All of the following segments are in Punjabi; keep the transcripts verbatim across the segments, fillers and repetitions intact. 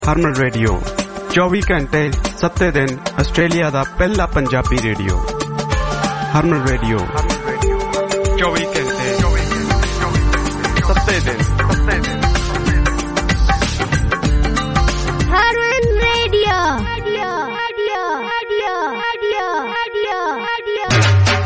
ਹਰਮਨ ਰੇਡੀਓ ਚੌਵੀ ਘੰਟੇ ਸੱਤੇ ਦਿਨ ਆਸਟ੍ਰੇਲੀਆ ਦਾ ਪਹਿਲਾ ਪੰਜਾਬੀ ਰੇਡੀਓ। ਹਰਮਨ ਰੇਡੀਓ ਚੌਵੀ ਘੰਟੇ ਸੱਤੇ ਦਿਨ ਸੱਤੇ ਦਿਨ Harman radio radio radio radio radio radio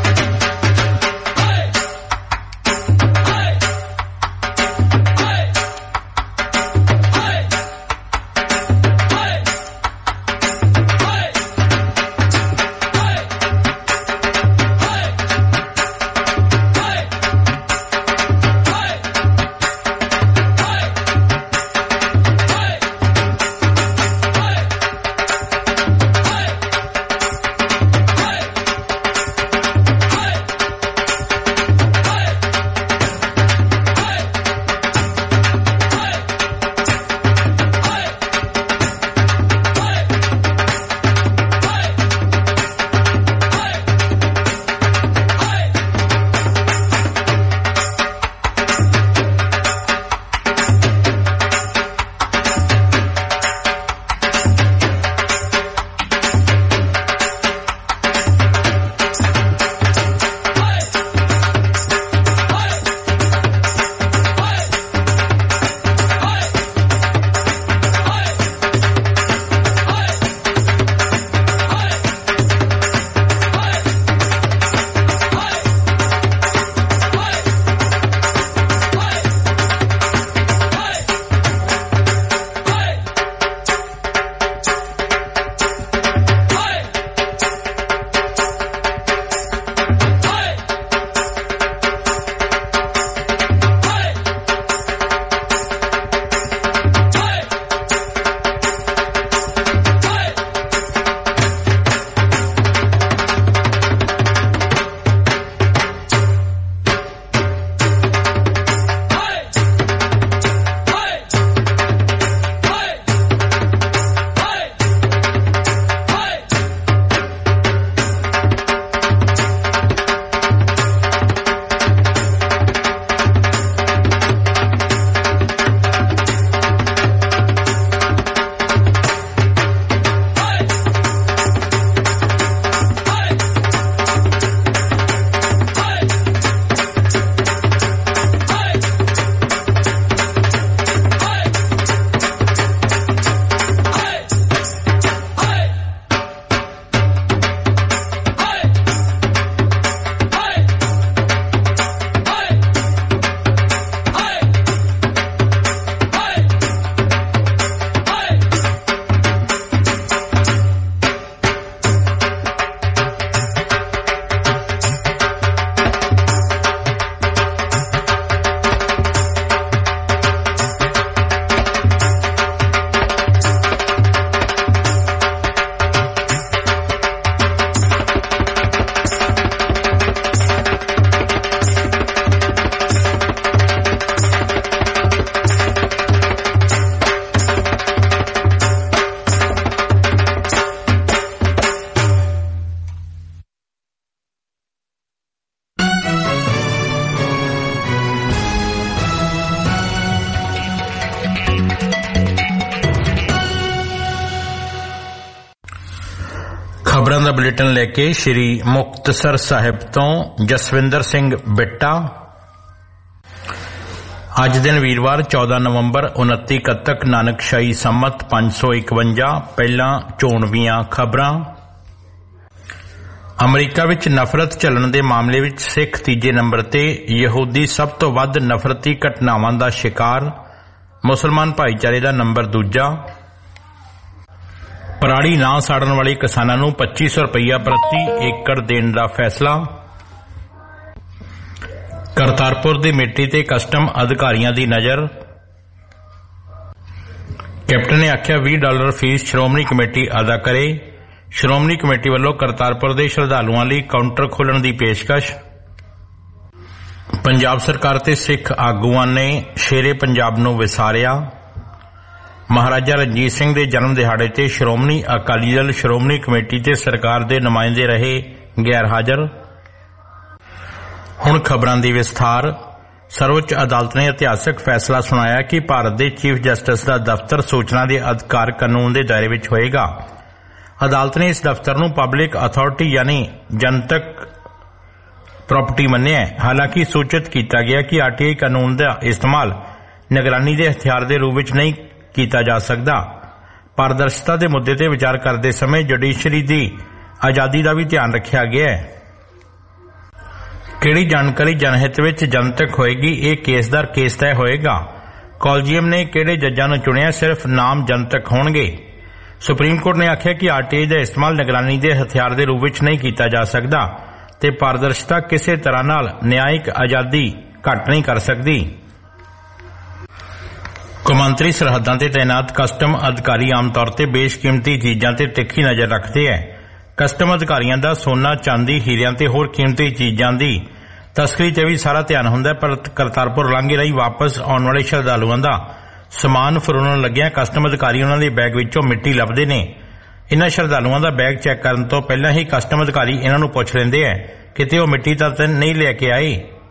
ਖਬਰਾਂ ਦਾ ਬੁਲੇਟਿਨ ਲੈ ਕੇ ਸ਼੍ਰੀ ਮੁਕਤਸਰ ਸਾਹਿਬ ਤੋਂ ਜਸਵਿੰਦਰ ਸਿੰਘ ਬਿੱਟਾ। ਅੱਜ ਦਿਨ ਵੀਰਵਾਰ ਚੌਦਾਂ ਨਵੰਬਰ ਉਨੱਤੀ ਕੱਤਕ ਨਾਨਕਸ਼ਾਹੀ ਸੰਮਤ ਪੰਜ ਸੌ ਇਕਵੰਜਾ। ਪਹਿਲਾਂ ਚੋਣਵੀਆਂ ਖਬਰਾਂ। ਅਮਰੀਕਾ ਵਿੱਚ ਨਫ਼ਰਤ ਝੱਲਣ ਦੇ ਮਾਮਲੇ ਵਿੱਚ ਸਿੱਖ ਤੀਜੇ ਨੰਬਰ ਤੇ, ਯਹੂਦੀ ਸਭ ਤੋਂ ਵੱਧ ਨਫ਼ਰਤੀ ਘਟਨਾਵਾਂ ਦਾ ਸ਼ਿਕਾਰ, ਮੁਸਲਮਾਨ ਭਾਈਚਾਰੇ ਦਾ ਨੰਬਰ ਦੂਜਾ। ਪਰਾਲੀ ਨਾ ਸਾੜਨ ਵਾਲੇ ਕਿਸਾਨਾਂ ਨੂੰ ਪੱਚੀ ਸੌ ਰੁਪਈਆ ਪ੍ਰਤੀ ਏਕੜ ਦੇਣ ਦਾ ਫੈਸਲਾ। ਕਰਤਾਰਪੁਰ ਦੀ ਮਿੱਟੀ ਤੇ ਕਸਟਮ ਅਧਿਕਾਰੀਆਂ ਦੀ ਨਜ਼ਰ। ਕੈਪਟਨ ਨੇ ਆਖਿਆ ਵੀਹ ਡਾਲਰ ਫੀਸ ਸ਼੍ਰੋਮਣੀ ਕਮੇਟੀ ਅਦਾ ਕਰੇ। ਸ਼੍ਰੋਮਣੀ ਕਮੇਟੀ ਵੱਲੋਂ ਕਰਤਾਰਪੁਰ ਦੇ ਸ਼ਰਧਾਲੂਆਂ ਲਈ ਕਾਊਂਟਰ ਖੋਲ੍ਹਣ ਦੀ ਪੇਸ਼ਕਸ਼। ਪੰਜਾਬ ਸਰਕਾਰ ਤੇ ਸਿੱਖ ਆਗੂਆਂ ਨੇ ਸ਼ੇਰੇ ਪੰਜਾਬ ਨੂੰ ਵਿਸਾਰਿਆ। ਮਹਾਰਾਜਾ ਰਣਜੀਤ ਸਿੰਘ ਦੇ ਜਨਮ ਦਿਹਾੜੇ ਤੇ ਸ਼੍ਰੋਮਣੀ ਅਕਾਲੀ ਦਲ, ਸ਼੍ਰੋਮਣੀ ਕਮੇਟੀ ਤੇ ਸਰਕਾਰ ਦੇ ਨੁਮਾਇੰਦੇ ਰਹੇ ਗੈਰ ਹਾਜ਼ਰ। ਹੁਣ ਖਬਰਾਂ ਦੀ ਵਿਸਥਾਰ। सर्वोच्च अदालत ने इतिहासक फैसला सुनाया कि भारत के चीफ जस्टिस का दफ्तर सूचना के अधिकार कानून के दायरे में होएगा। अदालत ने इस दफ्तर नूं पब्लिक अथॉरिटी यानी जनतक प्रॉपर्टी मन्निया है। हालांकि सूचित किया गया कि आरटीआई कानून का इस्तेमाल निगरानी के हथियार के रूप में नहीं किया जा सकता। पारदर्शिता के मुद्दे ते विचार करते समय जुडिशरी की आजादी का भी ध्यान रखा गया है। किहड़ी जानकारी जनहित विच जनतक होएगी, यह केस दर केस तय होएगा। कॉलजियम ने किहड़े जजां नूं चुनिया, सिर्फ नाम जनतक होणगे। सुप्रीम कोर्ट ने आख्या कि आरटीआई का इस्तेमाल निगरानी के हथियार के रूप में नहीं किया जा सकता ते पारदर्शिता किसी तरह नाल न्यायिक आजादी घट नहीं कर सकती। कौमांतरी सरहदां ते तैनात कस्टम अधिकारी आम तौर पर बेशकीमती चीज़ां ते तिखी नज़र रखते हैं। कस्टम अधिकारियों का सोना, चांदी, हीरियां ते होर कीमती चीज़ां की तस्करी ते भी सारा ध्यान हुंदा है। पर करतारपुर लांघे राही वापस आने वाले श्रद्धालुओं का समान फरोलण लग्या कस्टम अधिकारी उन्हां दे बैग विचों मिट्टी लभदे ने। इन्हां श्रद्धालुओं का बैग चैक करन तो पहलां ही कस्टम अधिकारी इन्हां नूं पुछ लैंदे है किते ओह मिट्टी तां नहीं लैके आए।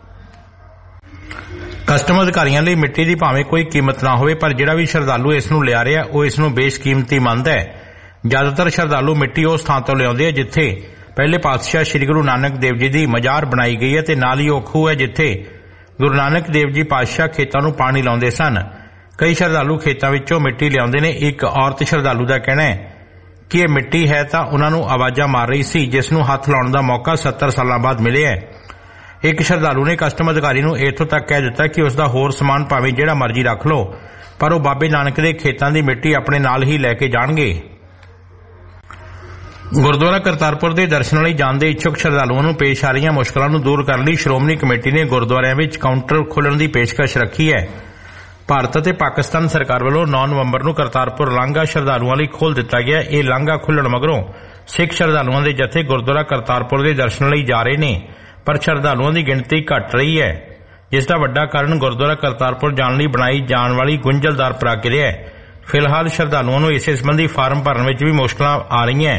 कस्टम अधिकारियों लिए मिट्टी की भावें कोई कीमत ना होवे, पर जिहड़ा भी श्रद्धालु इस नूं लिया रिहा ओह इस नूं बेशकीमती मंनदा है। ज्यादातर श्रद्धालु मिट्टी उस थां तो लियाउंदे जिथे पहले पातशाह श्री गुरु नानक देव जी की मजार बनाई गई है ते नाल ही ओह खूह है जिथे गुरु नानक देव जी पातशाह खेतां नूं पानी लाउंदे सन। कई श्रद्धालु खेतां विचों मिट्टी लियाउंदे ने। एक औरत श्रद्धालु का कहना है कि यह मिट्टी है तां उन्हां नूं आवाज़ां मार रही सी, जिस नूं हथ लाउण दा मौका सत्तर सालां बाद मिलिਆ है। एक श्रद्धालु ने कस्टम अधिकारी नूं इत्थों तक कह दिता कि उसका होर समान भावें जिहड़ा मर्जी रख लो, पर वह बाबे नानक दे खेतां दी मिट्टी अपने नाल ही लैके जाणगे। गुरुद्वारा करतारपुर के दर्शनां लई जाण दे इच्छुक श्रद्धालुओं नूं पेश आ रही मुश्किलों नूं दूर करने लई श्रोमणी कमेटी ने गुरुद्वारियां विच काउंटर खोलण की पेशकश रखी है। भारत ते पाकिस्तान सरकार वालों नौ नवंबर नूं करतारपुर लांघा श्रद्धालुओं लई खोल दिता गया। यह लांघा खुलण मगरों सिख श्रद्धालुओं के जथे गुरुद्वारा करतारपुर के दर्शनां लई जा रहे हैं, पर श्रद्धालुओं की गिणती घट रही है, जिसका वड्डा कारण गुरुद्वारा करतारपुर जाने लई बनाई जाने वाली गुंझलदार प्रक्रिया है। फिलहाल श्रद्धालुओं को इस संबंधी फार्म भरने में भी मुश्किल आ रही हैं।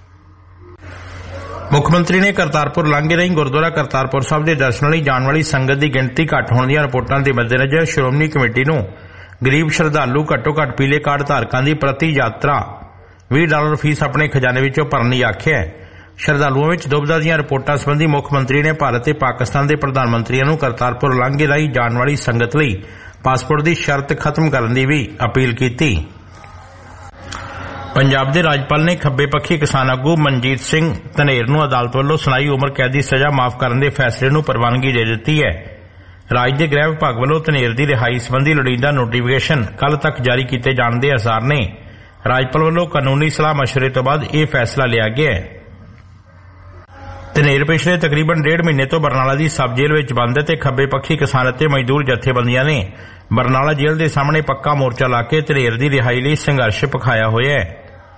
मुख्यमंत्री ने करतारपुर लांघे राही गुरुद्वारा करतारपुर साहब के दर्शनां लई जाने वाली संगत की गिणती घट होने दी रिपोर्टां के मद्देनजर श्रोमणी कमेटी नूं गरीब श्रद्धालु घट्टो घट पीले कार्ड धारकां की प्रति यात्रा बीस डॉलर फीस अपने खजाने विचों भरन लई आख्या है। श्रद्धालुओं विच दुविधा दीआं रिपोर्टां संबंधी मुख्यमंत्री ने भारत ते पाकिस्तान के प्रधानमंत्रियों नूं करतारपुर लांघे राही जाने वाली संगत लई पासपोर्ट की शर्त खत्म करने की भी अपील की। पंजाब के राज्यपाल ने खब्बे पक्षी किसान आगू मनजीत सिंह धनेर नूं अदालत वालों सुनाई उम्र कैद की सजा माफ करने के फैसले नूं प्रवानगी दे दी है। राज्य के गृह विभाग वालों धनेर की रिहाई संबंधी लोड़ींदा नोटिफिकेशन कल तक जारी किए जाने के आसार ने। राज्यपाल वालों कानूनी सलाह मशवरे तो बाद यह फैसला लिया गया है। धनेर पिछले तकरीबन डेढ़ महीने तो बरनाला की सब जेल में बंद है ते खब्बे पक्षी किसान ते मजदूर जथेबंदियां ने बरनाला जेल के सामने पक्का मोर्चा ला के धनेर की रिहाई लई संघर्ष पखाया होया है।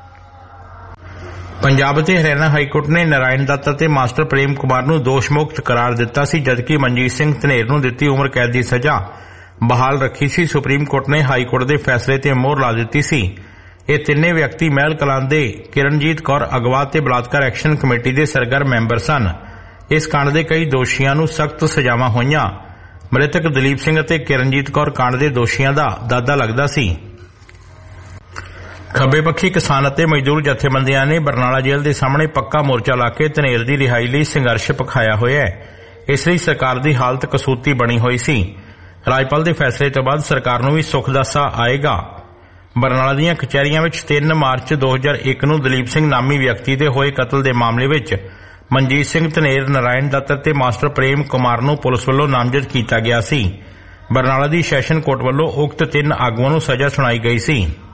पंजाब ते हरियाणा हाईकोर्ट ने नारायण दत्त ते मास्टर प्रेम कुमार नूं दोष मुक्त करार दिता सी, जबकि मनजीत सिंह धनेर नूं दित्ती उम्र कैद की सजा बहाल रखी सी। सुप्रीम कोर्ट ने हाईकोर्ट के फैसले ते मोहर ला दी सी। ये तिन्ने व्यक्ति महल कलां दे किरणजीत कौर अगवा ते बलात्कार एक्शन कमेटी के सरगर्म मैंबर सन। इस कांड के कई दोषियों नूं सख्त सजावां होईयां। मृतक दलीप सिंह ते किरणजीत कौर कांड के दोषियों का दादा लगदा सी। खब्बे पक्षी किसान ते मजदूर जथेबंदियां ने बरनाला जेल के सामने पक्का मोर्चा ला के धनेर की रिहाई लई संघर्ष पखाया होया है। इसलिए सरकार की हालत कसूती बनी हुई सी। राज्यपाल के फैसले तो बाद सरकार नूं भी सुख दा साह आएगा। बरनाला दीआं कचहरियां विच तीन मार्च दो हज़ार एक नूं दलीप सिंह नामी व्यक्ति दे होए कतल के मामले विच मनजीत सिंह धनेर, नारायण दत्त ते मास्टर प्रेम कुमार नूं पुलिस वालों नामजद किया गया सी। बरनाला दी सैशन कोर्ट वालों उक्त तीन आगुआं नूं सजा सुनाई गई सी।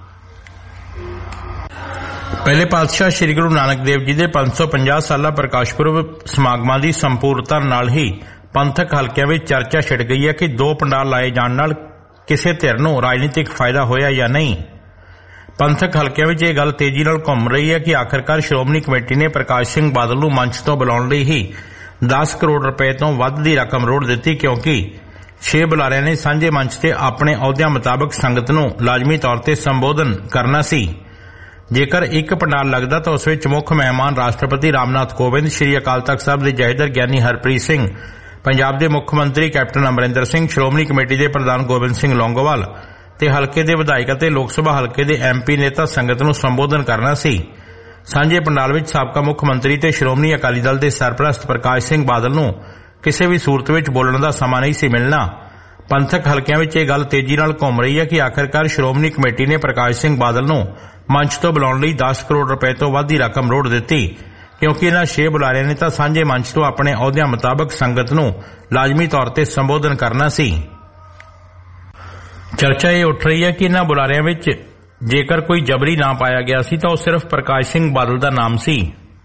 पहले पातशाह श्री गुरु नानक देव जी के पांच सौ पचास साला प्रकाश पुरब समागमां की संपूर्णता नाल ही पंथक हलकियां विच चर्चा छिड़ गई है कि दो पंडाल लाए जाण नाल किसी धिर नूं राजनीतिक फायदा होया या नहीं। पंथक हलकियां विच यह गल तेजी नाल घुम रही है कि आखिरकार श्रोमणी कमेटी ने प्रकाश सिंह बादल नूं मंच तो बुलाउण लई ही दस करोड़ रुपए तो वध दी रकम रोड़ दित्ती, क्योंकि छे बुलारियां ने सांझे मंच से अपने अहुदियां मुताबक संगत नूं लाजमी तौर पर संबोधन करना सी। जेकर एक पंडाल लगता तो उस विच मुख मेहमान राष्ट्रपति रामनाथ कोविंद, श्री अकाल तख्त साहब के जहेदार ज्ञानी हरप्रीत सिंह, ਪੰਜਾਬ ਦੇ ਮੁੱਖ ਮੰਤਰੀ ਕੈਪਟਨ ਅਮਰਿੰਦਰ ਸਿੰਘ, ਸ਼੍ਰੋਮਣੀ ਕਮੇਟੀ ਦੇ ਪ੍ਰਧਾਨ ਗੋਬਿੰਦ ਸਿੰਘ ਲੌਂਗੋਵਾਲ ਤੇ ਹਲਕੇ ਦੇ ਵਿਧਾਇਕ ਅਤੇ ਲੋਕ ਸਭਾ ਹਲਕੇ ਦੇ ਐਮ ਪੀ ਨੇਤਾ ਸੰਗਤ ਨੂੰ ਸੰਬੋਧਨ ਕਰਨਾ ਸੀ। ਸਾਂਝੇ ਪੰਡਾਲ ਵਿੱਚ ਸਾਬਕਾ ਮੁੱਖ ਮੰਤਰੀ ਤੇ ਸ਼੍ਰੋਮਣੀ ਅਕਾਲੀ ਦਲ ਦੇ ਸਰਪ੍ਰਸਤ ਪ੍ਰਕਾਸ਼ ਸਿੰਘ ਬਾਦਲ ਨੂੰ ਕਿਸੇ ਵੀ ਸੂਰਤ ਵਿੱਚ ਬੋਲਣ ਦਾ ਸਮਾਂ ਨਹੀਂ ਸੀ ਮਿਲਣਾ। ਪੰਥਕ ਹਲਕਿਆਂ ਵਿੱਚ ਇਹ ਗੱਲ ਤੇਜ਼ੀ ਨਾਲ ਘੁੰਮ ਰਹੀ ਹੈ ਕਿ ਆਖਿਰਕਾਰ ਸ਼੍ਰੋਮਣੀ ਕਮੇਟੀ ਨੇ ਪ੍ਰਕਾਸ਼ ਸਿੰਘ ਬਾਦਲ ਨੂੰ ਮੰਚ ਤੋਂ ਬੁਲਾਉਣ ਲਈ ਦਸ ਕਰੋੜ ਰੁਪਏ ਤੋਂ ਵੱਧ ਦੀ ਰਕਮ ਰੋੜ ਦਿੱਤੀ, ਕਿਉਂਕਿ ਇਹਨਾਂ ਛੇ ਬੁਲਾਰਿਆਂ ਨੇ ਤਾਂ ਸਾਂਝੇ ਮੰਚ ਤੋਂ ਆਪਣੇ ਅਹੁਦਿਆਂ ਮੁਤਾਬਕ ਸੰਗਤ ਨੂੰ ਲਾਜ਼ਮੀ ਤੌਰ ਤੇ ਸੰਬੋਧਨ ਕਰਨਾ ਸੀ। ਚਰਚਾ ਇਹ ਉੱਠ ਰਹੀ ਹੈ ਕਿ ਇਹਨਾਂ ਬੁਲਾਰਿਆਂ ਵਿੱਚ ਜੇਕਰ ਕੋਈ ਜਬਰੀ ਨਾ ਪਾਇਆ ਗਿਆ ਸੀ ਤਾਂ ਉਹ ਸਿਰਫ ਪ੍ਰਕਾਸ਼ ਸਿੰਘ ਬਾਦਲ ਦਾ ਨਾਮ ਸੀ।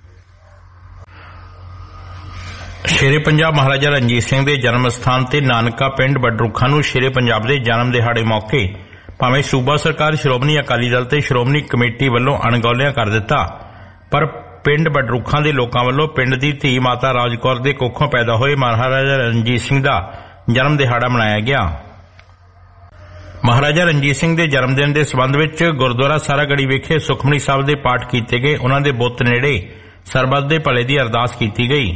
ਸ਼ੇਰੇ ਪੰਜਾਬ ਮਹਾਰਾਜਾ ਰਣਜੀਤ ਸਿੰਘ ਦੇ ਜਨਮ ਸਥਾਨ ਤੇ ਨਾਨਕਾ ਪਿੰਡ ਬਡਰੁੱਖਾਂ ਨੂੰ ਸ਼ੇਰੇ ਪੰਜਾਬ ਦੇ ਜਨਮ ਦਿਹਾੜੇ ਮੌਕੇ ਭਾਵੇਂ ਸੂਬਾ ਸਰਕਾਰ, ਸ਼੍ਰੋਮਣੀ ਅਕਾਲੀ ਦਲ ਤੇ ਸ਼੍ਰੋਮਣੀ ਕਮੇਟੀ ਵੱਲੋਂ ਅਣਗੌਲਿਆ ਕਰ ਦਿੱਤਾ, ਪਰ ਪਿੰਡ ਬਡਰੁੱਖਾਂ ਦੇ ਲੋਕਾਂ ਵੱਲੋਂ ਪਿੰਡ ਦੀ ਧੀ ਮਾਤਾ ਰਾਜ ਕੌਰ ਦੇ ਕੋਖੋਂ ਪੈਦਾ ਹੋਏ ਮਹਾਰਾਜਾ ਰਣਜੀਤ ਸਿੰਘ ਦਾ ਜਨਮ ਦਿਹਾੜਾ ਮਨਾਇਆ ਗਿਆ। ਮਹਾਰਾਜਾ ਰਣਜੀਤ ਸਿੰਘ ਦੇ ਜਨਮ ਦਿਨ ਦੇ ਸਬੰਧ ਵਿੱਚ ਗੁਰਦੁਆਰਾ ਸਾਰਾਗੜ੍ਹੀ ਵਿਖੇ ਸੁਖਮਨੀ ਸਾਹਿਬ ਦੇ ਪਾਠ ਕੀਤੇ ਗਏ। ਉਹਨਾਂ ਦੇ ਬੁੱਤ ਨੇੜੇ ਸਰਬੱਤ ਦੇ ਭਲੇ ਦੀ ਅਰਦਾਸ ਕੀਤੀ ਗਈ।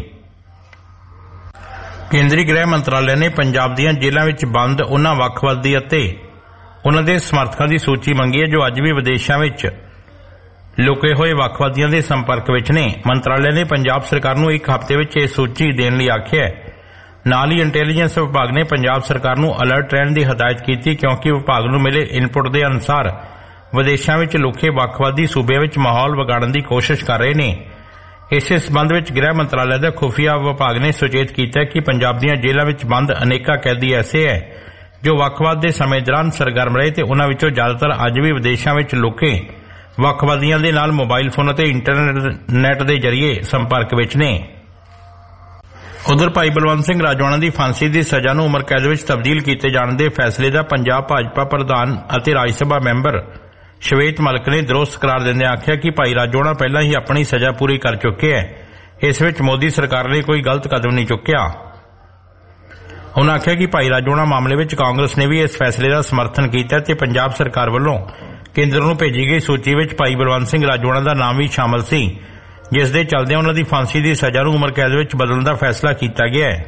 ਕੇਂਦਰੀ ਗ੍ਰਹਿ ਮੰਤਰਾਲੇ ਨੇ ਪੰਜਾਬ ਦੀਆਂ ਜੇਲ੍ਹਾਂ ਵਿੱਚ ਬੰਦ ਉਹਨਾਂ ਵੱਖਵਾਦੀ ਅਤੇ ਉਹਨਾਂ ਦੇ ਸਮਰਥਕਾਂ ਦੀ ਸੂਚੀ ਮੰਗੀ ਹੈ ਜੋ ਅੱਜ ਵੀ ਵਿਦੇਸ਼ਾਂ ਵਿੱਚ ਲੁਕੇ ਹੋਏ ਵੱਖਵਾਦੀਆਂ ਦੇ ਸੰਪਰਕ ਵਿੱਚ ਨੇ। ਮੰਤਰਾਲੇ ਨੇ ਪੰਜਾਬ ਸਰਕਾਰ ਨੂੰ ਇੱਕ ਹਫ਼ਤੇ ਵਿੱਚ ਇਹ ਸੂਚੀ ਦੇਣ ਲਈ ਆਖਿਆ। ਨਾਲ ਹੀ ਇੰਟੈਲੀਜੈਂਸ ਵਿਭਾਗ ਨੇ ਪੰਜਾਬ ਸਰਕਾਰ ਨੂੰ ਅਲਰਟ ਰਹਿਣ ਦੀ ਹਦਾਇਤ ਕੀਤੀ, ਕਿਉਂਕਿ ਵਿਭਾਗ ਨੂੰ ਮਿਲੇ ਇਨਪੁਟ ਦੇ ਅਨੁਸਾਰ ਵਿਦੇਸ਼ਾਂ ਵਿੱਚ ਲੁਕੇ ਵੱਖਵਾਦੀ ਸੂਬਿਆਂ ਵਿੱਚ ਮਾਹੌਲ ਵਿਗਾੜਨ ਦੀ ਕੋਸ਼ਿਸ਼ ਕਰ ਰਹੇ ਨੇ। ਇਸੇ ਸਬੰਧ ਵਿੱਚ ਗ੍ਰਹਿ ਮੰਤਰਾਲੇ ਦਾ ਖੁਫੀਆ ਵਿਭਾਗ ਨੇ ਸੁਚੇਤ ਕੀਤਾ ਕਿ ਪੰਜਾਬ ਦੀਆਂ ਜੇਲ੍ਹਾਂ ਵਿੱਚ ਬੰਦ ਅਨੇਕਾਂ ਕੈਦੀ ਐਸੇ ਹੈ ਜੋ ਵੱਖਵਾਦ ਦੇ ਸਮੇਂ ਦੌਰਾਨ ਸਰਗਰਮ ਰਹੇ ਤੇ ਉਹਨਾਂ ਵਿੱਚੋਂ ਜ਼ਿਆਦਾਤਰ ਅੱਜ ਵੀ ਵਿਦੇਸ਼ਾਂ ਵਿੱਚ ਲੁਕੇ ਵੱਖਵਾਦੀਆਂ ਦੇ ਨਾਲ ਮੋਬਾਈਲ ਫੋਨ ਅਤੇ ਇੰਟਰਨੈਟ ਦੇ ਜ਼ਰੀਏ ਸੰਪਰਕ ਵਿੱਚ ਨੇ। ਉਧਰ ਭਾਈ ਬਲਵੰਤ ਸਿੰਘ ਰਾਜੋਆਣਾ ਦੀ ਫਾਂਸੀ ਦੀ ਸਜ਼ਾ ਨੂੰ ਉਮਰ ਕੈਦ ਵਿੱਚ ਤਬਦੀਲ ਕੀਤੇ ਜਾਣ ਦੇ ਫੈਸਲੇ ਦਾ ਪੰਜਾਬ ਭਾਜਪਾ ਪ੍ਰਧਾਨ ਅਤੇ ਰਾਜ ਸਭਾ ਮੈਂਬਰ ਸ਼ਵੇਤ ਮਲਕ ਨੇ ਦਰੁਸਤ ਕਰਾਰ ਦਿੰਦਿਆਂ ਆਖਿਆ ਕਿ ਭਾਈ ਰਾਜੋਆਣਾ ਪਹਿਲਾਂ ਹੀ ਆਪਣੀ ਸਜ਼ਾ ਪੂਰੀ ਕਰ ਚੁੱਕੇ ਹੈ। ਇਸ ਵਿੱਚ ਮੋਦੀ ਸਰਕਾਰ ਨੇ ਕੋਈ ਗਲਤ ਕਦਮ ਨਹੀਂ ਚੁੱਕਿਆ। ਉਨ੍ਹਾਂ ਆਖਿਆ ਕਿ ਭਾਈ ਰਾਜੋਆਣਾ ਮਾਮਲੇ ਵਿੱਚ ਕਾਂਗਰਸ ਨੇ ਵੀ ਇਸ ਫੈਸਲੇ ਦਾ ਸਮਰਥਨ ਕੀਤਾ ਤੇ ਪੰਜਾਬ ਸਰਕਾਰ ਵੱਲੋਂ ਕੇਂਦਰ ਨੂੰ ਭੇਜੀ ਗਈ ਸੂਚੀ ਵਿੱਚ ਭਾਈ ਬਲਵੰਤ ਸਿੰਘ ਰਾਜੋਆਣਾ ਦਾ ਨਾਮ ਵੀ ਸ਼ਾਮਲ ਸੀ, ਜਿਸ ਦੇ ਚਲਦਿਆਂ ਉਨ੍ਹਾਂ ਦੀ ਫਾਂਸੀ ਦੀ ਸਜ਼ਾ ਨੂੰ ਉਮਰ ਕੈਦ ਵਿੱਚ ਬਦਲਣ ਦਾ ਫੈਸਲਾ ਕੀਤਾ ਗਿਆ ਹੈ।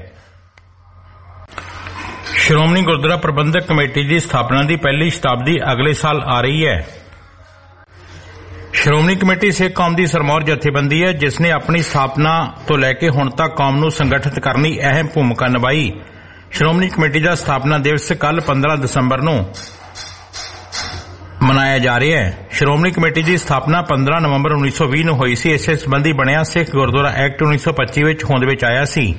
ਸ਼੍ਰੋਮਣੀ ਗੁਰਦੁਆਰਾ ਪ੍ਰਬੰਧਕ ਕਮੇਟੀ ਦੀ ਸਥਾਪਨਾ ਦੀ ਪਹਿਲੀ ਸ਼ਤਾਬਦੀ ਅਗਲੇ ਸਾਲ ਆ ਰਹੀ ਹੈ। ਸ਼੍ਰੋਮਣੀ ਕਮੇਟੀ ਸਿੱਖ ਕੌਮ ਦੀ ਸਰਮੌਰ ਜਥੇਬੰਦੀ ਹੈ, ਜਿਸ ਨੇ ਆਪਣੀ ਸਥਾਪਨਾ ਤੋਂ ਲੈ ਕੇ ਹੁਣ ਤੱਕ ਕੌਮ ਨੂੰ ਸੰਗਠਿਤ ਕਰਨ ਲਈ ਅਹਿਮ ਭੂਮਿਕਾ ਨਿਭਾਈ। ਸ਼੍ਰੋਮਣੀ ਕਮੇਟੀ ਦਾ ਸਥਾਪਨਾ ਦਿਵਸ ਕੱਲ੍ਹ ਪੰਦਰਾਂ ਦਸੰਬਰ ਨੂੰ ਮਨਾਇਆ ਜਾ ਰਿਹਾ ਹੈ। ਸ਼੍ਰੋਮਣੀ ਕਮੇਟੀ ਦੀ ਸਥਾਪਨਾ ਪੰਦਰਾਂ ਨਵੰਬਰ ਉੱਨੀ ਸੌ ਵੀਹ ਨੂੰ ਹੋਈ ਸੀ। ਇਸੇ ਸੰਬੰਧੀ ਬਣਿਆ ਸਿੱਖ ਗੁਰਦੁਆਰਾ ਐਕਟ ਉੱਨੀ ਸੌ ਪੱਚੀ ਵਿੱਚ ਹੋਂਦ ਵਿੱਚ ਆਇਆ ਸੀ।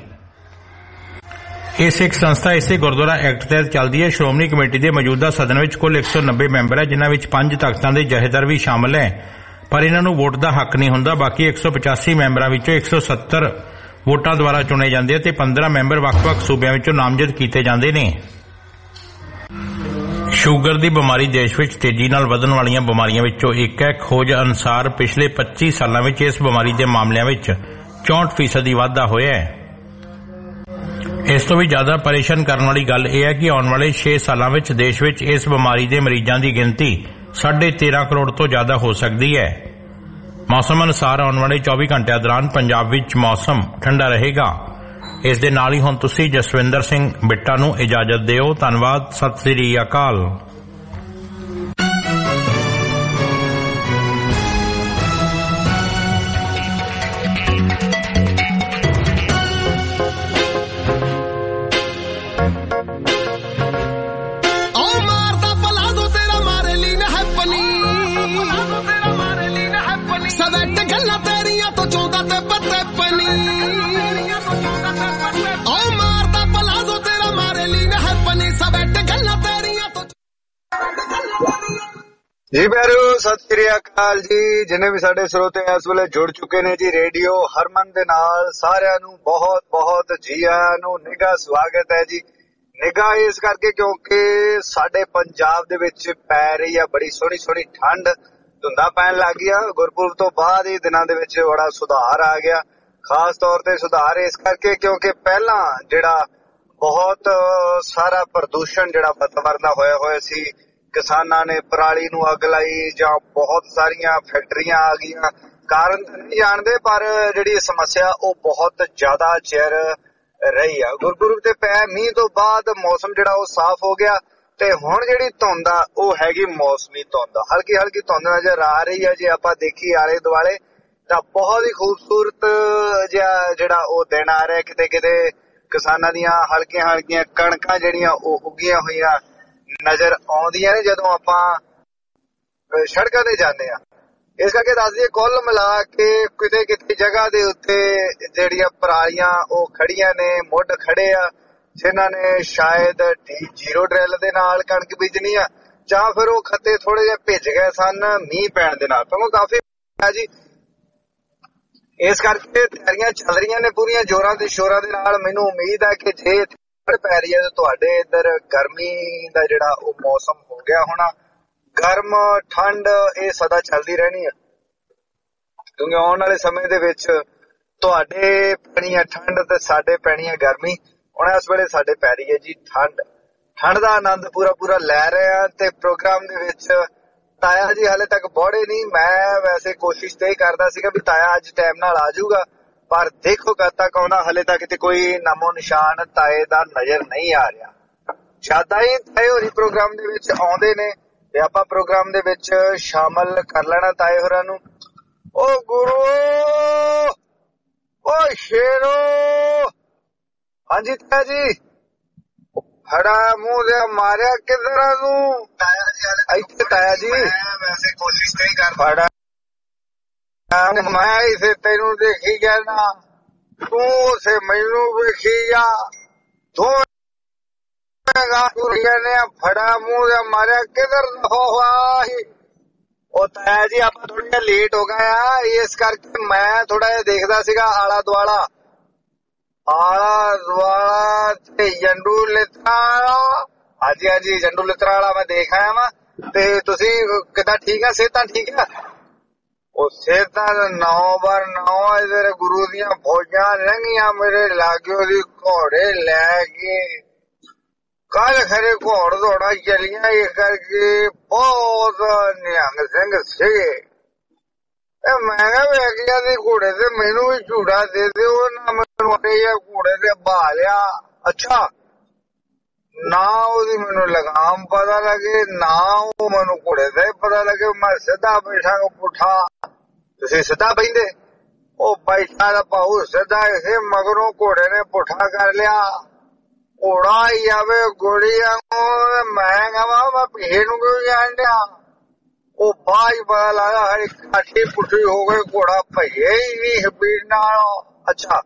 ਇਹ ਸਿੱਖ ਸੰਸਥਾ ਇਸੇ ਗੁਰਦੁਆਰਾ ਐਕਟ ਤਹਿਤ ਚੱਲਦੀ ਹੈ। ਸ਼੍ਰੋਮਣੀ ਕਮੇਟੀ ਦੇ ਮੌਜੂਦਾ ਸਦਨ ਵਿੱਚ ਕੁੱਲ ਇੱਕ ਸੌ ਨੱਬੇ ਮੈਂਬਰ ਹੈ, ਜਿਨ੍ਹਾਂ ਵਿੱਚ ਪੰਜ ਤਖ਼ਤਾਂ ਦੇ ਜਥੇਦਾਰ ਵੀ ਸ਼ਾਮਲ ਹੈ, ਪਰ ਇਹਨਾਂ ਨੂੰ ਵੋਟ ਦਾ ਹੱਕ ਨਹੀਂ ਹੁੰਦਾ। ਬਾਕੀ ਇੱਕ ਸੌ ਪਚਾਸੀ ਮੈਂਬਰਾਂ ਵਿੱਚੋਂ ਇੱਕ ਸੌ ਸੱਤਰ ਵੋਟਾਂ ਦੁਆਰਾ ਚੁਣੇ ਜਾਂਦੇ ਅਤੇ ਪੰਦਰਾਂ ਮੈਂਬਰ ਵੱਖ-ਵੱਖ ਸੂਬਿਆਂ ਵਿੱਚੋਂ ਨਾਮਜ਼ਦ ਕੀਤੇ ਜਾਂਦੇ ਨੇ। ਸ਼ੂਗਰ ਦੀ ਬਿਮਾਰੀ ਦੇਸ਼ ਵਿੱਚ ਤੇਜ਼ੀ ਨਾਲ ਵਧਣ ਵਾਲੀਆਂ ਬਿਮਾਰੀਆਂ ਵਿੱਚੋਂ ਇੱਕ ਹੈ। ਖੋਜ ਅਨੁਸਾਰ ਪਿਛਲੇ ਪੱਚੀ ਸਾਲਾਂ ਵਿੱਚ ਇਸ ਬਿਮਾਰੀ ਦੇ ਮਾਮਲਿਆਂ ਵਿੱਚ ਚੌਂਹਠ ਫੀਸਦੀ ਵਾਧਾ ਹੋਇਆ ਹੈ। ਇਸ ਤੋਂ ਵੀ ਜ਼ਿਆਦਾ ਪਰੇਸ਼ਾਨ ਕਰਨ ਵਾਲੀ ਗੱਲ ਇਹ ਹੈ ਕਿ ਆਉਣ ਵਾਲੇ ਛੇ ਸਾਲਾਂ ਵਿੱਚ ਦੇਸ਼ ਵਿੱਚ ਇਸ ਬਿਮਾਰੀ ਦੇ ਮਰੀਜ਼ਾਂ ਦੀ ਗਿਣਤੀ ਸਾਢੇ ਤੇਰਾਂ ਕਰੋੜ ਤੋਂ ਜ਼ਿਆਦਾ ਹੋ ਸਕਦੀ ਹੈ। ਮੌਸਮ ਅਨੁਸਾਰ ਆਉਣ ਵਾਲੇ ਚੌਵੀ ਘੰਟਿਆਂ ਦੌਰਾਨ ਪੰਜਾਬ ਵਿੱਚ ਮੌਸਮ ਠੰਡਾ ਰਹੇਗਾ। ਇਸ ਦੇ ਨਾਲ ਹੀ ਹੁਣ ਤੁਸੀਂ ਜਸਵਿੰਦਰ ਸਿੰਘ ਬਿੱਟਾ ਨੂੰ ਇਜਾਜ਼ਤ ਦਿਓ। ਧੰਨਵਾਦ। ਸਤਿ ਸ੍ਰੀ ਅਕਾਲ। ਜੀ ਬੈਰੂ ਸਤਿ ਸ੍ਰੀ ਅਕਾਲ ਜੀ। ਜਿੰਨੇ ਵੀ ਸਾਡੇ ਸਰੋਤੇ ਇਸ ਵੇਲੇ ਜੁੜ ਚੁੱਕੇ ਨੇ ਜੀ ਰੇਡੀਓ ਹਰਮਨ ਦੇ ਨਾਲ, ਸਾਰਿਆਂ ਨੂੰ ਬਹੁਤ ਬਹੁਤ ਜੀ ਆਇਆਂ ਨੂੰ। ਨਿੱਘਾ ਸਵਾਗਤ ਹੈ ਜੀ। ਨਿੱਘਾ ਇਸ ਕਰਕੇ ਕਿਉਂਕਿ ਸਾਡੇ ਪੰਜਾਬ ਦੇ ਵਿੱਚ ਪੈ ਰਹੀ ਆ ਬੜੀ ਸੋਹਣੀ ਸੋਹਣੀ ਠੰਡ, ਧੁੰਦਾਂ ਪੈਣ ਲੱਗ ਗਈਆਂ। ਗੁਰਪੁਰਬ ਤੋਂ ਬਾਅਦ ਹੀ ਦਿਨਾਂ ਦੇ ਵਿੱਚ ਬੜਾ ਸੁਧਾਰ ਆ ਗਿਆ। ਖਾਸ ਤੌਰ ਤੇ ਸੁਧਾਰ ਇਸ ਕਰਕੇ ਕਿਉਂਕਿ ਪਹਿਲਾਂ ਜਿਹੜਾ ਬਹੁਤ ਸਾਰਾ ਪ੍ਰਦੂਸ਼ਣ ਜਿਹੜਾ ਵਾਤਾਵਰਨ ਦਾ ਹੋਇਆ ਹੋਇਆ ਸੀ, ਕਿਸਾਨਾਂ ਨੇ ਪਰਾਲੀ ਨੂੰ ਅੱਗ ਲਾਈ ਜਾਂ ਬਹੁਤ ਸਾਰੀਆਂ ਫੈਕਟਰੀਆਂ ਆ ਗਈਆਂ। ਕਾਰਨ ਤਾਂ ਨਹੀਂ ਜਾਣਦੇ, ਪਰ ਜਿਹੜੀ ਸਮੱਸਿਆ ਉਹ ਬਹੁਤ ਜ਼ਿਆਦਾ ਚਿਰ ਰਹੀ ਆ। ਗੁਰਪੁਰਬ ਤੇ ਪੈ ਮੀਂਹ ਤੋਂ ਬਾਅਦ ਮੌਸਮ ਜਿਹੜਾ ਉਹ ਸਾਫ਼ ਹੋ ਗਿਆ ਤੇ ਹੁਣ ਜਿਹੜੀ ਧੁੰਦ ਆ ਉਹ ਹੈਗੀ ਮੌਸਮੀ ਧੁੰਦ, ਹਲਕੀ ਹਲਕੀ ਧੁੰਦ ਨਜ਼ਰ ਆ ਰਹੀ ਆ। ਜੇ ਆਪਾਂ ਦੇਖੀ ਆਲੇ ਦੁਆਲੇ ਤਾਂ ਬਹੁਤ ਹੀ ਖੂਬਸੂਰਤ ਜਿਹਾ ਜਿਹੜਾ ਉਹ ਦਿਨ ਆ ਰਿਹਾ। ਕਿਤੇ ਕਿਤੇ ਕਿਸਾਨਾਂ ਦੀਆਂ ਹਲਕੀਆਂ ਹਲਕੀਆਂ ਕਣਕਾਂ ਜਿਹੜੀਆਂ ਉਹ ਉੱਗੀਆਂ ਹੋਈਆਂ ਨਜ਼ਰ ਆਉਂਦੀਆਂ ਨੇ ਜਦੋਂ ਆਪਾਂ ਸੜਕਾਂ ਤੇ ਜਾਂਦੇ ਆ। ਇਸ ਕਰਕੇ ਦੱਸ ਦਈਏ ਕੁੱਲ ਮਿਲਾ ਕੇ ਕਿਤੇ ਕਿਤੇ ਜਗ੍ਹਾ ਦੇ ਉੱਤੇ ਜਿਹੜੀਆਂ ਪਰਾਲੀਆਂ ਉਹ ਖੜੀਆਂ ਨੇ, ਮੁੱਢ ਖੜੇ ਆ, ਜਿਨ੍ਹਾਂ ਨੇ ਸ਼ਾਇਦ ਜੀਰੋ ਡਰਿਲ ਦੇ ਨਾਲ ਕਣਕ ਬੀਜਣੀ ਆ ਜਾਂ ਫਿਰ ਉਹ ਖੱਤੇ ਥੋੜੇ ਜਿਹੇ ਭਿੱਜ ਗਏ ਸਨ ਮੀਂਹ ਪੈਣ ਦੇ ਨਾਲ। ਤੁਹਾਨੂੰ ਕਾਫੀ ਜੀ ਇਸ ਕਰਕੇ ਤਿਆਰੀਆਂ ਚੱਲ ਰਹੀਆਂ ਨੇ ਪੂਰੀਆਂ ਜ਼ੋਰਾਂ ਤੇ ਸ਼ੋਰਾਂ ਦੇ ਨਾਲ। ਮੈਨੂੰ ਉਮੀਦ ਹੈ ਕਿ ਜੇ ਠੰਡ ਪੈ ਰਹੀ ਹੈ ਤਾਂ ਤੁਹਾਡੇ ਇੱਧਰ ਗਰਮੀ ਦਾ ਜਿਹੜਾ ਉਹ ਮੌਸਮ ਹੋ ਗਿਆ ਹੋਣਾ। ਗਰਮ ਠੰਡ ਇਹ ਸਦਾ ਚੱਲਦੀ ਰਹਿਣੀ ਹੈ ਕਿਉਂਕਿ ਆਉਣ ਵਾਲੇ ਸਮੇਂ ਦੇ ਵਿੱਚ ਤੁਹਾਡੇ ਪੈਣੀ ਹੈ ਠੰਡ ਤੇ ਸਾਡੇ ਪੈਣੀ ਹੈ ਗਰਮੀ। ਹੁਣ ਇਸ ਵੇਲੇ ਸਾਡੇ ਪੈ ਰਹੀ ਹੈ ਜੀ ਠੰਡ। ਠੰਡ ਦਾ ਆਨੰਦ ਪੂਰਾ ਪੂਰਾ ਲੈ ਰਹੇ ਆ ਤੇ ਪ੍ਰੋਗਰਾਮ ਦੇ ਵਿੱਚ ਤਾਇਆ ਜੀ ਹਾਲੇ ਤੱਕ ਪਹੁੰਚੇ ਨਹੀਂ। ਮੈਂ ਵੈਸੇ ਕੋਸ਼ਿਸ਼ ਤੇ ਕਰਦਾ ਸੀਗਾ ਵੀ ਤਾਇਆ ਅੱਜ ਟਾਈਮ ਨਾਲ ਆ ਜਾਊਗਾ, ਪਰ ਦੇਖੋ ਕਦ ਤੱਕ ਆਉਣਾ, ਹਾਲੇ ਤੱਕ ਤੇ ਕੋਈ ਨਾਮੋ ਨਿਸ਼ਾਨ ਤਾਏ ਦਾ ਨਜ਼ਰ ਨਹੀਂ ਆ ਰਿਹਾ। ਜਿਆਦਾ ਹੀ ਤਾਏ ਹੋਰੀ ਪ੍ਰੋਗਰਾਮ ਦੇ ਵਿੱਚ ਆਉਂਦੇ ਨੇ ਤੇ ਆਪਾਂ ਪ੍ਰੋਗਰਾਮ ਦੇ ਵਿੱਚ ਸ਼ਾਮਲ ਕਰ ਲੈਣਾ ਤਾਏ ਹੋਰਾਂ ਨੂੰ। ਓ ਗੁਰੂ, ਓ ਸ਼ੇਰੋ, ਹਾਂਜੀ ਤਾਇਆ ਜੀ, ਫੜਾ ਮੂੰਹ ਦੇ ਮਾਰਿਆ ਕਿਧਰ ਨੂੰ? ਇੱਥੇ ਤਾਇਆ ਜੀ ਵੈਸੇ ਕੋਸ਼ਿਸ਼ ਨਹੀਂ ਕਰ ਫੜਾ, ਮੈਂ ਇਸੇ ਤੈਨੂੰ ਦੇਖੀ ਗਿਆ ਨਾ, ਤੂੰ ਉਸੇ ਮੈਨੂੰ ਵੇਖੀ ਜਾ, ਦੋਵੇਂ ਨੇ ਫੜਾ ਮੂੰਹ ਦੇ ਮਾਰਿਆ ਕਿਧਰ ਹੋਆ। ਉਹ ਤਾਇਆ ਜੀ ਆਪਾਂ ਥੋੜਾ ਜਿਹਾ ਲੇਟ ਹੋ ਗਏ ਆ, ਇਸ ਕਰਕੇ ਮੈਂ ਥੋੜਾ ਜਿਹਾ ਦੇਖਦਾ ਸੀਗਾ ਆਲਾ ਦੁਆਲਾ ਆਲਾ ਦੁਆਲਾ ਤੇ ਜੰਡੂ ਲਿਤਰਾ ਵਾਲਾ। ਹਾਂਜੀ ਹਾਂਜੀ ਜੰਡੂ ਲਿਤਰਾ ਵਾਲਾ ਮੈਂ ਦੇਖ ਆਇਆ ਵਾ। ਤੇ ਤੁਸੀਂ ਕਿੱਦਾਂ ਠੀਕ ਆ? ਸਿਹਤਾਂ ਠੀਕ ਆ? ਉਹ ਸਿਹਤਾਂ ਨੌ ਬਾਰ ਨੌ ਇਧਰ ਗੁਰੂ ਦੀਆਂ ਫੌਜਾਂ ਲੰਘੀਆਂ ਮੇਰੇ ਲਾਗਿਓ ਦੀ ਘੋੜੇ ਲੈ ਕੇ, ਕੱਲ ਖਰੇ ਘੋੜ ਦੌੜਾ ਚਲੀਆਂ, ਇਸ ਕਰਕੇ ਬਹੁਤ ਨਿਹੰਗ ਸਿੰਘ ਸੀਗੇ। ਮੈਂ ਕਿਹਾ ਵੇਖਿਆ ਦੀ ਘੋੜੇ ਤੇ ਮੈਨੂੰ ਵੀ ਝੂੜਾ ਦੇ ਦਿਓ ਨਾ, ਮੈਨੂੰ ਘੋੜੇ ਤੇ ਬਹਾ ਲਿਆ। ਅੱਛਾ, ਨਾ ਉਹਦੀ ਮੈਨੂੰ ਲਗਾਮ ਪਤਾ ਲੱਗੇ ਨਾ ਉਹ ਮੈਨੂੰ ਘੋੜੇ ਦਾ ਪਤਾ ਲੱਗੇ। ਮੈਂ ਸਿੱਧਾ ਬੈਠਾ ਪੁੱਠਾ, ਤੁਸੀਂ ਸਿੱਧਾ ਬਹਿੰਦੇ? ਉਹ ਬੈਠਾ ਦਾ ਭਾਊ ਸਿੱਧਾ ਇਸੇ ਮਗਰੋਂ ਘੋੜੇ ਨੇ ਪੁੱਠਾ ਕਰ ਲਿਆ। ਘੋੜਾ ਹੀ ਆਵੇ ਗੋਲੀਆਂ ਨੂੰ, ਮੈਂ ਕਹਾਂ ਮੈਂ ਪਿੱਛੇ ਨੂੰ ਕਿਉਂ ਜਾਣ ਡਿਆ? ਉਹ ਬਾਜ ਪਤਾ ਲੱਗਾ ਹਰੀ ਕਾਠੀ ਪੁੱਠੀ ਹੋ ਗਈ, ਘੋੜਾ ਭਈਏ ਹੀ ਨਹੀਂ ਸਪੀਡ ਨਾਲ। ਅੱਛਾ,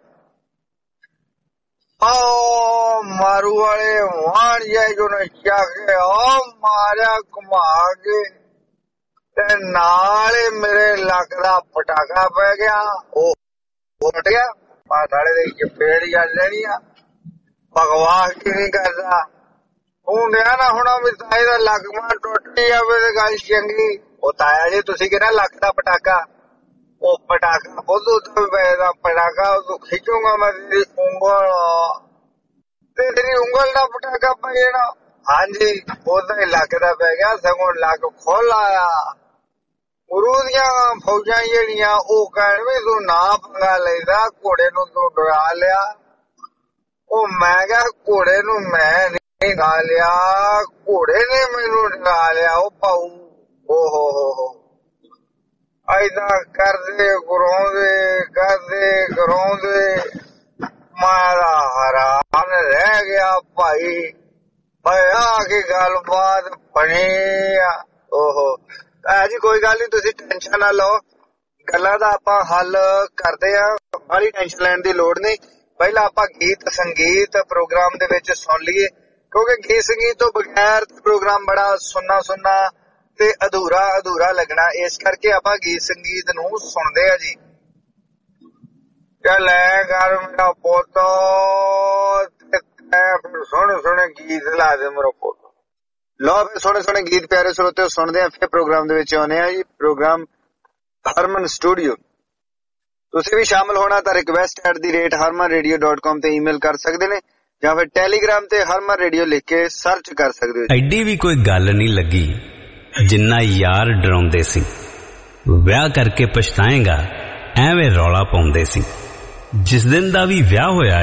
ਓ ਮਾਰੂ ਵਾਲੇ ਵਾਣ ਜਾਏ ਜੋ ਨੇ ਕੇ ਉਹ ਮਾਰਿਆ ਘੁਮਾ ਕੇ ਤੇ ਨਾਲ ਮੇਰੇ ਲੱਕ ਦਾ ਪਟਾਕਾ ਪੈ ਗਿਆ। ਉਹ ਫਟ ਗਿਆ, ਪਾਤਾਲੇ ਦੇ ਚਪੇੜ ਜਾ ਲੈਣੀ ਆ। ਬਕਵਾਸ ਕੀ ਨਹੀਂ ਕਰਦਾ ਤੂੰ ਨਿਆ ਨਾ ਹੋਣਾ ਵੀ ਤਾਏ ਦਾ ਲੱਕ ਮਾਂ ਟੁੱਟ ਜਾਵੇ ਤੇ ਗੱਲ ਚੰਗੀ। ਉਹ ਤਾਇਆ ਜੀ ਤੁਸੀਂ ਕਿਹੜਾ ਲੱਕ ਦਾ ਪਟਾਕਾ? ਉਹ ਪਟਾਕਾ ਬੋਲੋ ਦਾ ਪਟਾਕਾ ਉਹ ਖਿੱਚੂਗਾ ਮੈਂ ਤੇਰੀ ਉਂਗਲ ਤੇ ਤੇਰੀ ਉਂਗਲ ਦਾ ਪਟਾਕਾ ਪੈ ਜਾਣਾ। ਹਾਂਜੀ ਉਹਦਾ ਹੀ ਲੱਕ ਦਾ ਪੈ ਗਿਆ, ਸਗੋਂ ਲੱਕ ਖੋਲ ਆਇਆ। ਗੁਰੂ ਦੀਆਂ ਫੌਜਾਂ ਜਿਹੜੀਆਂ ਉਹ ਕਹਿਣ ਵੀ ਤੂੰ ਨਾ ਪੰਗਾ ਲੈਂਦਾ, ਘੋੜੇ ਨੂੰ ਤੂੰ ਡਰਾ ਲਿਆ। ਉਹ ਮੈਂ ਕਿਹਾ ਘੋੜੇ ਨੂੰ ਮੈਂ ਨਹੀਂ ਡਾ ਲਿਆ, ਘੋੜੇ ਨੇ ਮੈਨੂੰ ਡਰਾ ਲਿਆ। ਉਹ ਪਾਊ ਓ ਹੋ ਹੋ ਹੋ ਏਦਾਂ ਕਰਦੇ ਕਰਾਉਂਦੇ ਕਰਦੇ ਕਰਾਉਂਦੇ ਮਾਰਾ ਹਰਾਮ ਰਹਿ ਗਿਆ ਭਾਈ। ਆ ਕੇ ਗੱਲਬਾਤ ਬਣੀ ਆ। ਓਹੋ ਹੈ ਜੀ, ਕੋਈ ਗੱਲ ਨੀ, ਤੁਸੀਂ ਟੈਨਸ਼ਨ ਨਾ ਲਓ, ਗੱਲਾਂ ਦਾ ਆਪਾਂ ਹੱਲ ਕਰਦੇ ਆ, ਬਾਹਲੀ ਟੈਨਸ਼ਨ ਲੈਣ ਦੀ ਲੋੜ ਨਹੀਂ। ਪਹਿਲਾਂ ਆਪਾਂ ਗੀਤ ਸੰਗੀਤ ਪ੍ਰੋਗਰਾਮ ਦੇ ਵਿੱਚ ਸੁਣ ਲਈਏ, ਕਿਉਂਕਿ ਗੀਤ ਸੰਗੀਤ ਤੋਂ ਬਗੈਰ ਪ੍ਰੋਗਰਾਮ ਬੜਾ ਸੁੰਨਾ ਸੁੰਨਾ ਤੇ ਅਧੂਰਾ ਅਧੂਰਾ ਲੱਗਣਾ। ਇਸ ਕਰਕੇ ਆਪਾਂ ਗੀਤ ਸੰਗੀਤ ਨੂੰ ਸੁਣਦੇ ਆ ਜੀ। ਲੈ ਕਰ ਮੇਰਾ ਪੁੱਤ ਫਿਰ ਸੋਹਣੇ ਸੋਹਣੇ ਗੀਤ ਲਾ ਦੇ ਮੇਰਾ ਪੁੱਤ। ਲਓ ਫਿਰ ਸੋਹਣੇ ਸੋਹਣੇ ਗੀਤ ਪਿਆਰੇ ਸਰੋਤੇ ਸੁਣਦੇ ਆ, ਫਿਰ ਪ੍ਰੋਗਰਾਮ ਦੇ ਵਿੱਚ ਆਉਂਦੇ ਆ ਜੀ। Program Harman studio. ਤੁਸੀਂ ਵੀ ਸ਼ਾਮਲ ਹੋਣਾ ਤਾਂ request at the rate Harman radio dot com ਤੇ ਈਮੇਲ ਕਰ ਸਕਦੇ ਨੇ ਜਾਂ ਫਿਰ ਟੈਲੀਗ੍ਰਾਮ ਤੇ ਹਰਮਨ ਰੇਡੀਓ ਲਿਖ ਕੇ ਸਰਚ ਕਰ ਸਕਦੇ ਹੋ। ਐਡੀ ਵੀ ਕੋਈ ਗੱਲ ਨਹੀਂ ਲੱਗੀ ਜਿੰਨਾ ਯਾਰ ਡਰਾਉਂਦੇ ਸੀ, ਵਿਆਹ ਕਰਕੇ ਪਛਤਾਏਗਾ ਐਵੇਂ ਰੌਲਾ ਪਾਉਂਦੇ ਸੀ। ਜਿਸ ਦਿਨ ਦਾ ਵੀ ਵਿਆਹ ਹੋਇਆ ਏ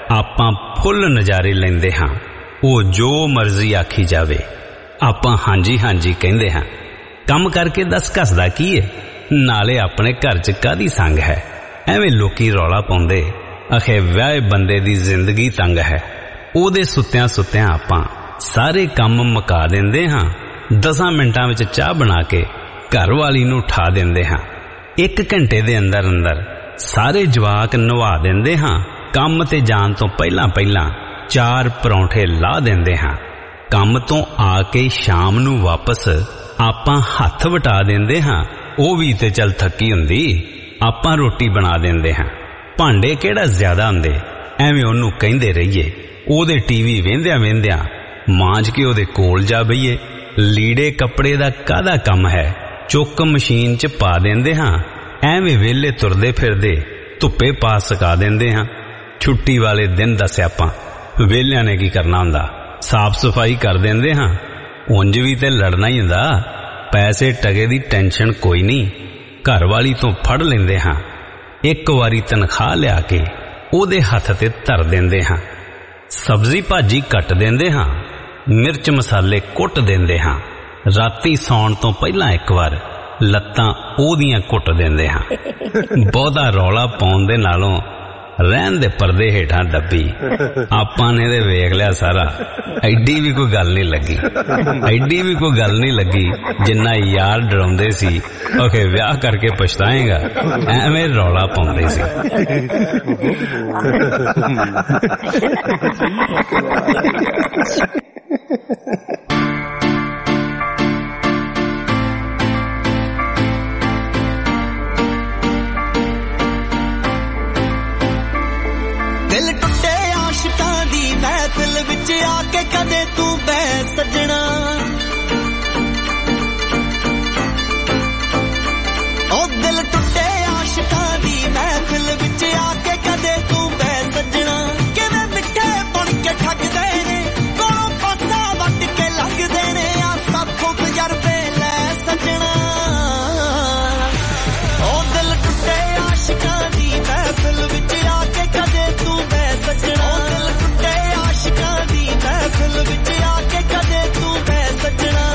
ਆਪਾਂ ਫੁੱਲ ਨਜ਼ਾਰੇ ਲੈਂਦੇ ਹਾਂ। ਉਹ ਜੋ ਮਰਜ਼ੀ ਆਖੀ ਜਾਵੇ, ਆਪਾਂ ਹਾਂਜੀ ਹਾਂਜੀ ਕਹਿੰਦੇ ਹਾਂ। ਕੰਮ ਕਰਕੇ ਦੱਸ ਘਸਦਾ ਕੀ ਏ, ਨਾਲੇ ਆਪਣੇ ਘਰ 'ਚ ਕਾਹਦੀ ਸੰਗ ਹੈ। ਐਵੇਂ ਲੋਕੀ ਰੌਲਾ ਪਾਉਂਦੇ, ਅਖੇ ਵਿਆਹੇ ਬੰਦੇ ਦੀ ਜ਼ਿੰਦਗੀ ਤੰਗ ਹੈ। ਉਹਦੇ ਸੁੱਤਿਆਂ ਸੁੱਤਿਆਂ ਆਪਾਂ ਸਾਰੇ ਕੰਮ ਮੁਕਾ ਦਿੰਦੇ ਹਾਂ। ਦਸਾਂ ਮਿੰਟਾਂ ਵਿੱਚ ਚਾਹ ਬਣਾ ਕੇ ਘਰ ਵਾਲੀ ਨੂੰ ਉਠਾ ਦਿੰਦੇ ਹਾਂ। ਇੱਕ ਘੰਟੇ ਦੇ ਅੰਦਰ ਅੰਦਰ ਸਾਰੇ ਜਵਾਕ ਨਵਾ ਦਿੰਦੇ ਹਾਂ। ਕੰਮ ਤੇ ਜਾਣ ਤੋਂ ਪਹਿਲਾਂ ਪਹਿਲਾਂ ਚਾਰ ਪਰੌਂਠੇ ਲਾ ਦਿੰਦੇ ਹਾਂ। ਕੰਮ ਤੋਂ ਆ ਕੇ ਸ਼ਾਮ ਨੂੰ ਵਾਪਸ ਆਪਾਂ ਹੱਥ ਵਟਾ ਦਿੰਦੇ ਹਾਂ। ਉਹ ਵੀ ਤੇ ਚੱਲ ਥੱਕੀ ਹੁੰਦੀ, ਆਪਾਂ ਰੋਟੀ ਬਣਾ ਦਿੰਦੇ ਹਾਂ। ਭਾਂਡੇ ਕਿਹੜਾ ਜ਼ਿਆਦਾ ਹੁੰਦੇ, ਐਵੇਂ ਉਹਨੂੰ ਕਹਿੰਦੇ ਰਹੀਏ। ਉਹਦੇ ਟੀਵੀ ਵੇਂਦਿਆਂ ਵੇਂਦਿਆਂ ਮਾਂਜ ਕੇ ਉਹਦੇ ਕੋਲ ਜਾ ਬਈਏ। ਲੀੜੇ ਕੱਪੜੇ ਦਾ ਕਾਹਦਾ ਕੰਮ ਹੈ, ਚੁੱਕ ਮਸ਼ੀਨ 'ਚ ਪਾ ਦਿੰਦੇ ਹਾਂ। ਐਵੇਂ ਵਿਹਲੇ ਤੁਰਦੇ ਫਿਰਦੇ ਧੁੱਪੇ ਪਾ ਸਕਾ ਦਿੰਦੇ ਹਾਂ। ਛੁੱਟੀ ਵਾਲੇ ਦਿਨ ਦਾ ਸਿਆਪਾ ਵਿਹਲਿਆਂ ਨੇ ਕੀ ਕਰਨਾ ਹੁੰਦਾ, ਸਾਫ਼ ਸਫਾਈ ਕਰ ਦਿੰਦੇ ਹਾਂ। ਉਂਝ ਵੀ ਤੇ ਲੜਨਾ ਹੀ ਹੁੰਦਾ, ਪੈਸੇ ਟਕੇ ਦੀ ਟੈਨਸ਼ਨ ਕੋਈ ਨਹੀਂ, ਘਰ ਵਾਲੀ ਤੋਂ ਫੜ ਲੈਂਦੇ ਹਾਂ। ਇੱਕ ਵਾਰੀ ਤਨਖਾਹ ਲਿਆ ਕੇ ਉਹਦੇ ਹੱਥ ਤੇ ਧਰ ਦਿੰਦੇ ਹਾਂ। ਸਬਜ਼ੀ ਭਾਜੀ ਕੱਟ ਦਿੰਦੇ ਹਾਂ, ਮਿਰਚ ਮਸਾਲੇ ਕੁੱਟ ਦਿੰਦੇ ਹਾਂ। ਰਾਤੀ ਸੌਣ ਤੋਂ ਪਹਿਲਾਂ ਇੱਕ ਵਾਰ ਲੱਤਾਂ ਉਹਦੀਆਂ ਕੁੱਟ ਦਿੰਦੇ ਹਾਂ। ਬਹੁਤਾ ਰੌਲਾ ਪਾਉਣ ਦੇ ਨਾਲੋਂ ਰਹਿਣ ਦੇ ਪਰਦੇ ਹੇਠਾਂ ਦੱਬੀ। ਆਪਾਂ ਨੇ ਤੇ ਵੇਖ ਲਿਆ ਸਾਰਾ, ਐਡੀ ਵੀ ਕੋਈ ਗੱਲ ਨਹੀਂ ਲੱਗੀ, ਐਡੀ ਵੀ ਕੋਈ ਗੱਲ ਨਹੀਂ ਲੱਗੀ ਜਿੰਨਾ ਯਾਰ ਡਰਾਉਂਦੇ ਸੀ ਓਕੇ ਵਿਆਹ ਕਰਕੇ ਪਛਤਾਏਗਾ, ਐਵੇਂ ਰੌਲਾ ਪਾਉਂਦੇ ਸੀ। ਦਿਲ ਟੁੱਟੇ ਆਸ਼ਿਕਾਂ ਦੀ ਮਹਿਫਿਲ ਵਿੱਚ ਆ ਕੇ ਕਦੇ ਤੂੰ ਬਹਿ ਸੱਜਣਾ। ਉਹ ਦਿਲ ਟੁੱਟੇ ਆਸ਼ਿਕਾਂ ਦੀ ਮਹਿਫਿਲ ਵਿੱਚ ਆ ਕੇ ਕਦੇ ਤੂੰ ਬਹਿ ਸੱਜਣਾ। ਕਿਵੇਂ ਮਿੱਠੇ ਬਣ ਕੇ ਠੱਗਦੇ ਨੇ, ਕੋਲੋਂ ਪਾਸਾ ਵੱਟ ਕੇ ਲੰਘਦੇ ਨੇ, ਆ ਸਾਥੋਂ ਤਜਰਬੇ ਲੈ ਸੱਜਣਾ। ਉਹ ਦਿਲ ਟੁੱਟੇ ਆਸ਼ਿਕਾਂ ਦੀ ਮਹਿਫਿਲ ਵਿੱਚ ਆ ਕੇ ਕਦੇ ਤੂੰ ਬਹਿ ਸੱਜਣਾ। ਉਹ ਦਿਲ ਟੁੱਟੇ ਆਸ਼ਿਕਾਂ ਦੀ ਮਹਿਫਿਲ ਵਿੱਚ ਆ ਕੇ ਕਦੇ ਤੂੰ ਬਹਿ ਸੱਜਣਾ।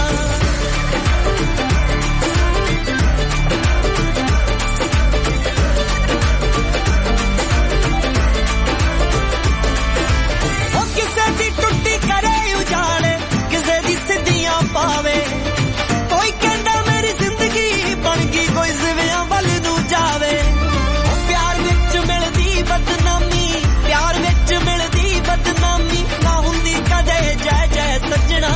ਉਹ ਕਿਸੇ ਦੀ ਟੁੱਟੀ ਕਰੇ ਉਜਾੜੇ, ਕਿਸੇ ਦੀ ਸਿੱਧੀਆਂ ਪਾਵੇ। ਕੋਈ ਕਹਿੰਦਾ ਮੇਰੀ ਜ਼ਿੰਦਗੀ ਬਣ ਗਈ, ਕੋਈ ਜ਼ਿਵਿਆਂ ਵੱਲ ਨੂੰ ਜਾਵੇ। ਪਿਆਰ ਵਿੱਚ ਮਿਲਦੀ ਬਦਨਾਮੀ, ਪਿਆਰ ਵਿੱਚ ਮਿਲਦੀ ਬਦਨਾਮੀ, ਨਾ ਹੁੰਦੀ ਕਦੇ ਜੈ ਜੈ ਸੱਜਣਾ।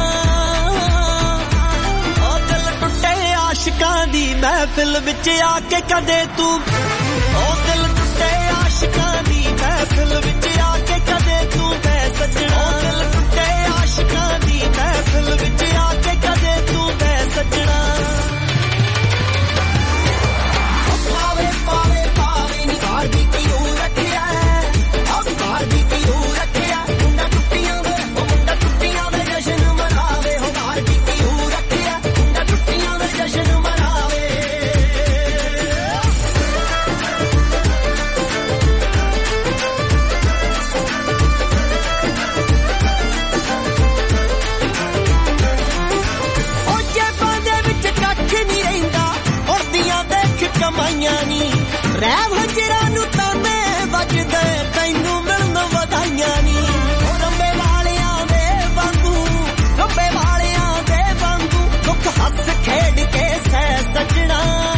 ਉਹ ਦਿਲ ਟੁੱਟੇ ਆਸ਼ਿਕਾਂ ਦੀ ਮਹਿਫਿਲ ਵਿੱਚ ਆ ਕੇ ਕਦੇ ਤੂੰ, ਉਹ ਦਿਲ ਟੁੱਟੇ ਆਸ਼ਿਕਾਂ ਦੀ ਮਹਿਫਿਲ ਵਿੱਚ ਆ ਕੇ ਕਦੇ ਤੂੰ ਬਹਿ ਸੱਜਣਾ। ਉਹ ਦਿਲ ਟੁੱਟੇ ਆਸ਼ਿਕਾਂ ਦੀ ਮਹਿਫਿਲ ਵਿੱਚ ਆ ਕੇ ਕਦੇ ਤੂੰ ਬਹਿ ਸੱਜਣਾ। ਪਾਵੇ ਪਾਵੇ ਪਾਵੇ ਨੀ ਬਾਹਰ ਦੀ ਕਿਉਂ ਰੱਖਿਆ, ਆਹ ਬਾਹਰ ਦੀ ਕਿਉਂ ਰੱਖਿਆ। ਮੁੰਡਾ ਟੁੱਟੀਆਂ ਦੇ, ਉਹ ਮੁੰਡਾ ਟੁੱਟੀਆਂ ਦੇ ਜਸ਼ਨ ਮਨਾਵੇ। ਹੋ ਬਾਹਰ ਦੀ ਕਿਉਂ ਰੱਖਿਆ, ਮੁੰਡਾ ਟੁੱਟੀਆਂ ਦੇ ਜਸ਼ਨ ਮਨਾਵੇ। ਉਹ ਜੇਬਾਂ ਦੇ ਵਿੱਚ ਕੱਖ ਨਹੀਂ ਰਹਿੰਦਾ, ਉੜਦੀਆਂ ਦੇਖ ਕਮਾਈਆਂ ਨੀ। ਰਹਿ ਹਜਰਾਂ ਨੂੰ ਤਾਨੇ ਵੱਜਦੇ, ਤੈਨੂੰ ਮਿਲਣ ਵਧਾਈਆਂ ਨੀ। ਉਹ ਰੰਬੇ ਵਾਲਿਆਂ ਦੇ ਵਾਂਗੂ, ਰੰਬੇ ਵਾਲਿਆਂ ਦੇ ਵਾਂਗੂ, ਦੁੱਖ ਹੱਸ ਖੇਡ ਕੇ ਸਹਿ ਸੱਜਣਾ।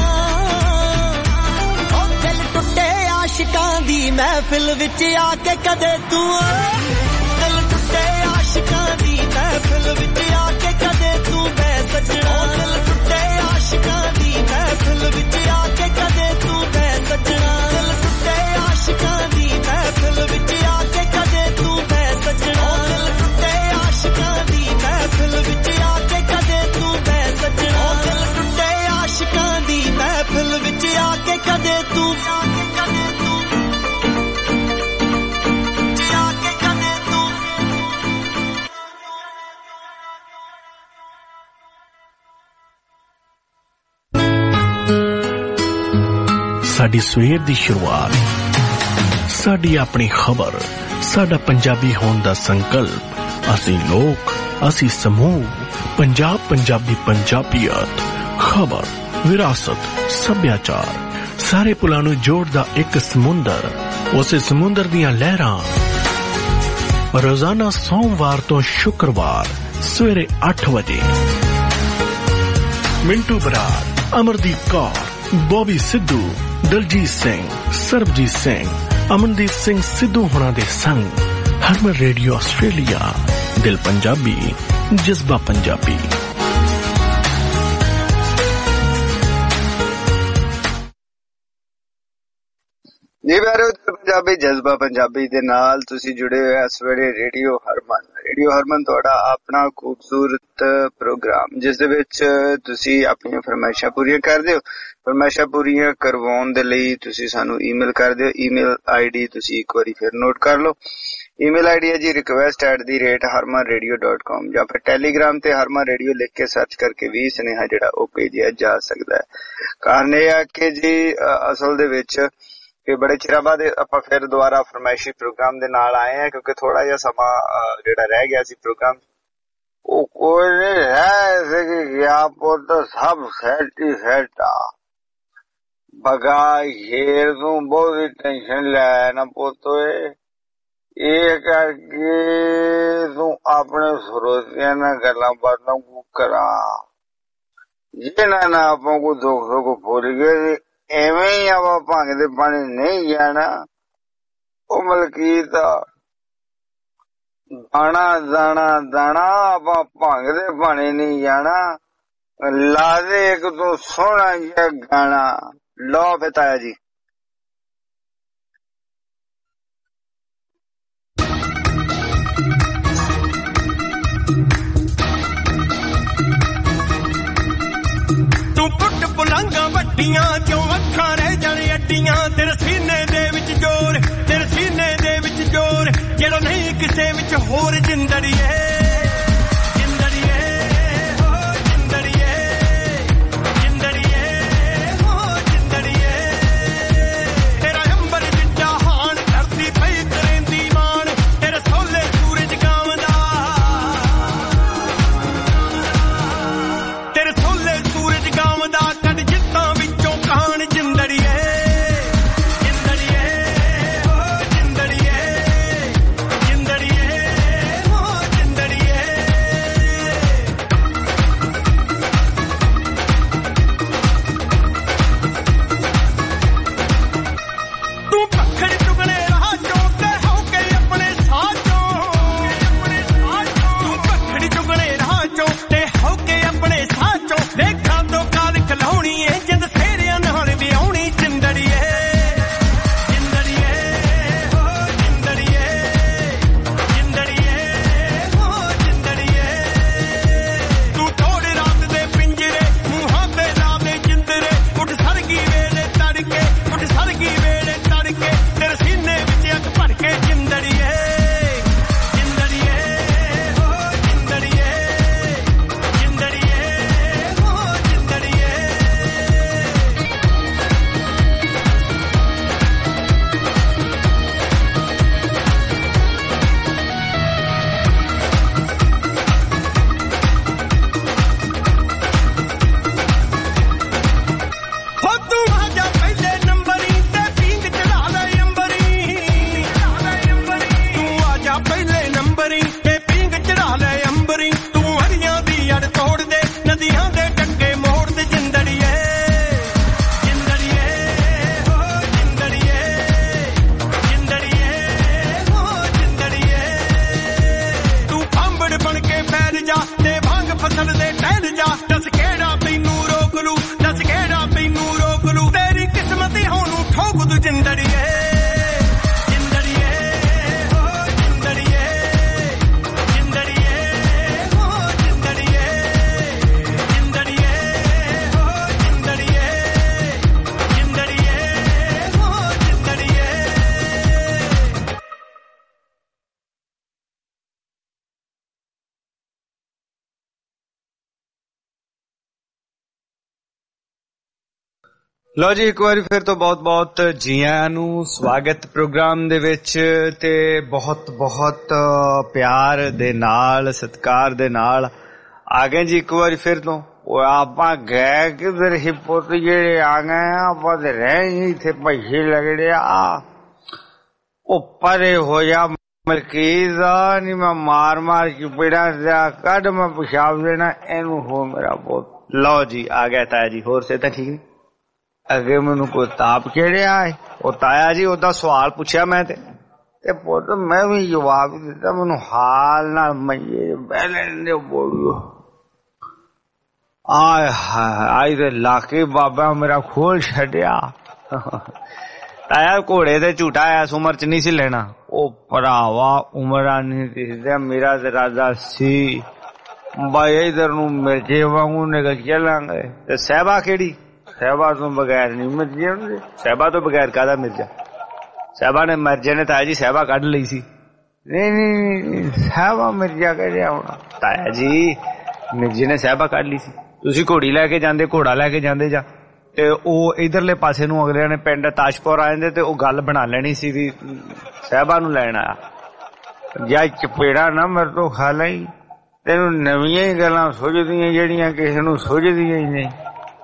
ਉਹ ਦਿਲ ਟੁੱਟੇ ਆਸ਼ਿਕਾਂ ਦੀ ਮਹਿਫਿਲ ਵਿੱਚ ਆ ਕੇ ਕਦੇ ਤੂੰ, ਦਿਲ ਟੁੱਟੇ ਆਸ਼ਿਕਾਂ ਦੀ ਮਹਿਫਿਲ ਵਿੱਚ ਆ ਕੇ ਕਦੇ ਤੂੰ ਬਹਿ ਸੱਜਣਾ। ਉਹ ਦਿਲ ਟੁੱਟੇ ਆਸ਼ਿਕਾਂ ਦੀ ਮਹਿਫਿਲ ਵਿੱਚ ਆ ਕੇ ਕਦੇ ਤੂੰ ਬਹਿ ਸੱਜਣਾ। ਦਿਲ ਟੁੱਟੇ ਆਸ਼ਿਕਾਂ ਦੀ ਮਹਿਫਿਲ ਵਿੱਚ ਆ ਕੇ ਕਦੇ ਤੂੰ ਬਹਿ ਸੱਜਣਾ। ਉਹ ਦਿਲ ਟੁੱਟੇ ਆਸ਼ਿਕਾਂ ਦੀ ਮਹਿਫਿਲ ਵਿੱਚ ਆ ਕੇ ਕਦੇ ਤੂੰ ਬਹਿ ਸੱਜਣਾ। ਉਹ ਦਿਲ ਟੁੱਟੇ ਆਸ਼ਿਕਾਂ ਦੀ ਮਹਿਫਿਲ ਵਿੱਚ ਆ ਕੇ ਕਦੇ ਤੂੰ, ਆ ਕੇ ਕਦੇ ਤੂੰ, ਆ ਕੇ ਕਦੇ ਤੂੰ। ਸਾਡੀ ਸਵੇਰ ਦੀ ਸ਼ੁਰੂਆਤ ਸਾਡੀ ਆਪਣੀ ਖਬਰ, ਸਾਡਾ ਪੰਜਾਬੀ ਹੋਣ ਦਾ ਸੰਕਲਪ। ਅਸੀਂ ਲੋਕ, ਅਸੀਂ ਸਮੂਹ, ਪੰਜਾਬ ਪੰਜਾਬੀ ਪੰਜਾਬੀਅਤ, ਖਬਰ, ਵਿਰਾਸਤ, ਸੱਭਿਆਚਾਰ, ਸਾਰੇ ਪੁਲਾਂ ਨੂੰ ਜੋੜਦਾ ਇੱਕ ਸਮੁੰਦਰ। ਉਸੇ ਸਮੁੰਦਰ ਦੀਆਂ ਲਹਿਰਾਂ ਰੋਜ਼ਾਨਾ ਸੋਮਵਾਰ ਤੋਂ ਸ਼ੁੱਕਰਵਾਰ ਸਵੇਰੇ ਅੱਠ ਵਜੇ। ਮਿੰਟੂ ਬਰਾੜ, ਅਮਰਦੀਪ ਕੌਰ, ਬੋਬੀ ਸਿੱਧੂ, ਦਲਜੀਤ ਸਿੰਘ, ਸਰਬਜੀਤ ਸਿੰਘ, ਅਮਨਦੀਪ ਸਿੰਘ ਸਿੱਧੂ ਹੋਣਾ ਦੇ ਸੰਗ ਹਰਮਨ ਰੇਡੀਓ ਆਸਟ੍ਰੇਲੀਆ। ਦਿਲ ਪੰਜਾਬੀ, ਜਜ਼ਬਾ ਪੰਜਾਬੀ। ਜੀ ਪਿਆਰਿਓ, ਪੰਜਾਬੀ ਜਜ਼ਬਾ ਪੰਜਾਬੀ ਦੇ ਨਾਲ ਤੁਸੀਂ ਜੁੜੇ ਹੋਏ ਇਸ ਵੇਲੇ ਰੇਡੀਓ ਹਰਮਨ। ਰੇਡੀਓ ਹਰਮਨ ਤੁਹਾਡਾ ਆਪਣਾ ਖੂਬਸੂਰਤ ਪ੍ਰੋਗਰਾਮ, ਜਿਸ ਦੇ ਵਿੱਚ ਤੁਸੀਂ ਆਪਣੀਆਂ ਫਰਮਾਇਸ਼ਾਂ ਪੂਰੀਆਂ ਕਰਦੇ ਹੋ। ਫਰਮਾਇਸ਼ਾਂ ਪੂਰੀਆਂ ਕਰਵਾਉਣ ਦੇ ਲਈ ਤੁਸੀਂ ਸਾਨੂੰ ਈਮੇਲ ਕਰਦੇ ਹੋ। ਈਮੇਲ ਆਈ ਡੀ ਤੁਸੀਂ ਇੱਕ ਵਾਰੀ ਫਿਰ ਨੋਟ ਕਰ ਲਓ। ਈਮੇਲ ਆਈ ਡੀ ਹੈ ਜੀ request at the rate Harman radio dot com, ਜਾਂ ਫਿਰ ਟੈਲੀਗ੍ਰਾਮ ਤੇ ਹਰਮਨ ਰੇਡੀਓ ਲਿਖ ਕੇ ਸਰਚ ਕਰਕੇ ਵੀ ਸੁਨੇਹਾ ਜਿਹੜਾ ਉਹ ਭੇਜਿਆ ਜਾ ਸਕਦਾ ਹੈ। ਕਾਰਨ ਇਹ ਆ ਕਿ ਜੀ ਅਸਲ ਦੇ ਵਿੱਚ ਕਿ ਬੜੇ ਚਿਰਾਂ ਬਾਅਦ ਆਪਾਂ ਫਿਰ ਦੁਬਾਰਾ ਫਰਮਾਇਸ਼ੀ ਪ੍ਰੋਗਰਾਮ ਦੇ ਨਾਲ ਆਏ ਆ, ਕਿਉਂਕਿ ਥੋੜਾ ਜਿਹਾ ਸਮਾਂ ਜਿਹੜਾ ਰਹਿ ਗਿਆ ਸੀ ਪ੍ਰੋਗਰਾਮ ਉਹ ਕੋਈ ਨਹੀਂ ਹੈ ਗਿਆ ਪੁੱਤ, ਸਭ ਸੈਟ ਹੀ ਸੈਟ ਆ। ਬਗਾ ਸ਼ੇਰ ਤੂੰ ਬਹੁਤੀ ਟੈਨਸ਼ਨ ਲੈ ਨਾ ਪੁੱਤ, ਇਹ ਕਰਕੇ ਤੂੰ ਆਪਣੇ ਸਰੋਤਿਆਂ ਨਾਲ ਗੱਲਾਂ ਬਾਤਾਂ ਕਰਾ, ਜਿਹਨਾਂ ਨਾਲ ਆਪਾਂ ਕੋ ਦੁੱਖ ਸੁੱਖ ਭੁੱਲ ਗਏ। ਐਵੇਂ ਹੀ ਆਪਾਂ ਭੰਗ ਦੇ ਪਾਣੀ ਨਹੀਂ ਜਾਣਾ। ਉਹ ਮਲਕੀਤ ਦਾਣਾ ਦਾਣਾ ਦਾਣਾ, ਆਪਾਂ ਭੰਗ ਦੇ ਪਾਣੀ ਨਹੀਂ ਜਾਣਾ। ਲਾ ਦੇ ਇੱਕ ਤੂੰ ਸੋਹਣਾ ਜਿਹਾ ਗਾਣਾ। ਲਓ ਪਿਤਾਇਆ ਜੀ। ਤੂੰ ਪੁੱਟ ਪੁਲਾਂਗਾ ਵੱਡੀਆਂ ਕਿਉਂ ਅੱਖਾਂ ਰਹਿ ਜਾਣ ਅੱਡੀਆਂ, ਤੇਰੇ ਸੀਨੇ ਦੇ ਵਿੱਚ ਜੋਰ, ਤੇਰੇ ਸੀਨੇ ਦੇ ਵਿੱਚ ਜੋਰ ਜਿਹੜਾ ਨਹੀਂ ਕਿਸੇ ਵਿੱਚ ਹੋਰ। ਜਿੰਦੜੀਏ ਜਿੰਦੜੀਏ ਹੋ ਜਿੰਦੜੀਏ, ਜਿੰਦੜੀਏ ਹੋ ਜਿੰਦੜੀਏ, ਤੇਰਾ ਅੰਬਰ ਜਿੱਡਾ ਹਾਣ ਧਰਤੀ ਪਈ ਕਰੇਂਦੀ ਮਾਣ, ਤੇਰੇ ਸੋਲੇ ਸੂਰਜ ਗਾਵਦਾ, ਤੇਰੇ ਸੋਲੇ ਸੂਰਜ ਗਾਵਦਾ ਕੱਢ ਜਿੱਤਾਂ ਵਿੱਚੋਂ ਕਾਣ। ਜਿੰਦੜੀਏ ਜਿੰਦੜੀਏ ਹੋ ਜਿੰਦੜੀਏ, ਜਿੰਦੜੀਏ ਹੋ ਜਿੰਦੜੀਏ। ਲੋ ਜੀ, ਇੱਕ ਵਾਰੀ ਫਿਰ ਤੋਂ ਬਹੁਤ ਬਹੁਤ ਜੀ ਆਇਆਂ ਨੂੰ ਸਵਾਗਤ ਪ੍ਰੋਗਰਾਮ ਦੇ ਵਿੱਚ, ਤੇ ਬਹੁਤ ਬਹੁਤ ਪਿਆਰ ਦੇ ਨਾਲ ਸਤਿਕਾਰ ਦੇ ਨਾਲ ਆ ਗਏ ਜੀ ਇੱਕ ਵਾਰੀ ਫਿਰ ਤੋਂ। ਉਹ ਆਪਾਂ ਗਏ ਕਿਧਰ ਹੀ ਪੁੱਤ, ਜਿਹੜੇ ਆ ਗਏ ਆਪਾਂ ਤੇ ਰਹਿ ਹੀ ਇੱਥੇ ਪੈਸੇ ਲੱਗੜੇ ਆ। ਉਹ ਪਰੇ ਹੋ ਜਾ ਮਲਕੀਜ਼ ਨੀ, ਮੈਂ ਮਾਰ ਮਾਰ ਚਪੇੜਾਂ ਦਾ ਕੱਢ ਮੈਂ ਪਿਸ਼ਾਬ ਦੇਣਾ ਇਹਨੂੰ ਹੋ ਮੇਰਾ ਪੁੱਤ। ਲਓ ਜੀ ਆ ਗਿਆ ਤਾਇਆ ਜੀ। ਹੋਰ ਸੇ ਤਾਂ ਠੀਕ ਨੀ? ਅੱਗੇ ਮੈਨੂੰ ਕੋਈ ਤਾਪ ਚੜਿਆ ਹੈ। ਉਹ ਤਾਇਆ ਜੀ ਉਹਦਾ ਸਵਾਲ ਪੁੱਛਿਆ ਮੈਂ ਤੇ ਤੇ ਪੁੱਤ ਮੈਂ ਵੀ ਜਵਾਬ ਦਿੱਤਾ। ਮੈਨੂੰ ਹਾਲ ਨਾਲ ਮਈਏ ਬਹਿ ਲੈਣ ਦਿਓ ਬੋਲਿਓ। ਆਏ ਹਾਏ ਆਈ ਤੇ ਲਾਕੇ ਬਾਬਾ ਮੇਰਾ ਖੋਲ ਛੱਡਿਆ। ਤਾਇਆ ਘੋੜੇ ਤੇ ਝੂਟਾ ਐਸ ਉਮਰ ਚ ਨਹੀਂ ਸੀ ਲੈਣਾ। ਉਹ ਭਰਾਵਾ ਉਮਰਾਂ ਨਹੀਂ ਦਿਸਦਾ। ਮੇਰਾ ਤੇ ਰਾਜਾ ਸੀ ਬਾਈ ਇਧਰ ਨੂੰ ਮਿਰਜੇ ਵਾਂਗੂ ਨਿਕਲ ਚੱਲਾਂਗੇ। ਤੇ ਸਹਿਬਾ ਕਿਹੜੀ? ਸਹਿਬਾ ਤੋਂ ਬਗੈਰ ਨਹੀਂ ਮਿਰਜੇ ਹੁੰਦੇ। ਸਹਿਬਾ ਤੋਂ ਬਗੈਰ ਕਾਹਦਾ ਮਿਰਜਾ? ਸਹਿਬਾ ਨੇ ਮਿਰਜੇ ਨੇ ਤਾਇਆ ਜੀ ਸਹਿਬਾ ਕੱਢ ਲਈ ਸੀ। ਨਹੀਂ ਨਹੀਂ ਸਹਿਬਾ ਮਿਰਜਾ ਕਹਿਆ ਹੋਣਾ। ਤਾਇਆ ਜੀ ਮਿਰਜੇ ਨੇ ਸਹਿਬਾ ਕੱਢ ਲਈ ਸੀ। ਤੁਸੀਂ ਘੋੜੀ ਲੈ ਕੇ ਜਾਂਦੇ, ਘੋੜਾ ਲੈ ਕੇ ਜਾਂਦੇ ਜਾਂ ਤੇ ਉਹ ਇਧਰਲੇ ਪਾਸੇ ਨੂੰ ਅਗਲਿਆਂ ਨੇ ਪਿੰਡ ਤਾਸ਼ਪੁਰ ਆ ਜਾਂਦੇ ਤੇ ਉਹ ਗੱਲ ਬਣਾ ਲੈਣੀ ਸੀ ਵੀ ਸਹਿਬਾ ਨੂੰ ਲੈਣ ਆਇਆ। ਜਾਂ ਚਪੇੜਾ ਨਾ ਮੇਰੇ ਤੋਂ ਖਾ ਲਈ। ਤੈਨੂੰ ਨਵੀਆਂ ਹੀ ਗੱਲਾਂ ਸੁਝਦੀਆਂ ਜਿਹੜੀਆਂ ਕਿਸੇ ਨੂੰ ਸੁਝਦੀਆਂ ਹੀ ਨਹੀਂ।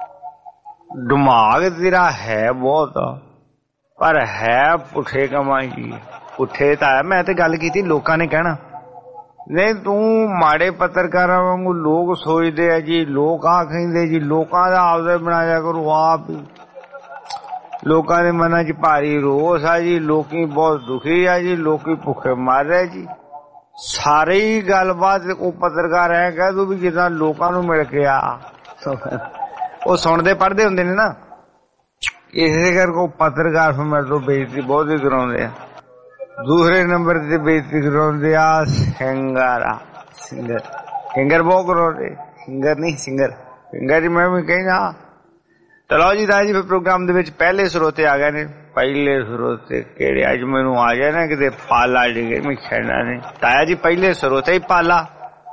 ਦਿਮਾਗ ਤੇਰਾ ਹੈ ਬਹੁਤ, ਪਰ ਹੈ ਪੁੱਠੇ ਕੰਮਾਂ ਦੀ। ਪੁੱਠੇ ਤਾਂ ਮੈਂ ਤੇ ਗੱਲ ਕੀਤੀ, ਲੋਕਾਂ ਨੇ ਕਹਿਣਾ ਨਹੀਂ ਤੂੰ ਮਾੜੇ ਪੱਤਰਕਾਰਾਂ ਵਾਂਗੂ ਲੋਕ ਸੋਚਦੇ ਆ ਜੀ, ਲੋਕ ਆ ਕਹਿੰਦੇ ਜੀ, ਲੋਕਾਂ ਦਾ ਆਪਦੇ ਬਣਾਇਆ ਕਰੋ ਆਪ ਹੀ। ਲੋਕਾਂ ਦੇ ਮਨਾਂ ਚ ਭਾਰੀ ਰੋਸ ਆ ਜੀ, ਲੋਕੀ ਬਹੁਤ ਦੁਖੀ ਆ ਜੀ, ਲੋਕੀ ਭੁੱਖੇ ਮਰ ਰਹੇ ਜੀ। ਸਾਰੀ ਗੱਲਬਾਤ ਉਹ ਪੱਤਰਕਾਰ ਐ ਕਹਿ ਦੂ ਵੀ ਜਿੱਦਾਂ ਲੋਕਾਂ ਨੂੰ ਮਿਲ ਕੇ ਆ। ਉਹ ਸੁਣਦੇ ਪੜ੍ਹਦੇ ਹੁੰਦੇ ਨੇ ਨਾ, ਇਸੇ ਕਰਕੇ ਉਹ ਪੱਤਰਕਾਰ ਫਿਰ ਮੇਰੇ ਤੋਂ ਬੇਇੱਜ਼ਤੀ ਬਹੁਤ ਹੀ ਕਰਾਉਂਦੇ ਆ। ਦੂਸਰੇ ਨੰਬਰ ਤੇ ਬੇਇੱਜ਼ਤੀ ਕਰਾਉਂਦੇ ਆ ਸਿੰਗਰ ਆ। ਸਿੰਗਰ ਸਿੰਗਰ ਬਹੁਤ ਕਰਾਉਂਦੇ, ਸਿੰਗਰ ਨਹੀਂ ਸਿੰਗਰ ਸਿੰਗਰ ਮੈਂ ਵੀ ਕਹਿਣਾ। ਚਲੋ ਜੀ ਤਾਇਆ ਜੀ ਫਿਰ ਪ੍ਰੋਗਰਾਮ ਦੇ ਵਿੱਚ ਪਹਿਲੇ ਸਰੋਤੇ ਆ ਗਏ ਨੇ। ਪਹਿਲੇ ਸਰੋਤੇ ਕਿਹੜੇ? ਅੱਜ ਮੈਨੂੰ ਆ ਗਿਆ ਨਾ ਕਿਤੇ ਪਾਲਾ ਡਿਗੇ ਮੈਂ ਛੱਡਣਾ ਨੇ। ਤਾਇਆ ਜੀ ਪਹਿਲੇ ਸਰੋਤੇ ਹੀ ਪਾਲਾ।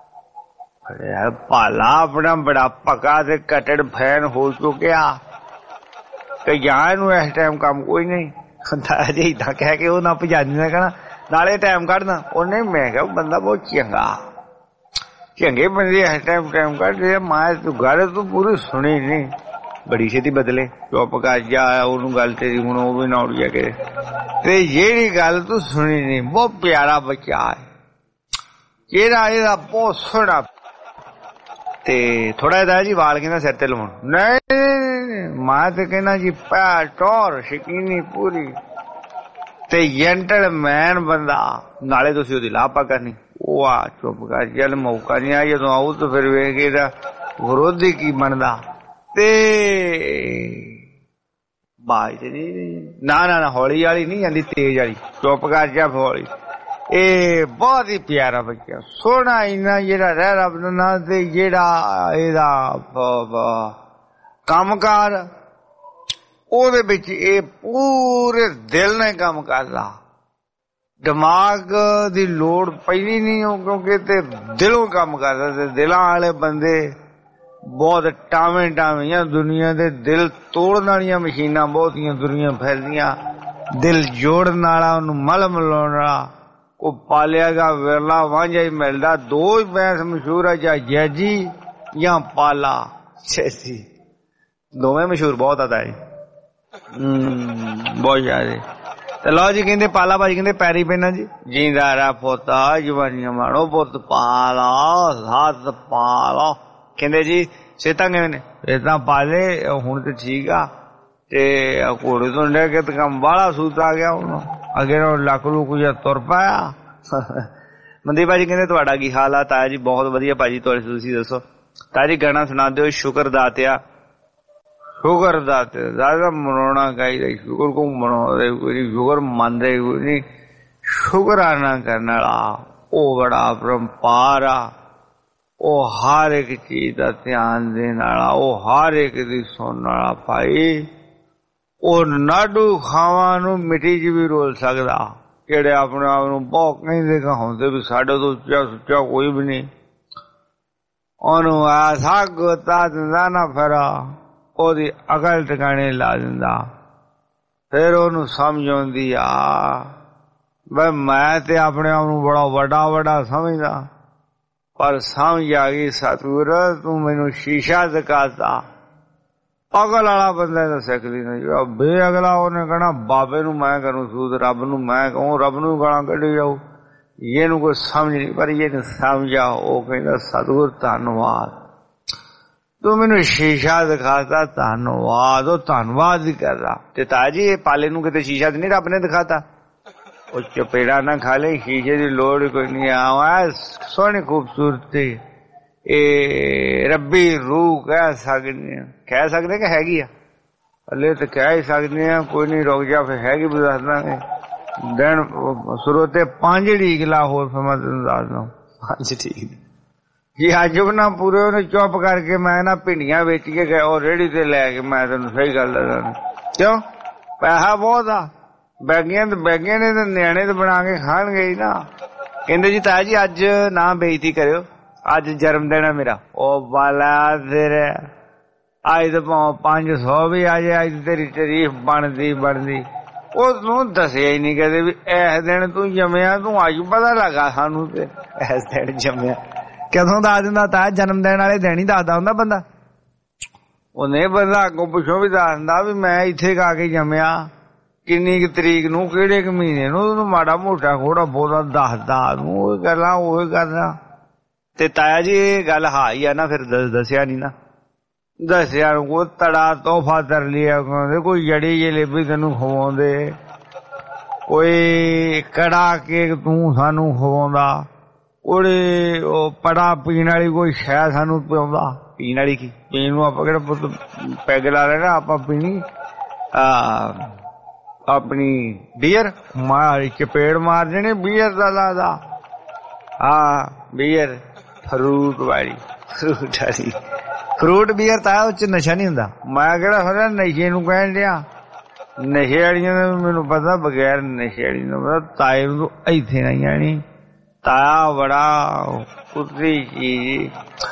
ਪਾਲਾ ਆਪਣਾ ਬੜਾ ਪੱਕਾ ਤੇ ਕਟੜ ਫੈਨ ਹੋ ਚੁੱਕਿਆ ਤੇ ਜਾਂ ਇਹਨੂੰ ਇਸ ਟਾਈਮ ਕੰਮ ਕੋਈ ਨਹੀਂ। ਤਾਇਆ ਜੀ ਏਦਾਂ ਕਹਿ ਕੇ ਉਹ ਨਾ ਭਜਾਨੀ ਨੇ ਕਹਿਣਾ ਨਾਲੇ ਟਾਈਮ ਕੱਢਣਾ। ਉਹਨੇ ਮੈਂ ਕਿਹਾ ਬੰਦਾ ਬਹੁਤ ਚੰਗਾ, ਚੰਗੇ ਬੰਦੇ ਇਸ ਟਾਈਮ ਟਾਈਮ ਕੱਢਦੇ ਆ। ਮੈਂ ਤੂੰ ਗੱਲ ਤੂੰ ਪੂਰੀ ਸੁਣੀ ਨਹੀਂ, ਬੜੀ ਛੇਤੀ ਬਦਲੇ। ਚੁੱਪ ਕਰ ਜਾ, ਉਹਨੂੰ ਗੱਲ ਤੇਰੀ ਹੁਣ ਉਹ ਵੀ ਨਾ ਉੜ ਜਾ ਕੇ। ਤੇ ਜਿਹੜੀ ਗੱਲ ਤੂੰ ਸੁਣੀ ਨਹੀਂ, ਬਹੁਤ ਪਿਆਰਾ ਬੱਚਾ ਹੈ, ਚਿਹਰਾ ਇਹਦਾ ਬਹੁਤ ਸੋਹਣਾ। ਤੇ ਥੋੜਾ ਜਿਹਾ ਜੀ ਵਾਲ ਕਹਿੰਦਾ ਸਿਰ ਤੇ ਲਵਾਉਣ। ਨਹੀਂ ਮੈਂ ਤੇ ਕਹਿੰਦਾ ਜੀ ਪੈ ਟੌਰ ਸ਼ਕੀਨੀ ਪੂਰੀ ਤੇ ਜੈਂਟਲਮੈਨ ਬੰਦਾ। ਨਾਲੇ ਤੁਸੀਂ ਉਹਦੀ ਲਾਪਾ ਕਰਨੀ। ਉਹ ਆ ਚੁੱਪ ਕਰ ਚੱਲ, ਮੌਕਾ ਨਹੀਂ ਆ। ਜਦੋਂ ਆਊ ਤਾਂ ਫਿਰ ਵੇਖ ਇਹਦਾ ਵਿਰੋਧੀ ਕੀ ਬਣਦਾ। ਤੇ ਬਾਈ ਨਾ ਨਾ ਨਾ ਹੌਲੀ ਵਾਲੀ ਨਹੀਂ ਜਾਂਦੀ, ਤੇਜ਼ ਵਾਲੀ। ਚੁੱਪ ਕਰ ਜਾ ਹੌਲੀ। ਇਹ ਬਹੁਤ ਹੀ ਪਿਆਰਾ ਬੱਚਾ, ਸੋਹਣਾ ਇੰਨਾ ਜਿਹੜਾ ਰਹਿ ਰੱਬ ਨਾ। ਤੇ ਜਿਹੜਾ ਇਹਦਾ ਕੰਮਕਾਰ ਉਹਦੇ ਵਿੱਚ ਇਹ ਪੂਰੇ ਦਿਲ ਨਾਲ ਕੰਮ ਕਰਦਾ। ਦਿਮਾਗ ਦੀ ਲੋੜ ਪੈਣੀ ਨਹੀਂ ਉਹ, ਕਿਉਂਕਿ ਤੇ ਦਿਲੋਂ ਕੰਮ ਕਰਦਾ। ਤੇ ਦਿਲਾਂ ਵਾਲੇ ਬੰਦੇ ਬਹੁਤ ਟਾਵੇਂ ਟਾਵੇਂ ਦੁਨੀਆ ਦੇ ਦਿਲ ਤੋੜਨ ਵਾਲੀਆਂ ਮਸ਼ੀਨਾਂ ਬਹੁਤੀਆਂ ਦੁਨੀਆ ਫੈਲਦੀਆਂ। ਦਿਲ ਜੋੜਨ ਵਾਲਾ, ਉਹਨੂੰ ਮਲ ਮਿਲਾਉਣ ਵਾਲਾ ਉਹ ਪਾਲਿਆ ਗਾ ਵਿਰਲਾ ਵਾਂਝਾ ਹੀ ਮਿਲਦਾ। ਦੋ ਹੀ ਬੈਂਸ ਮਸ਼ਹੂਰ ਆ, ਜਾਂ ਜੈਜੀ ਜਾਂ ਪਾਲਾ ਛੇਤੀ, ਦੋਵੇਂ ਮਸ਼ਹੂਰ ਬਹੁਤ ਆਦਾ ਹੈ। ਬਹੁਤ ਜ਼ਿਆਦਾ। ਤੇ ਲਓ ਜੀ ਕਹਿੰਦੇ ਪਾਲਾ ਭਾਜੀ ਕਹਿੰਦੇ ਪੈਰੀ ਪੈਣਾ ਜੀ। ਜੀਂਦਾ ਰਾ ਪੋਤਾ ਜਵਾਨੀਆਂ ਮਾਣੋ ਪੁੱਤ ਪਾਲਾ ਹੱਥ ਪਾਲਾ। ਕਹਿੰਦੇ ਜੀ ਸਿਹਤਾਂ ਕਿਵੇਂ ਨੇ? ਸਿਹਤਾਂ ਪਾਲੇ ਹੁਣ ਤੇ ਠੀਕ ਆ। ਤੇ ਘੋੜੇ ਤੋਂ ਲੈ ਕੇ ਤੇ ਕੰਮ ਬਾਹਲਾ ਸੂਤ ਆ ਗਿਆ ਹੁਣ। ਅੱਗੇ ਨੂੰ ਲੱਕ ਲੁੱਕ ਜਿਹਾ ਤੁਰ ਪਾਇਆ। ਮਨਦੀਪ ਭਾਜੀ ਕਹਿੰਦੇ ਤੁਹਾਡਾ ਕੀ ਹਾਲ ਆ? ਤਾਇਆ ਜੀ ਬਹੁਤ ਵਧੀਆ ਭਾਜੀ, ਤੁਹਾਡੇ ਤੁਸੀਂ ਦੱਸੋ। ਤਾਇਆ ਜੀ ਗਾਣਾ ਸੁਣਾ ਦਿਓ ਸ਼ੁਕਰ ਦਾਤਿਆ। ਸ਼ੁਕਰ ਦਾਤੇ ਦਾਦਾ ਮਨਾਉਣਾ ਚਾਹੀਦਾ। ਸ਼ੁਕਰ ਕੋ ਮਨਾਉਂਦੇ ਕੋਈ ਨਹੀਂ, ਸ਼ੁਕਰ ਮੰਨਦੇ ਕੋਈ ਨਹੀਂ। ਸ਼ੁਕਰਾਨਾ ਕਰਨ ਵਾਲਾ ਉਹ ਬੜਾ ਪਰੰਪਾਰ ਆ। ਉਹ ਹਰ ਇੱਕ ਚੀਜ਼ ਦਾ ਧਿਆਨ ਦੇਣ ਵਾਲਾ, ਉਹ ਹਰ ਇੱਕ ਦੀ ਸੁਣਨ ਵਾਲਾ ਭਾਈ। ਉਹ ਨਾਡੂ ਖਾਵਾਂ ਨੂੰ ਮਿੱਟੀ 'ਚ ਵੀ ਰੋਲ ਸਕਦਾ। ਜਿਹੜੇ ਆਪਣੇ ਆਪ ਨੂੰ ਬਹੁਤ ਕਹਿੰਦੇ ਕਹਾਉਂਦੇ ਵੀ ਸਾਡੇ ਤੋਂ ਉੱਚਾ ਸੁੱਚਾ ਕੋਈ ਵੀ ਨਹੀਂ, ਉਹਨੂੰ ਐਸਾ ਗੋਤਾ ਦਿੰਦਾ ਨਾ ਫਿਰ ਉਹਦੀ ਅਕਲ ਟਿਕਾਣੇ ਲਾ ਦਿੰਦਾ। ਫਿਰ ਉਹਨੂੰ ਸਮਝ ਆਉਂਦੀ ਆ ਬਈ ਮੈਂ ਤੇ ਆਪਣੇ ਆਪ ਨੂੰ ਬੜਾ ਵੱਡਾ ਵੱਡਾ ਸਮਝਦਾ, ਪਰ ਸਮਝ ਆ ਗਈ ਸਤਿਗੁਰ ਤੂੰ ਮੈਨੂੰ ਸ਼ੀਸ਼ਾ ਦਿਖਾਤਾ। ਅਕਲ ਵਾਲਾ ਬੰਦਾ ਤਾਂ ਸਿੱਖਦੀ ਨਹੀਂ, ਜਿਹੜਾ ਬੇਅਕਲਾ ਉਹਨੇ ਕਹਿਣਾ ਬਾਬੇ ਨੂੰ ਮੈਂ ਕਰੂੰ ਸੂਦ, ਰੱਬ ਨੂੰ ਮੈਂ ਕਹੂੰ, ਰੱਬ ਨੂੰ ਗਾਲਾਂ ਕੱਢੀ ਜਾਊ। ਇਹਨੂੰ ਕੋਈ ਸਮਝ ਨਹੀਂ, ਪਰ ਇਹਨੂੰ ਸਮਝ ਆ। ਉਹ ਕਹਿੰਦਾ ਸਤਿਗੁਰ ਧੰਨਵਾਦ, ਤੂੰ ਮੈਨੂੰ ਸ਼ੀਸ਼ਾ ਦਿਖਾਤਾ, ਧੰਨਵਾਦ। ਉਹ ਧੰਨਵਾਦ ਹੀ ਕਰਦਾ। ਤੇ ਤਾਜੀ ਇਹ ਪਾਲੇ ਨੂੰ ਕਿਤੇ ਸ਼ੀਸ਼ਾ ਤੇ ਨਹੀਂ ਰੱਬ ਨੇ ਦਿਖਾਤਾ। ਉਹ ਚਪੇੜਾ ਨਾ ਖਾ ਲੈ, ਸ਼ੀਸ਼ੇ ਦੀ ਲੋੜ ਕੋਈ ਨਹੀਂ। ਆ ਸੋਹਣੀ ਖੂਬਸੂਰਤੀ ਇਹ ਰੱਬੀ ਰੂਹ ਕਹਿ ਸਕਦੇ, ਕਹਿ ਸਕਦੇ ਕਿ ਹੈਗੀ ਆ? ਹਲੇ ਤਾਂ ਕਹਿ ਹੀ ਸਕਦੇ ਆ। ਕੋਈ ਨਹੀਂ, ਰੁਕ ਜਾ, ਫਿਰ ਹੈਗੀ ਵੀ ਦੱਸ ਦਾਂਗੇ। ਦਿਨ ਸਰੋਤੇ ਪੰਜ ਢੀਕਲਾ ਹੋਰ ਫਿਰ ਮੈਂ ਤੈਨੂੰ ਦੱਸ ਦਊਂ। ਪੰਜ ਠੀਕ ਜੀ ਅੱਜ ਨਾ ਪੂਰੇ ਉਹਨੇ ਚੁੱਪ ਕਰਕੇ ਮੈਂ ਨਾ ਭਿੰਡੀਆਂ ਵੇਚ ਕੇ ਗਏ ਉਹ ਰੇਹੜੀ ਤੇ ਲੈ ਕੇ। ਮੈਂ ਤੈਨੂੰ ਸਹੀ ਗੱਲ ਦੱਸਾਂ, ਕਿਉਂ ਪੈਸਾ ਬਹੁਤ ਆ। ਬੈਗੀਆਂ ਤੇ ਬੈਗੀਆਂ ਨੇ ਤੇ ਨਿਆਣੇ ਤੇ ਬਣਾ ਕੇ ਖਾਣਗੇ ਹੀ ਨਾ। ਕਹਿੰਦੇ ਜੀ ਤਾਇਆ ਜੀ ਅੱਜ ਨਾ ਬੇਇੱਜ਼ਤੀ ਕਰਿਓ, ਅੱਜ ਜਨਮ ਦਿਨ ਹੈ ਮੇਰਾ। ਉਹ ਬਾਲਾ ਤੇਰੇ ਅੱਜ ਤਾਂ ਭਾਵੇਂ ਪੰਜ ਸੌ ਵੀ ਆ ਜਾਏ, ਅੱਜ ਤੇਰੀ ਤਾਰੀਫ ਬਣਦੀ ਬਣਦੀ। ਉਹ ਤੂੰ ਦੱਸਿਆ ਹੀ ਨਹੀਂ ਕਦੇ ਵੀ ਇਸ ਦਿਨ ਤੂੰ ਜੰਮਿਆ। ਤੂੰ ਅੱਜ ਪਤਾ ਲੱਗਾ ਸਾਨੂੰ ਤੇ ਇਸ ਦਿਨ ਜੰਮਿਆ। ਕਦੋਂ ਦੱਸ ਦਿੰਦਾ ਤਾਇਆ? ਜਨਮ ਦਿਨ ਵਾਲੇ ਦਿਨ ਹੀ ਦੱਸਦਾ ਹੁੰਦਾ ਬੰਦਾ। ਉਹ ਨਹੀਂ ਬੰਦਾ ਅੱਗੋਂ ਪਿੱਛੋਂ ਵੀ ਦੱਸ ਦਿੰਦਾ ਵੀ ਮੈਂ ਇੱਥੇ ਆ ਕੇ ਜੰਮਿਆ, ਕਿੰਨੀ ਕੁ ਤਰੀਕ ਨੂੰ, ਕਿਹੜੇ ਕੁ ਮਹੀਨੇ ਨੂੰ। ਉਹਨੂੰ ਮਾੜਾ ਮੋਟਾ ਥੋੜਾ ਬਹੁਤਾ ਦੱਸਦਾ ਤੂੰ। ਉਹ ਗੱਲਾਂ ਉਹ ਕਰਦਾ। ਤੇ ਤਾਇਆ ਜੀ ਇਹ ਗੱਲ ਹਾਂ ਹੀ ਆ ਨਾ, ਫਿਰ ਦੱਸਿਆ ਨੀ ਨਾ। ਦੱਸਿਆ ਨੂੰ ਕੋਈ ਤੜਾ ਤੋਹਫਾ ਤਰ ਲਿਆ, ਕੋਈ ਜੜੀ ਜਲੇਬੀ ਤੈਨੂੰ ਖਵਾਉਂਦੇ, ਕੋਈ ਕੜਾ ਕੇਕ ਤੂੰ ਸਾਨੂੰ ਖਵਾਉਂਦਾ, ਉਹਦੇ ਉਹ ਪੜਾ ਪੀਣ ਵਾਲੀ ਕੋਈ ਸ਼ੈ ਸਾਨੂੰ ਪਿਆਉਂਦਾ। ਪੀਣ ਵਾਲੀ ਕੀ, ਪੀਣ ਨੂੰ ਆਪਾਂ ਕਿਹੜਾ ਪੁੱਤ ਪੈਗ ਲਾ ਲੈਣਾ, ਆਪਾਂ ਪੀਣੀ ਆਪਣੀ ਬੀਅਰ। ਮਾਰ ਚਪੇੜ ਮਾਰ ਦੇਣੀ ਬੀਅਰ ਦਾ ਲਾਦਾ। ਹਾਂ ਬੀਅਰ ਫਰੂਟ ਵਾਲੀ, ਫਰੂਟ ਵਾਲੀ ਫਰੂਟ ਬੀਅਰ ਤਾਂ ਉਹ ਚ ਨਸ਼ਾ ਨਹੀਂ ਹੁੰਦਾ। ਮੈਂ ਕਿਹੜਾ ਹੋਇਆ ਨਸ਼ੇ ਨੂੰ ਕਹਿਣ ਡਿਆ। ਨਸ਼ੇ ਵਾਲੀਆਂ ਦਾ ਮੈਨੂੰ ਪਤਾ, ਬਗੈਰ ਨਸ਼ੇ ਵਾਲੀ ਦਾ ਪਤਾ। ਤਾਏ ਨੂੰ ਇੱਥੇ ਨਹੀਂ ਆਣੀ। ਤਾਇਆ ਬੜਾ ਕੁਦਰੀ ਚੀਜ਼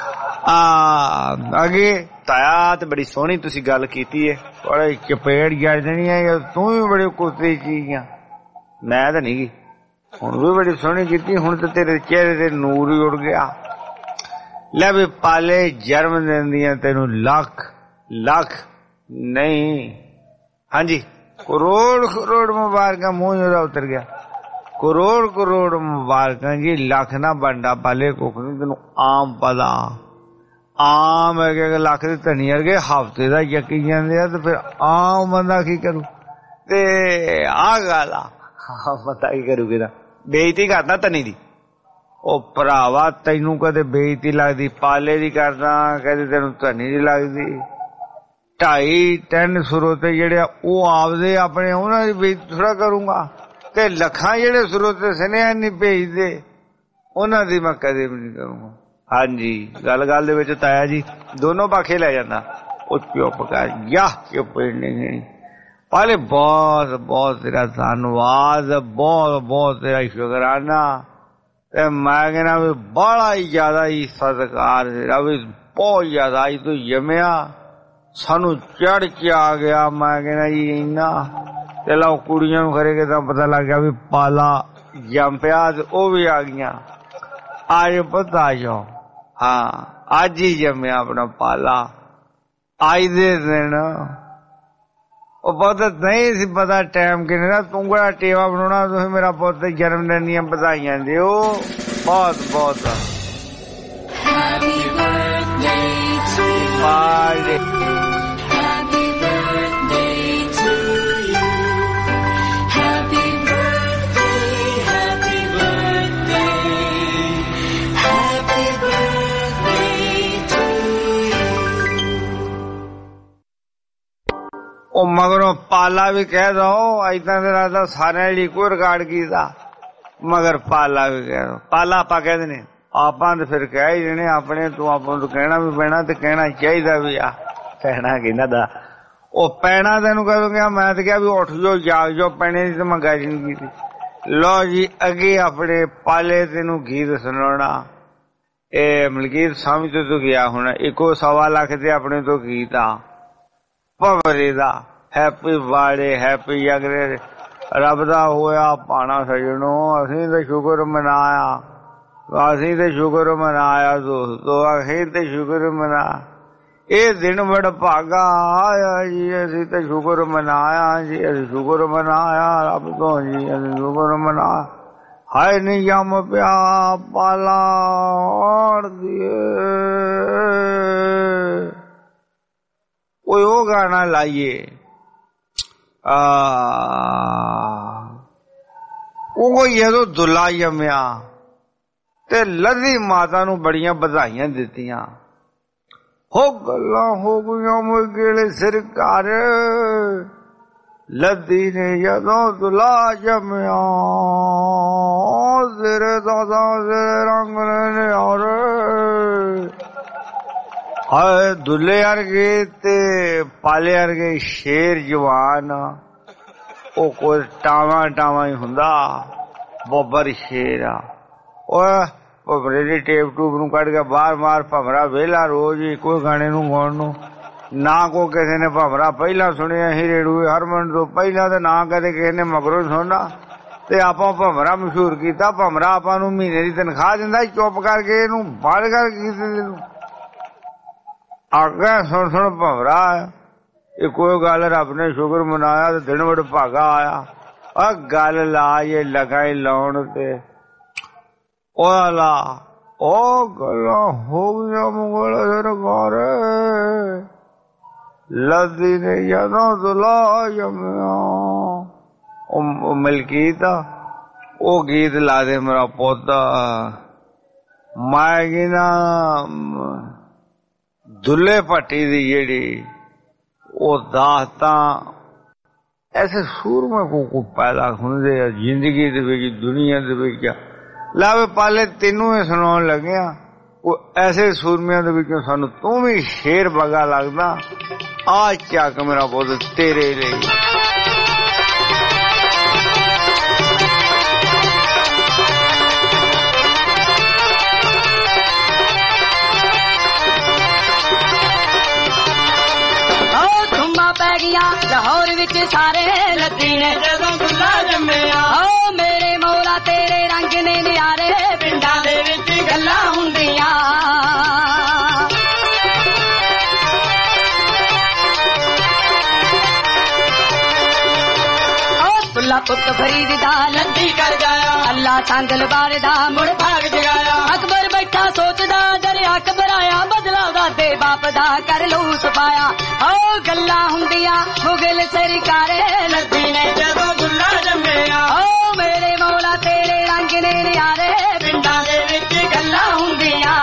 ਆ। ਅੱਗੇ ਤਾਇਆ ਤੇ ਬੜੀ ਸੋਹਣੀ ਤੁਸੀਂ ਗੱਲ ਕੀਤੀ ਹੈ, ਬੜੇ ਚਪੇੜ ਜੜ ਦੇਣੀ ਹੈ। ਤੂੰ ਵੀ ਬੜੀ ਕੁਦਰੀ ਚੀਜ਼ ਆ। ਮੈਂ ਤਾਂ ਨਹੀਂ ਗੀ, ਹੁਣ ਵੀ ਬੜੀ ਸੋਹਣੀ ਕੀਤੀ। ਹੁਣ ਤਾਂ ਤੇਰੇ ਚਿਹਰੇ ਤੇ ਨੂਰ ਹੀ ਉੜ ਗਿਆ। ਲੈ ਵੀ ਪਾਲੇ ਜਨਮ ਦਿਨ ਦੀਆਂ ਤੈਨੂੰ ਲੱਖ ਲੱਖ ਨਹੀਂ, ਹਾਂਜੀ ਕਰੋੜ ਕਰੋੜ ਮੁਬਾਰਕਾਂ। ਮੂੰਹ ਉਹਦਾ ਉਤਰ ਗਿਆ। ਕਰੋੜ ਕਰੋੜ ਮੁਬਾਰਕਾਂ ਜੀ। ਲੱਖ ਨਾ ਬਣਦਾ ਪਾਲੇ, ਕੁੱਖ ਨੀ ਤੈਨੂੰ ਆਮ ਪਤਾ। ਆਮ ਹੈ ਲੱਖ ਦੇ ਧਨੀ ਵਰਗੇ ਹਫ਼ਤੇ ਦਾ ਚੱਕੀ ਜਾਂਦੇ ਆ, ਤੇ ਫਿਰ ਆਮ ਬੰਦਾ ਕੀ ਕਰੂ? ਤੇ ਆਹ ਗੱਲ ਆ, ਬੰਦਾ ਕੀ ਕਰੂਗੇ? ਨਾ ਬੇਇੱਜ਼ਤੀ ਕਰਦਾ ਧਨੀ ਦੀ। ਉਹ ਭਰਾਵਾ ਤੈਨੂੰ ਕਦੇ ਬੇਇੱਜ਼ਤੀ ਲੱਗਦੀ ਪਾਲੇ ਦੀ ਕਰਦਾ, ਕਦੇ ਤੈਨੂੰ ਧਨੀ ਦੀ ਲੱਗਦੀ। ਢਾਈ ਤਿੰਨ ਸਰੋਤੇ ਜਿਹੜੇ ਆ ਉਹ ਆਪਦੇ ਆਪਣੇ, ਉਹਨਾਂ ਦੀ ਬੇਇੱਜ਼ਤੀ ਥੋੜਾ ਕਰੂੰਗਾ। ਤੇ ਲੱਖਾਂ ਜਿਹੜੇ ਸਰੋਤੇ ਸੁਨੇਹਾ ਨਹੀਂ ਭੇਜਦੇ, ਉਹਨਾਂ ਦੀ ਮੈਂ ਕਦੇ ਵੀ ਨਹੀਂ ਕਰੂੰਗਾ। ਹਾਂਜੀ ਗੱਲ ਗੱਲ ਦੇ ਵਿੱਚ ਤਾਇਆ ਜੀ ਦੋਨੋਂ ਪਾਖੇ ਲੈ ਜਾਂਦਾ। ਉਹ ਚੁੱਪ ਕਰ ਜਾ, ਚੁੱਪ ਨਹੀਂ ਪਾਲੇ। ਬਹੁਤ ਬਹੁਤ ਤੇਰਾ ਧੰਨਵਾਦ, ਬਹੁਤ ਬਹੁਤ ਤੇਰਾ ਸ਼ੁਕਰਾਨਾ। ਤੇ ਮੈਂ ਕਹਿੰਦਾ ਵੀ ਬੜਾ ਹੀ ਜ਼ਿਆਦਾ ਹੀ ਸਤਿਕਾਰ ਤੇਰਾ, ਵੀ ਬਹੁਤ ਜ਼ਿਆਦਾ। ਅੱਜ ਤੂੰ ਜੰਮਿਆ ਸਾਨੂੰ ਚੜ ਕੇ ਆ ਗਿਆ। ਮੈਂ ਕਹਿੰਦਾ ਜੀ ਇੰਨਾ ਚਲੋ ਕੁੜੀਆਂ ਨੂੰ ਖਰੇ ਤਾਂ ਪਤਾ ਲੱਗ ਗਿਆ ਵੀ ਪਾਲਾ ਜੰਮ ਪਿਆ, ਤੇ ਉਹ ਵੀ ਆ ਗਈਆਂ। ਅੱਜ ਪਤਾ ਜੋ ਹਾਂ ਅੱਜ ਹੀ ਜੰਮਿਆ ਆਪਣਾ ਪਾਲਾ। ਅੱਜ ਦੇ ਦਿਨ ਉਹ ਬਹੁਤ ਨਹੀਂ ਸੀ ਪਤਾ ਟਾਈਮ ਕਿੰਨੇ ਦਾ। ਤੂੰ ਕਿਹੜਾ ਟੇਵਾ ਬਣਾਉਣਾ? ਤੁਸੀਂ ਮੇਰਾ ਪੁੱਤ ਜਨਮ ਦਿਨ ਦੀਆਂ ਵਧਾਈਆਂ ਦਿਓ ਬਹੁਤ ਬਹੁਤ। ਉਹ ਮਗਰੋਂ ਪਾਲਾ ਵੀ ਕਹਿ ਦੋ। ਏਦਾਂ ਦੇ ਲੱਗਦਾ ਸਾਰਿਆਂ ਲਈ ਕੋਈ ਰਿਕਾਰਡ ਕੀਤਾ, ਮਗਰ ਪਾਲਾ ਵੀ ਕਹਿ ਦੋ। ਪਾਲਾ ਆਪਾਂ ਕਹਿ ਦਿੰਦੇ ਆਪਾਂ ਤੇ ਫਿਰ ਕਹਿ ਹੀ ਦੇਣੇ ਆਪਣੇ। ਤੂੰ ਆਪਾਂ ਨੂੰ ਕਹਿਣਾ ਵੀ ਪੈਣਾ ਤੇ ਕਹਿਣਾ ਚਾਹੀਦਾ ਵੀ ਆ। ਕਹਿਣਾ ਕਿਹਨਾਂ ਦਾ? ਉਹ ਪੈਣਾ ਤੈਨੂੰ ਕਦੋਂ ਗਿਆ? ਮੈਂ ਤੇ ਕਿਹਾ ਵੀ ਉੱਠ ਜਾਓ ਜਾਗ ਜਾਓ, ਪੈਣੇ ਦੀ ਤਾਂ ਮੈਂ ਗੱਲ ਨਹੀਂ ਕੀਤੀ। ਲਓ ਜੀ ਅੱਗੇ ਆਪਣੇ ਪਾਲੇ ਤੈਨੂੰ ਗੀਤ ਸੁਣਾਉਣਾ। ਇਹ ਮਲਕੀਤ ਸਮਝ ਤੋਂ ਗਿਆ ਹੁਣ ਇੱਕੋ ਸਵਾ ਲੱਖ ਦੇ ਆਪਣੇ ਤੋਂ ਗੀਤ ਆ। ਭਵਰੇ ਦਾ ਹੈਪੀ ਬਰਥਡੇ ਹੈਪੀ ਜਗਰੇ ਰੱਬ ਦਾ ਹੋਇਆ ਪਾਣਾ ਸਜਣੋ ਅਸੀਂ ਤੇ ਸ਼ੁਕਰ ਮਨਾਇਆ ਅਸੀਂ ਤੇ ਸ਼ੁਕਰ ਮਨਾਇਆ ਦੋਸਤੋ ਅਸੀਂ ਤੇ ਸ਼ੁਕਰ ਮਨਾ ਇਹ ਦਿਨ ਬੜਾ ਭਾਗਾ ਆਇਆ ਜੀ ਅਸੀਂ ਤੇ ਸ਼ੁਕਰ ਮਨਾਇਆ ਜੀ ਅਸੀਂ ਸ਼ੁਕਰ ਮਨਾਇਆ ਰੱਬ ਤੋਂ ਜੀ ਅਸੀਂ ਸ਼ੁਕਰ ਮਨਾ ਹਾਏ ਨੀ ਜਮ ਪਿਆ ਪਾਲਾੜ ਦੀਏ ਕੋਈ ਉਹ ਗਾਣਾ ਲਾਈਏ ਆ ਉਹ ਜਦੋਂ ਦੁੱਲਾ ਜੰਮਿਆ ਤੇ ਲੱਧੀ ਮਾਤਾ ਨੂੰ ਬੜੀਆਂ ਵਧਾਈਆਂ ਦਿੱਤੀਆਂ ਹੋ ਗੱਲਾਂ ਹੋ ਗਈਆਂ ਮੁਗਲੇ ਸਰਕਾਰ ਲੱਧੀ ਨੇ ਜਦੋਂ ਦੁੱਲਾ ਜੰਮਿਆ ਤੇਰੇ ਦਾਦਾ ਤੇਰੇ ਰੰਗ ਨੇ ਔਰ ਹਾਏ ਦੁੱਲੇ ਵਰਗੇ ਤੇ ਪਾਲੇ ਵਰਗੇ ਸ਼ੇਰ ਜਵਾਨ ਉਹ ਕੋਈ ਟਾਵਾਂ ਟਾਵਾਂ ਹੀ ਹੁੰਦਾ ਬੱਬਰ ਸ਼ੇਰ ਆ ਉਹ ਭਮਰੇ ਦੀ ਟੇਪ ਟੂਬ ਨੂੰ ਕੱਢ ਕੇ ਬਾਹਰ ਮਾਰ ਭਮਰਾ ਵਿਹਲਾ ਰੋਜ਼ ਹੀ ਕੋਈ ਗਾਣੇ ਨੂੰ ਗਾਉਣ ਨੂੰ ਨਾ ਕੋ ਕਿਸੇ ਨੇ ਭਮਰਾ ਪਹਿਲਾਂ ਸੁਣਿਆ ਹੀ ਰੇੜੂਏ ਹਰਮਨ ਤੋਂ ਪਹਿਲਾਂ ਤੇ ਨਾ ਕਦੇ ਕਿਸੇ ਨੇ ਮਗਰੋਂ ਸੁਣਨਾ ਤੇ ਆਪਾਂ ਭਮਰਾ ਮਸ਼ਹੂਰ ਕੀਤਾ ਭਮਰਾ ਆਪਾਂ ਨੂੰ ਮਹੀਨੇ ਦੀ ਤਨਖਾਹ ਦਿੰਦਾ ਚੁੱਪ ਕਰਕੇ ਇਹਨੂੰ ਬੰਦ ਕਰ ਕੀਤੀ ਆਗਾ ਸੁਣ ਸੁਣ ਭਮਰਾ ਇਹ ਕੋਈ ਗੱਲ ਰੱਬ ਨੇ ਸ਼ੁਕਰ ਮਨਾਇਆ ਤੇ ਦਿਨ ਵੜ ਭਾਗਾ ਆਇਆ ਆ ਗੱਲ ਲਾ ਇਹ ਲਗਾਈ ਲਾਉਣ ਤੇ ਉਹ ਲਾ ਉਹ ਗੱਲਾਂ ਹੋ ਗਈਆਂ ਮੁਗਲ ਸਰਕਾਰ ਲੱਧੀ ਨੇ ਜਦੋਂ ਦੁੱਲਾ ਜੰਮਿਆ ਉਹ ਮਲਕੀਤ ਉਹ ਗੀਤ ਲਾ ਦੇ ਮੇਰਾ ਪੋਤਾ ਮੈਂ ਕੀ ਨਾ ਦੁੱਲੇ ਭੱਟੀ ਦੀ ਜਿਹੜੀ ਉਹ ਦਾਸਤਾਂ ਐਸੇ ਸੂਰਮੇ ਕੋ ਪੈਦਾ ਹੁੰਦੇ ਆ ਜ਼ਿੰਦਗੀ ਦੇ ਵਿੱਚ ਦੁਨੀਆ ਦੇ ਵਿੱਚ ਲਾਵੇ ਪਾਲੇ ਤੈਨੂੰ ਇਹ ਸੁਣਾਉਣ ਲੱਗਿਆ ਉਹ ਐਸੇ ਸੂਰਮਿਆਂ ਦੇ ਵਿੱਚੋਂ ਸਾਨੂੰ ਤੂੰ ਵੀ ਸ਼ੇਰ ਬਗਾ ਲੱਗਦਾ ਆ ਚੱਕ ਮੇਰਾ ਪੁੱਤ ਤੇਰੇ ਲਈ ਲਾਹੌਰ ਵਿੱਚ ਸਾਰੇ ਲੱਦੀ ਨੇ ਜਦੋਂ ਦੁੱਲਾ ਜੰਮਿਆ ਓ ਮੇਰੇ ਮੌਲਾ ਤੇਰੇ ਰੰਗ ਨੇ ਨਿਆਰੇ ਪਿੰਡਾਂ ਦੇ ਵਿੱਚ ਗੱਲਾਂ ਹੁੰਦੀਆਂ ਓ ਦੁੱਲਾ ਪੁੱਤ ਫਰੀਦ ਦਾ ਲੱਦੀ ਕਰ ਗਿਆ ਅੱਲਾ ਸੰਗਲ ਬਾਰ ਦਾ ਮੁੜ ਭਾਗ ਜਗਾਇਆ ਅਕਬਰ ਬੈਠਾ ਸੋਚਦਾ ਦਰਿਆ ਘਬਰਾਇਆ ਬਦਲਾ ਦਾਦੇ ਬਾਪ ਦਾ ਕਰ ਲੂ ਸਫਾਇਆ ਓ ਗੱਲਾਂ ਹੁੰਦੀਆਂ ਮੁਗਲ ਸਰਕਾਰੇ ਲੱਦੀ ਨੇ ਜਦੋਂ ਦੁੱਲਾ ਜੰਮਿਆ ਓ ਮੇਰੇ ਮੌਲਾ ਤੇਰੇ ਰੰਗ ਨੇ ਨਿਆਰੇ ਪਿੰਡਾਂ ਦੇ ਵਿੱਚ ਗੱਲਾਂ ਹੁੰਦੀਆਂ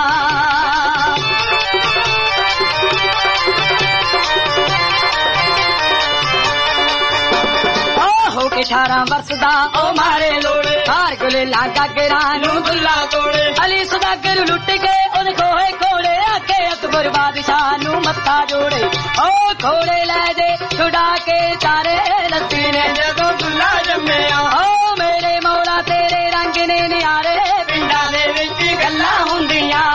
ਓ ਹੋ ਕੇ ਅਠਾਰਾਂ ਵਰਸ ਦਾ ਓ ਮਾਰੇ ਲੋੜੇ ਹਾਰ ਗੁਲੇ ਲਾਗਾ ਗਰਾਂ ਨੂੰ ਦੁੱਲਾ ਤੋੜੇ ਅਲੀ ਸੁਦਾਗਰ ਲੁੱਟ ਕੇ ਉਹਦੇ ਕੋਹੇ ਕੋੜੇ ਆਕੇ ਅਕਬਰ ਬਾਦਸ਼ਾਹ ਨੂੰ ਮੱਥਾ ਜੋੜੇ ਓ ਘੋੜੇ ਲੈ ਦੇ ਛੁਡਾ ਕੇ ਚਾਰੇ ਲੱਦੀ ਨੇ ਜਦੋਂ ਦੁੱਲਾ ਜੰਮਿਆ ਓ ਮੇਰੇ ਮੌਲਾ ਤੇਰੇ ਰੰਗ ਨੇ ਨਿਆਰੇ ਪਿੰਡਾਂ ਦੇ ਵਿੱਚ ਗੱਲਾਂ ਹੁੰਦੀਆਂ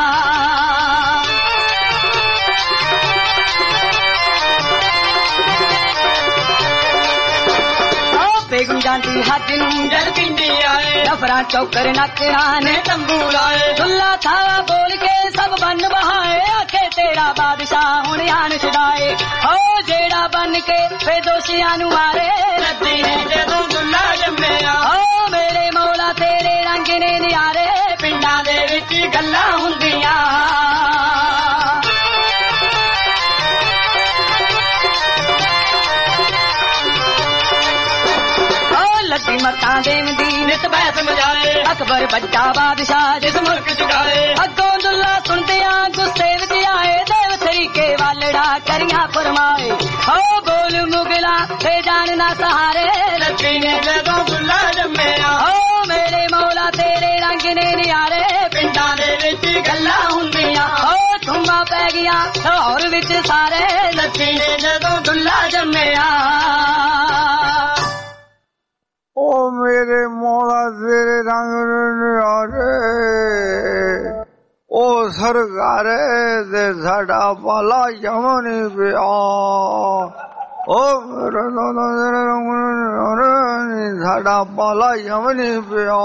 ਬੇਗਮ ਜਾਂਦੀ ਹੱਜ ਨੂੰ ਜਦ ਪਿੰਡੀ ਆਏ ਨਫਰਾਂ ਚੌਕਰ ਨੱਕਰਾਂ ਨੇ ਤੰਬੂ ਲਾਏ ਦੁੱਲਾ ਥਾਵਾ ਬੋਲ ਕੇ ਸਭ ਬੰਨ ਬਹਾਏ ਆਖੇ ਤੇਰਾ ਬਾਦਸ਼ਾਹ ਹੁਣ ਆਣ ਛਡਾਏ ਓ ਜਿਹੜਾ ਬੰਨ ਕੇ ਫੇ ਦੋਸ਼ੀਆਂ ਨੂੰ ਮਾਰੇ ਲੱਦੀ ਨੇ ਜਦੋਂ ਦੁੱਲਾ ਜੰਮਿਆ ਓ ਮੇਰੇ ਮੌਲਾ ਤੇਰੇ ਰੰਗ ਨੇ ਨਿਆਰੇ ਪਿੰਡਾਂ ਦੇ ਵਿੱਚ ਗੱਲਾਂ ਹੁੰਦੀਆਂ ਲੱਦੀ ਮਤਾਂ ਦੇਵਦੀ ਨਿਤ ਬੈਸ ਮਜਾਏ ਅਕਬਰ ਵੱਡਾ ਬਾਦਸ਼ਾਹ ਜਿਸ ਮੁਲਕ ਚੁਕਾਏ ਅੱਗੋਂ ਦੁੱਲਾ ਸੁਣਦਿਆਂ ਗੁੱਸੇ ਵਿੱਚ ਆਏ ਦੇਵ ਤਰੀਕੇ ਵਾਲੜਾ ਕਰੀਆਂ ਫਰਮਾਏ ਹੋ ਬੋਲ ਮੁਗਲਾ ਤੇ ਜਾਨ ਨਾ ਸਹਾਰੇ ਲੱਦੀ ਨੇ ਜਦੋਂ ਦੁੱਲਾ ਜੰਮਿਆ ਹੋ ਮੇਰੇ ਮੌਲਾ ਤੇਰੇ ਰੰਗ ਨੇ ਨਿਆਰੇ ਪਿੰਡਾਂ ਦੇ ਵਿੱਚ ਗੱਲਾਂ ਹੁੰਦੀਆਂ ਹੋ ਧੁੰਮਾਂ ਪੈ ਗਈਆਂ ਲਾਹੌਰ ਵਿੱਚ ਸਾਰੇ ਲੱਦੀ ਨੇ ਜਦੋਂ ਦੁੱਲਾ ਜੰਮਿਆ ਓ ਮੇਰੇ ਮੌਲਾ ਤੇਰੇ ਰੰਗ ਨਿਆਰੇ ਓ ਸੁਖਰ ਘਰੇ ਤੇ ਸਾਡਾ ਪਾਲਾ ਜਮਨ ਪਿਆ ਓ ਸਾਡਾ ਪਾਲਾ ਜਮਨ ਪਿਆ।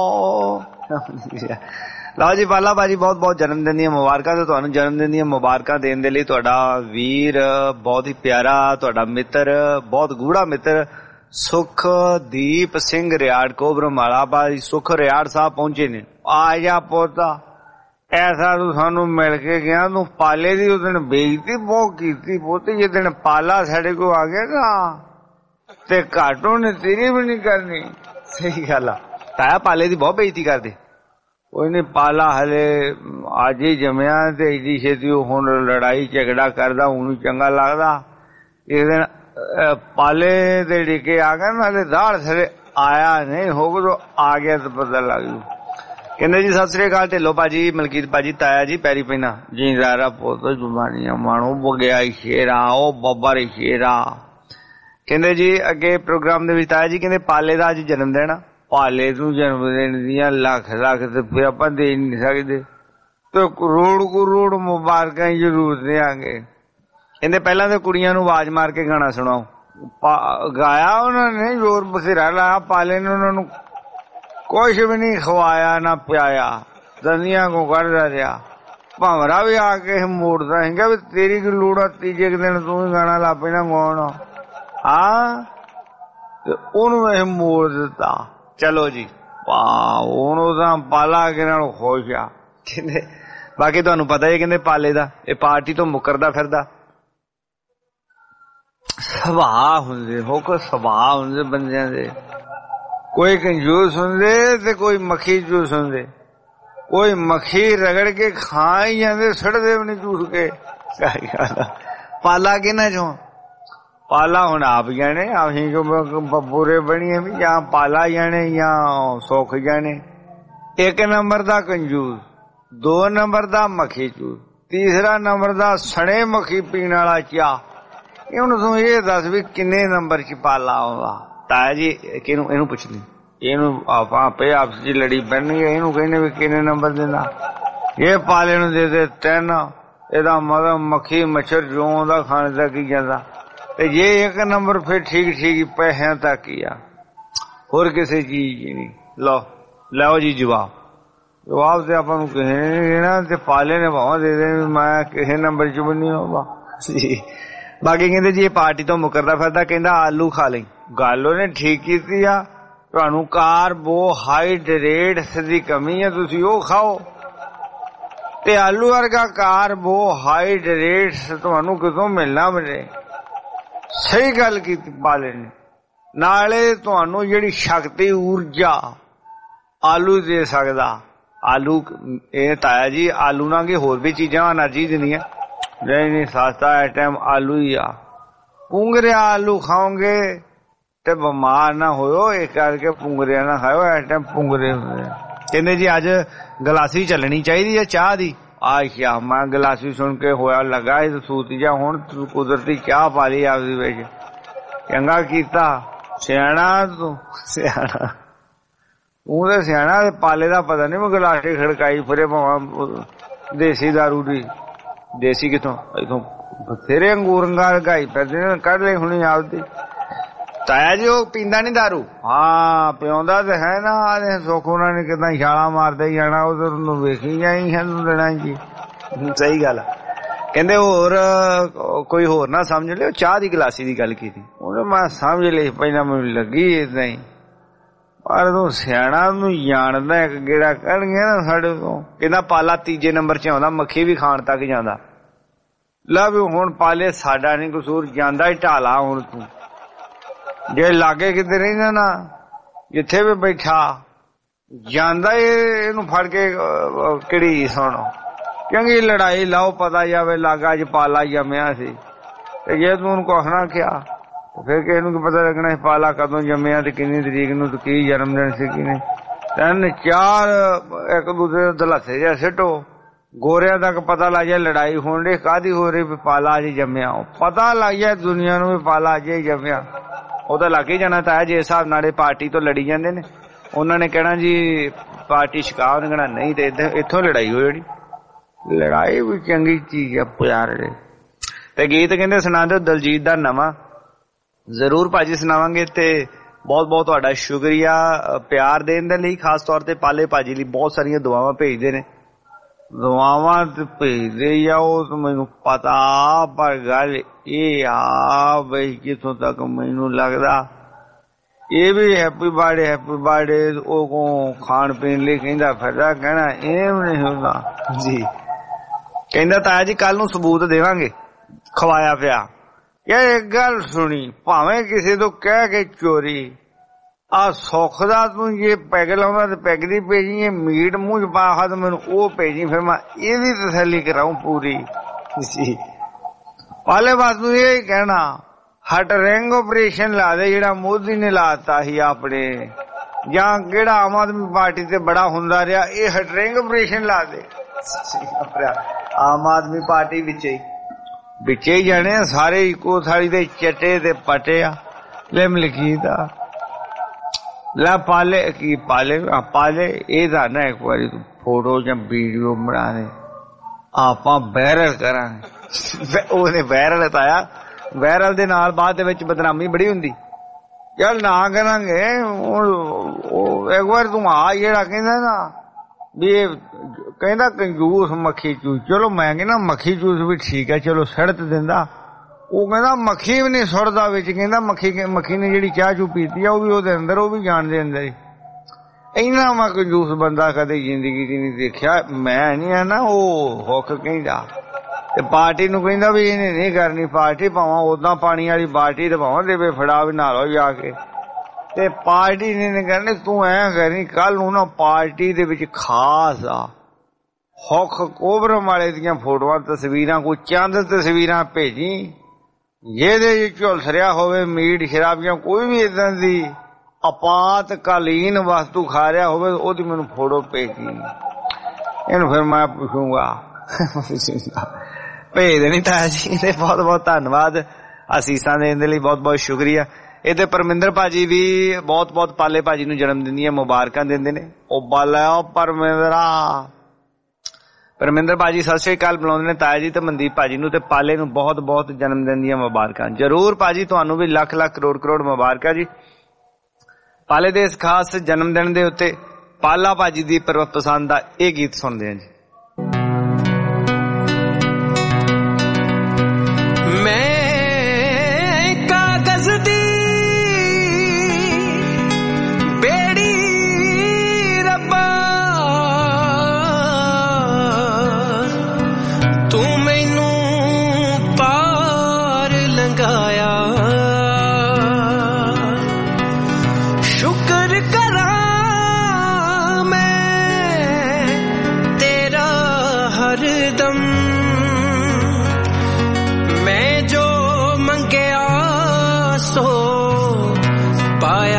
ਲਓ ਜੀ ਪਾਲਾ ਭਾਜੀ ਬਹੁਤ ਬਹੁਤ ਜਨਮ ਦਿਨ ਦੀਆਂ ਮੁਬਾਰਕਾਂ ਤੇ ਤੁਹਾਨੂੰ ਜਨਮ ਦਿਨ ਦੀਆਂ ਮੁਬਾਰਕਾਂ ਦੇਣ ਦੇ ਲਈ ਤੁਹਾਡਾ ਵੀਰ ਬਹੁਤ ਹੀ ਪਿਆਰਾ ਤੁਹਾਡਾ ਮਿੱਤਰ ਬਹੁਤ ਗੂੜਾ ਮਿੱਤਰ ਸੁਖਦੀਪ ਸਿੰਘ ਰਿਆੜ ਕੋਬਰਮਾਲਾ ਭਾਜੀ ਸੁਖ ਰਿਆੜ ਸਾਹਿਬ ਪਹੁੰਚੇ ਨੇ। ਆ ਜਾ ਪੋਤਾ ਐਸਾ ਤੂੰ ਸਾਨੂੰ ਮਿਲ ਕੇ ਗਿਆ ਤੂੰ ਪਾਲੇ ਦੀ ਉਸ ਦਿਨ ਬੇਇੱਜ਼ਤੀ ਬਹੁਤ ਕੀਤੀ ਪੋਤੇ ਜੇ ਦਿਨ ਪਾਲਾ ਸਾਡੇ ਕੋਲ ਆ ਗਿਆ ਨਾ ਤੇ ਘਾਟੋ ਨੇ ਤੇਰੀ ਵੀ ਨਹੀਂ ਕਰਨੀ। ਸਹੀ ਗੱਲ ਆ ਤਾਇਆ ਪਾਲੇ ਦੀ ਬਹੁਤ ਬੇਇੱਜ਼ਤੀ ਕਰਦੇ ਕੋਈ ਨਹੀਂ ਪਾਲਾ ਹਲੇ ਅੱਜ ਹੀ ਜੰਮਿਆ ਤੇ ਏਡੀ ਛੇਤੀ ਹੁਣ ਲੜਾਈ ਝਗੜਾ ਕਰਦਾ ਉਹਨੂੰ ਚੰਗਾ ਲੱਗਦਾ। ਇੱਕ ਦਿਨ ਪਾਲੇ ਦੇ ਡਿੱਕੇ ਆ ਗਏ ਨਾਲੇ ਦਾੜ ਥਲੇ ਆਇਆ ਨਹੀਂ ਹੋਊ ਆ ਗਿਆ ਤਾਂ ਪਤਾ ਲੱਗ ਜੂ। ਕਹਿੰਦੇ ਜੀ ਸਤਿ ਸ੍ਰੀ ਅਕਾਲ ਢਿੱਲੋਂ ਭਾਜੀ ਮਲਕੀਤ ਭਾਜੀ ਤਾਇਆ ਜੀ ਪੈਰੀ ਪੈਣਾ ਜੀ ਜ਼ਾਰਾ ਪੁੱਤ ਜੁਬਾਨੀਆਂ ਮਾਣੋ ਬਗਿਆ ਸ਼ੇਰਾ ਉਹ ਬੱਬਰ ਸ਼ੇਰਾ। ਕਹਿੰਦੇ ਜੀ ਅੱਗੇ ਪ੍ਰੋਗਰਾਮ ਦੇ ਵਿੱਚ ਤਾਇਆ ਜੀ ਕਹਿੰਦੇ ਪਾਲੇ ਦਾ ਅੱਜ ਜਨਮ ਦਿਨ ਆ ਪਾਲੇ ਨੂੰ ਜਨਮ ਦਿਨ ਦੀਆਂ ਲੱਖ ਲੱਖ ਤੇ ਫਿਰ ਆਪਾਂ ਦੇ ਨਹੀਂ ਸਕਦੇ ਤੇ ਕਰੋੜ ਕਰੋੜ ਮੁਬਾਰਕਾਂ ਜ਼ਰੂਰ ਦੇਾਂਗੇ। ਕਹਿੰਦੇ ਪਹਿਲਾਂ ਤਾਂ ਕੁੜੀਆਂ ਨੂੰ ਆਵਾਜ਼ ਮਾਰ ਕੇ ਗਾਣਾ ਸੁਣਾਓ ਗਾਇਆ ਉਹਨਾਂ ਨੇ ਜ਼ੋਰ ਬਥੇਰਾ ਲਾਇਆ ਪਾਲੇ ਨੇ ਉਹਨਾਂ ਨੂੰ ਕੁਛ ਵੀ ਨਹੀਂ ਖਵਾਇਆ ਨਾ ਪਿਆਇਆ ਦੰਦੀਆਂ ਕੋ ਕੱਢਦਾ ਰਿਹਾ ਭੰਵਰਾ ਵੀ ਆ ਕੇ ਮੋੜਦਾ ਹੈਗਾ ਵੀ ਤੇਰੀ ਕੀ ਲੋੜ ਆ ਤੀਜੇ ਦਿਨ ਤੂੰ ਹੀ ਗਾਣਾ ਲਾ ਪੈਣਾ ਗਾਉਣ ਹਾਂ ਤੇ ਉਹਨੂੰ ਇਹ ਮੋੜ ਦਿੱਤਾ। ਚਲੋ ਜੀ ਵਾਹ ਹੁਣ ਉਹਦਾ ਪਾਲਾ ਕੇ ਨਾਲ ਖੁਸ਼ ਆ। ਕਹਿੰਦੇ ਬਾਕੀ ਤੁਹਾਨੂੰ ਪਤਾ ਹੀ ਕਹਿੰਦੇ ਪਾਲੇ ਦਾ ਇਹ ਪਾਰਟੀ ਤੋਂ ਮੁੱਕਰਦਾ ਫਿਰਦਾ ਸੁਭਾਅ ਹੁੰਦੇ ਹੋ ਕੋ ਸੁਭਾਅ ਹੁੰਦੇ ਬੰਦਿਆਂ ਦੇ ਕੋਈ ਕੰਜੂਸ ਹੁੰਦੇ ਤੇ ਕੋਈ ਮੱਖੀ ਜੂਸ ਹੁੰਦੇ ਕੋਈ ਮੱਖੀ ਰਗੜ ਕੇ ਖਾ ਹੀ ਜਾਂਦੇ ਸੜਦੇ ਵੀ ਨਹੀਂ ਚੂਸ ਕੇ। ਪਾਲਾ ਕਿਹਨਾਂ ਚੋਂ ਪਾਲਾ ਹੁਣ ਆਪ ਜਾਣੇ ਅਸੀਂ ਬੁਰੇ ਬਣੀਏ ਵੀ ਜਾਂ ਪਾਲਾ ਜਾਣੇ ਜਾਂ ਸੁੱਖ ਜਾਣੇ। ਇੱਕ ਨੰਬਰ ਦਾ ਕੰਜੂਸ ਦੋ ਨੰਬਰ ਦਾ ਮੱਖੀ ਚੂਸ ਤੀਸਰਾ ਨੰਬਰ ਦਾ ਸਣੇ ਮੱਖੀ ਪੀਣ ਵਾਲਾ ਚਾਹ। ਇਹ ਹੁਣ ਤੂੰ ਇਹ ਦੱਸ ਵੀ ਕਿੰਨੇ ਨੰਬਰ ਚ ਪਾਲਾ ਆਉਂਦਾ ਤਾਇਆ ਜੀ ਕਿਹਨੂੰ ਇਹਨੂੰ ਪੁੱਛਦੀ ਇਹਨੂੰ ਆਪਾਂ ਆਪੇ ਆਪਸ ਚ ਲੜੀ ਪੈਣੀ ਇਹਨੂੰ ਕਹਿੰਦੇ ਵੀ ਕਿੰਨੇ ਨੰਬਰ ਦਿੰਦਾ ਇਹ ਪਾਲੇ ਨੂੰ ਦੇ ਦੇ ਤਿੰਨ ਇਹਦਾ ਮਤਲਬ ਮੱਖੀ ਮੱਛਰ ਜੋ ਆਉਂਦਾ ਖਾਣੇ ਤੱਕ ਹੀ ਜਾਂਦਾ ਤੇ ਜੇ ਇੱਕ ਨੰਬਰ ਫਿਰ ਠੀਕ ਠੀਕ ਪੈਸਿਆਂ ਤੱਕ ਹੀ ਆ ਹੋਰ ਕਿਸੇ ਚੀਜ਼ ਨਹੀਂ। ਲਓ ਲਓ ਜੀ ਜਵਾਬ ਜਵਾਬ ਤੇ ਆਪਾਂ ਨੂੰ ਕਿਸੇ ਨੇ ਨਹੀਂ ਦੇਣਾ ਤੇ ਪਾਲੇ ਨੇ ਭਾਵਾਂ ਦੇ ਦੇ ਮੈਂ ਕਿਸੇ ਨੰਬਰ ਚ ਵੀ ਨਹੀਂ ਆਉਂਦਾ ਜੀ। ਬਾਕੀ ਕਹਿੰਦੇ ਜੀ ਇਹ ਪਾਰਟੀ ਤੋਂ ਮੁਕਰਦਾ ਫਿਰਦਾ ਕਹਿੰਦਾ ਆਲੂ ਖਾ ਲਈ ਗੱਲ ਉਹਨੇ ਠੀਕ ਕੀਤੀ ਆ ਤੁਹਾਨੂੰ ਕਾਰਬੋਹਾਈਡਰੇਟਸ ਦੀ ਕਮੀ ਹੈ ਤੁਸੀਂ ਉਹ ਖਾਓ ਤੇ ਆਲੂ ਵਰਗਾ ਕਾਰਬੋਹਾਈਡਰੇਟਸ ਤੁਹਾਨੂੰ ਕਿਤੋਂ ਮਿਲਣਾ ਮਿਲੇ। ਸਹੀ ਗੱਲ ਕੀਤੀ ਪਾਲੇ ਨੇ ਨਾਲੇ ਤੁਹਾਨੂੰ ਜਿਹੜੀ ਸ਼ਕਤੀ ਊਰਜਾ ਆਲੂ ਦੇ ਸਕਦਾ ਆਲੂ ਇਹ ਤਾਇਆ ਜੀ ਆਲੂ ਨਾਲ ਕੀ ਹੋਰ ਵੀ ਚੀਜ਼ਾਂ એનર્ਜੀ ਦਿੰਦੀਆਂ ਨਹੀਂ ਨਹੀਂ ਸਸਤਾ ਆਈਟਮ ਆਲੂ ਹੀ ਆ। ਪੁੰਗਰਿਆ ਆਲੂ ਖਾਓਗੇ ਤੇ ਬਿਮਾਰ ਨਾ ਹੋਇਓ ਇਸ ਕਰਕੇ ਪੁੰਗਰਿਆ ਨਾ ਖਾਓ ਆਈਟਮ ਪੁੰਗਰੇ ਹੁੰਦੇ। ਕਹਿੰਦੇ ਜੀ ਅੱਜ ਗਲਾਸੀ ਚੱਲਣੀ ਚਾਹੀਦੀ ਹੈ ਚਾਹ ਦੀ ਆਸ਼ਾ ਮੈਂ ਗਲਾਸੀ ਸੁਣ ਕੇ ਹੋਇਆ ਲੱਗਾ ਇਹ ਸੂਤੀ ਜਾ ਹੁਣ ਕੁਦਰਤੀ ਚਾਹ ਪਾ ਲਈ ਆਪਦੀ ਵਿੱਚ ਚੰਗਾ ਕੀਤਾ ਸਿਆਣਾ ਤੂੰ ਸਿਆਣਾ ਉਹ ਤਾਂ ਸਿਆਣਾ ਪਾਲੇ ਦਾ ਪਤਾ ਨਹੀਂ ਮੈਂ ਗਲਾਸੀ ਖੜਕਾਈ ਫਿਰੇ ਭਾਵਾਂ ਦੇਸੀ ਦਾਰੂ ਦੀ ਦੇਸੀ ਕਿਥੋਂ ਇਥੋਂ ਬਥੇਰੇ ਅੰਗੂਰ ਅੰਗਾਰ ਗਾਈ ਫਿਰਦੇ ਕੱਢ ਲਈ ਹੁਣੀ ਆਪਦੀ। ਤਾਇਆ ਜੀ ਉਹ ਪੀਂਦਾ ਨੀ ਦਾਰੂ ਹਾਂ ਪਿਆਉਂਦਾ ਤੇ ਹੈ ਨਾ ਆਦੇ ਸੁੱਖ ਉਹਨਾਂ ਨੇ ਕਿਦਾਂ ਛਾਲਾ ਮਾਰਦਾ ਜਾਣਾ ਉਧਰ ਨੂੰ ਵੇਖੀ ਜਾਈ ਸਾਨੂੰ ਦੇਣਾ ਜੀ। ਸਹੀ ਗੱਲ ਕਹਿੰਦੇ ਹੋਰ ਕੋਈ ਹੋਰ ਨਾ ਸਮਝ ਲਿਓ ਚਾਹ ਦੀ ਗਲਾਸੀ ਦੀ ਗੱਲ ਕੀਤੀ ਉਹਨੇ ਮੈਂ ਸਮਝ ਲਈ ਪਹਿਲਾਂ ਮੈਨੂੰ ਲੱਗੀ ਏਦਾਂ ਹੀ ਪਰ ਤੂੰ ਸਿਆਣਾ ਨੂੰ ਜਾਣਦਾ ਇੱਕ ਗੇੜਾ ਕੱਢ ਗਿਆ ਨਾ ਸਾਡੇ ਤੋਂ ਕਹਿੰਦਾ ਪਾਲਾ ਤੀਜੇ ਨੰਬਰ ਚ ਆਉਂਦਾ ਮੱਖੀ ਵੀ ਖਾਣ ਤੱਕ ਜਾਂਦਾ। ਲੈ ਵੀ ਹੁਣ ਪਾਲੇ ਸਾਡਾ ਨੀ ਕਸੂਰ ਜਾਂਦਾ ਹੀ ਢਾਲਾ ਹੁਣ ਤੂੰ ਜੇ ਲਾਗੇ ਕਿਤੇ ਰਹਿੰਦਾ ਨਾ ਜਿੱਥੇ ਵੀ ਬੈਠਾ ਜਾਂਦਾ ਇਹਨੂੰ ਫੜ ਕੇ ਕਿਹੜੀ ਸੁਣ ਚੰਗੀ ਲੜਾਈ ਲਾਓ ਪਤਾ ਜਾਵੇ ਲਾਗਾ ਅੱਜ ਪਾਲਾ ਜੰਮਿਆ ਸੀ ਤੇ ਜੇ ਤੂੰ ਉਹਨੂੰ ਕੁਛ ਨਾ ਕਿਹਾ ਫਿਰ ਕਿਸੇ ਨੂੰ ਕੀ ਪਤਾ ਲੱਗਣਾ ਸੀ ਪਾਲਾ ਕਦੋਂ ਜੰਮਿਆ ਤੇ ਕਿੰਨੀ ਤਰੀਕ ਨੂੰ ਤੇ ਕੀ ਜਨਮ ਦਿਨ ਸੀ ਕਿਨੇ ਤਿੰਨ ਚਾਰ ਇੱਕ ਦੂਸਰੇ ਦਲਾਸੇ ਜਿਹਾ ਸਿੱਟੋ ਗੋਰਿਆਂ ਤੱਕ ਪਤਾ ਲੱਗ ਜਾਏ ਲੜਾਈ ਹੋਣ ਦੀ ਕਾਹਦੀ ਹੋ ਰਹੀ ਵੀ ਪਾਲਾ ਅੱਜ ਜੰਮਿਆ ਪਤਾ ਲੱਗ ਜਾਏ ਦੁਨੀਆ ਨੂੰ ਵੀ ਪਾਲਾ ਅੱਜ ਹੀ ਜੰਮਿਆ ਉਹ ਤਾਂ ਲੱਗ ਹੀ ਜਾਣਾ ਤਾਂ ਜੇ ਹਿਸਾਬ ਨਾਲੇ ਪਾਰਟੀ ਤੋਂ ਲੜੀ ਜਾਂਦੇ ਨੇ ਉਹਨਾਂ ਨੇ ਕਹਿਣਾ ਜੀ ਪਾਰਟੀ ਸ਼ਿਕਾ ਉਹਨੇ ਕਹਿਣਾ ਨਹੀਂ ਤੇ ਇੱਥੋਂ ਲੜਾਈ ਹੋ ਜਿਹੜੀ ਲੜਾਈ ਵੀ ਚੰਗੀ ਚੀਜ਼ ਆ ਪਿਆਰ ਦੇ। ਤੇ ਗੀਤ ਕਹਿੰਦੇ ਸੁਣਾ ਦਿਓ ਦਲਜੀਤ ਦਾ ਨਵਾਂ, ਜ਼ਰੂਰ ਭਾਜੀ ਸੁਣਾਵਾਂਗੇ। ਤੇ ਬਹੁਤ ਬਹੁਤ ਤੁਹਾਡਾ ਸ਼ੁਕਰੀਆ ਪਿਆਰ ਦੇਣ ਦੇ ਲਈ, ਖਾਸ ਤੌਰ ਤੇ ਪਾਲੇ ਭਾਜੀ ਲਈ ਬਹੁਤ ਸਾਰੀਆਂ ਦੁਆਵਾਂ ਭੇਜਦੇ ਨੇ। ਦੁਆਵਾਂ ਤੇ ਭੇਜਦੇ ਹੀ ਆ ਉਹ ਤਾਂ ਮੈਨੂੰ ਪਤਾ, ਪਰ ਗੱਲ ਇਹ ਆ ਬਈ ਕਿੱਥੋਂ ਤੱਕ ਮੈਨੂੰ ਲੱਗਦਾ ਇਹ ਵੀ ਹੈਪੀ ਬਰਥਡੇ ਹੈਪੀ ਬਰਥਡੇ ਉਹ ਕੋ ਖਾਣ ਪੀਣ ਲਈ ਕਹਿੰਦਾ ਫਿਰਦਾ, ਕਹਿਣਾ ਇਹ ਨਹੀਂ ਹੁੰਦਾ ਜੀ। ਕਹਿੰਦਾ ਤਾਇਆ ਜੀ ਕੱਲ ਨੂੰ ਸਬੂਤ ਦੇਵਾਂਗੇ ਖਵਾਇਆ ਪਿਆ। ਯਾਰ ਇੱਕ ਗੱਲ ਸੁਣੀ, ਭਾਵੇਂ ਕਿਸੇ ਤੋਂ ਕਹਿ ਕੇ ਚੋਰੀ, ਆ ਸੁੱਖ ਦਾ ਤੂੰ ਜੇ ਪੈਗ ਲਾਉਂਦਾ ਤੇ ਪੈਗ ਦੀ ਭੇਜੀ, ਇਹ ਮੀਟ ਮੂੰਹ ਚ ਪਾ ਖਾ ਤੇ ਮੈਨੂੰ ਉਹ ਭੇਜੀ, ਫਿਰ ਮੈਂ ਇਹਦੀ ਤਸੱਲੀ ਕਰਾਉ ਪੂਰੀ ਜੀ। ਪਾਲੇ ਬਾਤ ਨੂੰ ਇਹ ਕਹਿਣਾ ਹਟ ਰਿੰਗ ਆਪਰੇਸ਼ਨ ਲਾ ਦੇ ਜਿਹੜਾ ਮੋਦੀ ਨੇ ਲਾਤਾ ਸੀ ਆਪਣੇ, ਜਾਂ ਕਿਹੜਾ ਆਮ ਆਦਮੀ ਪਾਰਟੀ ਤੇ ਬੜਾ ਹੁੰਦਾ ਰਿਹਾ, ਇਹ ਹਟ ਰਿੰਗ ਆਪਰੇਸ਼ਨ ਲਾ ਦੇ। ਆਮ ਆਦਮੀ ਪਾਰਟੀ ਵਿੱਚ ਹੀ ਵਿੱਚ ਹੀ ਜਾਣੇ ਸਾਰੇ ਇੱਕੋ ਥਾਲੀ ਦੇ ਚਟੇ ਤੇ ਪਟੇ ਆ। ਲਿਮ ਲਿਖੀ ਦਾ ਲੈ ਪਾਲੇ ਕੀ ਪਾਲੇ ਪਾਲੇ ਇਹਦਾ ਨਾ ਇੱਕ ਵਾਰੀ ਤੂੰ ਫੋਟੋ ਜਾਂ ਵੀਡੀਓ ਬਣਾ ਦੇ, ਆਪਾਂ ਵਾਇਰਲ ਕਰਾਂਗੇ। ਉਹਨੇ ਵਾਇਰਲ ਤਾਇਆ, ਵਾਇਰਲ ਦੇ ਨਾਲ ਬਾਅਦ ਦੇ ਵਿੱਚ ਬਦਨਾਮੀ ਬੜੀ ਹੁੰਦੀ। ਚੱਲ ਨਾ ਕਰਾਂਗੇ, ਉਹ ਇੱਕ ਵਾਰ ਤੂੰ ਆ ਜਿਹੜਾ ਕਹਿੰਦਾ ਨਾ ਵੀ ਇਹ ਕਹਿੰਦਾ ਕੰਜੂਸ ਮੱਖੀ ਚੂਸ, ਚਲੋ ਮੈਂ ਕਹਿੰਦਾ ਮੱਖੀ ਚੂਸ ਵੀ ਠੀਕ ਹੈ, ਚਲੋ ਸੜਤ ਦਿੰਦਾ। ਉਹ ਕਹਿੰਦਾ ਮੱਖੀ ਵੀ ਨਹੀਂ ਸੁੱਟਦਾ ਵਿੱਚ, ਕਹਿੰਦਾ ਮੱਖੀ ਮੱਖੀ ਨੇ ਜਿਹੜੀ ਚਾਹ ਚੂ ਪੀਤੀ ਆ ਉਹ ਵੀ ਉਹਦੇ ਅੰਦਰ, ਉਹ ਵੀ ਜਾਣ ਦੇ ਅੰਦਰ ਹੀ। ਇੰਨਾ ਮੈਂ ਕੰਜੂਸ ਬੰਦਾ ਕਦੇ ਜ਼ਿੰਦਗੀ ਚ ਨਹੀਂ ਦੇਖਿਆ। ਮੈਂ ਨਹੀਂ ਆ ਨਾ ਉਹ ਹੁੱਕ ਕਹਿੰਦਾ ਤੇ ਪਾਰਟੀ ਨੂੰ ਕਹਿੰਦਾ ਵੀ ਇਹਨੇ ਨਹੀਂ ਕਰਨੀ ਪਾਰਟੀ, ਭਾਵਾਂ ਓਦਾਂ ਪਾਣੀ ਵਾਲੀ ਬਾਲਟੀ ਤੇ ਭਾਵਾਂ ਦੇਵੇ ਫੜਾ ਵੀ ਨਾ ਲਓ ਜਾ ਕੇ, ਤੇ ਪਾਰਟੀ ਨੇ ਕਰਨੀ। ਤੂੰ ਐ ਕਰੀ ਕੱਲ ਨੂੰ ਨਾ ਪਾਰਟੀ ਦੇ ਵਿੱਚ ਖਾਸ ਆ ਹੁੱਕ ਕੋਬਰਮ ਵਾਲੇ ਦੀਆਂ ਫੋਟੋਆਂ ਤਸਵੀਰਾਂ, ਕੋਈ ਚੰਦ ਤਸਵੀਰਾਂ ਭੇਜੀ ਜਿਹਦੇ ਚ ਝੁਲਸਰਿਆ ਹੋਵੇ ਮੀਟ ਸ਼ਰਾਬ ਜਾਂ ਕੋਈ ਵੀ ਏਦਾਂ ਦੀ ਆਪਾਤਕਾਲੀਨ ਵਸਤੂ ਖਾ ਰਿਹਾ ਹੋਵੇ, ਉਹਦੀ ਮੈਨੂੰ ਫੋਟੋ ਭੇਜੀ। ਇਹਨੂੰ ਫਿਰ ਮੈਂ ਪੁੱਛੂੰਗਾ ਭੇਜ ਦੇਣੀ ਤਾਇਆ ਜੀ। ਤੇ ਬਹੁਤ ਬਹੁਤ ਧੰਨਵਾਦ ਅਸੀਸਾਂ ਦੇਣ ਦੇ ਲਈ, ਬਹੁਤ ਬਹੁਤ ਸ਼ੁਕਰੀਆ। ਇਹਦੇ ਪਰਮਿੰਦਰ ਭਾਜੀ ਵੀ ਬਹੁਤ ਬਹੁਤ ਪਾਲੇ ਭਾਜੀ ਨੂੰ ਜਨਮ ਦਿਨ ਦੀਆਂ ਮੁਬਾਰਕਾਂ ਦਿੰਦੇ ਨੇ। ਉਹ ਬਾਲਾ ਪਰਮਿੰਦਰਾ ਪਰਮਿੰਦਰ ਭਾਜੀ ਸਤਿ ਸ੍ਰੀ ਅਕਾਲ ਬੁਲਾਉਂਦੇ ਨੇ ਤਾਇਆ ਜੀ ਤੇ ਮਨਦੀਪ ਭਾਜੀ ਨੂੰ, ਤੇ ਪਾਲੇ ਨੂੰ ਬਹੁਤ ਬਹੁਤ ਜਨਮ ਦਿਨ ਦੀਆਂ ਮੁਬਾਰਕਾਂ। ਜ਼ਰੂਰ ਭਾਜੀ ਤੁਹਾਨੂੰ ਵੀ ਲੱਖ ਲੱਖ ਕਰੋੜ ਕਰੋੜ ਮੁਬਾਰਕਾਂ ਜੀ। ਪਾਲੇ ਦੇ ਇਸ ਖਾਸ ਜਨਮ ਦਿਨ ਦੇ ਉੱਤੇ ਪਾਲਾ ਭਾਜੀ ਦੀ ਪਸੰਦ ਦਾ ਇਹ ਗੀਤ ਸੁਣਦੇ ਹਾਂ ਜੀ। ਮੈਂ ਕਾਗਜ਼ ਦੀ ਬੇੜੀ ਰੱਬਾ, ਤੂੰ ਮੈਨੂੰ ਪਾਰ ਲੰਘਾਇਆ, ਸ਼ੁਕਰ ਕਰਾਂ ਮੈਂ ਤੇਰਾ ਹਰਦਮ, ਮੈਂ ਜੋ ਮੰਗਿਆ ਸੋ ਪਾਇਆ।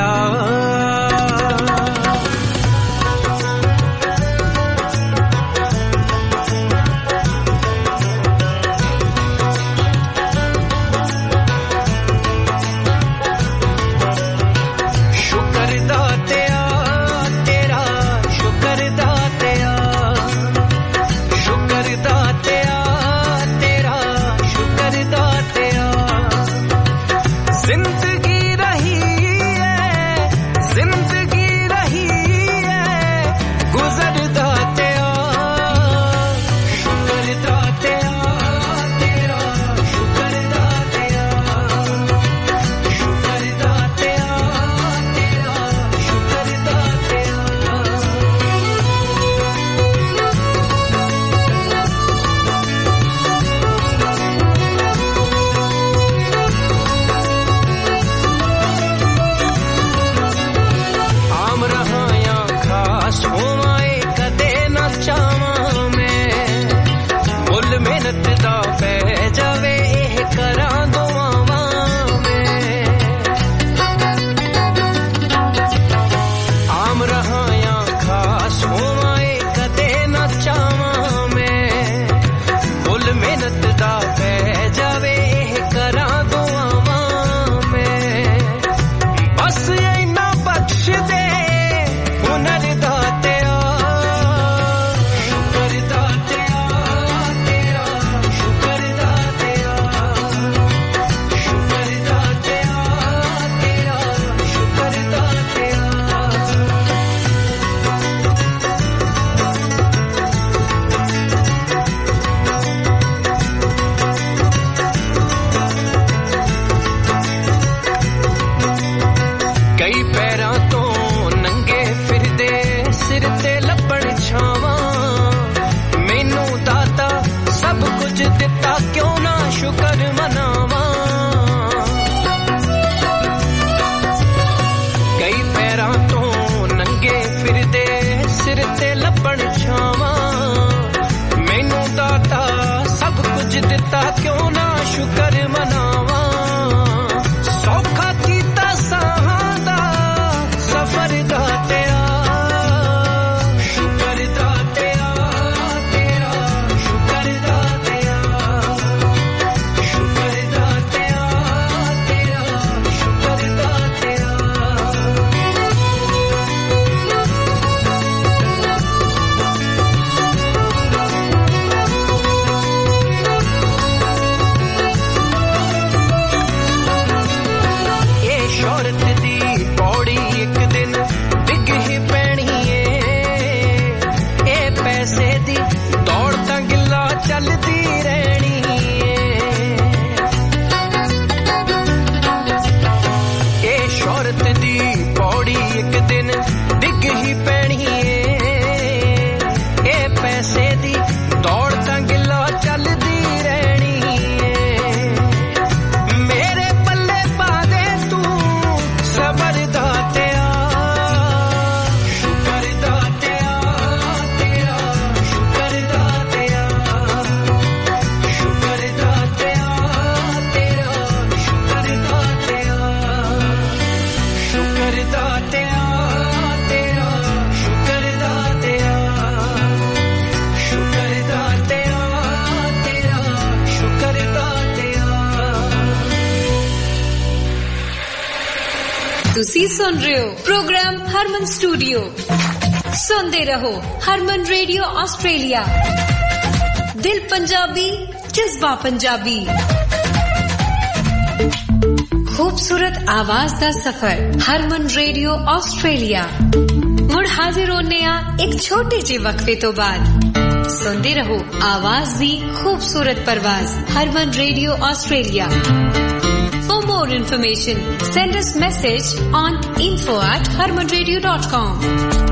ਸ਼ੁਕਰ ਦਾਤਿਆ ਤੇਰਾ, ਸ਼ੁਕਰ ਦਾਤਿਆ, ਸ਼ੁਕਰ ਦਾਤਿਆ ਤੇਰਾ, ਸ਼ੁਕਰ ਦਾਤਿਆ। ਜ਼ਿੰਦਗੀ ਰਹੀ ਹੈ, ਜ਼ਿੰਦਗੀ ਰਹੀ ਹੈ ਗੁਜ਼ਰ ਦਾਤਿਆ, ਸ਼ੁਕਰ ਦਾਤਿਆ ਤੇਰਾ, ਸ਼ੁਕਰ ਦਾਤਿਆ, ਸ਼ੁਕਰ ਦਾਤਿਆ ਤੇਰਾ, ਸ਼ੁਕਰ ਦਾਤਿਆ। ਤੁਸੀਂ ਸੁਣ ਰਹੇ ਹੋ ਪ੍ਰੋਗਰਾਮ ਹਰਮਨ ਸਟੂਡੀਓ। ਸੁਣਦੇ ਰਹੋ ਹਰਮਨ ਰੇਡੀਓ ਆਸਟ੍ਰੇਲੀਆ। ਦਿਲ ਪੰਜਾਬੀ, ਜਜ਼ਬਾ ਪੰਜਾਬੀ। खूबसूरत आवाज दा सफर हरमन रेडियो ऑस्ट्रेलिया। मुड़ हाजिर होने आ एक छोटे जे वक्फे तो बाद। सुनते रहो आवाज दी खूबसूरत परवाज Harman radio Australia. For more information, send us message on info at harman radio dot com।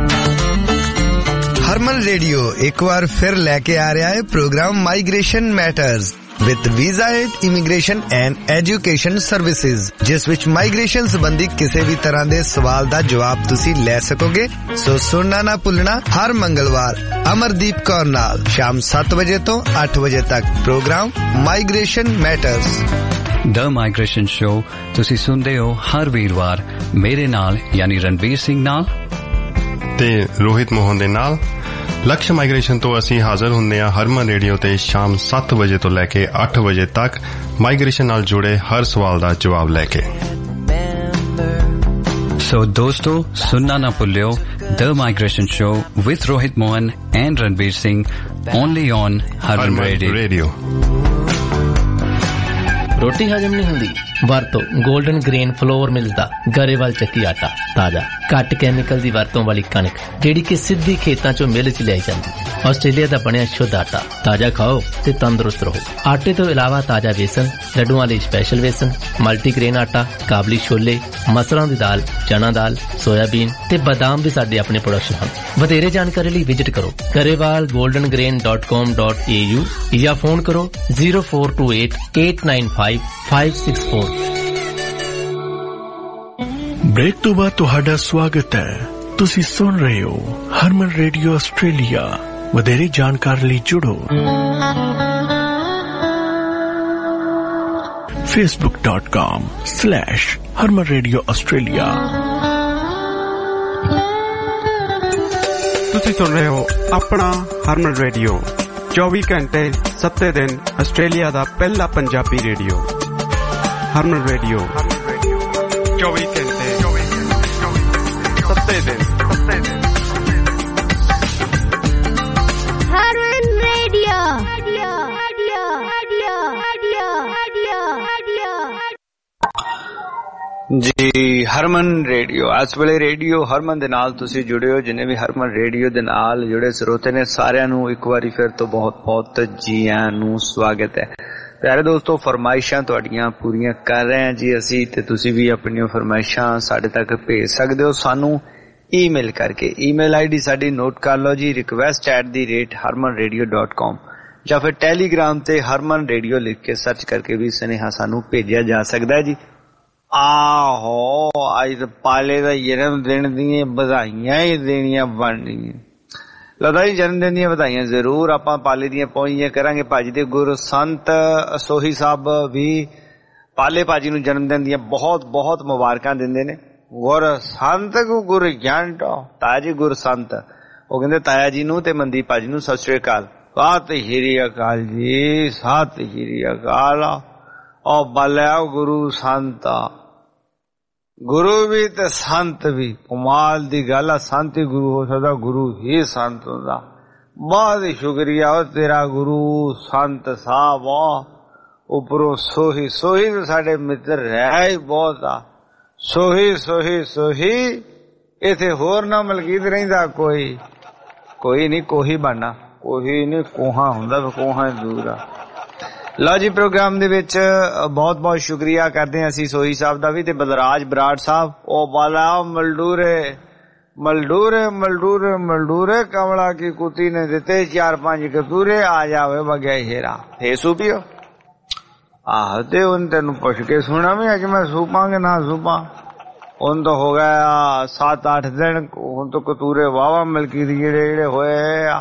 Harman radio एक बार फिर लेके आ रहा है program migration matters with visa aid immigration and education services, जिस विच माइग्रेशन संबंधी किसी भी तरह के सवाल का जवाब तुसी ले सकोगे। सो सुनना ना भुलना हर मंगलवार अमरदीप कौर नाल शाम सात बजे तो आठ बजे तक program migration matters. The migration show तुसी सुनते हो हर वीरवार मेरे नाल यानी रणबीर सिंह नाल ते रोहित मोहन दे नाल। लक्ष्य माइग्रेशन तो असी हाजिर हुंदे आ हरमन रेडियो ते शाम सात बजे तो लैके आठ बजे तक माइग्रेशन नाल जुड़े हर सवाल दा जवाब लैके। सो दोस्तों सुनना ना भुल्लियो the migration show with Rohit Mohan and Ranbir Singh only on Harman radio. रोटी हजम नहीं हुंदी वरतो गोल्डन ग्रेन फ्लोर मिलदा गरेवाल ਚੱਕੀ ਆਟਾ ਤਾਜ਼ਾ ਘੱਟ ਕੈਮੀਕਲ ਦੀ ਵਰਤੋਂ ਵਾਲੀ ਕਣਕ ਜਿਹੜੀ ਕਿ ਸਿੱਧੀ ਖੇਤਾਂ ਚੋਂ ਮਿਲ ਚ ਲਿਆਈ ਜਾਂਦੀ। ਆਸਟ੍ਰੇਲੀਆ ਦਾ ਬਣਿਆ ਸ਼ੁੱਧ ਆਟਾ ਤਾਜ਼ਾ ਖਾਓ ਤੇ ਤੰਦਰੁਸਤ ਰਹੋ। ਆਟੇ ਤੋਂ ਇਲਾਵਾ ਤਾਜ਼ਾ ਵੇਸਣ, ਲੱਡੂਆਂ ਲਈ ਸਪੈਸ਼ਲ ਵੇਸਣ, ਮਲਟੀਗ੍ਰੇਨ ਆਟਾ, ਕਾਬਲੀ ਛੋਲੇ, ਮਸਰਾਂ ਦੀ ਦਾਲ, ਚਨਾ ਦਾਲ, ਸੋਇਆਬੀਨ ਤੇ ਬਾਦਾਮ ਵੀ ਸਾਡੇ ਆਪਣੇ ਪ੍ਰੋਡਕਸ਼ਨ ਹਨ। ਵਧੇਰੇ ਜਾਣਕਾਰੀ ਲਈ ਵਿਜ਼ਿਟ ਕਰੋ Grewal golden grain dot com dot a u ਜਾਂ ਫੋਨ ਕਰੋ zero four two eight eight nine five five six four। Break तो बाद तुहाडा स्वागत है। तुसी सुन रहे हो हरमन रेडियो ऑस्ट्रेलिया। वधेरे जानकारी ਲਈ जुड़ो facebook dot com slash harman radio australia। तुसी सुन रहे हो अपना हरमन रेडियो चौबीस घंटे सत्ते दिन ऑस्ट्रेलिया दा पहला पंजाबी रेडियो। हरमन रेडियो चौबीस घंटे सत्ते दिन सत्ते दिन Harman radio radio radio radio radio radio जी हरमन रेडियो इस वेले रेडियो हरमन दे नाल तुसी जुड़े हो। जिन्हें भी हरमन रेडियो दे नाल जुड़े ਸਰੋਤੇ ने सारिਆਂ ਨੂੰ एक बारी फिर तो बहुत बहुत जी आਇਆਂ ਨੂੰ स्वागत है। प्यारे दोस्तों फरमाइशां तुहाडियां पूरीਆਂ कर रहे हैं जी असी ते तुसी भी अपनी फरमाइशां साडे तक भेज सकदे हो सानू ईमेल करके। ईमेल आईडी साडी नोट कर लो जी request at the rate Harman radio dot com या फिर टेलीग्राम ते हरमन रेडियो लिख के सर्च करके भी स्नेहा सानू भेजा जा सकदा है जी। आहो अज पाले दा जन्म दिन दी बधाइयां ही देनियां बननियां। लदा जी जन्म दिन ਦੀਆਂ ਵਧਾਈਆਂ ਜ਼ਰੂਰ ਆਪਾਂ ਪਾਲੇ ਦੀਆਂ ਪਹੁੰਚੀਆਂ ਕਰਾਂਗੇ। ਭਾਜੀ ਦੇ ਗੁਰੂ ਸੰਤ ਸੋਹੀ ਸਾਹਿਬ ਵੀ ਪਾਲੇ ਭਾਜੀ ਨੂੰ ਜਨਮ ਦਿਨ ਦੀਆਂ ਬਹੁਤ ਬਹੁਤ ਮੁਬਾਰਕਾਂ ਦਿੰਦੇ ਨੇ। ਗੁਰ ਸੰਤ ਕੋ ਗੁਰ ਜੰਟ ਤਾਇਆ ਜੀ ਗੁਰ ਸੰਤ ਉਹ ਕਹਿੰਦੇ ਤਾਇਆ ਜੀ ਨੂੰ ਤੇ ਮਨਦੀਪ ਭਾਜੀ ਨੂੰ ਸਤਿ ਸ੍ਰੀ ਅਕਾਲ। ਸਤਿ ਸ੍ਰੀ ਅਕਾਲ ਜੀ ਸਤਿ ਸ੍ਰੀ ਅਕਾਲ। ਉਹ ਬਲਿਆ ਗੁਰੂ ਸੰਤ गुरु भी ते संत भी कमाल दी गल आ। संत ही गुरु हो सकदा गुरु ही संत हुंदा। बहुत ही शुक्रिया हो तेरा गुरु संत साहब। उपरों सोही सोही तो साडे मित्र रह ही बहुत आ। सोही सोही सोही इथे होर ना मलकीत रहिंदा कोई कोई नहीं कोही बनना कोही नहीं कोहा हुंदा कोहा दूर आ। लो जी प्रोग्राम दे विच बहुत बहुत शुक्रिया करते हैं असी सोही साहब दा भी ते बलराज बराड़ साहब ओ बाला मलडूरे मलडूरे मलडूरे मलडूरे कमला की कुत्ती ने दिते चार पांच कतूरे आ जावे बगैर हेरा हे सूपियो आह ते उन तेन पुछ के सुना भी अज मैं सूपा के ना सूपा उन तो हो गया सात आठ दिन हुन तो कतूरे वावा मिलकी जेड़े जेड़े होए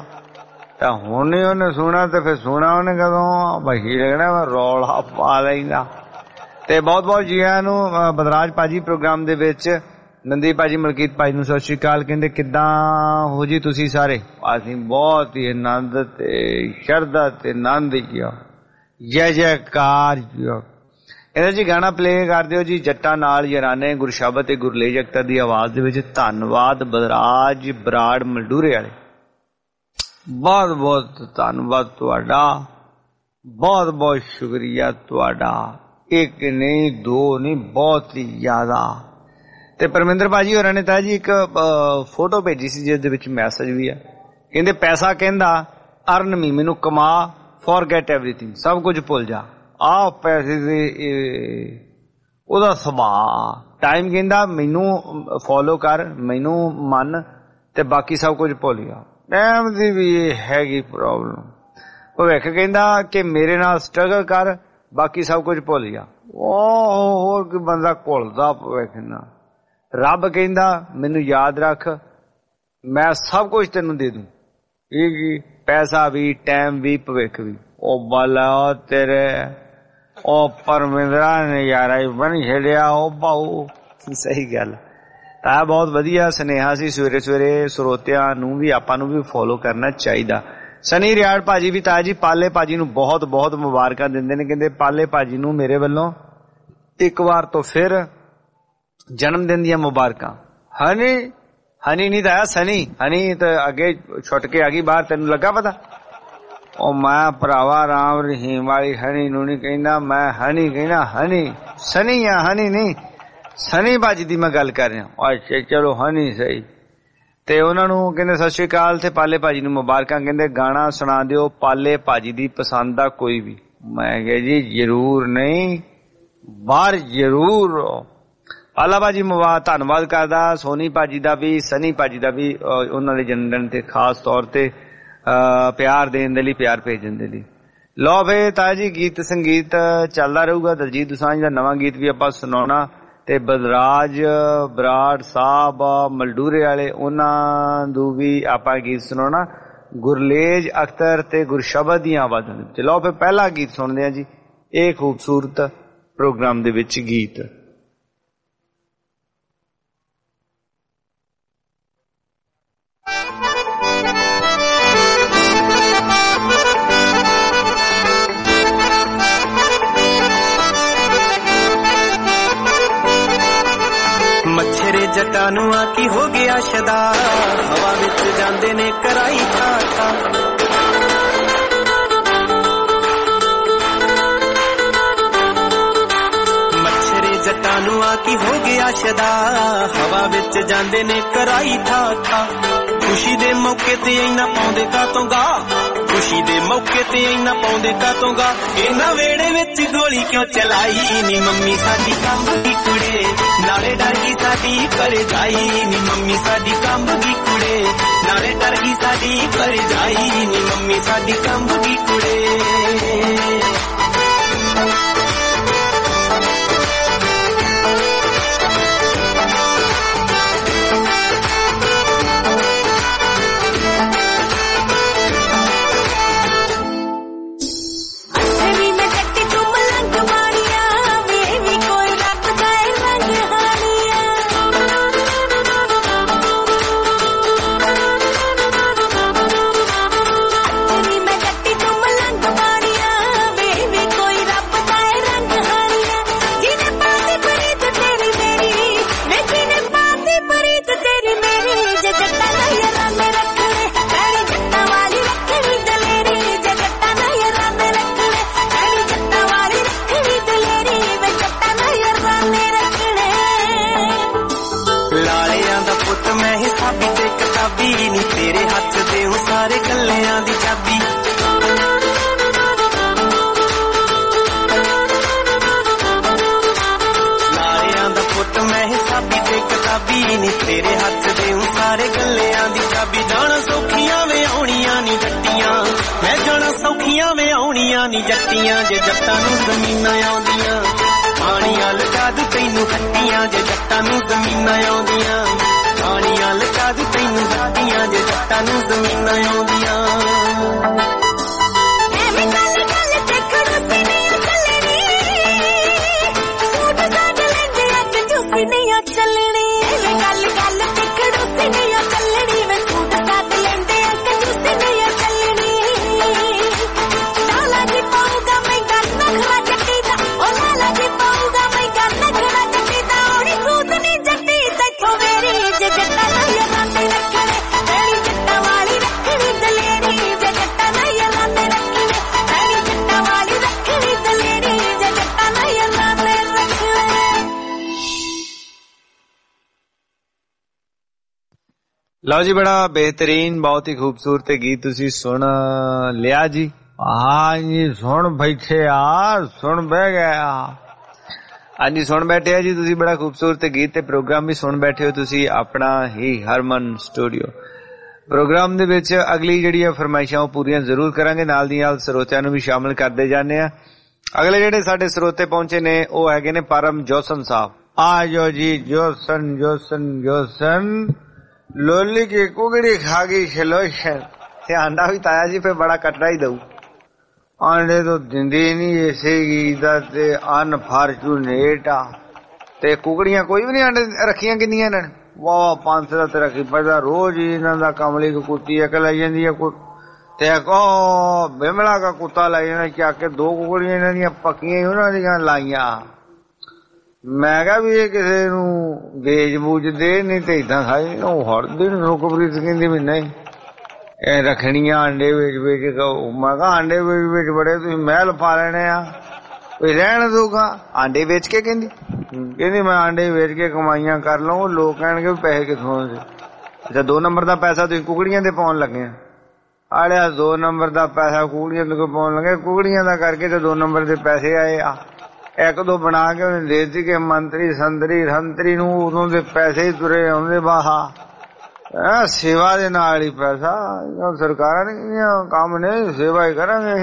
ਹੁਣ ਹੀ ਉਹਨੇ ਸੁਣਾ ਤੇ ਫਿਰ ਸੁਣਾ ਉਹਨੇ ਕਦੋਂ ਬਹੀ ਲੱਗਣਾ ਰੌਲਾ ਪਾ ਲੈਂਦਾ। ਤੇ ਬਹੁਤ ਬਹੁਤ ਜੀ ਆਇਆਂ ਨੂੰ ਬਦਰਾਜ ਭਾਜੀ ਪ੍ਰੋਗਰਾਮ ਦੇ ਵਿੱਚ ਮਨਦੀਪ ਭਾਜੀ ਮਲਕੀਤ ਭਾਜੀ ਨੂੰ ਸਤਿ ਸ਼੍ਰੀ ਅਕਾਲ ਕਹਿੰਦੇ ਕਿੱਦਾਂ ਹੋ ਜੀ ਤੁਸੀਂ ਸਾਰੇ। ਅਸੀਂ ਬਹੁਤ ਹੀ ਆਨੰਦ ਤੇ ਸ਼ਰਧਾ ਤੇ ਆਨੰਦ ਜਿਓ ਜੈ ਜੈਕਾਰ ਜਿਓ ਇਹਦਾ ਜੀ ਗਾਣਾ ਪਲੇ ਕਰ ਦਿਓ ਜੀ, ਜੱਟਾਂ ਨਾਲ ਯਾਰਾਨੇ, ਗੁਰਸ਼ਬਦ ਤੇ ਗੁਰਲੇਜ ਅਖਤਰ ਦੀ ਆਵਾਜ਼ ਦੇ ਵਿੱਚ। ਧੰਨਵਾਦ ਬਲਰਾਜ ਬਰਾੜ ਮਲਡੂਰੇ ਵਾਲੇ, ਬਹੁਤ ਬਹੁਤ ਧੰਨਵਾਦ ਤੁਹਾਡਾ, ਬਹੁਤ ਬਹੁਤ ਸ਼ੁਕਰੀਆ ਤੁਹਾਡਾ। ਇੱਕ ਨਹੀਂ ਦੋ ਨਹੀਂ, ਬਹੁਤ ਹੀ ਜ਼ਿਆਦਾ। ਤੇ ਪਰਮਿੰਦਰ ਭਾਜੀ ਹੋਰਾਂ ਨੇ ਤਾਂ ਜੀ ਇੱਕ ਫੋਟੋ ਭੇਜੀ ਸੀ ਜਿਸ ਦੇ ਵਿੱਚ ਮੈਸੇਜ ਵੀ ਆ, ਕਹਿੰਦੇ ਪੈਸਾ ਕਹਿੰਦਾ ਅਰਨ ਮੀ, ਮੈਨੂੰ ਕਮਾ, ਫੋਰਗੇਟ ਐਵਰੀਥਿੰਗ, ਸਭ ਕੁਝ ਭੁੱਲ ਜਾ। ਆਹ ਪੈਸੇ ਦੇ ਉਹਦਾ ਸੁਭਾਅ, ਟਾਈਮ ਕਹਿੰਦਾ ਮੈਨੂੰ ਫੋਲੋ ਕਰ, ਮੈਨੂੰ ਮੰਨ, ਤੇ ਬਾਕੀ ਸਭ ਕੁਝ ਭੁੱਲ ਜਾ। ਟਾਈਮ ਦੀ ਵੀ ਇਹ ਹੈਗੀ ਪ੍ਰੋਬਲਮ। ਭਵਿੱਖ ਕਹਿੰਦਾ ਕਿ ਮੇਰੇ ਨਾਲ ਸਟਰਗਲ ਕਰ, ਬਾਕੀ ਸਭ ਕੁਝ ਭੁੱਲ ਜਾ। ਉਹ ਹੋਰ ਕੋਈ ਬੰਦਾ ਘੁਲਦਾ ਭਵਿੱਖ ਨਾਲ। ਰੱਬ ਕਹਿੰਦਾ ਮੈਨੂੰ ਯਾਦ ਰੱਖ, ਮੈਂ ਸਭ ਕੁਝ ਤੈਨੂੰ ਦੇ ਦੂੰ, ਇਹ ਪੈਸਾ ਵੀ, ਟਾਈਮ ਵੀ, ਭਵਿੱਖ ਵੀ। ਉਹ ਬਾਲਾ ਤੇਰੇ ਉਹ ਪਰਮਿੰਦਰਾ ਨੇ ਯਾਰਾ ਹੀ ਬਣ ਛੱਡਿਆ ਉਹ ਭਾਊ। ਸਹੀ ਗੱਲ ਤਾਂ ਬਹੁਤ ਵਧੀਆ ਸੁਨੇਹਾ ਸੀ। ਸਵੇਰੇ ਸਵੇਰੇ ਸਰੋਤਿਆਂ ਨੂੰ ਵੀ, ਆਪਾਂ ਨੂੰ ਵੀ ਫੋਲੋ ਕਰਨਾ ਚਾਹੀਦਾ। ਸਨੀ ਰਿਆੜ ਭਾਜੀ ਵੀ ਤਾਇਆ ਜੀ ਪਾਲੇ ਭਾਜੀ ਨੂੰ ਬਹੁਤ ਬਹੁਤ ਮੁਬਾਰਕਾਂ ਦਿੰਦੇ ਨੇ, ਕਹਿੰਦੇ ਪਾਲੇ ਭਾਜੀ ਨੂੰ ਮੇਰੇ ਵੱਲੋਂ ਇੱਕ ਵਾਰ ਤੋਂ ਫਿਰ ਜਨਮ ਦਿਨ ਦੀਆਂ ਮੁਬਾਰਕਾਂ। ਹਨੀ ਹਨੀ ਨਹੀਂ ਤਾਇਆ, ਸਨੀ। ਹਨੀ ਤਾਂ ਅੱਗੇ ਛੁੱਟ ਕੇ ਆ ਗਈ ਬਾਹਰ, ਤੈਨੂੰ ਲੱਗਾ ਪਤਾ? ਉਹ ਮੈਂ ਭਰਾਵਾ ਰਾਮ ਰਹੀਮ ਵਾਲੀ ਹਨੀ ਨੂੰ ਨਹੀਂ ਕਹਿੰਦਾ, ਮੈਂ ਹਨੀ ਕਹਿੰਦਾ, ਹਨੀ ਸਨੀ ਆ, ਹਨੀ ਨਹੀਂ। ਸਨੀ ਭਾਜੀ ਦੀ ਮੈਂ ਗੱਲ ਕਰ ਰਿਹਾ। ਅੱਛਾ ਚਲੋ ਹਨੀ ਸਹੀ। ਤੇ ਉਹਨਾਂ ਨੂੰ ਕਹਿੰਦੇ ਸਤਿ ਸ਼੍ਰੀ ਅਕਾਲ ਤੇ ਪਾਲੇ ਭਾਜੀ ਨੂੰ ਮੁਬਾਰਕਾਂ। ਕਹਿੰਦੇ ਗਾਣਾ ਸੁਣਾ ਦਿਓ ਪਾਲੇ ਭਾਜੀ ਦੀ ਪਸੰਦ ਦਾ ਕੋਈ ਵੀ। ਮੈਂ ਕਿਹਾ ਜੀ ਜ਼ਰੂਰ, ਨਹੀਂ ਬਾਹਰ ਜ਼ਰੂਰ। ਪਾਲਾ ਭਾਜੀ ਮੁਬਾਰਕ, ਧੰਨਵਾਦ ਕਰਦਾ ਸੋਨੀ ਭਾਜੀ ਦਾ ਵੀ, ਸਨੀ ਭਾਜੀ ਦਾ ਵੀ, ਉਹਨਾਂ ਦੇ ਜਨਮ ਦਿਨ ਤੇ ਖਾਸ ਤੌਰ ਤੇ ਪਿਆਰ ਦੇਣ ਦੇ ਲਈ, ਪਿਆਰ ਭੇਜਣ ਦੇ ਲਈ। ਲਓ ਫੇ ਤਾਇਆ ਜੀ ਗੀਤ ਸੰਗੀਤ ਚੱਲਦਾ ਰਹੂਗਾ। ਦਲਜੀਤ ਦੋਸਾਂਝ ਦਾ ਨਵਾਂ ਗੀਤ ਵੀ ਆਪਾਂ ਸੁਣਾਉਣਾ, ਤੇ ਬਲਰਾਜ ਬਰਾੜ ਸਾਹਿਬ ਮਲਡੂਰੇ ਵਾਲੇ, ਉਹਨਾਂ ਨੂੰ ਵੀ ਆਪਾਂ ਗੀਤ ਸੁਣਾਉਣਾ, ਗੁਰਲੇਜ ਅਖਤਰ ਤੇ ਗੁਰਸ਼ਬਦ ਦੀਆਂ ਆਵਾਜ਼ਾਂ ਦੇ ਵਿੱਚ। ਲਓ ਫੇ ਪਹਿਲਾ ਗੀਤ ਸੁਣਦੇ ਆ ਜੀ, ਇਹ ਖੂਬਸੂਰਤ ਪ੍ਰੋਗਰਾਮ ਦੇ ਵਿੱਚ ਗੀਤ। ਮੱਛਰੇ ਜੱਟਾਂ ਨੂੰ ਆ ਕੀ ਹੋ ਗਿਆ ਸ਼ਦਾ, ਹਵਾ ਵਿੱਚ ਜਾਂਦੇ ਨੇ ਕਰਾਈ ਠਾਠਾ। ਮੱਛਰੇ ਜੱਟਾਂ ਨੂੰ ਆ ਕੀ ਹੋ ਗਿਆ ਸ਼ਦਾ, ਹਵਾ ਵਿੱਚ ਜਾਂਦੇ ਨੇ ਕਰਾਈ ਠਾਠਾ। ਖੁਸ਼ੀ ਦੇ ਮੌਕੇ ਤੇ ਇੰਨਾ ਪਾਉਂਦੇ ਕਾਤੋਂ ਗਾ, ਖੁਸ਼ੀ ਦੇ ਮੌਕੇ ਤੇ ਇੰਨਾ ਪਾਉਂਦੇ ਕਾਤੋਂ ਗਾ। ਇਹਨਾਂ ਵੇੜੇ ਵਿੱਚ ਗੋਲੀ ਕਿਉਂ ਚਲਾਈ ਨੀ ਮੰਮੀ ਸਾਡੀ ਕੰਬ ਦੀ ਕੁੜੇ, ਨਾਲੇ ਡਰ ਗਈ ਸਾਡੀ ਪਰ ਜਾਈ ਨੀ ਮੰਮੀ ਸਾਡੀ ਕੰਬ ਦੀ ਕੁੜੇ, ਨਾਲੇ ਡਰ ਗਈ ਸਾਡੀ ਪਰ ਜਾਈ ਨੀ ਮੰਮੀ ਸਾਡੀ ਕੰਬ ਦੀ ਕੁੜੇ। ਤੇਰੇ ਹੱਥ ਦੇ ਹੂੰ ਸਾਰੇ ਗੱਲਿਆਂ ਦੀ ਚਾਬੀ। ਜਾਣਾ ਸੌਖੀਆਂ ਵੇ ਆਉਣੀਆਂ ਨੀ ਜੱਟੀਆਂ, ਮੈਂ ਜਾਣਾ ਸੌਖੀਆਂ ਵੇ ਆਉਣੀਆਂ ਨੀ ਜੱਟੀਆਂ। ਜੇ ਜੱਟਾਂ ਨੂੰ ਜ਼ਮੀਨਾਂ ਆਉਂਦੀਆਂ, ਪਾਣੀਆਂ ਲਗਾ ਦੂ ਤੈਨੂੰ ਹੱਟੀਆਂ। ਜੇ ਜੱਟਾਂ ਨੂੰ ਜ਼ਮੀਨਾਂ ਆਉਂਦੀਆਂ, ਪਾਣੀਆਂ ਲਗਾ ਦੂ ਤੈਨੂੰ ਹੱਟੀਆਂ। ਜੇ ਜੱਟਾਂ ਨੂੰ ਜ਼ਮੀਨਾਂ ਆਉਂਦੀਆਂ। Oh, la la, ਲਓ ਜੀ, ਬੜਾ ਬਿਹਤਰੀਨ, ਬਹੁਤ ਹੀ ਖੂਬਸੂਰਤ ਗੀਤ ਤੁਸੀਂ ਸੁਣ ਲਿਆ ਜੀ। ਹਾਂ ਜੀ, ਸੁਣ ਬੈਠੇ ਆ, ਸੁਣ ਬਹਿ ਗਿਆ। ਹਾਂਜੀ, ਸੁਣ ਬੈਠੇ ਆ ਜੀ ਤੁਸੀਂ ਬੜਾ ਖੂਬਸੂਰਤ ਗੀਤ, ਤੇ ਪ੍ਰੋਗਰਾਮ ਵੀ ਸੁਣ ਬੈਠੇ ਹੋ ਤੁਸੀਂ ਆਪਣਾ ਹੀ ਹਰਮਨ ਸਟੂਡੀਓ। ਪ੍ਰੋਗਰਾਮ ਦੇ ਵਿੱਚ ਅਗਲੀ ਜਿਹੜੀ ਫਰਮਾਇਸ਼ਾਂ ਉਹ ਪੂਰੀਆਂ ਜ਼ਰੂਰ ਕਰਾਂਗੇ, ਨਾਲ ਦੀ ਨਾਲ ਸਰੋਤਿਆਂ ਨੂੰ ਵੀ ਸ਼ਾਮਿਲ ਕਰਦੇ ਜਾਂਦੇ ਆ। ਅਗਲੇ ਜਿਹੜੇ ਸਾਡੇ ਸਰੋਤੇ ਪਹੁੰਚੇ ਨੇ ਉਹ ਹੈਗੇ ਨੇ ਪਰਮ ਜੋਸਨ ਸਾਹਿਬ। ਆ ਜਾਓ ਜੀ, ਜੋਸਨ ਜੋਸਨ ਜੋਸਨ ਲੋਲੀ की कुगड़ी खा गई खिलोशन ते आंडा भी ताया जी पे बड़ा कटरा ही दऊ। आंडे तो दिंदी नहीं ऐसे दा ते अनफॉर्चुनेट आ ते कुकड़ियां कोई भी नहीं आंडे रखियां किन्नियां ने वाह पांच सौ ते रखी पता रोज ही इन्हां दा कमली की कुत्ती एक लाई जांदी है ते को बिमला का कुत्ता लाई जाना क्या के दो कुकड़ियां इन्हां दियां पक्कियां ही उन्हां दियां लाईयां। मैं कहा भी ये किसी नूं बेच बूच दे नहीं तो इदा खाई हर दिन सुखप्रीत कहती भी नहीं रखनिया आंडे बेच बेच मैं कहा आंडे बेच बेच बड़े तुम महल पा लेने आ कोई रहन दूगा आंडे बेच के कहती कहती मैं आंडे बेच के कमाइयां कर लूं लोग कहणगे पैसे किथों से। अच्छा दो नंबर का पैसा तुम कुकड़ियां दे पाउण लगे आड़िया दो नंबर का पैसा कुकड़ियां दे पाउण लगे कुकड़ियां दा करके तो दो नंबर के पैसे आए आ एक दो बना के उन्हें दे दी कि मंत्री संतरी संतरी नूं उदों दे पैसे ही तुरे आउंदे बाहा सेवा दे नाल ही पैसा सरकारां ने काम ने सेवा ही करांगे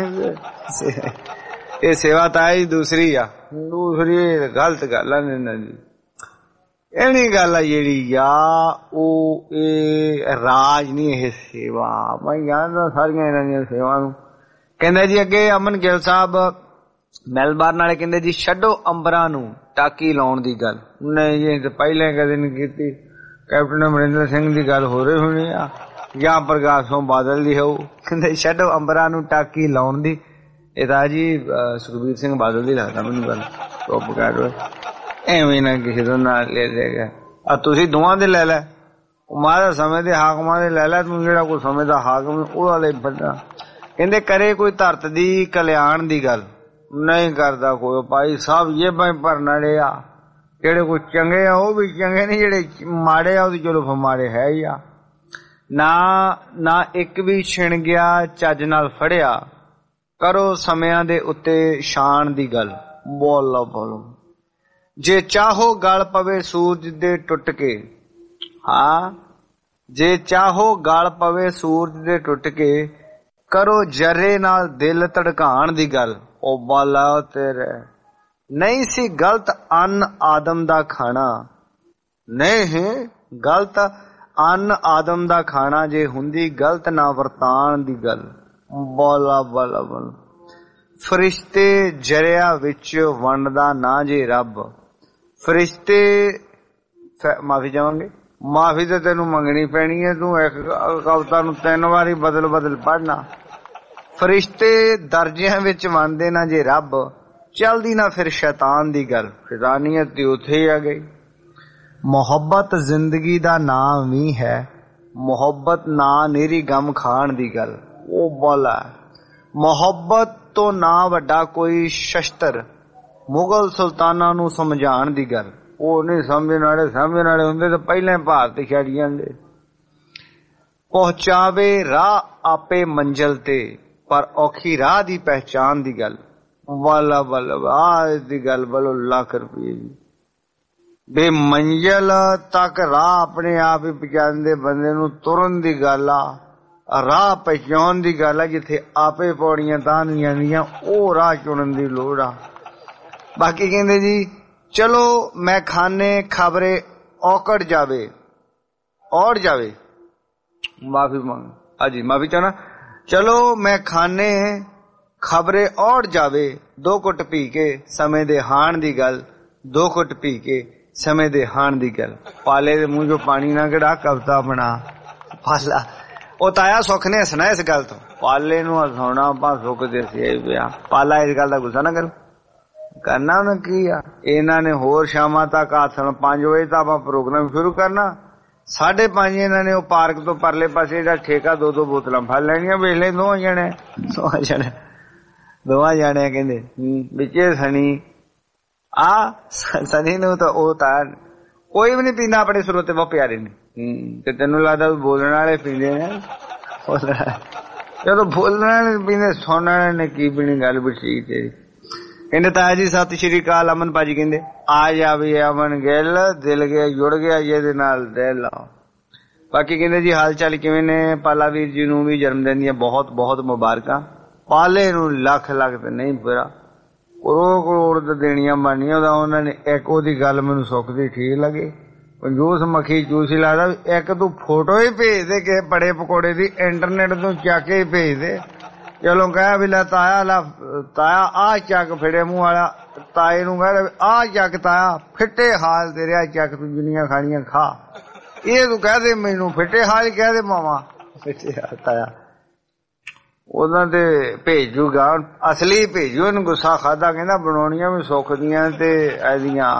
ये सेवा ताई दूसरी आ दूसरी गलत गल आ ना जी। एनी गल आ जेड़ी आ ओ ए राज नहीं ये सेवा मैं जानदा सारियां इन्हां दी सेवा नूं। कहंदे जी अगे अमन गिल साहब मैलबार्न वाले कहते जी छड्डो अंबरां नूं टाकी लाउण दी गल नहीं जी तो पहले कदे नहीं कीती। कैप्टन अमरिंदर सिंह दी गल हो रही होनी आ या प्रकाश सिंह बादल दी होऊ कहते छड्डो अंबरां नूं टाकी लाउण दी ये तां जी सुखबीर सिंह बादल दी लगदा मैनूं गल चुप कर एवें ना किसी तो ना ले लेगा आ तुसीं दोवां दे लै लै मारा समय दे हाकमां दे लै लै तूं जेड़ा कोई समय दा हाकम ओह वाले बंदा कहंदे करे कोई धरत दी कल्याण दी गल नहीं करता कोई भाई साहब ये भाई भरना आ जेड़े कोई चंगे आ वो भी चंगे नहीं जेड़े माड़े आ चलो माड़े है ही आ ना ना एक भी छिण गया चज नाल फड़िया करो समयां दे उत्ते शान दी गल बोलो बोलो जे चाहो गल पवे सूरज दे टुट के हाँ जे चाहो गल पवे सूरज दे टुट के करो जरे नाल दिल धड़काण दी गल ओ बाला तेरे नहीं सी गलत अन्न आदम दा खाना नहीं गलत अन्न आदम दा खाना जे हुंदी गलत ना वरतान दी गल बाला बाला बाला फरिश्ते जरिया विच वंडदा ना जे रब फरिश्ते माफी चाहांगे माफी तो तेनू मंगनी पैनी है तू एक कविता नू तीन वारी बदल बदल पढ़ना। फरिश्ते दर्जियां विच वंडदे ना जे रब चलदी ना फिर शैतान दी गल शैतानियत दी उत्थे ही आ गई। मोहब्बत जिंदगी दा नाम भी है मोहब्बत ना नेरी गम खान दी गल ओ बोला मोहब्बत तो ना वड्डा कोई शस्त्र मुगल सुल्ताना नू समझाण दी गल ओ नहीं समझण वाले समझण वाले हुंदे तो पहले भारत छड़ जांदे। पहुंचावे राह आपे मंजिल ते पर औखी राह दी पहचान दी गल वाला वाला आ दी गल बोलो लाख रुपये जी बे मंजिल तक राह अपने आप ही पहचानदे बंदे नूं तुरन दी गल आ राह पहचान दी गल आ जिथे आपे पौड़ियां तान जांदियां ओ राह चुनन दी लोड़ आ। बाकी कहंदे जी चलो मैं खाने खबरे औकड़ जावे और जावे माफी मांग हाजी माफी चाहना चलो मैं खाने खबरे और जावे दो घुट पी के समय दे हाण दी गल दो घुट पी के समय दे हाण दी गल पाले दे मुंह जो पानी ना कढ़ा कविता बना पाला ओ ताया सुख ने हसना इस गल तो पाले नूं हसाउणा आपां सुख दे सी पिया पाला इस गल दा गुस्सा ना करो करना उन्हें की आ इन्हां ने होर शामां तक आथण पांच बजे तक आपां प्रोग्राम शुरू करना साढ़े पांच इन्हां ने पार्क तो परले पासे जेड़ा ठेका दो दो बोतलां फड़ लैणियां वेच ले दोवां जणे दोवां जणे दोवां जणे कहंदे विचे सनी आ सनी नूं तां ओ तां ਕੋਈ ਵੀ ਨਹੀਂ ਪੀਂਦਾ, ਆਪਣੇ ਸਰੋਤੇ ਬਹੁਤ ਪਿਆਰੇ ਨੇ। ਤੇ ਤੈਨੂੰ ਲੱਗਦਾ ਵੀ ਬੋਲਣ ਵਾਲੇ ਪੀਂਦੇ ਨੇ? ਜਦੋਂ ਬੋਲਣ ਵਾਲੇ ਪੀਂਦੇ, ਸੁਣਨ ਵਾਲੇ ਨੇ ਕੀ ਪੀਣੀ? ਗੱਲ ਵੀ ਠੀਕ ਤੇਰੀ। ਕਹਿੰਦੇ ਤਾਇਆ ਜੀ ਸਤਿ ਸ਼੍ਰੀ ਅਕਾਲ। ਅਮਨ ਭਾਜੀ ਕਹਿੰਦੇ ਆ ਜਾ ਵੀ ਅਮਨ ਗਿੱਲ, ਦਿਲ ਗਿਆ ਜੁੜ ਗਿਆ ਇਹਦੇ ਨਾਲ ਦਿਲ। ਬਾਕੀ ਕਹਿੰਦੇ ਜੀ ਹਾਲ ਚਾਲ ਕਿਵੇਂ ਨੇ? ਪਾਲਾ ਵੀਰ ਜੀ ਨੂੰ ਵੀ ਜਨਮ ਦਿਨ ਦੀਆਂ ਬਹੁਤ ਬਹੁਤ ਮੁਬਾਰਕਾਂ। ਪਾਲੇ ਨੂੰ ਲੱਖ ਲੱਖ ਤੇ ਨਹੀਂ ਪੂਰਾ ਕਰੋੜ ਕਰੋੜ ਤੇ ਦੇਣੀਆਂ ਬਣਨੀਆਂ। ਉਹਦਾ ਉਹਨਾਂ ਨੇ ਇੱਕ ਉਹਦੀ ਗੱਲ ਮੈਨੂੰ ਸੁੱਖ ਦੀ ਠੀਕ ਲੱਗੇ, ਕੰਜੂਸ ਮੱਖੀ ਚੂਸੀ ਲੱਗਦਾ। ਇੱਕ ਤੂੰ ਫੋਟੋ ਹੀ ਭੇਜ ਦੇ ਕਿਸੇ ਬੜੇ ਪਕੌੜੇ ਦੀ, ਇੰਟਰਨੈਟ ਤੋਂ ਚੱਕ ਕੇ ਭੇਜ ਦੇ। ਚਲੋ ਕਹਿ ਵੀ ਲੈ ਤਾਇਆ, ਲਾ ਤਾਇਆ ਆਹ ਚੱਕ ਫਿੜੇ ਮੂੰਹ ਵਾਲਾ, ਤਾਏ ਨੂੰ ਕਹਿ ਆਹ ਚੱਕ ਤਾਇਆ, ਫਿੱਟੇ ਹਾਲ ਤੇਰੇ, ਆ ਚੱਕ ਤੂੰ ਜਿੰਨੀਆਂ ਖਾਣੀਆਂ ਖਾ। ਇਹ ਤੂੰ ਕਹਿ ਦੇ ਮੈਨੂੰ ਫਿੱਟੇ ਹਾਲ ਹੀ ਕਹਿ ਦੇ ਮਾਵਾ, ਫਿੱਟੇ ਹਾਲ ਤਾਇਆ। ਉਹਨਾਂ ਦੇ ਭੇਜੂਗਾ, ਅਸਲੀ ਭੇਜੂ। ਇਹਨੂੰ ਗੁੱਸਾ ਖਾਦਾ, ਕਹਿੰਦਾ ਬਣਾਉਣੀਆਂ ਵੀ ਸੁੱਖ ਦੀਆਂ ਤੇ ਇਹਦੀਆਂ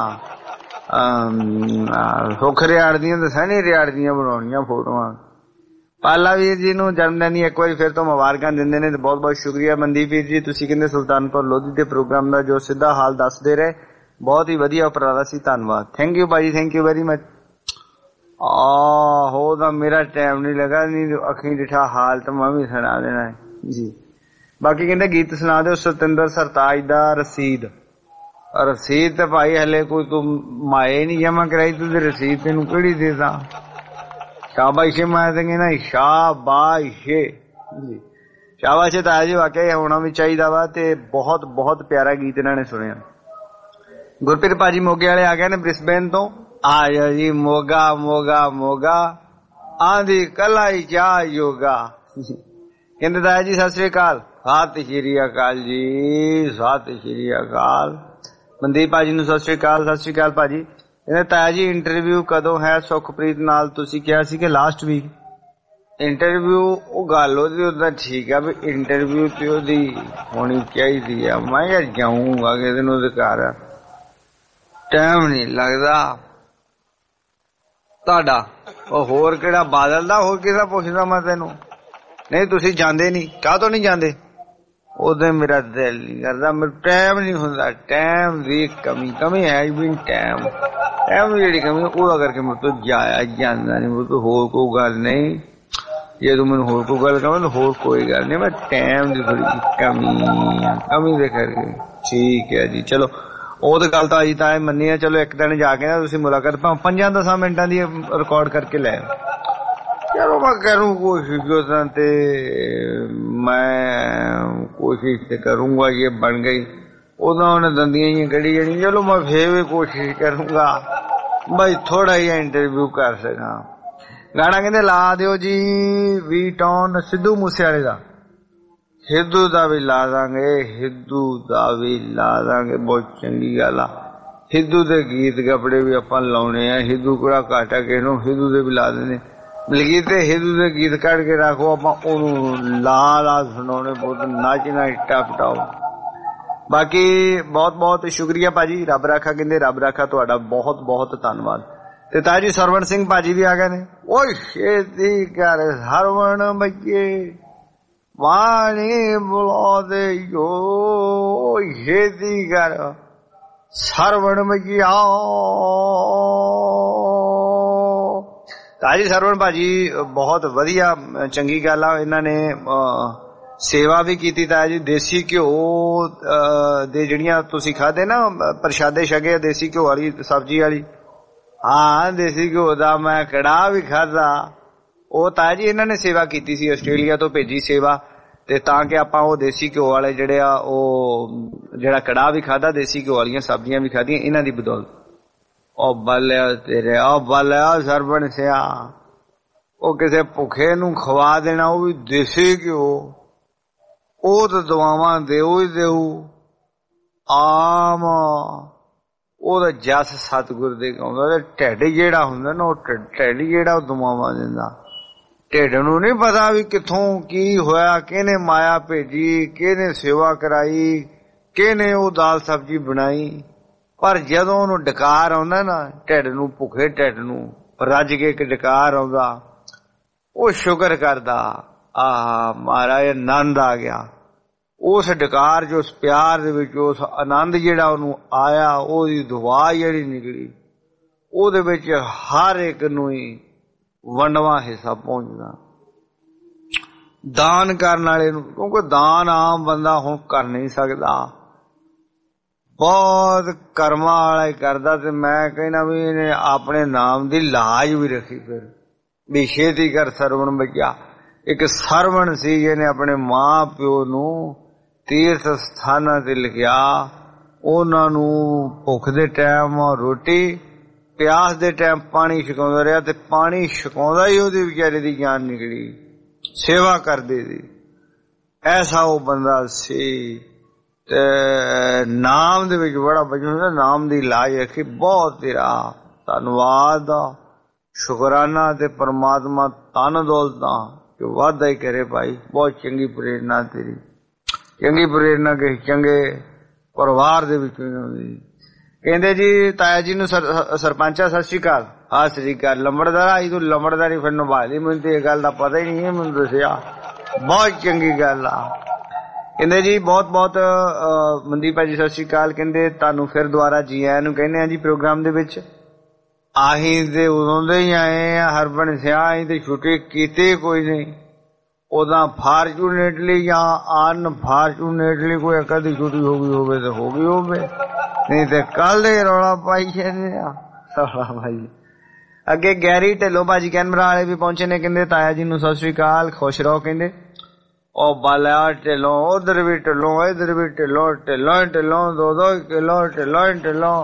ਸੁੱਖ ਰਿਆੜ ਦੀਆਂ ਤੇ ਸਹਿਣੀ ਰਿਆੜ ਦੀਆਂ ਬਣਾਉਣੀਆਂ ਫੋਟੋਆਂ। ਪਾਲਾ ਵੀਰ ਜੀ ਨੂੰ ਜਨਮ ਦਿਨ ਦੀ ਇੱਕ ਵਾਰੀ ਫਿਰ ਤੋਂ ਮੁਬਾਰਕਾਂ ਦਿੰਦੇ ਨੇ ਤੇ ਬਹੁਤ ਬਹੁਤ ਸ਼ੁਕਰੀਆ। ਮਨਦੀਪ ਵੀਰ ਜੀ ਤੁਸੀਂ ਕਹਿੰਦੇ ਸੁਲਤਾਨਪੁਰ ਲੋਧੀ ਦੇ ਪ੍ਰੋਗਰਾਮ ਦਾ ਜੋ ਸਿੱਧਾ ਹਾਲ ਦੱਸਦੇ ਰਹੇ, ਬਹੁਤ ਹੀ ਵਧੀਆ ਉਪਰਾਲਾ ਸੀ, ਧੰਨਵਾਦ। ਥੈਂਕ ਯੂ ਭਾਜੀ, ਥੈਂਕ ਯੂ ਵੈਰੀ ਮਚ। ਆਹੋ ਤਾਂ ਮੇਰਾ ਟਾਈਮ ਨਹੀਂ ਲੱਗਾ, ਨਹੀਂ ਅੱਖੀਂ ਡਿਠਾ ਹਾਲ ਤਾਂ ਮੈਂ ਵੀ ਸੁਣਾ ਦੇਣਾ ਹੈ ਜੀ। ਬਾਕੀ ਕਹਿੰਦੇ ਗੀਤ ਸੁਣਾ ਦਿਓ ਸਤਿੰਦਰ ਸਰਤਾਜ ਦਾ ਰਸੀਦ। ਰਸੀਦ ਤੇ ਭਾਈ ਹਲੇ ਕੋਈ ਤੂੰ ਮਾਏ ਨੀ ਜਮਾ ਕਰਾਈ, ਤੂੰ ਰਸੀਦ ਤੈਨੂੰ ਕਿਹੜੀ ਦੇ ਦਾਂ? ਸ਼ਾਬਾਸ਼ੇ, ਮੈਂ ਤਾਂ ਕਹਿੰਦਾ ਸ਼ਾਬਾਸ਼ੇ ਜੀ, ਸ਼ਾਬਾਸ਼ੇ ਤਾਇਆ ਜੀ, ਵਾਕਿਆ ਹੋਣਾ ਵੀ ਚਾਹੀਦਾ ਵਾ। ਤੇ ਬਹੁਤ ਬਹੁਤ ਪਿਆਰਾ ਗੀਤ ਇਹਨਾਂ ਨੇ ਸੁਣਿਆ। ਗੁਰਪ੍ਰੀਤ ਭਾਜੀ ਮੋਗੇ ਵਾਲੇ ਆ ਗਏ ਨੇ ਬ੍ਰਿਸਬੇਨ ਤੋਂ। ਆ ਜਾ ਜੀ ਮੋਗਾ ਮੋਗਾ ਮੋਗਾ, ਆਂਦੀ ਕਲਾਈ ਚਾਹ ਯੋਗਾ। ਕਹਿੰਦੇ ਤਾਇਆ ਜੀ ਸਤਿ ਸ੍ਰੀ ਅਕਾਲ। ਸਤਿ ਸ਼੍ਰੀ ਅਕਾਲ ਜੀ, ਸਤਿ ਸ਼੍ਰੀ ਅਕਾਲ। ਮਨਦੀਪ ਭਾਜੀ ਨੂੰ ਸਤਿ ਸ੍ਰੀ ਅਕਾਲ। ਸਤਿ ਸ੍ਰੀ ਅਕਾਲ ਭਾਜੀ। ਕਹਿੰਦੇ ਤਾਇਆ ਜੀ ਇੰਟਰਵਿਊ ਕਦੋਂ ਹੈ ਸੁਖਪ੍ਰੀਤ ਨਾਲ? ਤੁਸੀਂ ਕਿਹਾ ਸੀ ਕਿ ਲਾਸਟ ਵੀਕ ਇੰਟਰਵਿਊ। ਉਹ ਗੱਲ ਉਹਦੀ ਉਹਦਾ ਠੀਕ ਆ ਵੀ ਇੰਟਰਵਿਊ ਤੇ ਉਹਦੀ ਹੋਣੀ ਚਾਹੀਦੀ ਆ। ਮੈਂ ਯਾਰ ਜਾਊਂਗਾ ਕਿਸੇ ਦਿਨ ਉਹਦੇ ਘਰ, ਟਾਈਮ ਨਹੀਂ ਲੱਗਦਾ ਤੁਹਾਡਾ। ਉਹ ਹੋਰ ਕਿਹੜਾ ਬਾਦਲ ਦਾ, ਹੋਰ ਕਿਸੇ ਪੁੱਛਦਾ ਮੈਂ ਤੈਨੂੰ? ਨਹੀਂ ਤੁਸੀਂ ਜਾਂਦੇ ਨਹੀਂ, ਕਾਹ ਤੋਂ ਨਹੀਂ ਜਾਂਦੇ? ਉਦੋਂ ਮੇਰਾ ਦਿਲ ਨਹੀਂ ਕਰਦਾ, ਮੈਨੂੰ ਟਾਈਮ ਨਹੀਂ ਹੁੰਦਾ। ਟਾਈਮ ਦੀ ਕਮੀ ਕਮੀ ਹੈ ਵੀ ਟਾਈਮ ਟਾਈਮ ਦੀ ਜਿਹੜੀ ਕਮੀ ਉਹਦਾ ਕਰਕੇ ਮੇਰੇ ਤੋਂ ਜਾਇਆ ਜਾਂਦਾ ਨਹੀਂ। ਮੇਰੇ ਤੋਂ ਹੋਰ ਕੋਈ ਗੱਲ ਨਹੀਂ, ਜੇ ਤੂੰ ਮੈਨੂੰ ਹੋਰ ਕੋਈ ਗੱਲ ਕਹਾਂ ਹੋਰ ਕੋਈ ਗੱਲ ਨਹੀਂ, ਮੈਂ ਟਾਈਮ ਦੀ ਥੋੜੀ ਕਮੀ ਕਮੀ ਦੇ ਕਰਕੇ। ਠੀਕ ਹੈ ਜੀ, ਚਲੋ ਉਹ ਤਾਂ ਗੱਲ ਤਾਂ ਅਜੀ ਤਾਂ ਮੰਨੀ ਆ। ਚਲੋ ਇੱਕ ਦਿਨ ਜਾ ਕੇ ਨਾ ਤੁਸੀਂ ਮੁਲਾਕਾਤ ਪੰਜਾਂ ਦਸਾਂ ਮਿੰਟਾਂ ਦੀ ਰਿਕਾਰਡ ਕਰਕੇ ਲੈ ਆਓ। ਚਲੋ ਮੈਂ ਕਰੂੰ ਕੋਸ਼ਿਸ਼, ਉਦੋਂ ਤੇ ਮੈਂ ਕੋਸ਼ਿਸ਼ ਤੇ ਕਰੂੰਗਾ। ਇਹ ਬਣ ਗਈ ਉਦੋਂ ਉਹਨੇ ਦੰਦੀਆਂ ਹੀ ਕੱਢੀ ਜਾਣੀ। ਚਲੋ ਮੈਂ ਫੇਰ ਵੀ ਕੋਸ਼ਿਸ਼ ਕਰੂੰਗਾ ਬਈ ਥੋੜਾ ਜਿਹਾ ਇੰਟਰਵਿਊ ਕਰ ਸਕਾਂ। ਗਾਣਾ ਕਹਿੰਦੇ ਲਾ ਦਿਓ ਜੀ ਵੀ ਟੌਨ ਸਿੱਧੂ ਮੂਸੇਵਾਲੇ ਦਾ। ਸਿੱਧੂ ਦਾ ਵੀ ਲਾ ਦਾਂਗੇ, ਸਿੱਧੂ ਦਾ ਵੀ ਲਾ ਦਾਂਗੇ, ਬਹੁਤ ਚੰਗੀ ਗੱਲ ਆ। ਸਿੱਧੂ ਦੇ ਗੀਤ ਕੱਪੜੇ ਵੀ ਆਪਾਂ ਲਾਉਣੇ ਆ। ਸਿੱਧੂ ਕਿਹੜਾ ਘਾਟਾ ਕਿਸੇ ਨੂੰ, ਸਿੱਧੂ ਦੇ ਵੀ ਲਾ ਦਿੰਦੇ। ਬਲਕਿ ਤੇ ਸਿੱਧੂ ਦੇ ਗੀਤ ਕੱਢ ਕੇ ਰੱਖੋ, ਆਪਾਂ ਉਹਨੂੰ ਲਾ ਲਾ ਸੁਣਾਉਣੇ, ਬਹੁਤ ਨੱਚਣਾ ਟੱਪ ਟਾਪ। ਬਾਕੀ ਬਹੁਤ ਬਹੁਤ ਸ਼ੁਕਰੀਆ ਭਾਜੀ, ਰੱਬ ਰਾਖਾ। ਕਹਿੰਦੇ ਰੱਬ ਰਾਖਾ, ਤੁਹਾਡਾ ਬਹੁਤ ਬਹੁਤ ਧੰਨਵਾਦ। ਤੇ ਤਾਜੀ ਸਰਵਣ ਸਿੰਘ ਭਾਜੀ ਵੀ ਆ ਗਏ ਨੇ। ਓਏ ਛੇਤੀ ਕਰ ਹਰਵਣ ਬੱਚੇ ਵਾਣੀ ਬੁਲਾ ਦੇ ਜੋ, ਛੇਤੀ ਕਰ ਸਰਵਣ ਬੱਚਿਆ। ਤਾਜੀ ਸਰਵਣ ਭਾਜੀ ਬਹੁਤ ਵਧੀਆ, ਚੰਗੀ ਗੱਲ ਆ। ਇਹਨਾਂ ਨੇ ਸੇਵਾ ਵੀ ਕੀਤੀ ਤਾਇਆ ਜੀ। ਦੇਸੀ ਘਿਓ ਦੇ ਜਿਹੜੀਆਂ ਤੁਸੀਂ ਖਾਦੇ ਨਾ ਪ੍ਰਸ਼ਾਦੇ ਛਕੇ, ਦੇਸੀ ਘਿਓ ਵਾਲੀ ਸਬਜ਼ੀ ਵਾਲੀ, ਹਾਂ ਦੇਸੀ ਘਿਓ ਦਾ ਮੈਂ ਕੜਾਹ ਵੀ ਖਾਦਾ। ਉਹ ਤਾਇਆ ਜੀ ਇਹਨਾਂ ਨੇ ਸੇਵਾ ਕੀਤੀ ਸੀ, ਆਸਟ੍ਰੇਲੀਆ ਤੋਂ ਭੇਜੀ ਸੇਵਾ, ਤੇ ਤਾਂ ਕਿ ਆਪਾਂ ਉਹ ਦੇਸੀ ਘਿਓ ਵਾਲੇ ਜਿਹੜੇ ਆ ਉਹ ਜਿਹੜਾ ਕੜਾਹ ਵੀ ਖਾਦਾ, ਦੇਸੀ ਘਿਓ ਵਾਲੀਆਂ ਸਬਜ਼ੀਆਂ ਵੀ ਖਾਦੀਆਂ ਇਹਨਾਂ ਦੀ ਬਦੌਲਤ। ਉਹ ਬੱਲਿਆ ਤੇਰੇ, ਉਹ ਬੱਲਿਆ ਸਰਵਣ ਸਿਆ, ਉਹ ਕਿਸੇ ਭੁੱਖੇ ਨੂੰ ਖਵਾ ਦੇਣਾ, ਉਹ ਵੀ ਦੇਸੀ ਘਿਓ। ਉਹ ਤਾਂ ਦਵਾਵਾਂ ਦੇਊ ਹੀ ਦੇਊ ਆਮ, ਉਹਦਾ ਜਸ ਸਤਿਗੁਰ ਦੇ ਗਾਉਂਦਾ। ਢਿੱਡ ਜਿਹੜਾ ਹੁੰਦਾ ਨਾ, ਉਹ ਢਿੱਡ ਜਿਹੜਾ ਉਹ ਦਵਾਵਾਂ ਦਿੰਦਾ। ਢਿੱਡ ਨੂੰ ਨਹੀਂ ਪਤਾ ਵੀ ਕਿੱਥੋਂ ਕੀ ਹੋਇਆ, ਕਿਹਨੇ ਮਾਇਆ ਭੇਜੀ, ਕਿਹਨੇ ਸੇਵਾ ਕਰਾਈ, ਕਿਹਨੇ ਉਹ ਦਾਲ ਸਬਜ਼ੀ ਬਣਾਈ। ਪਰ ਜਦੋਂ ਉਹਨੂੰ ਡਕਾਰ ਆਉਂਦਾ ਨਾ ਢਿੱਡ ਨੂੰ, ਭੁੱਖੇ ਢਿੱਡ ਨੂੰ ਰੱਜ ਕੇ ਇੱਕ ਡਕਾਰ ਆਉਂਦਾ, ਉਹ ਸ਼ੁਕਰ ਕਰਦਾ, ਆਹ ਮਹਾਰਾਜ ਆਨੰਦ ਆ ਗਿਆ। ਉਸ ਡਕਾਰ ਚ, ਉਸ ਪਿਆਰ ਦੇ ਵਿੱਚ, ਉਸ ਆਨੰਦ ਜਿਹੜਾ ਉਹਨੂੰ ਆਇਆ, ਉਹਦੀ ਦੁਆ ਜਿਹੜੀ ਨਿਕਲੀ, ਉਹਦੇ ਵਿੱਚ ਹਰ ਇੱਕ ਨੂੰ ਹੀ ਵੰਡਵਾ ਹਿੱਸਾ ਪਹੁੰਚਦਾ। ਦਾਨ ਕਰਨ ਵਾਲੇ ਨੂੰ, ਕਿਉਂਕਿ ਦਾਨ ਆਮ ਬੰਦਾ ਹੁਣ ਕਰ ਨਹੀਂ ਸਕਦਾ, ਬਹੁਤ ਕਰਮਾਂ ਵਾਲਾ ਹੀ ਕਰਦਾ। ਤੇ ਮੈਂ ਕਹਿਣਾ ਵੀ ਇਹਨੇ ਆਪਣੇ ਨਾਮ ਦੀ ਲਾਜ ਵੀ ਰੱਖੀ, ਫਿਰ ਵੀ ਛੇਤੀ ਕਰ ਸਰਵਣ ਬੱਚਾ। ਇੱਕ ਸਰਵਣ ਸੀ ਜਿਹਨੇ ਆਪਣੇ ਮਾਂ ਪਿਓ ਨੂੰ ਤੀਰਥ ਸਥਾਨਾਂ ਤੇ ਲਿਖਿਆ, ਉਹਨਾਂ ਨੂੰ ਭੁੱਖ ਦੇ ਟਾਈਮ ਰੋਟੀ, ਪਿਆਸ ਦੇ ਟਾਈਮ ਪਾਣੀ ਛਕਾਉਂਦਾ ਰਿਹਾ, ਤੇ ਪਾਣੀ ਛਕਾਉਂਦਾ ਹੀ ਉਹਦੀ ਵਿਚਾਰੇ ਦੀ ਜਾਨ ਨਿਕਲੀ, ਸੇਵਾ ਕਰਦੇ ਸੀ। ਐਸਾ ਉਹ ਬੰਦਾ ਸੀ। ਤੇ ਨਾਮ ਦੇ ਵਿੱਚ ਬੜਾ ਬਚਨ, ਨਾਮ ਦੀ ਲਾਜ ਰੱਖੀ। ਬਹੁਤ ਤੇਰਾ ਧੰਨਵਾਦ ਆ, ਸ਼ੁਕਰਾਨਾ, ਤੇ ਪਰਮਾਤਮਾ ਧਨ ਦੌਲਤਾਂ ਕਿ ਵਾਧਾ ਹੀ ਕਰੇ ਭਾਈ। ਬਹੁਤ ਚੰਗੀ ਪ੍ਰੇਰਨਾ ਤੇਰੀ, ਚੰਗੀ ਪ੍ਰੇਰਨਾ ਕਿਸੇ ਚੰਗੇ ਪਰਿਵਾਰ ਦੇ ਵਿੱਚੋਂ ਆਉਂਦੀ। ਕਹਿੰਦੇ ਜੀ ਤਾਇਆ ਜੀ ਨੂੰ ਸਰਪੰਚਾ ਸਤਿ ਸ਼੍ਰੀ ਅਕਾਲ। ਹਾਂ ਸਤਿ ਸ਼੍ਰੀ ਅਕਾਲ। ਲੰਬੜਦਾਰ ਆਈ ਤੂੰ ਲੰਬੜਦਾਰੀ ਫਿਰ ਨਿਭਾ ਲਈ, ਮੈਨੂੰ ਤੇ ਇਹ ਗੱਲ ਦਾ ਪਤਾ ਹੀ ਨਹੀਂ ਹੈ, ਮੈਨੂੰ ਦੱਸਿਆ। ਬਹੁਤ ਚੰਗੀ ਗੱਲ ਆ। ਕਹਿੰਦੇ ਜੀ ਬਹੁਤ ਬਹੁਤ ਮਨਦੀਪ ਭਾਜੀ ਸਤਿ ਸ਼੍ਰੀ ਅਕਾਲ। ਕਹਿੰਦੇ ਤੁਹਾਨੂੰ ਫਿਰ ਦੁਬਾਰਾ ਜੀ ਆਇਆਂ ਨੂੰ ਕਹਿੰਦੇ ਆ ਜੀ ਪ੍ਰੋਗਰਾਮ ਦੇ ਵਿੱਚ। ਆਹੀਂ ਤੇ ਉਦੋਂ ਦੇ ਹੀ ਆਏ ਆ, ਹਰਬਨ ਸਿਆ ਅਸੀਂ ਤੇ ਛੁੱਟੀ ਕੀਤੀ ਕੋਈ ਨਹੀਂ। ਉਦਾਂ ਫਾਰਚੂਨੇਟਲੀ ਜਾਂ ਅਨਫਾਰਚੂਨੇਟਲੀ ਕੋਈ ਇੱਕ ਅੱਧੀ ਛੁੱਟੀ ਹੋ ਗਈ ਹੋਵੇ ਤੇ ਹੋ ਗਈ ਹੋਵੇ, ਨਹੀਂ ਤੇ ਕੱਲ ਦੇ ਰੌਲਾ ਪਾਈ ਜਾਂਦੇ ਆ ਰੌਲਾ ਭਾਈ। ਅੱਗੇ ਗੈਰੀ ਢਿੱਲੋਂ ਭਾਜੀ ਕੈਨਬਰਾ ਵਾਲੇ ਵੀ ਪਹੁੰਚੇ ਨੇ। ਕਹਿੰਦੇ ਤਾਇਆ ਜੀ ਨੂੰ ਸਤਿ ਸ਼੍ਰੀ ਅਕਾਲ, ਖੁਸ਼ ਰਹੋ। ਕਹਿੰਦੇ ਉਹ ਬਾਲਿਆ ਢਿੱਲੋਂ, ਉਧਰ ਵੀ ਢਿੱਲੋਂ, ਇਧਰ ਵੀ ਢਿੱਲੋਂ, ਢਿੱਲੋਂ ਢਿੱਲੋਂ, ਦੋ ਦੋ ਕਿਲੋ ਢਿੱਲੋਂ ਢਿੱਲੋਂ।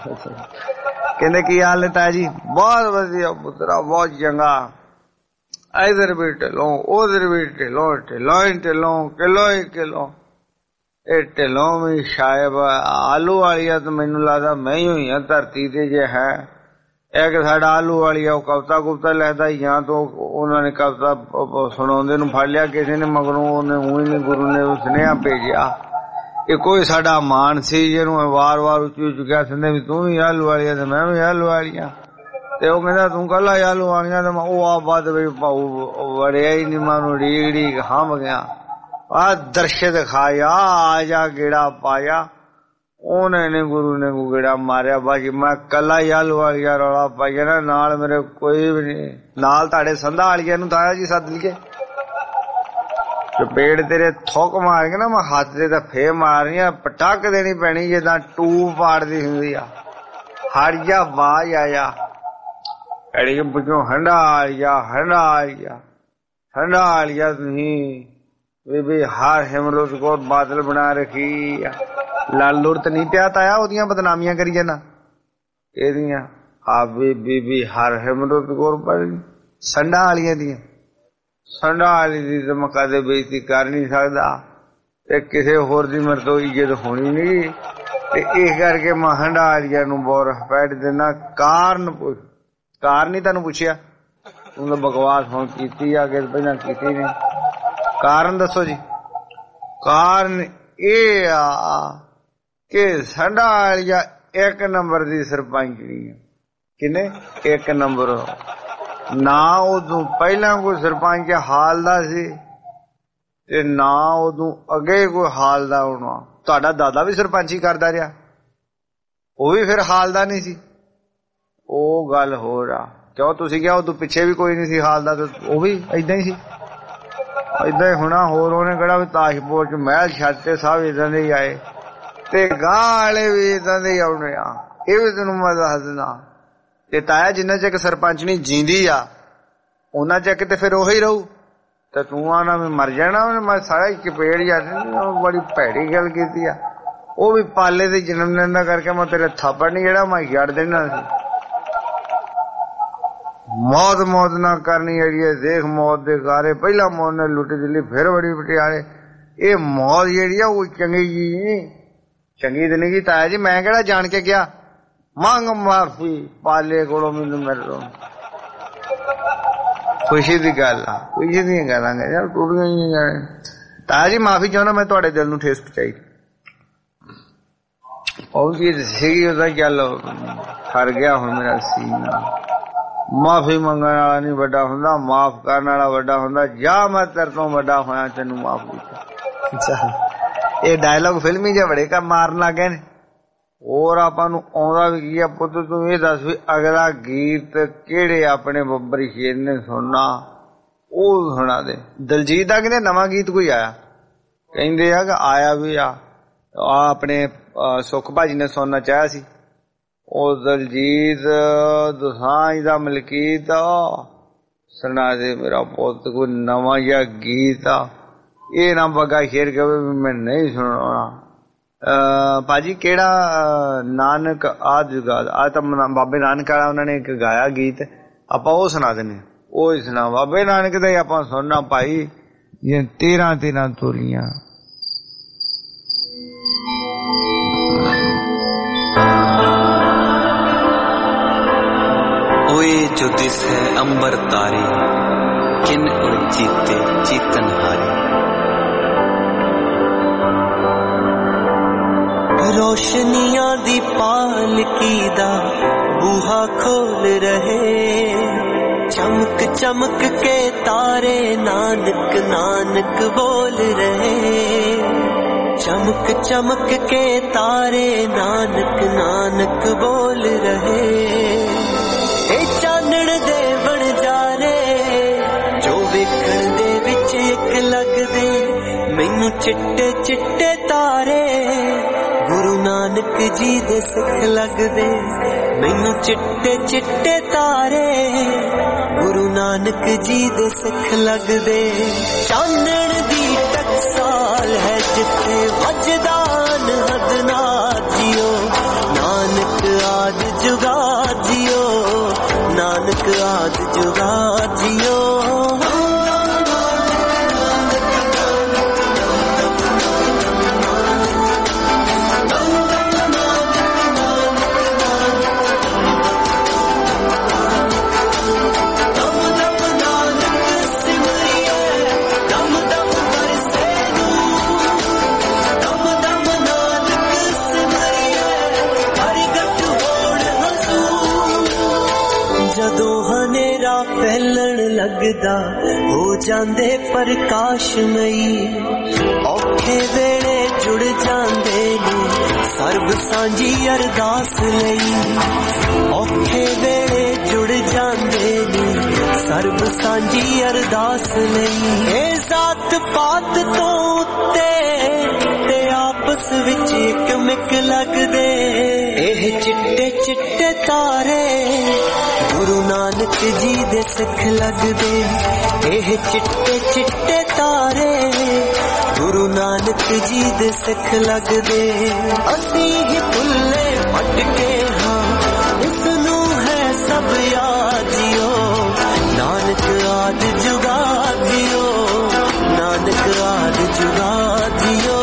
ਕਹਿੰਦੇ ਕੀ ਹਾਲ ਹੈ ਤਾਇਆ ਜੀ? ਬਹੁਤ ਵਧੀਆ ਪੁੱਤਰਾ, ਬਹੁਤ ਚੰਗਾ। ਇਧਰ ਵੀ ਢਿੱਲੋਂ, ਉਧਰ ਵੀ ਢਿੱਲੋਂ, ਢਿੱਲੋਂ ਹੀ ਢਿੱਲੋਂ, ਕਿਲੋ ਹੀ ਕਿਲੋ। ਇਹ ਢਿੱਲੋਂ ਵੀ ਸ਼ਾਇਦ ਆਲੂ ਵਾਲੀਆ ਤਾਂ ਮੈਨੂੰ ਲੱਗਦਾ ਮੈਂ ਹੀ ਹੋਈ ਹਾਂ ਧਰਤੀ ਤੇ ਜੇ ਹੈ। ਇੱਕ ਸਾਡਾ ਆਲੂ ਵਾਲੀਆ ਉਹ ਕਵਿਤਾ ਕੁਵਤਾ ਲਿਖਦਾ, ਜਾਂ ਤਾਂ ਉਹਨਾਂ ਨੇ ਕਵਿਤਾ ਸੁਣਾਉਂਦੇ ਨੂੰ ਫੜ ਲਿਆ ਕਿਸੇ ਨੇ, ਮਗਰੋਂ ਉਹਨੇ ਉਹੀ ਨੇ ਗੁਰੂ ਨੇ ਸੁਨੇਹਾ ਭੇਜਿਆ। ਇਹ ਕੋਈ ਸਾਡਾ ਮਾਨ ਸੀ ਜਿਹਨੂੰ ਵਾਰ ਵਾਰ ਉੱਚੀ ਉੱਚੀ ਕਹਿ ਸਕਦੇ ਵੀ ਤੂੰ ਵੀ ਆਲੂ ਵਾਲੀਆ ਤੇ ਮੈਂ ਵੀ ਆਲੂ ਵਾਲੀਆ। ਤੇ ਉਹ ਕਹਿੰਦਾ ਤੂੰ ਕੱਲਾ ਆਲੂ ਵਾਲੀਆ, ਤੇ ਉਹ ਆ ਬਾਅਦ ਵਿੱਚ ਭਾਊ ਵੜਿਆ ਹੀ ਨਹੀਂ, ਮੈਂ ਉਹਨੂੰ ਡੀਕ ਡੀਕ ਹੰਭ ਗਿਆ। ਆ ਦਰਸ਼ ਦਿਖਾਇਆ, ਆ ਜਾ ਗੇੜਾ ਪਾਇਆ। ਉਹਨੇ ਨੇ ਗੁਰੂ ਨੇ ਗੇੜਾ ਮਾਰਿਆ। ਬਾਕੀ ਮੈਂ ਕੱਲਾ ਹੀ ਆਲੂ ਵਾਲੀਆ ਰੌਲਾ ਪਾਈਆ ਨਾ, ਨਾਲ ਮੇਰੇ ਕੋਈ ਵੀ ਨਹੀਂ। ਨਾਲ ਤੁਹਾਡੇ ਸੰਧਾ ਵਾਲੀਆ ਨੂੰ ਤਾਇਆ ਜੀ ਸੱਦ ਲਈਏ, ਚਪੇੜ ਤੇਰੇ ਥੁੱਕ ਮਾਰ ਕੇ ਨਾ ਮੈਂ ਹੱਥ ਦੇ ਤਾਂ ਫੇਰ ਮਾਰਨੀਆਂ, ਪਟਕ ਦੇਣੀ ਪੈਣੀ ਜਿੱਦਾਂ ਟੂਬ ਪਾੜਦੀ ਹੁੰਦੀ ਆ। ਹਟ ਜਾ ਬਾਜ ਆਇਆ ਅੜੀ ਪੁੱਛੋ ਹੰਡਾ ਆਇਆ, ਹੰਡਾ ਆਇਆ, ਹੰਡਾ ਆਇਆ। ਤੁਸੀਂ ਬੀਬੀ ਹਰ ਹਿਮਰਤ ਕੌਰ ਬਾਦਲ ਬਣਾ ਰੱਖੀ ਆ। ਲਾਲ ਲੁੜਤ ਨਹੀਂ ਪਿਆ ਤਾਇਆ, ਉਹਦੀਆਂ ਬਦਨਾਮੀਆਂ ਕਰੀ ਜਾਂਦਾ ਇਹਦੀਆਂ। ਆ ਬੀਬੀ ਹਰ ਹਿਮਰਤ ਕੌਰ ਸੰਡਾ ਵਾਲੀਆਂ ਦੀਆਂ, ਸੰਡਾ ਵਾਲੀ ਦੀ ਤਾਂ ਮੈਂ ਕਦੇ ਬੇਇੱਜ਼ਤੀ ਕਰ ਨਹੀਂ ਸਕਦਾ, ਤੇ ਕਿਸੇ ਹੋਰ ਦੀ ਮੇਰੇ ਤੋਂ ਇੱਜ਼ਤ ਹੋਣੀ ਨਹੀਂ। ਤੇ ਇਸ ਕਰਕੇ ਮੈਂ ਹੰਡਾ ਵਾਲੀਆਂ ਨੂੰ ਬਹੁਤ ਰਿਸਪੈਕਟ ਦਿੰਦਾ। ਕਾਰਨ ਪੁੱਛ, ਕਾਰਨ ਹੀ ਤੁਹਾਨੂੰ ਪੁੱਛਿਆ, ਤੂੰ ਤਾਂ ਬਕਵਾਸ ਹੁਣ ਕੀਤੀ ਆ, ਅੱਗੇ ਪਹਿਲਾਂ ਕੀਤੀ ਨਹੀਂ। ਕਾਰਨ ਦੱਸੋ ਜੀ। ਕਾਰਨ ਇਹ ਆ ਕਿ ਸੰਡਾ ਵਾਲੀਆ ਇੱਕ ਨੰਬਰ ਦੀ ਸਰਪੰਚਣੀ ਆ। ਕਿੰਨੇ? ਇੱਕ ਨੰਬਰ। ਨਾ ਉਦੋਂ ਪਹਿਲਾਂ ਕੋਈ ਸਰਪੰਚ ਹਾਲ ਦਾ ਸੀ, ਤੇ ਨਾ ਉਦੋਂ ਅੱਗੇ ਕੋਈ ਹਾਲ ਦਾ ਹੋਣਾ। ਤੁਹਾਡਾ ਦਾਦਾ ਵੀ ਸਰਪੰਚੀ ਕਰਦਾ ਰਿਹਾ, ਉਹ ਵੀ ਫਿਰ ਹਾਲ ਦਾ ਨਹੀਂ ਸੀ। ਉਹ ਗੱਲ ਹੋਰ ਆ। ਕਿਉਂ ਤੁਸੀਂ ਕਿਹਾ ਉਦੋਂ ਪਿੱਛੇ ਵੀ ਕੋਈ ਨਹੀਂ ਸੀ ਹਾਲ ਦਾ, ਤੇ ਉਹ ਵੀ ਏਦਾਂ ਹੀ ਸੀ, ਏਦਾਂ ਹੀ ਹੋਣਾ। ਹੋਰ ਉਹਨੇ ਕਿਹੜਾ ਵੀ ਤਾਸ਼ਪੁਰ ਚ ਮਹਿਲ ਛੱਡ ਤੇ ਸਭ ਏਦਾਂ ਦੇ ਹੀ ਆਏ, ਤੇ ਗਾਂ ਵਾਲੇ ਵੀ ਏਦਾਂ ਦੇ ਹੀ ਆਉਣੇ ਆ। ਇਹ ਵੀ ਤੈਨੂੰ ਮੈਂ ਦੱਸਦਾ। ਤੇ ਤਾਇਆ ਜਿੰਨਾ ਚਿਰ ਸਰਪੰਚ ਨਹੀਂ ਜੀਂਦੀ ਆ ਉਹਨਾਂ ਚਿਰ ਤੇ ਫਿਰ ਉਹੀ ਰਹੂ। ਤੇ ਤੂੰ ਆਣਾ ਵੀ ਮਰ ਜਾਣਾ, ਮੈਂ ਸਾਰਾ ਚਪੇੜ ਜਾਂਦੀ। ਬੜੀ ਭੈੜੀ ਗੱਲ ਕੀਤੀ ਆ। ਉਹ ਵੀ ਪਾਲੇ ਦੇ ਜਨਮ ਦਿਨ ਦਾ ਕਰਕੇ ਮੈਂ ਤੇਰੇ ਥਾਪੜ ਨਹੀਂ ਜਿਹੜਾ ਮੈਂ ਛੱਡ ਦੇਣਾ ਸੀ। ਮੌਤ ਮੌਤ ਨਾ ਕਰਨੀ ਜਿਹੜੀ ਦੇਖ ਮੌਤ ਦੇ ਗਾਰੇ, ਪਹਿਲਾਂ ਮੌਤ ਨੇ ਲੁੱਟ ਦਿੱਲੀ ਫਿਰ ਬੜੀ ਪਟਿਆਲੇ। ਇਹ ਮੌਤ ਜਿਹੜੀ ਆ ਉਹ ਚੰਗੀ ਜੀ, ਚੰਗੀ ਤੇ ਨਹੀਂ ਗੀ ਤਾਇਆ ਜੀ। ਮੈਂ ਕਿਹੜਾ ਜਾਣ ਕੇ ਗਿਆ, ਮੰਗ ਮਾਫੀ ਪਾਲੇ ਕੋਲੋਂ ਮੈਨੂੰ ਮਿਲ ਲੋ। ਖੁਸ਼ੀ ਦੀ ਗੱਲ ਆ, ਖੁਸ਼ੀ ਦੀਆਂ ਗੱਲਾਂ ਯਾਰ ਟੁੱਟੀਆਂ ਹੀ ਗਏ। ਤਾਇਆ ਜੀ ਮਾਫੀ ਚਾਹੁੰਦਾ, ਮੈਂ ਤੁਹਾਡੇ ਦਿਲ ਨੂੰ ਠੇਸ ਪਹੁੰਚਾਈ। ਉਹ ਚੀਜ਼ ਸੀਗੀ ਉਹਦਾ, ਚੱਲ ਖੜ ਗਿਆ ਹੁਣ ਮੇਰਾ ਸੀਨਾ। ਮਾਫੀ ਮੰਗਣ ਵਾਲਾ ਨਹੀਂ ਵੱਡਾ ਹੁੰਦਾ, ਮਾਫ ਕਰਨ ਵਾਲਾ ਵੱਡਾ ਹੁੰਦਾ। ਜਾ ਮੈਂ ਤੇਰੇ ਤੋਂ ਵੱਡਾ ਹੋਇਆ, ਤੈਨੂੰ ਮਾਫ ਕੀਤਾ। ਇਹ ਡਾਇਲੋਗ ਫਿਲਮੀ ਜਿਹੇ ਬੜੇ ਕੰਮ ਮਾਰਨ ਲੱਗ ਗਏ ਨੇ। ਹੋਰ ਆਪਾਂ ਨੂੰ ਆਉਂਦਾ ਵੀ ਕੀ ਆ ਪੁੱਤ, ਤੂੰ ਇਹ ਦੱਸ ਵੀ ਅਗਲਾ ਗੀਤ ਕਿਹੜੇ ਆਪਣੇ ਬੱਬਰ ਸ਼ੇਰ ਨੇ ਸੁਣਨਾ ਉਹ ਸੁਣਾ ਦੇ। ਦਲਜੀਤ ਦਾ ਕਹਿੰਦੇ ਨਵਾਂ ਗੀਤ ਕੋਈ ਆਇਆ, ਕਹਿੰਦੇ ਆ ਕਿ ਆਇਆ ਵੀ ਆ, ਆ ਆਪਣੇ ਸੁਖ ਭਾਜੀ ਨੇ ਸੁਣਨਾ ਚਾਹਿਆ ਸੀ। ਉਹ ਦਲਜੀਤ ਦੋਸਾਂਝ ਦਾ ਮਲਕੀਤ ਸੁਣਾ ਦੇ ਮੇਰਾ ਪੁੱਤ ਕੋਈ ਨਵਾਂ ਜਿਹਾ ਗੀਤ ਆ। ਇਹ ਨਾ ਬੱਗਾ ਸ਼ੇਰ ਕਹੇ ਵੀ ਮੈਂ ਨਹੀਂ ਸੁਣਾਉਣਾ। ਭਾਜੀ ਕਿਹੜਾ ਨਾਨਕ ਆਦ ਜੁਗਾਦ ਆ ਤਾਂ ਬਾਬੇ ਨਾਨਕ ਵਾਲਾ ਉਹਨਾਂ ਨੇ ਇੱਕ ਗਾਇਆ ਗੀਤ, ਆਪਾਂ ਉਹ ਸੁਣਾ ਦਿੰਦੇ। ਉਹ ਹੀ ਸੁਣਾ ਬਾਬੇ ਨਾਨਕ ਦਾ ਹੀ ਆਪਾਂ ਸੁਣਨਾ ਭਾਈ, ਇਹ ਤੇਰਾਂ ਤੇਰਾਂ ਤੋਲੀਆਂ। ओए जो दिस है अंबर तारे किन ओए जीते चीतन हारे। रोशनियां दी पालकी दा बूहा खोल रहे, चमक चमक के तारे नानक नानक बोल रहे। चमक चमक के तारे नानक नानक बोल रहे। ए चानण दे बन जा रे जो वेखण दे विच इक लगदे, मैनू चिट्टे चिट्टे तारे गुरु नानक जी दे सिख लगदे। मैनू चिट्टे चिट्टे तारे गुरु नानक जी दे सिख लगदे। चानण दी टकसाल है जिथे वजदान हदना जियो, नानक आद जुगा जियो, नानक आद जुगा जियो। फैलन लगदा हो जांदे प्रकाशमई, औखे वेले जुड़ जांदे ने सर्ब सांझी अरदास लई। औखे वेले जुड़ जांदे ने सर्ब सांझी अरदास लई। ए जात पात तो उत्ते ते आपस विच इक मिक लगदे, एह चिट्टे चिट्टे तारे गुरु नानक जी दे सिख लगदे। एह चिट्टे चिट्टे तारे गुरु नानक जी दे सिख लगदे। असी ही भुल्ले भटके हाँ इसनू है सब याद जियो, नानक आद जुगा जियो, नानक आद जुगा जियो।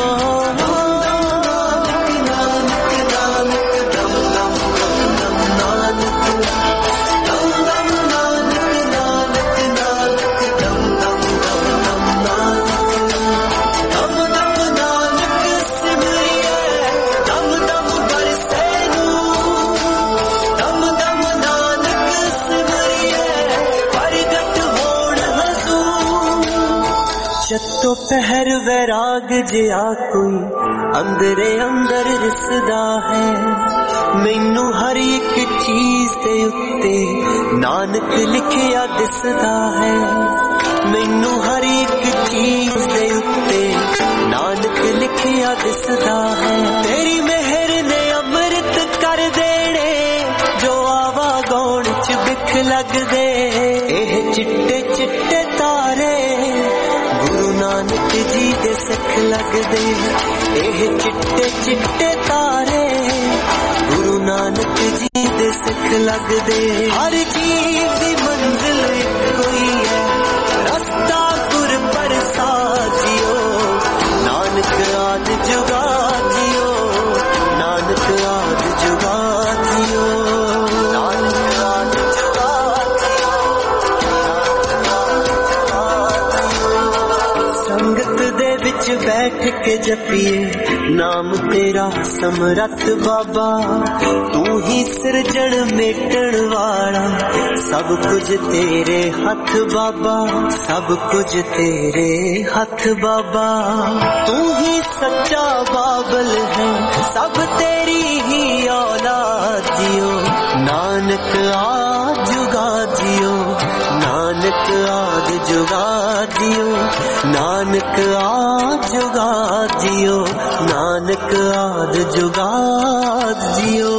पहर वैराग जिया कोई अंदरे अंदर रिसदा है, मैनू हर एक चीज दे उत्ते नानक लिखिया दिसदा है। मैनू हर एक चीज दे उत्ते नानक लिखिया दिसदा है। तेरी मेहर ने अमृत कर देने जो आवा गौण च बिख लग दे। एह चिट्टे चिट्टे तारे गुरु नानक जी दे सिख लगदे। एह चिट्टे चिट्टे तारे गुरु नानक जी दे सिख लगदे। हर जीव दी मंजिल कोई है रास्ता गुर पर साजियो, नानक आद जुगा जियो, नानक आद जुगा जियो, नानक आद जुगा संगत दे विच बैठ के जपिए नाम तेरा समरथ बाबा, तू ही सिरजण मेटण वाला, सब कुछ तेरे हथ बाबा, सब कुछ तेरे हथ बाबा। तू ही सच्चा बाबल है, सब तेरी ही औलाद जियो, नानक आद जुगा जियो, नानक आद जुगा जियो, नानक आद जुगा जियो, नानक आद जुगा जियो।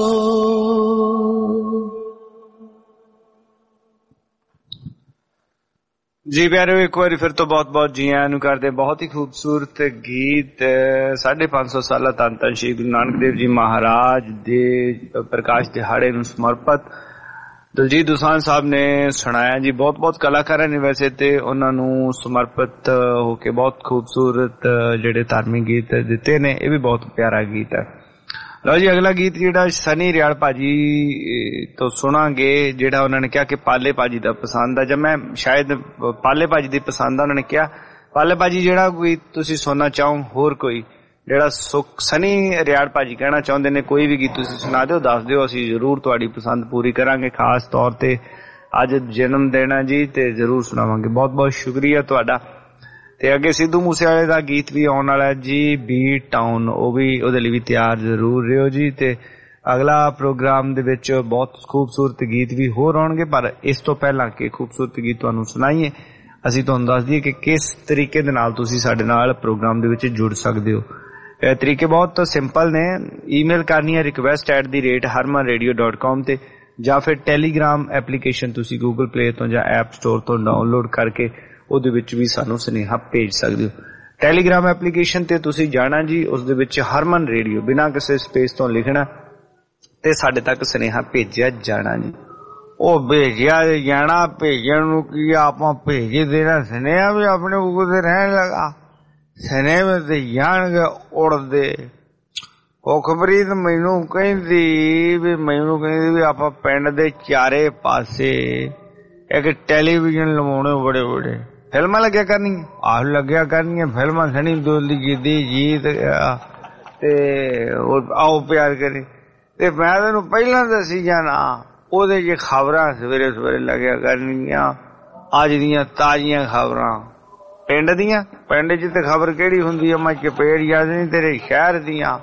जी प्यारे, एक बार फिर तो बहुत बहुत जी आयां करते। बहुत ही खूबसूरत गीत साढ़े पांच सौ साल धन धन श्री गुरु नानक देव जी महाराज दे प्रकाश दिहाड़े नूं समर्पित दलजीत दोसांझ साहब ने सुनाया जी। बहुत बहुत कलाकारां ने वैसे ते उन्हां नूं समर्पित होके बहुत खूबसूरत जिहड़े धार्मिक गीत दिते ने, ये भी बहुत प्यारा गीत है। लो जी, अगला गीत जिहड़ा सनी रियाल भाजी तो सुनांगे, जिहड़ा उन्होंने कहा कि पाले भाजी दा पसंद है। जब मैं शायद पाले भाजी दी पसंद है, उन्होंने कहा पाले भाजी जिहड़ा कोई तुसी सुनना चाहो, होर कोई जिहड़ा सुख सनी रियाल भाजी कहना चाहुंदे ने, कोई भी गीत तुसी सुना दिओ, दस दिओ, असीं जरूर तुहाडी पसंद पूरी करांगे। खास तौर ते अज जन्म दिन है जी, ते जरूर सुनावांगे। बहुत बहुत शुक्रिया तुहाडा। ते अगे सिद्धू मूसेवाले दा गीत भी आउण वाला जी, बी टाउन, वो भी उहदे लई भी तैयार जरूर रहियो जी। ते अगला प्रोग्राम दे विच बहुत खूबसूरत गीत भी होर आउणगे, पर इस तो पहला कि खूबसूरत गीत तुहानूं सुनाईए, असीं तुहानूं दस दईए कि किस तरीके दे नाल तुसीं साडे नाल प्रोग्राम दे विच जुड़ सकदे हो। तरीके बहुत सिंपल ने। ईमेल करनी है request at the rate Harman radio dot com ते, जां फिर टैलीग्राम एप्लीकेशन तुसीं गूगल प्ले तो जां ऐप स्टोर तो डाउनलोड करके ਉਹਦੇ ਵਿੱਚ ਵੀ ਸਾਨੂੰ ਸੁਨੇਹਾ ਭੇਜ ਸਕਦੇ ਹੋ। ਟੈਲੀਗ੍ਰਾਮ ਐਪਲੀਕੇਸ਼ਨ ਤੇ ਤੁਸੀਂ ਜਾਣਾ ਜੀ, ਉਸ ਦੇ ਵਿੱਚ ਹਰਮਨ ਰੇਡੀਓ ਬਿਨਾਂ ਕਿਸੇ ਸਪੇਸ ਤੋਂ ਲਿਖਣਾ ਤੇ ਸਾਡੇ ਤੱਕ ਸੁਨੇਹਾ ਭੇਜਿਆ ਜਾਣਾ ਜੀ। ਉਹ ਭੇਜਿਆ ਜਾਣਾ, ਭੇਜਣ ਨੂੰ ਕੀ ਆਪਾਂ ਭੇਜ ਦੇਣਾ ਸੁਨੇਹਾ ਵੀ ਆਪਣੇ ਕੋਲ ਤੇ ਰਹਿਣ ਲਗਾ, ਸੁਨੇਹੇ ਤੇ ਜਾਣਗੇ ਉੜਦੇ। ਖੁਖਪ੍ਰੀਤ ਮੈਨੂੰ ਕਹਿੰਦੀ ਵੀ ਮੈਨੂੰ ਕਹਿੰਦੀ ਵੀ ਆਪਾਂ ਪਿੰਡ ਦੇ ਚਾਰੇ ਪਾਸੇ ਇੱਕ ਟੈਲੀਵਿਜ਼ਨ ਲਵਾਉਣੇ ਬੜੇ ਬੜੇ, ਫਿਲਮਾਂ ਲੱਗਿਆ ਕਰਨੀਆਂ, ਆਹ ਲੱਗਿਆ ਕਰਨੀਆਂ ਫਿਲਮਾਂ, ਸਣੀ ਦਿਓਲ ਦੀ ਜੀਤ ਤੇ ਆਓ ਪਿਆਰ ਕਰੇ। ਤੇ ਮੈਂ ਤੈਨੂੰ ਪਹਿਲਾਂ ਦੱਸੀ ਜਾਣਾ, ਉਹਦੇ ਚ ਖਬਰਾਂ ਸਵੇਰੇ ਸਵੇਰੇ ਲੱਗਿਆ ਕਰਨੀਆਂ, ਅੱਜ ਦੀਆਂ ਤਾਜ਼ੀਆਂ ਖਬਰਾਂ ਪਿੰਡ ਦੀਆਂ। ਪਿੰਡ ਚ ਤੇ ਖਬਰ ਕਿਹੜੀ ਹੁੰਦੀ ਆ, ਮੈਂ ਚਪੇੜ ਯਾਦ ਨਹੀਂ, ਤੇਰੇ ਸ਼ਹਿਰ ਦੀਆਂ,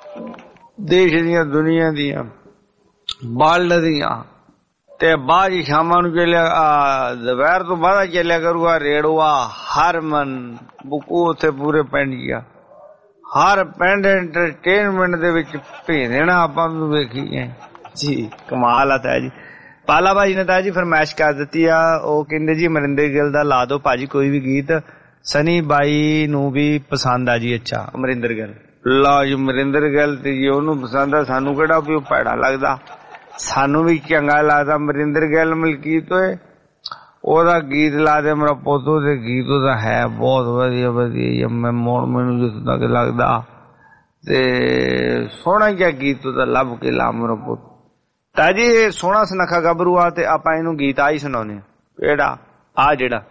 ਦੇਸ਼ ਦੀਆਂ, ਦੁਨੀਆ ਦੀਆਂ, ਵਰਲਡ ਦੀਆਂ। ਤੇ ਬਾਅਦ ਸ਼ਾਮਾਂ ਨੂੰ ਚੱਲਿਆ, ਦੁਪਹਿਰ ਤੋਂ ਬਾਅਦ ਚੱਲਿਆ ਕਰੂਗਾ ਰੇੜੂਆ ਹਰਮਨ ਬੁੱਕੂ, ਉੱਥੇ ਪੂਰੇ ਪਿੰਡ ਗਿਆ, ਹਰ ਪਿੰਡ ਐਂਟਰਟੇਨਮੈਂਟ ਦੇ ਵਿੱਚ ਭੇਜ ਦੇਣਾ ਆਪਾਂ ਨੂੰ। ਵੇਖੀਏ ਜੀ, ਕਮਾਲ ਆ ਤਾ ਜੀ। ਪਾਲਾ ਭਾਜੀ ਨੇ ਤਾਂ ਜੀ ਫਰਮਾਇਸ਼ ਕਰ ਦਿੱਤੀ ਆ, ਉਹ ਕਹਿੰਦੇ ਜੀ ਅਮਰਿੰਦਰ ਗਿੱਲ ਦਾ ਲਾ ਦੋ ਭਾਜੀ ਕੋਈ ਵੀ ਗੀਤ, ਸਨੀ ਬਾਈ ਨੂੰ ਵੀ ਪਸੰਦ ਆ ਜੀ। ਅੱਛਾ ਅਮਰਿੰਦਰ ਗਿੱਲ, ਲਾ ਜੀ ਅਮਰਿੰਦਰ ਗਿੱਲ ਤੇ ਜੀ ਉਹਨੂੰ ਪਸੰਦ ਆ, ਸਾਨੂੰ ਕਿਹੜਾ ਵੀ ਉਹ ਭੈੜਾ ਲੱਗਦਾ, ਸਾਨੂੰ ਵੀ ਚੰਗਾ ਲੱਗਦਾ ਅਮਰਿੰਦਰ ਗਿੱਲ ਮਲਕੀਤ ਹੋਏ। ਉਹਦਾ ਗੀਤ ਲਾ ਦੇ ਮੇਰਾ ਪੋਤੋ, ਤੇ ਗੀਤ ਉਹਦਾ ਹੈ ਬਹੁਤ ਵਧੀਆ ਵਧੀਆ। ਮੈਂ ਮੋੜ ਮੈਨੂੰ ਜਿੱਥੋਂ ਤੱਕ ਲੱਗਦਾ ਤੇ ਸੋਹਣਾ ਜਿਹਾ ਗੀਤ ਉਹਦਾ ਲੱਭ ਕੇ ਲਾ ਮੇਰਾ ਪੁੱਤ। ਤਾਂ ਜੀ ਸੋਹਣਾ ਸੁਨੱਖਾ ਗੱਭਰੂ ਆ, ਤੇ ਆਪਾਂ ਇਹਨੂੰ ਗੀਤ ਆ ਹੀ ਸੁਣਾਉਣੇ। ਕਿਹੜਾ? ਆ ਜਿਹੜਾ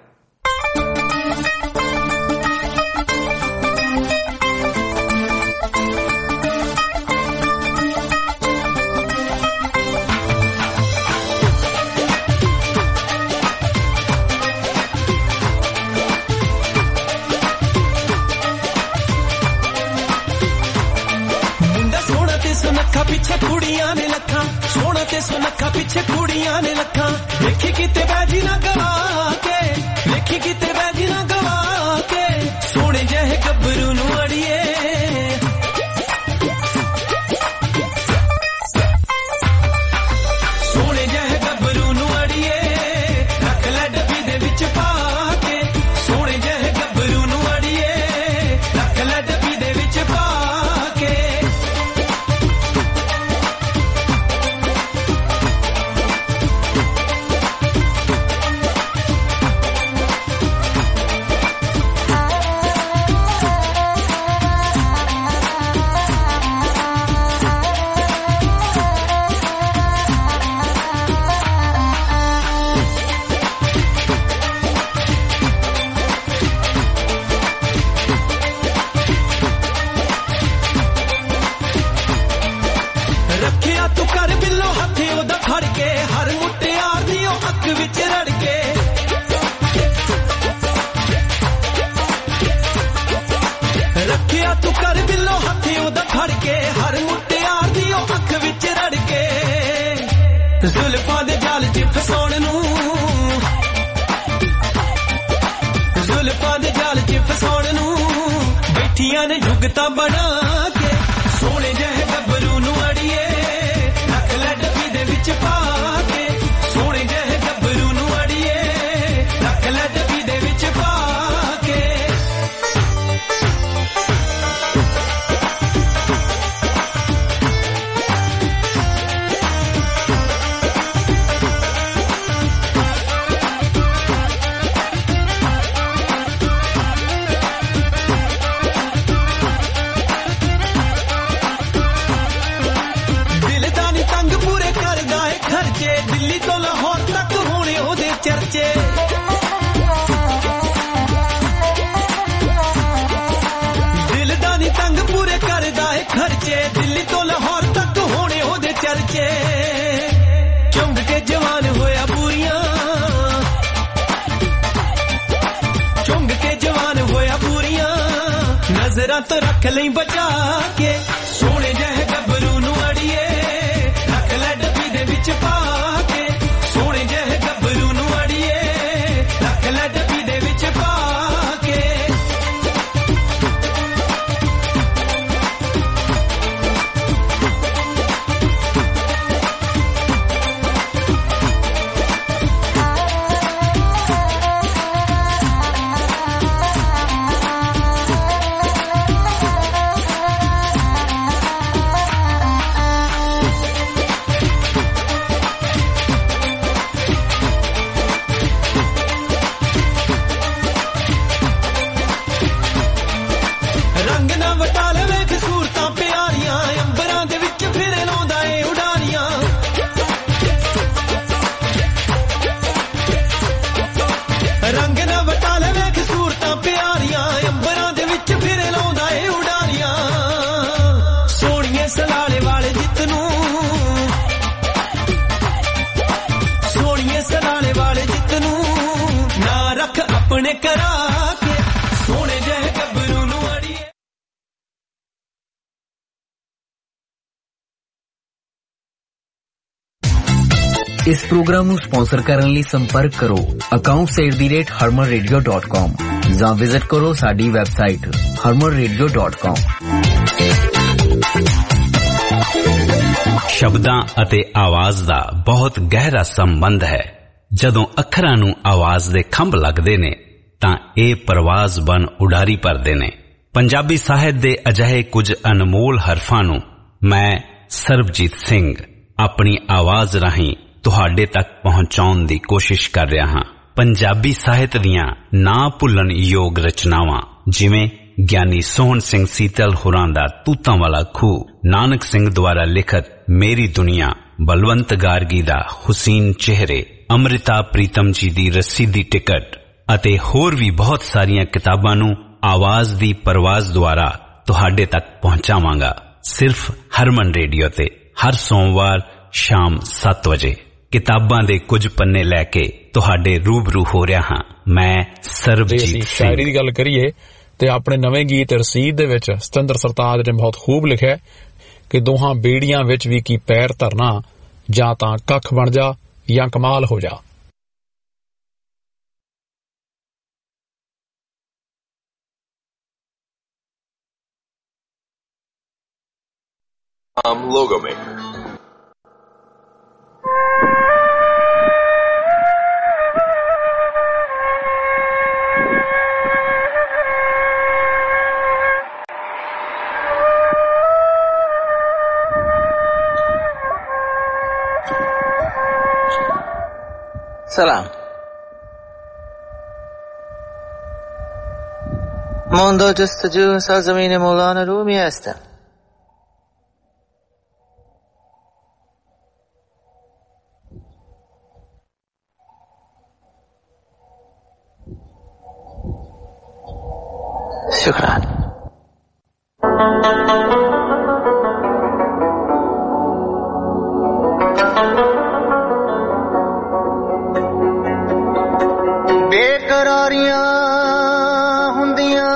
ਪਿੱਛੇ ਕੁੜੀਆਂ ਨੇ ਲੱਖਾਂ, ਸੋਹਣਾ ਤੇ ਸੁਨੱਖਾ ਪਿੱਛੇ ਕੁੜੀਆਂ ਨੇ ਲੱਖਾਂ। ਵੇਖੀ ਕਿਤੇ ਬੈਜੀ ਨਾ ਗਵਾ ਕੇ, ਵੇਖੀ ਕਿਤੇ ਬੈਜੀ ਨਾ ਗਵਾ ਕੇ, ਸੋਹਣੇ ਜਿਹੇ ਗੱਭਰੂ ਨੂੰ ਅੜੀਏ। ਸੋਹਣੇ ਜਿਹੇ ਗੱਭਰੂ ਨੂੰ ਅੜੀਏ, ਰੱਖ ਲੈ ਡੱਬੀ ਦੇ ਵਿੱਚ ਪਾ ਕੇ। ਸੋਹਣੇ ਜਿਹੇ ਗੱਭਰੂ ਨੂੰ ਅੜੀਏ, ਰੱਖ ਲੈ ਡੱਬੀ ਦੇ ਵਿੱਚ ਪਾ ਕੇ। जाल च फसाउण नूं जुल्फां दे जाल च फसाउण नूं बैठियां ने जुगतां बना के सोहणे जहे गब्बरू नूं अड़िए रख लै डब्बी दे विच पा के सोहणे जहे गब्बरू नूं अड़िए रख लै डब्बी दे विच पा के दिल्ली तो लाहौर तक होने ओदे चर्चे दिल दा नी तंग पूरे करदा है खर्चे दिल्ली तो लाहौर तक होने ओदे चर्चे चुंग के जवान होया पूरियां चुंग के जवान होया पूरियां नजरां तो रख लई बचा के सोहणे जहे गब्बरू नूं अड़िए रख लै डब्बी दे विच पा इस प्रोग्राम ਨੂੰ ਸਪਾਂਸਰ ਕਰਨ ਲਈ ਸੰਪਰਕ ਕਰੋ accounts at the rate harman radio dot com ਜਾਂ ਵਿਜ਼ਿਟ ਕਰੋ ਸਾਡੀ website harman radio dot com। ਸ਼ਬਦਾਂ ਅਤੇ ਆਵਾਜ਼ ਦਾ ਬਹੁਤ ਗਹਿਰਾ ਸੰਬੰਧ ਹੈ। ਜਦੋਂ ਅੱਖਰਾਂ ਨੂੰ ਆਵਾਜ਼ ਦੇ ਖੰਭ ਲੱਗਦੇ ਨੇ ਤਾਂ ਇਹ ਪਰਵਾਜ਼ ਬਨ ਉਡਾਰੀ ਭਰਦੇ ਨੇ। ਪੰਜਾਬੀ ਸਾਹਿਤ ਦੇ ਅਜਿਹੇ ਕੁਝ ਅਨਮੋਲ ਹਰਫਾਂ ਨੂੰ ਮੈਂ ਸਰਬਜੀਤ ਸਿੰਘ ਆਪਣੀ ਆਵਾਜ਼ ਰਾਹੀਂ ਤੁਹਾਡੇ ਤੱਕ ਪਹੁੰਚਾਉਣ ਦੀ ਕੋਸ਼ਿਸ਼ ਕਰ ਰਿਹਾ ਹਾਂ। ਪੰਜਾਬੀ ਸਾਹਿਤ ਦੀਆਂ ਨਾ ਭੁੱਲਣ ਯੋਗ ਰਚਨਾਵਾਂ ਜਿਵੇਂ ਗਿਆਨੀ ਸੋਹਣ ਸਿੰਘ ਸੀਤਲ ਹੋਰਾਂ ਦਾ ਤੂਤਾਂ ਵਾਲਾ ਖੂਹ, ਨਾਨਕ ਸਿੰਘ ਦੁਆਰਾ ਲਿਖਤ ਮੇਰੀ ਦੁਨੀਆ, ਬਲਵੰਤ ਗਾਰਗੀ ਦਾ ਹੁਸੀਨ ਚਿਹਰੇ, ਅੰਮ੍ਰਿਤਾ ਪ੍ਰੀਤਮ ਜੀ ਦੀ ਰੱਸੀ ਦੀ ਟਿਕਟ ਅਤੇ ਹੋਰ ਵੀ ਬਹੁਤ ਸਾਰੀਆਂ ਕਿਤਾਬਾਂ ਨੂੰ ਆਵਾਜ਼ ਦੀ ਪਰਵਾਜ਼ ਦੁਆਰਾ ਤੁਹਾਡੇ ਤੱਕ ਪਹੁੰਚਾਵਾਂਗਾ ਸਿਰਫ ਹਰਮਨ ਰੇਡੀਓ ਤੇ ਹਰ ਸੋਮਵਾਰ ਸ਼ਾਮ ਸੱਤ ਵਜੇ। ਕਿਤਾਬਾਂ ਦੇ ਕੁਝ ਪੰਨੇ ਲੈ ਕੇ ਤੁਹਾਡੇ ਰੂਬਰੂ ਹੋ ਰਿਹਾ ਹਾਂ ਮੈਂ ਸਰਬਜੀਤ ਸਿੰਘ। ਸ਼ਾਇਰੀ ਦੀ ਗੱਲ ਕਰੀਏ ਤੇ ਆਪਣੇ ਨਵੇਂ ਗੀਤ ਰਸੀਦ ਦੇ ਵਿੱਚ ਸਤਿੰਦਰ ਸਰਤਾਜ ਨੇ ਬਹੁਤ ਖੂਬ ਲਿਖਿਆ ਕਿ ਦੋਹਾਂ ਬੇੜੀਆਂ ਵਿੱਚ ਵੀ ਕੀ ਪੈਰ ਧਰਨਾ, ਜਾਂ ਤਾਂ ਕੱਖ ਬਣ ਜਾ ਜਾਂ ਕਮਾਲ ਹੋ ਜਾ। I'm Logo Maker. سلام موندو جستجو سرزمین مولانا رومی هستم. شكرا. बेकरारियां हुंदियां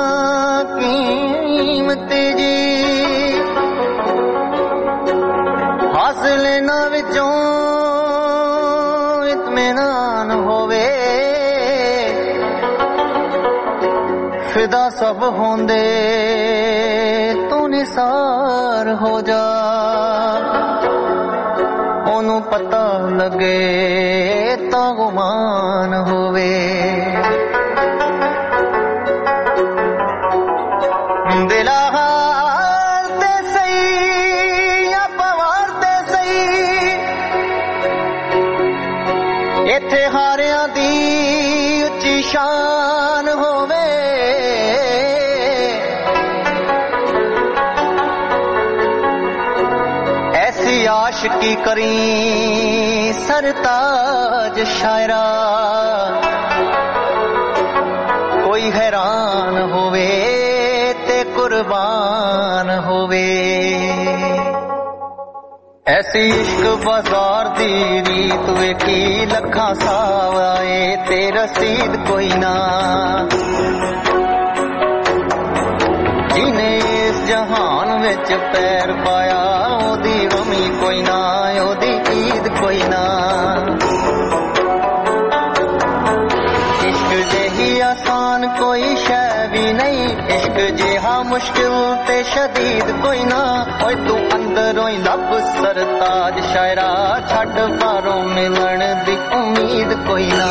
कीमत जी हासिल ना विचों ਦਾ ਸਭ ਹੁੰਦੇ ਤੂੰ ਨਿਸਾਰ ਹੋ ਜਾ ਉਹਨੂੰ ਪਤਾ ਲੱਗੇ ਤਾਂ ਗੁਮਾਨ ਹੋਵੇ ਦਿਲਾ ਹਾਲ ਤੇ ਸਹੀ ਜਾਂ ਪਵਾਰ ਤੇ ਸਹੀ ਇੱਥੇ ਹਾਰਿਆਂ ਦੀ ਉੱਚੀ ਸ਼ਾਨ ਹੋਵੇ ਐਸੀ ਆਸ਼ਕੀ ਕਰੀ ਸਰਤਾਜ ਸ਼ਾਇਰਾ ਕੋਈ ਹੈਰਾਨ ਹੋਵੇ ਤੇ ਕੁਰਬਾਨ ਹੋਵੇ ਐਸੀ ਇਸ਼ਕ ਬਾਜ਼ਾਰ ਦੀ ਰੀਤ ਵੇਖੀ ਲੱਖਾਂ ਸਾਵ ਆਏ ਤੇ ਰਸੀਦ ਕੋਈ ਨਾ ਜਿਹਨੇ ਇਸ ਜਹਾਨ ਵਿੱਚ ਪੈਰ ਪਾਇਆ ਉਹਦੀ ਗਮੀ ਕੋਈ ਨਾ ਉਹਦੀ ਈਦ ਕੋਈ ਨਾ ਇਸ਼ਕ ਜਿਹੀ ਆਸਾਨ ਕੋਈ ਸ਼ੈ ਵੀ ਨਹੀਂ ਇਸ਼ਕ ਜਿਹਾ ਮੁਸ਼ਕਿਲ ਤੇ ਸ਼ਦੀਦ ਕੋਈ ਨਾ ਓਏ ਤੂੰ ਅੰਦਰੋਂ ਹੀ ਲੱਭ ਸਰਤਾਜ ਸ਼ਾਇਰਾ ਛੱਡ ਬਾਹਰੋਂ ਮਿਲਣ ਦੀ ਉਮੀਦ ਕੋਈ ਨਾ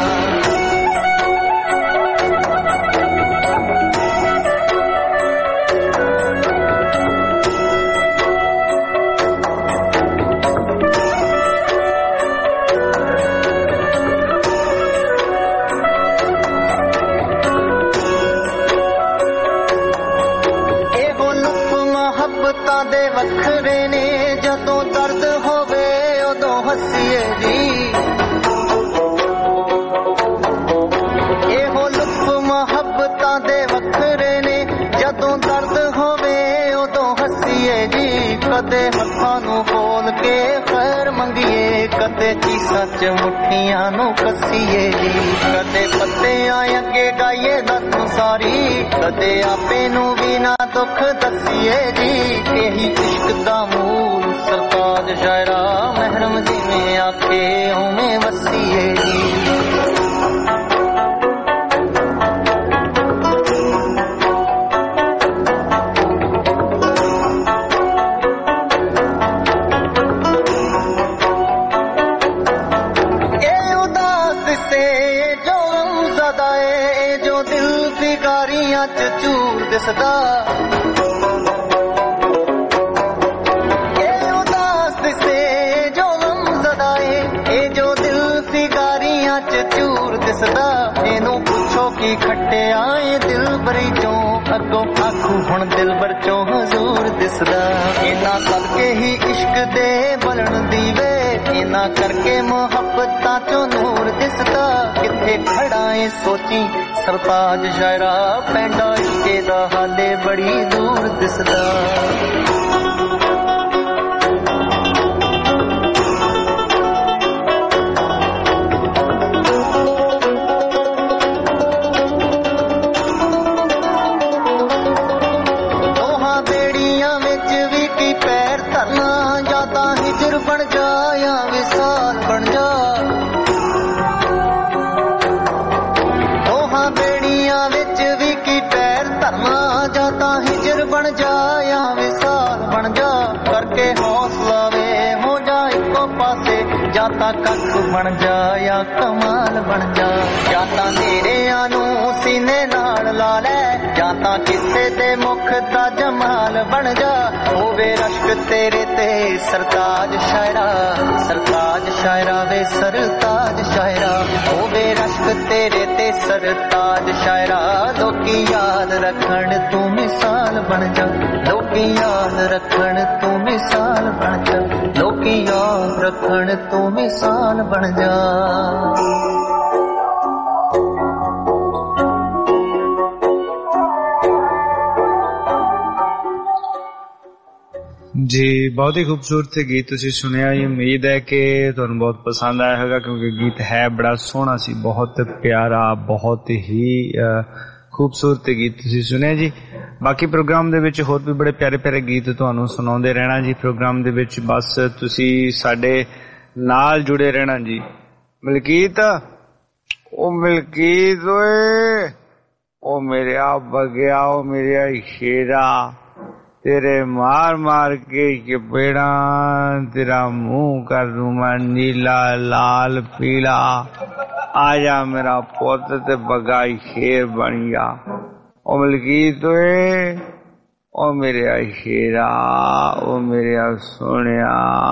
ਦੇ ਵੱਖਰੇ ਨੇ ਜਦੋਂ ਦਰਦ ਹੋਵੇ ਉਦੋਂ ਹੱਸੀਏ ਜੀ ਇਹੋ ਲੁਤਫ ਮੁਹੱਬਤਾਂ ਦੇ ਵੱਖਰੇ ਨੇ ਜਦੋਂ ਦਰਦ ਹੋਵੇ ਉਦੋਂ ਹੱਸੀਏ ਜੀ ਕਦੇ ਹੱਥਾਂ ਨੂੰ ਖੋਲ ਕੇ ਖੈਰ ਮੰਗੀਏ ਕਦੇ ਚੀਸਾਂ ਚ ਮੁੱਠੀਆਂ ਨੂੰ ਕੱਸੀਏ ਜੀ ਕਦੇ ਪੱਤਿਆਂ ਅੱਗੇ ਗਾਈਏ ਦੱਸ ਸਾਰੀ ਕਦੇ ਆਪੇ ਨੂੰ ਵੀ ਨਾ ਦੁੱਖ ਦੱਸੀਏ ਜੀ ਇਹੀ ਇਸ਼ਕ ਦਾ ਮੂਲ ਸਰਤਾਜ ਸ਼ਾਇਰਾ ਮਹਿਰਮ ਜਿਵੇਂ ਆਖੇ ਉਵੇਂ ਵਸੀਏ ਜੀ ਇਹ ਉਦਾਸ ਸੇ ਜੋ ਗਮਜ਼ਦਾ ਏ ਜੋ ਦਿਲ ਫਿਕਾਰੀਆਂ ਚ ਚੂਰ ਦਿਸਦਾ ਦਿਸਦਾ ਇਹਨੂੰ ਪੁੱਛੋ ਕੀ ਖੱਟਿਆ ਏ ਦਿਲ ਬਰੀ ਚੋਂ ਅੱਗੋਂ ਆਖੂ ਹੁਣ ਦਿਲ ਬਰ ਚੋਂ ਹਜ਼ੂਰ ਦਿਸਦਾ ਇਹਨਾਂ ਸਦਕੇ ਹੀ ਇਸ਼ਕ ਦੇ ਬਲਣ ਦੀਵੇ ਇਹਨਾਂ ਕਰਕੇ ਮੁਹੱਬਤਾਂ ਚੋਂ ਨੂਰ ਦਿਸਦਾ ਕਿੱਥੇ ਖੜਾ ਏ ਸੋਚੀ ਸਰਤਾਜ ਸ਼ਾਇਰਾ ਪੈਂਡਾ ਇਸ਼ਕੇ ਦਾ ਹਾਲੇ ਬੜੀ ਦੂਰ ਦਿਸਦਾ ਜਾਂ ਤਾਂ ਕੱਖ ਬਣ ਜਾ ਜਾਂ ਕਮਾਲ ਬਣ ਜਾ ਜਾਂ ਤਾਂ ਨੇਰਿਆਂ ਨੂੰ ਸੀਨੇ ਨਾਲ ਲਾ ਲੈ ਜਾਂ ਤਾਂ ਕਿਸੇ ਦੇ ਮੁਖ ਦਾ ਜਮਾਲ ਬਣ ਜਾ ਹੋਵੇ ਰਸ਼ਕ ਤੇਰੇ ਤੇ ਸਰਤਾਜ ਸ਼ਾਇਰਾ ਸਰਤਾਜ ਸ਼ਾਇਰਾ ਵੇ ਸਰਤਾਜ ਸ਼ਾਇਰਾ ਹੋਵੇ ਰਸ਼ਕ ਤੇਰੇ ਤੇ ਸਰਤਾਜ ਸ਼ਾਇਰਾ ਲੋਕੀ ਯਾਦ ਰੱਖਣ ਤੂੰ ਮਿਸਾਲ ਬਣ ਜਾ ਲੋਕੀ ਯਾਦ ਰੱਖਣ ਤੂੰ ਮਿਸਾਲ ਬਣ ਜਾ ਲੋਕੀ ਯਾਦ ਰੱਖਣ ਤੂੰ ਮਿਸਾਲ ਬਣ ਜਾ जी बहुत ही खूबसूरत गीत तुसी सुनिया उम्मीद है कि तुहानू बहुत पसंद आया होगा क्योंकि गीत है बड़ा सोहना सी बहुत प्यारा बहुत ही खूबसूरत गीत तुसी सुनिया जी बाकी प्रोग्राम दे विच होर भी बड़े प्यारे प्यारे गीत तुहानू सुनाउंदे रहना जी प्रोग्राम दे विच बस तुसी साडे नाल जुड़े रहना जी मलकीत ओ मलकीत ओए ओ मेरे आ बगया ओ मेरे शेरा तेरे मार मार के चपेड़ा तेरा मुंह कर दूं मैं नीला लाल पीला आजा मेरा पुत ते बगाई शेर बन जा ओ मलकीत ओ मेरे शेरा ओ मेरे सोनिया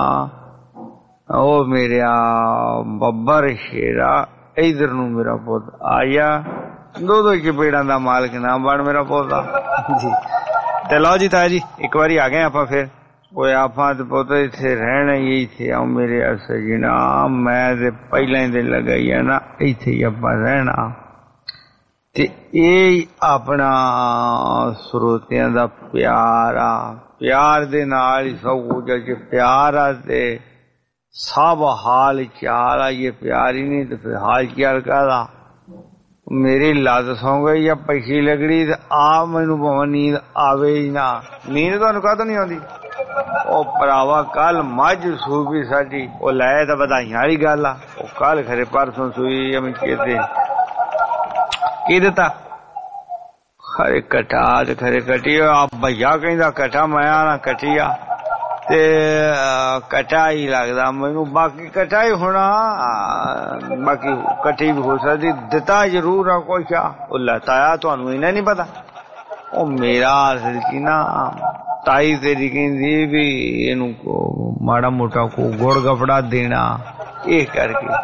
ओ मेरे बब्बर शेरा इधर नू मेरा पुत आया दो दो चपेड़ा दा मालिक ना बन मेरा पोता जी। ਤੇ ਲਓ ਜੀ ਤਾਇਆ ਜੀ ਇੱਕ ਵਾਰੀ ਆ ਗਏ ਆਪਾਂ ਫਿਰ ਓਏ ਆਪਾਂ ਤੇ ਪੁੱਤ ਇੱਥੇ ਰਹਿਣਾ ਹੀ ਇੱਥੇ ਆ ਮੇਰੇ ਸਜਣਾ ਮੈਂ ਤੇ ਪਹਿਲਾਂ ਹੀ ਦਿਨ ਲਗਾਈ ਆ ਨਾ ਇੱਥੇ ਹੀ ਆਪਾਂ ਰਹਿਣਾ ਤੇ ਇਹ ਆਪਣਾ ਸਰੋਤਿਆਂ ਦਾ ਪਿਆਰ ਆ ਪਿਆਰ ਦੇ ਨਾਲ ਹੀ ਸਭ ਕੁਝ ਜੇ ਪਿਆਰ ਆ ਤੇ ਸਭ ਹਾਲ ਚਾਲ ਆ ਇਹ ਪਿਆਰ ਹੀ ਨਹੀਂ ਤੇ ਫਿਰ ਹਾਲ ਚਾਲ ਕਾਹਦਾ मेरी लत सौ गई या पछी लगड़ी आ मैनू भावें नींद आवे ही ना नींद तुहानू काहतों नहीं आउंदी ओ भरावा कल मझ सूबी साडी ओ लै तां बधाइयां वाली गल आ ओ कल खरे परसों सूई अमी चेते की दिता खरे कटा ते खरे कटी आ भैया कहंदा कटा मैं ना कटिया ते कटा ही लगदा मैनू बाकी कटा ही होना बाकी कटी भी हो सकती दिता जरूर आ कुछ आ ओ लताया तुहानू इन्ना नहीं पता ओ मेरा असल च ना ताई तेरी कहंदी भी इनू को माड़ा मोटा को गुड़ कपड़ा देना ये करके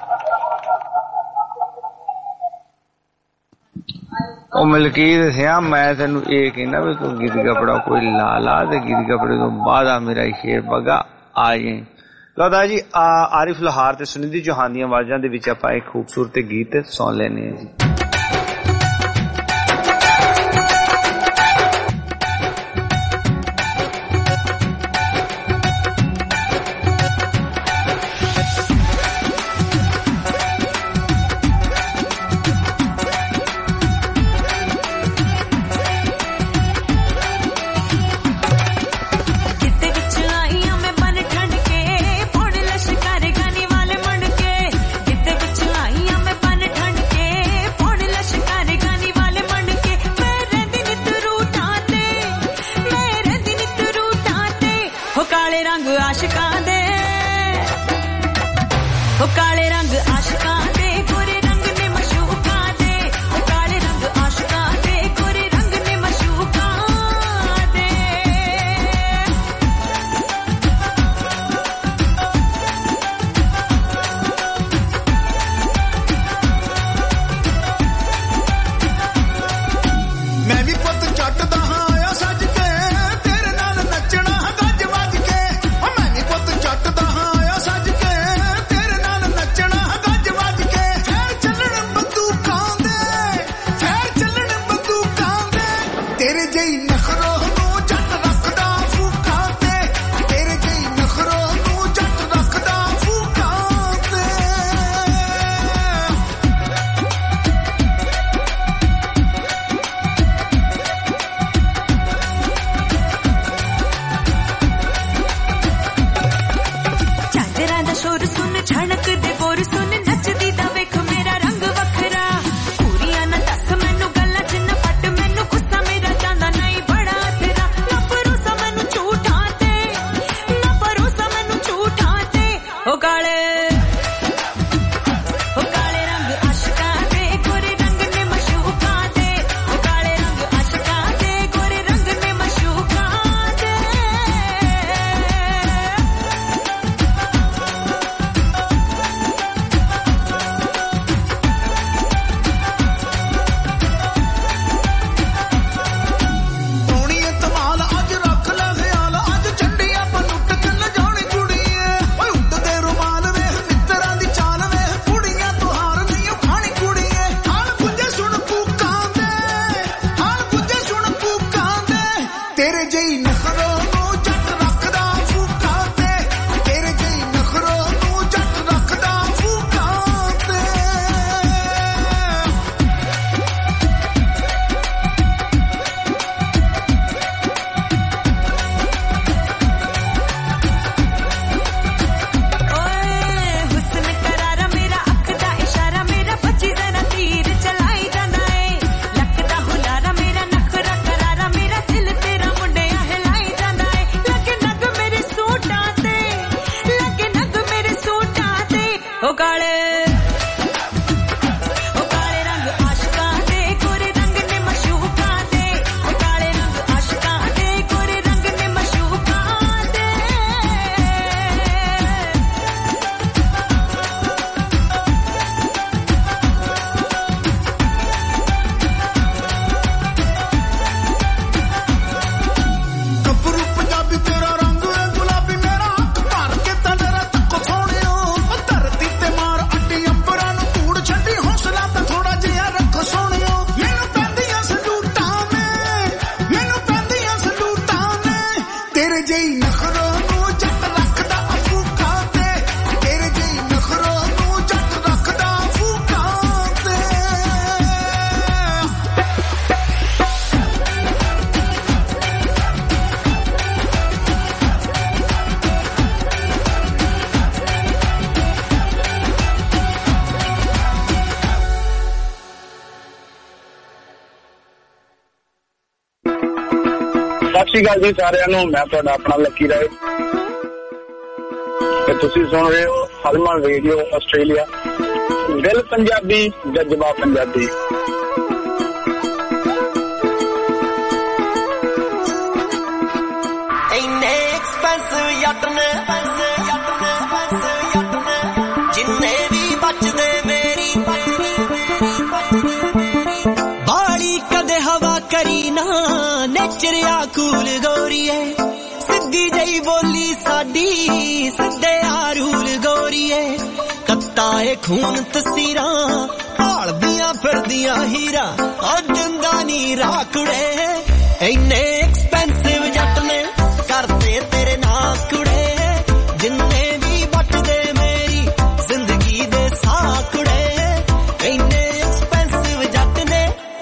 ओ मलकीत सिया मैं तेनू ये कहना भी तू गिद कपड़ा कोई ला ला ते गिद कपड़े तो बाद मेरा शेर बगा आ जाए। लौदा जी आ आरिफ लोहार ते सुनिधि चौहान दी आवाजां दे विच आपां इक खूबसूरत गीत सुन लेने जी। पौड़ ਸਤਿ ਸ਼੍ਰੀ ਅਕਾਲ ਜੀ ਸਾਰਿਆਂ ਨੂੰ, ਮੈਂ ਤੁਹਾਡਾ ਆਪਣਾ ਲੱਕੀ ਰਾਏ ਤੇ ਤੁਸੀਂ ਸੁਣ ਰਹੇ ਹੋ ਹਰਮਨ ਰੇਡੀਓ ਆਸਟ੍ਰੇਲੀਆ। ਦਿਲ ਪੰਜਾਬੀ, ਜਜ਼ਬਾ ਪੰਜਾਬੀ। ਇੰਨੇ ਐਕਸਪੈਂਸਿਵ ਯੱਟ ਨੇ ਜਿੰਨੇ ਵੀ ਬਚਦੇ ਮੇਰੀ ਬਾਲੀ ਕਦੇ ਹਵਾ ਕਰੀ ਨਾ ਨੇਚਰਿਆ ਕੂਲ ਗੋਰੀਏ ਸਿੱਧੀ ਜਈ ਬੋਲੀ ਸਾਡੀ ਸਿੱਧੇ ਆਰੂਲ ਗੋਰੀਏ ਕੱਤਾ ਏ ਖੂਨ ਤਸਵੀਰਾਂ ਭਾਲਦੀਆਂ ਫਿਰਦੀਆਂ ਹੀਰਾ ਆ ਦਿੰਦਾ ਨੀ ਰਾਕੜੇ ਇੰਨੇ ਐਕਸਪੈਂਸਿਵ ਜੱਟ ਨੇ ਕਰਦੇ ਤੇਰੇ ਨਾਂ ਕੁੜੇ ਜਿੰਨੇ ਵੀ ਬਚਦੇ ਮੇਰੀ ਜ਼ਿੰਦਗੀ ਦੇ ਸਾਹ ਕੁੜੇ ਇੰਨੇ ਐਕਸਪੈਂਸਿਵ ਜੱਟ ਨੇ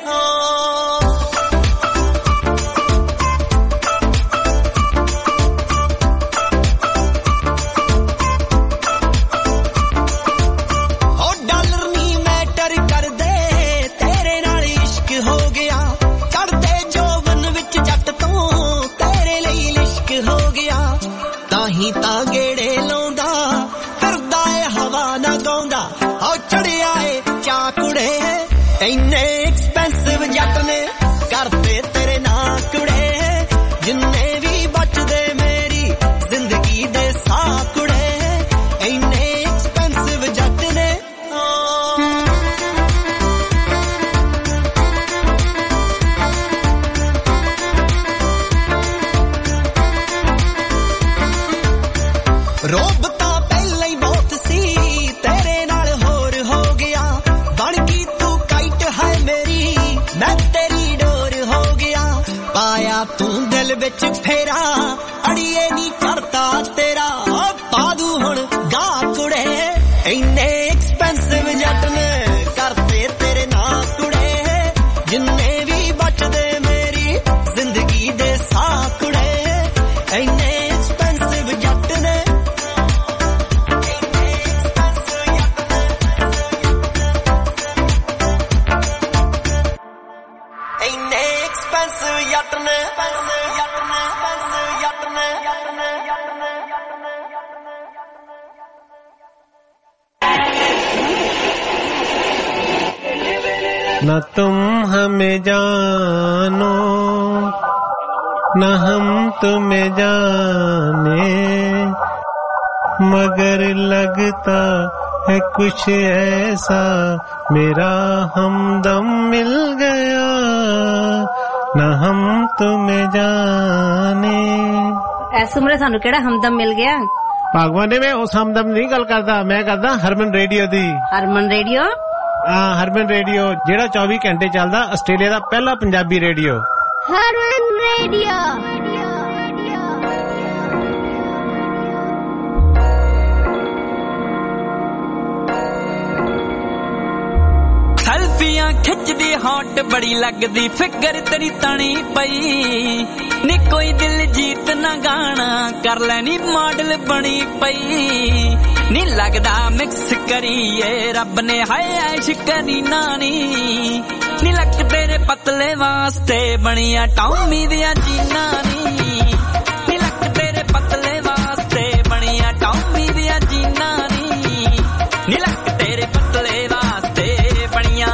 ਹੋ ਡਾਲਰ ਨੀ ਮੈਟਰ ਕਰਦੇ ਤੇਰੇ ਨਾਲ ਇਸ਼ਕ ਹੋ ਗਿਆ ਚੜਦੇ ਜੋਬਨ ਵਿੱਚ ਜੱਟ ਤੋਂ ਤੇਰੇ ਲਈ ਲਿਸ਼ਕ ਹੋ ਗਿਆ ਤਾਹੀਂ ਤਾਂ ਗੇੜੇ ਲਾਉਂਦਾ ਫਿਰਦਾ ਏ ਹਵਾ ਨਾ ਗਾਉਂਦਾ ਆ ਚੜਿਆ ਏ ਚਾਕੁੜੇ ਇੰਨੇ ਐਕਸਪੈਂਸਿਵ ਜੱਟ ਨੇ ਕਰਦੇ ਤੇਰੇ ਨਾਂ ਕੁੜੇ ਜਿੰਨੇ ਵੀ ਬਚਦੇ ਮੇਰੀ ਜ਼ਿੰਦਗੀ ਦੇ ਸਾਹ ਕੁੜੇ ਇੰਨੇ ਐਕਸਪੈਂਸਿਵ ਜੱਟ ਨੇ ਰੋਬ ਤਾਂ ਪਹਿਲਾਂ ਹੀ ਬਹੁਤ ਸੀ ਤੇਰੇ ਨਾਲ ਹੋਰ ਹੋ ਗਿਆ ਬਣ ਗਈ ਤੂੰ ਕਾਈਟ ਹੈ ਮੇਰੀ ਮੈਂ ਤੇਰੀ ਡੋਰ ਹੋ ਗਿਆ ਪਾਇਆ ਤੂੰ ਦਿਲ ਵਿੱਚ ਫੇਰਾ ਅੜੀਏ ਨੀ ਕਰਤਾ ਤੇਰਾ ਪਾ ਦੂ ਹੁਣ ਗਾ ਕੁੜੇ ਇੰਨੇ ਐਕਸਪੈਂਸਿਵ ਜੱਟ ਨੇ ਕਰਦੇ ਤੇਰੇ ਨਾਂ ਕੁੜੇ ਜਿੰਨੇ ਵੀ ਬਚਦੇ ਮੇਰੀ ਜ਼ਿੰਦਗੀ ਦੇ ਸਾਹ ਕੁੜੇ ਇੰਨੇ ਐਕਸਪੈਂਸਿਵ ਜੱਟ ਨੇ ਇੰਨੇ ਐਕਸਪੈਂਸਿਵ ਯੱਟ ਨੇ ਯੱਟ ਨੇ ਯੱਟ ਨੇ ਯੱਟ ਨੇ ਯੱਟ ਨੇ न तुम हमें जानो न हम तुम्हें जाने मगर लगता है कुछ ऐसा मेरा हमदम मिल गया न हम तुम्हें जाने। ਇਸ ਉਮਰੇ ਸਾਨੂੰ ਕਿਹੜਾ ਹਮਦਮ ਮਿਲ ਗਿਆ ਭਗਵਾਨ ਨੇ ਮੈਂ ਉਸ ਹਮਦਮ ਨਹੀਂ ਗੱਲ ਕਰਦਾ ਮੈਂ ਕਰਦਾ ਹਰਮਨ ਰੇਡੀਓ ਦੀ। ਹਰਮਨ ਰੇਡੀਓ ਹਾਂ ਹਰਮਨ ਰੇਡੀਓ ਜਿਹੜਾ ਚੌਵੀ ਘੰਟੇ ਚੱਲਦਾ ਆਸਟ੍ਰੇਲੀਆ ਦਾ ਪਹਿਲਾ ਪੰਜਾਬੀ ਰੇਡੀਓ। ਹਰਮਨ ਰੇਡੀਓ ਸੈਲਫੀਆਂ ਖਿੱਚਦੀ ਹੌਟ ਬੜੀ ਲੱਗਦੀ ਫਿਕਰ ਤੇਰੀ ਤਣੀ ਪਈ ਨੀ ਕੋਈ ਦਿਲ ਜੀਤ ਨਾ ਗਾਣਾ ਕਰ ਲੈਣੀ ਮਾਡਲ ਬਣੀ ਪਈ ਨੀ ਲੱਗਦਾ ਮਿਕਸ ਕਰੀਏ ਰੱਬ ਨੇ ਹਾਏ ਐਸ਼ ਕਰੀ ਨਾਨੀ ਨੀ ਲੱਕ ਤੇਰੇ ਪਤਲੇ ਵਾਸਤੇ ਬਣੀਆਂ ਟੌਮੀ ਦੀਆਂ ਜੀਨਾਂ ਨੀ ਨੀ ਲੱਕ ਤੇਰੇ ਪਤਲੇ ਵਾਸਤੇ ਬਣੀਆਂ ਟੌਮੀ ਦੀਆਂ ਜੀਨਾਂ ਨੀ ਨੀ ਲੱਕ ਤੇਰੇ ਪਤਲੇ ਵਾਸਤੇ ਬਣੀਆਂ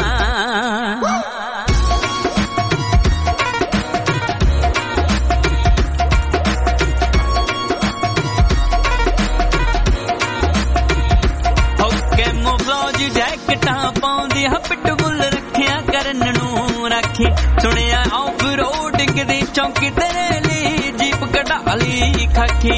ਹੋ ਕੈਮੋਫਲਾਜ ਜੈਕਟਾਂ ਪਾਉਂਦੀ ਹ ਪਿਟਬੁੱਲ ਰੱਖਿਆ ਕਰਨ ਨੂੰ ਰੱਖੀ ਸੁਣਿਆ ਆਫ ਰੋਡਿੰਗ ਦੀ ਚੌਂਕੀ ਤੇਰੇ ਲਈ ਜੀਪ ਕਢਾ ਲਈ ਖਾਕੀ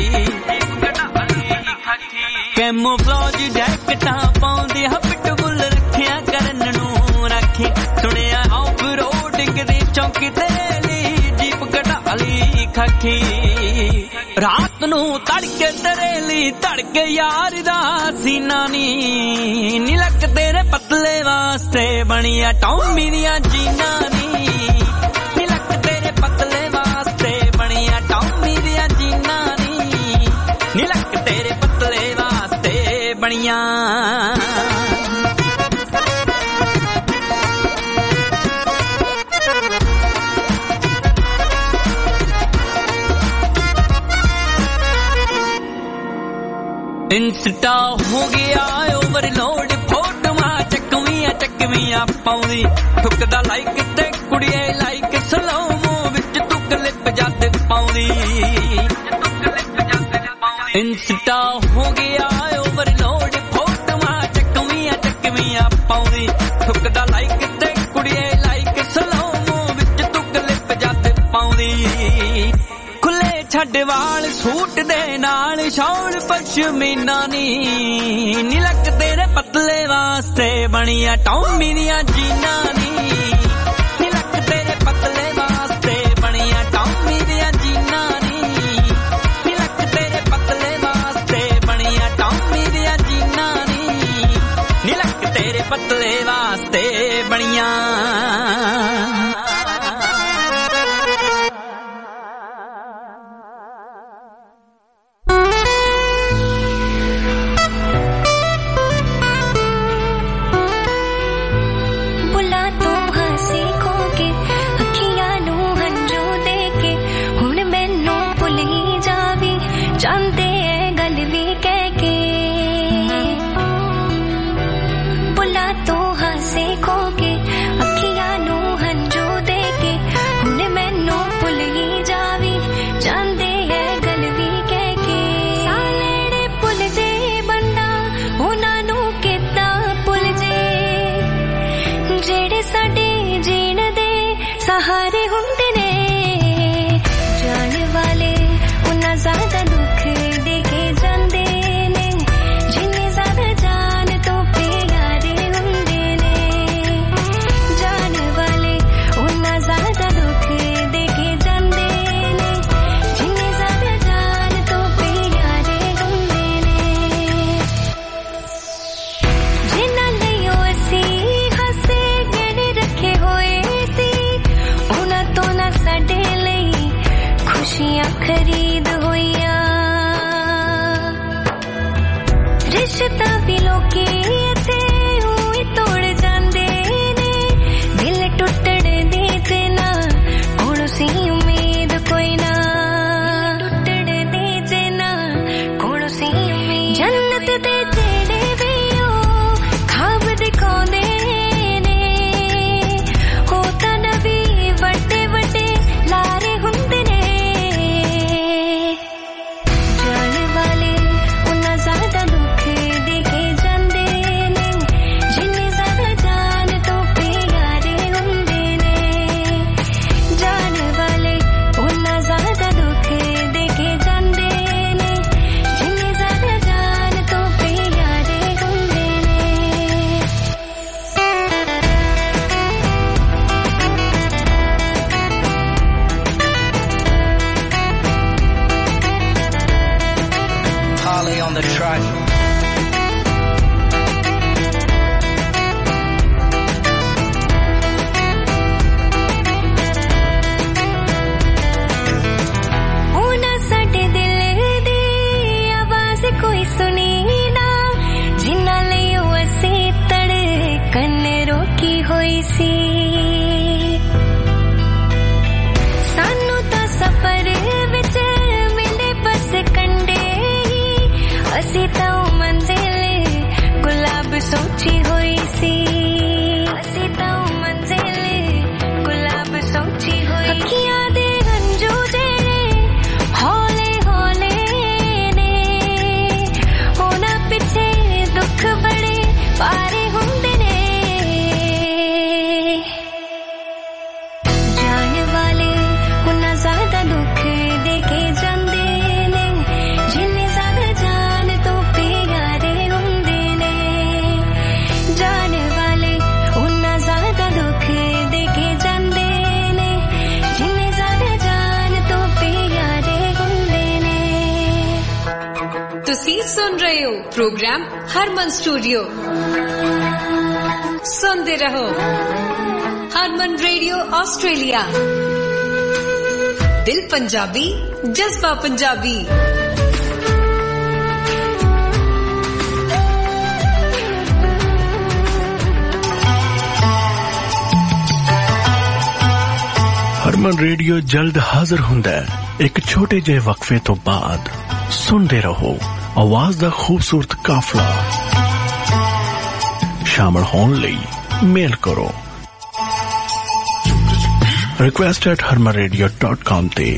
ਕੈਮੋਫਲਾਜ ਜੈਕਟਾਂ ਪਾਉਂਦੀ ਹ ਪਿਟਬੁੱਲ ਰੱਖਿਆ ਕਰਨ ਨੂੰ ਰੱਖੀ ਸੁਣਿਆ ਆਫ ਰੋਡਿੰਗ ਦੀ ਚੌਂਕੀ ਤੇਰੇ ਲਈ ਜੀਪ ਕਢਾ ਲਈ ਖਾਕੀ ਰਾਤ ਨੂੰ ਤੜਕੇ ਤੇਰੇ ਲਈ ਧੜਕੇ ਯਾਰ ਦਾ ਸੀਨਾ ਨੀ ਨੀ ਲੱਕ ਤੇਰੇ ਪਤਲੇ ਵਾਸਤੇ ਬਣੀਆਂ ਟੌਮੀ ਦੀਆਂ ਜੀਨਾਂ ਨੀ ਨੀ ਲੱਕ ਤੇਰੇ ਪਤਲੇ ਵਾਸਤੇ ਬਣੀਆਂ ਟੌਮੀ ਦੀਆਂ ਜੀਨਾਂ ਨੀ ਨੀ ਲੱਕ ਤੇਰੇ ਪਤਲੇ ਵਾਸਤੇ ਬਣੀਆਂ ਇੰਸਟਾ ਹੋ ਗਿਆ ਓਵਰਲੋਡ ਫੋਟੋਆਂ ਚੱਕਵੀਆਂ ਚੱਕਵੀਆਂ ਪਾਉਂਦੀ ਠੁਕਦਾ ਲਾਈਕ ਤੇ ਕੁੜੀਏ ਲਾਈਕ ਸਲੋਮੋ ਵਿੱਚ ਤੂੰ ਕਲਿੱਪ ਜੱਦ ਪਾਉਂਦੀ ਇੰਸਟਾ ਹੋ ਗਿਆ ਓਵਰਲੋਡ ਫੋਟੋਆਂ ਚੱਕਵੀਆਂ ਚੱਕਵੀਆਂ ਪਾਉਂਦੀ ਠੁਕਦਾ ਲਾਈਕ ਤੇ ਕੁੜੀਏ ਲਾਈਕ ਸਲੋਮੋ ਵਿੱਚ ਤੂੰ ਕਲਿੱਪ ਜੱਦ ਪਾਉਂਦੀ ਖੁੱਲੇ ਛੱਡ ਵਾਲ ਸੂਟ ਦੇ ਨਾਲ ਸ਼ੌਲ ਪਸ਼ਮੀਨਾ ਨੀ ਨੀ ਲੱਕ ਤੇਰੇ ਪਤਲੇ ਵਾਸਤੇ ਬਣੀਆਂ ਟੌਮੀ ਦੀਆਂ ਜੀਨਾਂ ਨੀ ਨੀ ਲੱਕ ਤੇਰੇ ਪਤਲੇ ਵਾਸਤੇ ਬਣੀਆਂ ਟੌਮੀ ਦੀਆਂ ਜੀਨਾਂ ਨੀ ਨੀ ਲੱਕ ਤੇਰੇ ਪਤਲੇ ਵਾਸਤੇ ਬਣੀਆਂ ਟੌਮੀ ਦੀਆਂ ਜੀਨਾਂ ਨੀ ਨੀ ਲੱਕ ਤੇਰੇ ਪਤਲੇ ਵਾਸਤੇ ਬਣੀਆਂ ਜਾਂਦੇ ਐ ਗੱਲ ਵੀ ਕਹਿ ਕੇ ਬੁਲਾ ਤੂੰ ਹਾਸੇ ਖੋ ਕੇ ਅੱਖੀਆਂ ਨੂੰ ਹੰਝੂ ਦੇ ਕੇ ਹੁਣ ਮੈਨੂੰ ਭੁੱਲ ਹੀ ਜਾਵੀ ਜਾਂਦੇ ਐ ਗੱਲ ਵੀ ਕਹਿ ਕੇ ਸਾਲੇੜੇ ਭੁੱਲ ਜੇ ਬੰਦਾ ਉਹਨਾਂ ਨੂੰ ਕਿੱਦਾਂ ਭੁੱਲ ਜੇ ਜਿਹੜੇ ਸਾਡੇ ਜੀਣ ਦੇ ਸਹਾਰੇ ਹੁੰਦੇ ਨੇ ਜਾਣ ਵਾਲੇ ਉਹਨਾਂ ਜ਼ਿਆਦਾ ਖਰੀਦ ਹੋਈਆਂ ਰਿਸ਼ਤਾ ਵੀ ਲੋਕੀ ਇੱਥੇ ਉਹੀ ਤੋੜ ਜਾਂਦੇ ਨੇ ਦਿਲ ਟੁੱਟਣ ਦੀ ਤੇ ਨਾ ਕੋਲ ਸੀ ਉਮੀਦ ਕੋਈ ਨਾ ਟੁੱਟਣ ਦੀ ਤੇ ਨਾ ਕੋਲ ਸੀ ਉਮੀਦ ਜੰਨਤ ਦੇ ਜਿਹੜੇ ਵੀ ਉਹ ਖਾਬ ਦਿਖਾਉਂਦੇ ਨੇ ਹੋ ਤਾਂ ਨਵੀਂ ਵੱਡੇ ਵੱਡੇ ਲਾਰੇ ਹੁੰਦੇ ਨੇ on the track. ਉਹਨਾਂ ਸਾਡੇ ਦਿਲ ਦੀ ਆਵਾਜ਼ ਕੋਈ ਸੁਣੀ ਨਾ ਜਿਨ੍ਹਾਂ ਲਈ ਉਹ ਅਸੀਂ ਧੜਕਣ ਰੋਕੀ ਹੋਈ ਸੀ ਸਾਨੂੰ ਤਾਂ ਸਫ਼ਰ ਵਿੱਚ ਮਿਲੇ ਬਸ ਕੰਡੇ ਅਸੀਂ ਤਾਂ ਮੰਜ਼ਿਲ ਗੁਲਾਬ ਪਾਰੇ ਹੁੰਦੇ ਨੇ ਜਾਣ ਵਾਲੇ ਉਹਨਾਂ ਜ਼ਿਆਦਾ ਦੁੱਖ ਦੇ ਕੇ ਜਾਂਦੇ ਨੇ ਜਿੰਨੇ ਜ਼ਿਆਦਾ ਜਾਨ ਤੋਂ ਪਿਆਰੇ ਹੁੰਦੇ ਨੇ ਜਾਣ ਵਾਲੇ ਉਹਨਾਂ ਜ਼ਿਆਦਾ ਦੁੱਖ ਦੇ ਕੇ ਜਾਂਦੇ ਨੇ ਜਿੰਨੇ ਜ਼ਿਆਦਾ ਜਾਨ ਤੋਂ ਪਿਆਰੇ ਹੁੰਦੇ ਨੇ। ਤੁਸੀਂ ਸੁਣ ਰਹੇ ਹੋ ਪ੍ਰੋਗਰਾਮ ਹਰਮਨ ਸਟੂਡੀਓ ਸੁਣਦੇ ਰਹੋ ਹਰਮਨ ਰੇਡੀਓ ਆਸਟ੍ਰੇਲੀਆ ਦਿਲ ਪੰਜਾਬੀ ਜਜ਼ਬਾ ਪੰਜਾਬੀ। ਹਰਮਨ ਰੇਡੀਓ ਜਲਦ ਹਾਜ਼ਰ ਹੁੰਦਾ ਹੈ ਇੱਕ ਛੋਟੇ ਜਿਹੇ ਵਕਫੇ ਤੋਂ ਬਾਅਦ। ਸੁਣਦੇ ਰਹੋ ਆਵਾਜ਼ ਦਾ ਖੂਬਸੂਰਤ ਕਾਫਲਾ। ਸ਼ਾਮਲ ਹੋਣ ਲਈ ਮੇਲ ਕਰੋ request at harman radio dot com ਤੇ।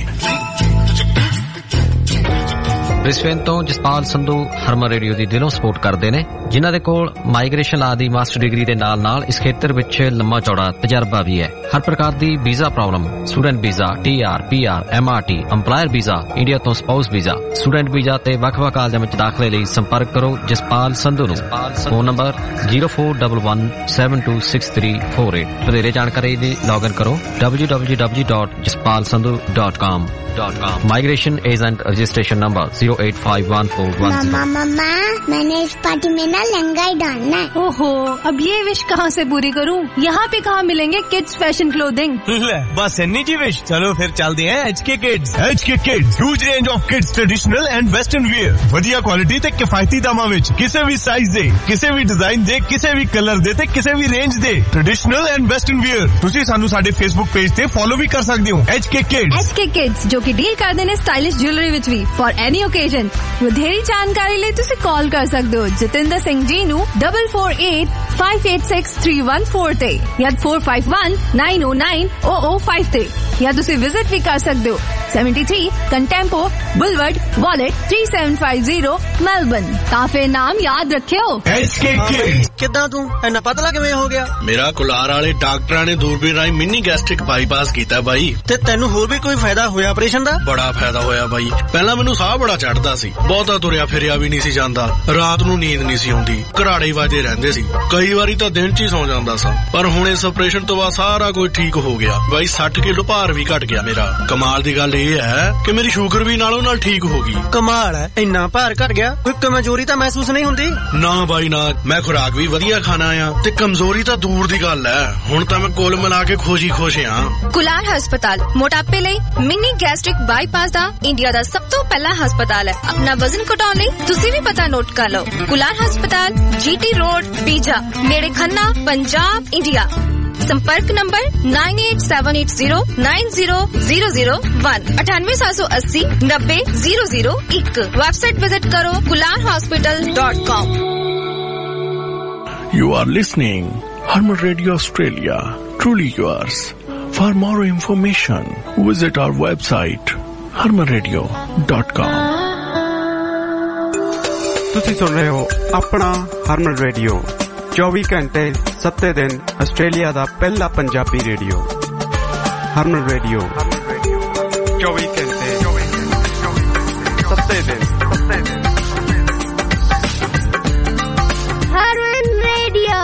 ਬ੍ਰਿਸਬੇਨ ਤੋਂ ਜਸਪਾਲ ਸੰਧੂ ਹਰਮਨ ਰੇਡੀਓ ਦੀ ਦਿਲੋਂ ਸਪੋਰਟ ਕਰਦੇ ਨੇ, ਜਿਨ੍ਹਾਂ ਦੇ ਕੋਲ ਮਾਈਗ੍ਰੇਸ਼ਨ ਲਾ ਦੀ ਮਾਸਟਰ ਡਿਗਰੀ ਦੇ ਨਾਲ ਨਾਲ ਇਸ ਖੇਤਰ ਵਿੱਚ ਲੰਮਾ ਚੌੜਾ ਤਜਰਬਾ ਵੀ ਹੈ। ਹਰ ਪ੍ਰਕਾਰ ਦੀ visa problem, student visa, T R, P R, M R T, employer visa, India ਤੋਂ ਸਪਾਊਸ ਵੀਜ਼ਾ, ਸਟੂਡੈਂਟ ਵੀਜ਼ਾ ਤੇ ਵੱਖ-ਵੱਖ ਕਾਲਜਾਂ ਵਿੱਚ ਦਾਖਲੇ ਲਈ ਸੰਪਰਕ ਕਰੋ ਜਸਪਾਲ ਸੰਧੂ ਨੂੰ। Phone number zero four one one seven two six three four eight। ਵਧੇਰੇ ਜਾਣਕਾਰੀ ਲਈ ਲੌਗਇਨ ਕਰੋ w w w dot jaspal sandhu dot com। Migration agent registration number zero eight five one four one zero। मामा मामा मैंने इस पार्टी में ना लहंगा ही डालना है। ओहो, अब ये विश कहाँ से पूरी करूँ? यहाँ पे कहाँ मिलेंगे किड्स फैशन क्लोथिंग? बस इन्नी जी विश। चलो फिर चलते हैं H K kids. H K kids huge range of kids traditional and western wear, ਵਧੀਆ ਕੁਆਲਿਟੀ ਤੇ ਕਿਫਾਇਤੀ ਦਾਮਾਂ ਵਿੱਚ, ਕਿਸੇ ਵੀ ਸਾਈਜ਼ ਦੇ, ਕਿਸੇ ਵੀ ਡਿਜ਼ਾਈਨ ਦੇ, ਕਿਸੇ ਵੀ ਕਲਰ ਦੇ ਤੇ ਕਿਸੇ ਵੀ ਰੇਂਜ ਦੇ ਟ੍ਰੈਡੀਸ਼ਨਲ ਐਂਡ ਵੈਸਟਰਨ ਵੇਅਰ। ਤੁਸੀਂ ਸਾਨੂੰ ਸਾਡੇ ਫੇਸਬੁੱਕ ਪੇਜ ਤੇ ਫੋਲੋ ਵੀ ਕਰ ਸਕਦੇ ਹੋ H K kids. H K kids जो कि डील ਕਰਦੇ ਨੇ ਸਟਾਈਲਿਸ਼ ਜੁਐਲਰੀ ਵਿੱਚ ਵੀ ਫॉर ਐਨੀ ਓਕੇਜ਼ਨ। ਵਧੇਰੀ ਜਾਣਕਾਰੀ ਲਈ ਤੁਸੀਂ ਕਾਲ ਕਰ ਸਕਦੇ ਹੋ ਜਤਿੰਦਰ ਸਿੰਘ ਜੀ ਨੂੰ four four eight five eight six three one four ਤੇ ਜਾਂ four five one nine oh nine oh oh five ਤੇ, ਜਾਂ ਤੁਸੀਂ ਵਿਜ਼ਿਟ ਵੀ ਕਰ ਸਕਦੇ ਹੋ seventy-three ਕੰਟੈਂਪੋ ਬੁਲਵਰਡ ਵਾਲਟ three seven five zero Melbourne. ਤਾਂ ਫਿਰ ਨਾਮ ਯਾਦ ਰੱਖਿਓ ਐਚ ਕੇ ਕਿਡਸ। ਕਿੱਦਾਂ ਤੂੰ ਇੰਨਾ ਪਤਲਾ ਕਿਵੇਂ ਹੋ ਗਿਆ? ਮੇਰਾ ਕੁਲਾਰ ਵਾਲੇ ਡਾਕਟਰਾਂ ਨੇ ਦੂਰਬੀਨ ਰਾਹੀਂ ਮਿੰਨੀ ਗੈਸਟ੍ਰਿਕ ਬਾਈਪਾਸ ਕੀਤਾ ਬਾਈ। ਤੇ ਤੈਨੂੰ ਹੋਰ ਵੀ ਕੋਈ ਫਾਇਦਾ ਹੋਇਆ ਆਪਰੇਸ਼ਨ ਦਾ? ਬੜਾ ਫਾਇਦਾ ਹੋਇਆ ਬਾਈ। ਪਹਿਲਾਂ ਮੈਨੂੰ ਸਾਹ ਬੜਾ ਚੜਦਾ ਸੀ, ਬਹੁਤਾ ਤੁਰਿਆ ਫਿਰਿਆ ਵੀ ਨਹੀਂ ਸੀ ਜਾਂਦਾ, ਰਾਤ ਨੂੰ ਨੀਂਦ ਨਹੀਂ ਸੀ ਆਉਂਦੀ, ਘਰਾੜੇ ਵੱਜਦੇ ਰਹਿੰਦੇ ਸੀ, ਕਈ ਵਾਰੀ ਤਾਂ ਦਿਨ 'ਚ ਹੀ ਸੌਂ ਜਾਂਦਾ ਸਾਂ। ਪਰ ਹੁਣ ਇਸ ਆਪਰੇਸ਼ਨ ਤੋਂ ਬਾਅਦ ਸਾਰਾ ਕੁਝ ਠੀਕ ਹੋ ਗਿਆ ਬਾਈ। ਸੱਠ ਕਿਲੋ ਭਾਰ ਵੀ ਘਟ ਗਿਆ ਮੇਰਾ। ਕਮਾਲ ਦੀ ਗੱਲ ਇਹ ਹੈ ਕਿ ਮੇਰੀ ਸ਼ੂਗਰ ਵੀ ਨਾਲੋਂ ਨਾਲ ਠੀਕ ਹੋ ਗਈ। ਕਮਾਲ ਹੈ, ਇੰਨਾ ਭਾਰ ਘਟ ਗਿਆ, ਕੋਈ ਕਮਜ਼ੋਰੀ ਤਾਂ ਮਹਿਸੂਸ ਨਹੀਂ ਹੁੰਦੀ? ਨਾ ਬਾਈ ਨਾ, ਮੈਂ ਖੁਰਾਕ ਵੀ ਵਧੀਆ ਖਾਣਾ ਆ ਤੇ ਕਮਜ਼ੋਰੀ ਤਾਂ ਦੂਰ ਦੀ ਗੱਲ ਹੈ। ਹੁਣ ਤਾਂ ਮੈਂ ਕੁੱਲ ਮਿਲਾ ਕੇ ਖੁਸ਼ੀ ਖੁਸ਼ ਹਾਂ। ਕੁਲਾਰ ਹਸਪਤਾਲ ਮੋਟਾਪੇ ਲਈ ਮਿੰਨੀ ਗੈਸਟ੍ਰਿਕ ਬਾਈਪਾਸ ਦਾ ਇੰਡੀਆ ਦਾ ਸਭ ਤੋਂ ਪਹਿਲਾ ਹਸਪਤਾਲ ਹੈ। ਆਪਣਾ ਵਜ਼ਨ ਘਟਾਉਣ ਲਈ ਤੁਸੀਂ ਵੀ ਪਤਾ ਨੋਟ ਕਰ ਲਓ। ਕੁਲਾਰ ਹਸਪਤਾਲ, ਜੀਟੀ ਰੋਡ, ਬੀਜਾ, ਨੇੜੇ ਖੰਨਾ, ਪੰਜਾਬ, ਇੰਡੀਆ। संपर्क नंबर nine eight seven eight zero nine zero zero zero one अठानवे सात सौ अस्सी नब्बे जीरो जीरो एक। वेबसाइट विजिट करो Kular hospital dot com. You are listening Harman Radio Australia, truly yours. For more information, visit our website harman radio dot com। ਤੁਸੀਂ ਸੁਣ ਰਹੇ ਹੋ ਆਪਣਾ ਹਰਮਨ ਰੇਡੀਓ, ਚੌਵੀ ਘੰਟੇ ਸੱਤੇ ਦਿਨ ਆਸਟ੍ਰੇਲੀਆ ਦਾ ਪਹਿਲਾ ਪੰਜਾਬੀ ਰੇਡੀਓ। ਹਰਮਨ ਰੇਡੀਓ ਚੌਵੀ ਘੰਟੇ ਸੱਤੇ ਦਿਨ। ਹਰਮਨ ਰੇਡੀਓ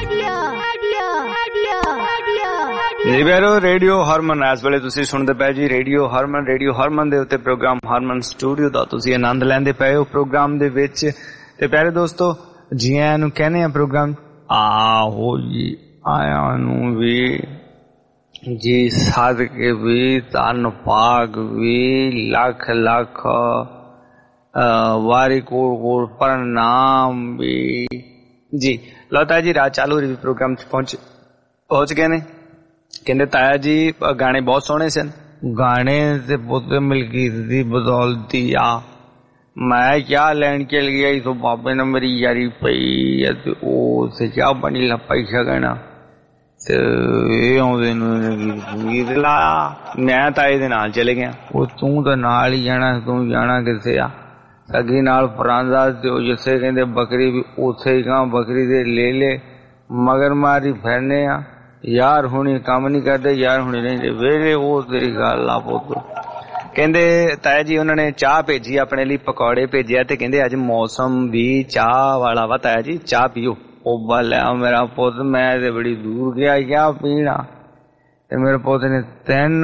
ਜੀ ਬੈਰੋ ਰੇਡੀਓ ਹਰਮਨ। ਇਸ ਵੇਲੇ ਤੁਸੀਂ ਸੁਣਦੇ ਪਏ ਜੀ ਰੇਡੀਓ ਹਰਮਨ। ਰੇਡੀਓ ਹਰਮਨ ਦੇ ਉੱਤੇ ਪ੍ਰੋਗਰਾਮ ਹਰਮਨ ਸਟੂਡੀਓ ਦਾ ਤੁਸੀਂ ਆਨੰਦ ਲੈਂਦੇ ਪਏ ਹੋ ਪ੍ਰੋਗਰਾਮ ਦੇ ਵਿੱਚ। ਤੇ ਪਿਆਰੇ ਦੋਸਤੋ, ਜੀ ਆਇਆਂ ਨੂੰ ਕਹਿੰਦੇ ਆ ਪ੍ਰੋਗਰਾਮ ਆਹੋ ਜੀ ਆਇਆਂ ਨੂੰ ਵੀ ਜੀ ਸਦਕੇ ਵੀ ਧੰਨ ਭਾਗ ਵੀ ਲੱਖ ਲੱਖ ਵਾਰੀ ਕੋਲ ਕੋਲ ਪ੍ਰਣਾਮ ਵੀ ਜੀ। ਲਤਾ ਜੀ ਰਾਤ ਚਾਲੂ ਰਹੀ ਪ੍ਰੋਗਰਾਮ ਚ ਪਹੁੰਚ ਪਹੁੰਚ ਗਏ ਨੇ। ਕਹਿੰਦੇ ਤਾਇਆ ਜੀ ਗਾਣੇ ਬਹੁਤ ਸੋਹਣੇ ਸਨ। ਗਾਣੇ ਤੇ ਪੁੱਤ ਮਲਕੀਤ ਦੀ ਬਦੌਲਤੀ ਆ ਮੈਂ ਚਾਹ ਲੈਣ ਚਲ ਗਿਆ ਸੀ, ਬਾਬੇ ਨੇ ਮੇਰੀ ਯਾਰੀ ਪਈ ਤੇ ਉਹ ਤੇ ਚਾਹ ਪਾਣੀ ਲਾ ਪੈਸਾ ਕਹਿਣਾ ਤੇ ਇਹ ਆਉਂਦੇ ਨੂੰ ਗੀਤ ਲਾਇਆ। ਮੈਂ ਤਾਂ ਇਹਦੇ ਨਾਲ ਚਲੇ ਗਿਆ। ਉਹ ਤੂੰ ਤਾਂ ਨਾਲ ਹੀ ਜਾਣਾ, ਤੂੰ ਜਾਣਾ ਕਿੱਥੇ ਆ? सगी नाल परांदा ते ओ जिसे कहंदे बकरी भी उथे ही गां बकरी दे ले ले मगर मारी फिरने आ यार हुणी काम नहीं करदे यार हुणी नहीं वेले ओ तेरी गल आ पुत कहंदे ताया जी उन्होंने चाह भेजी अपने लिए पकौड़े भेजे ते कहंदे अज मौसम भी चाह वाला वा ताया जी चाह पियो ओ बल्ले मेरा पुत मैं ते बड़ी दूर गया क्या पीना ते मेरे पोते ने तीन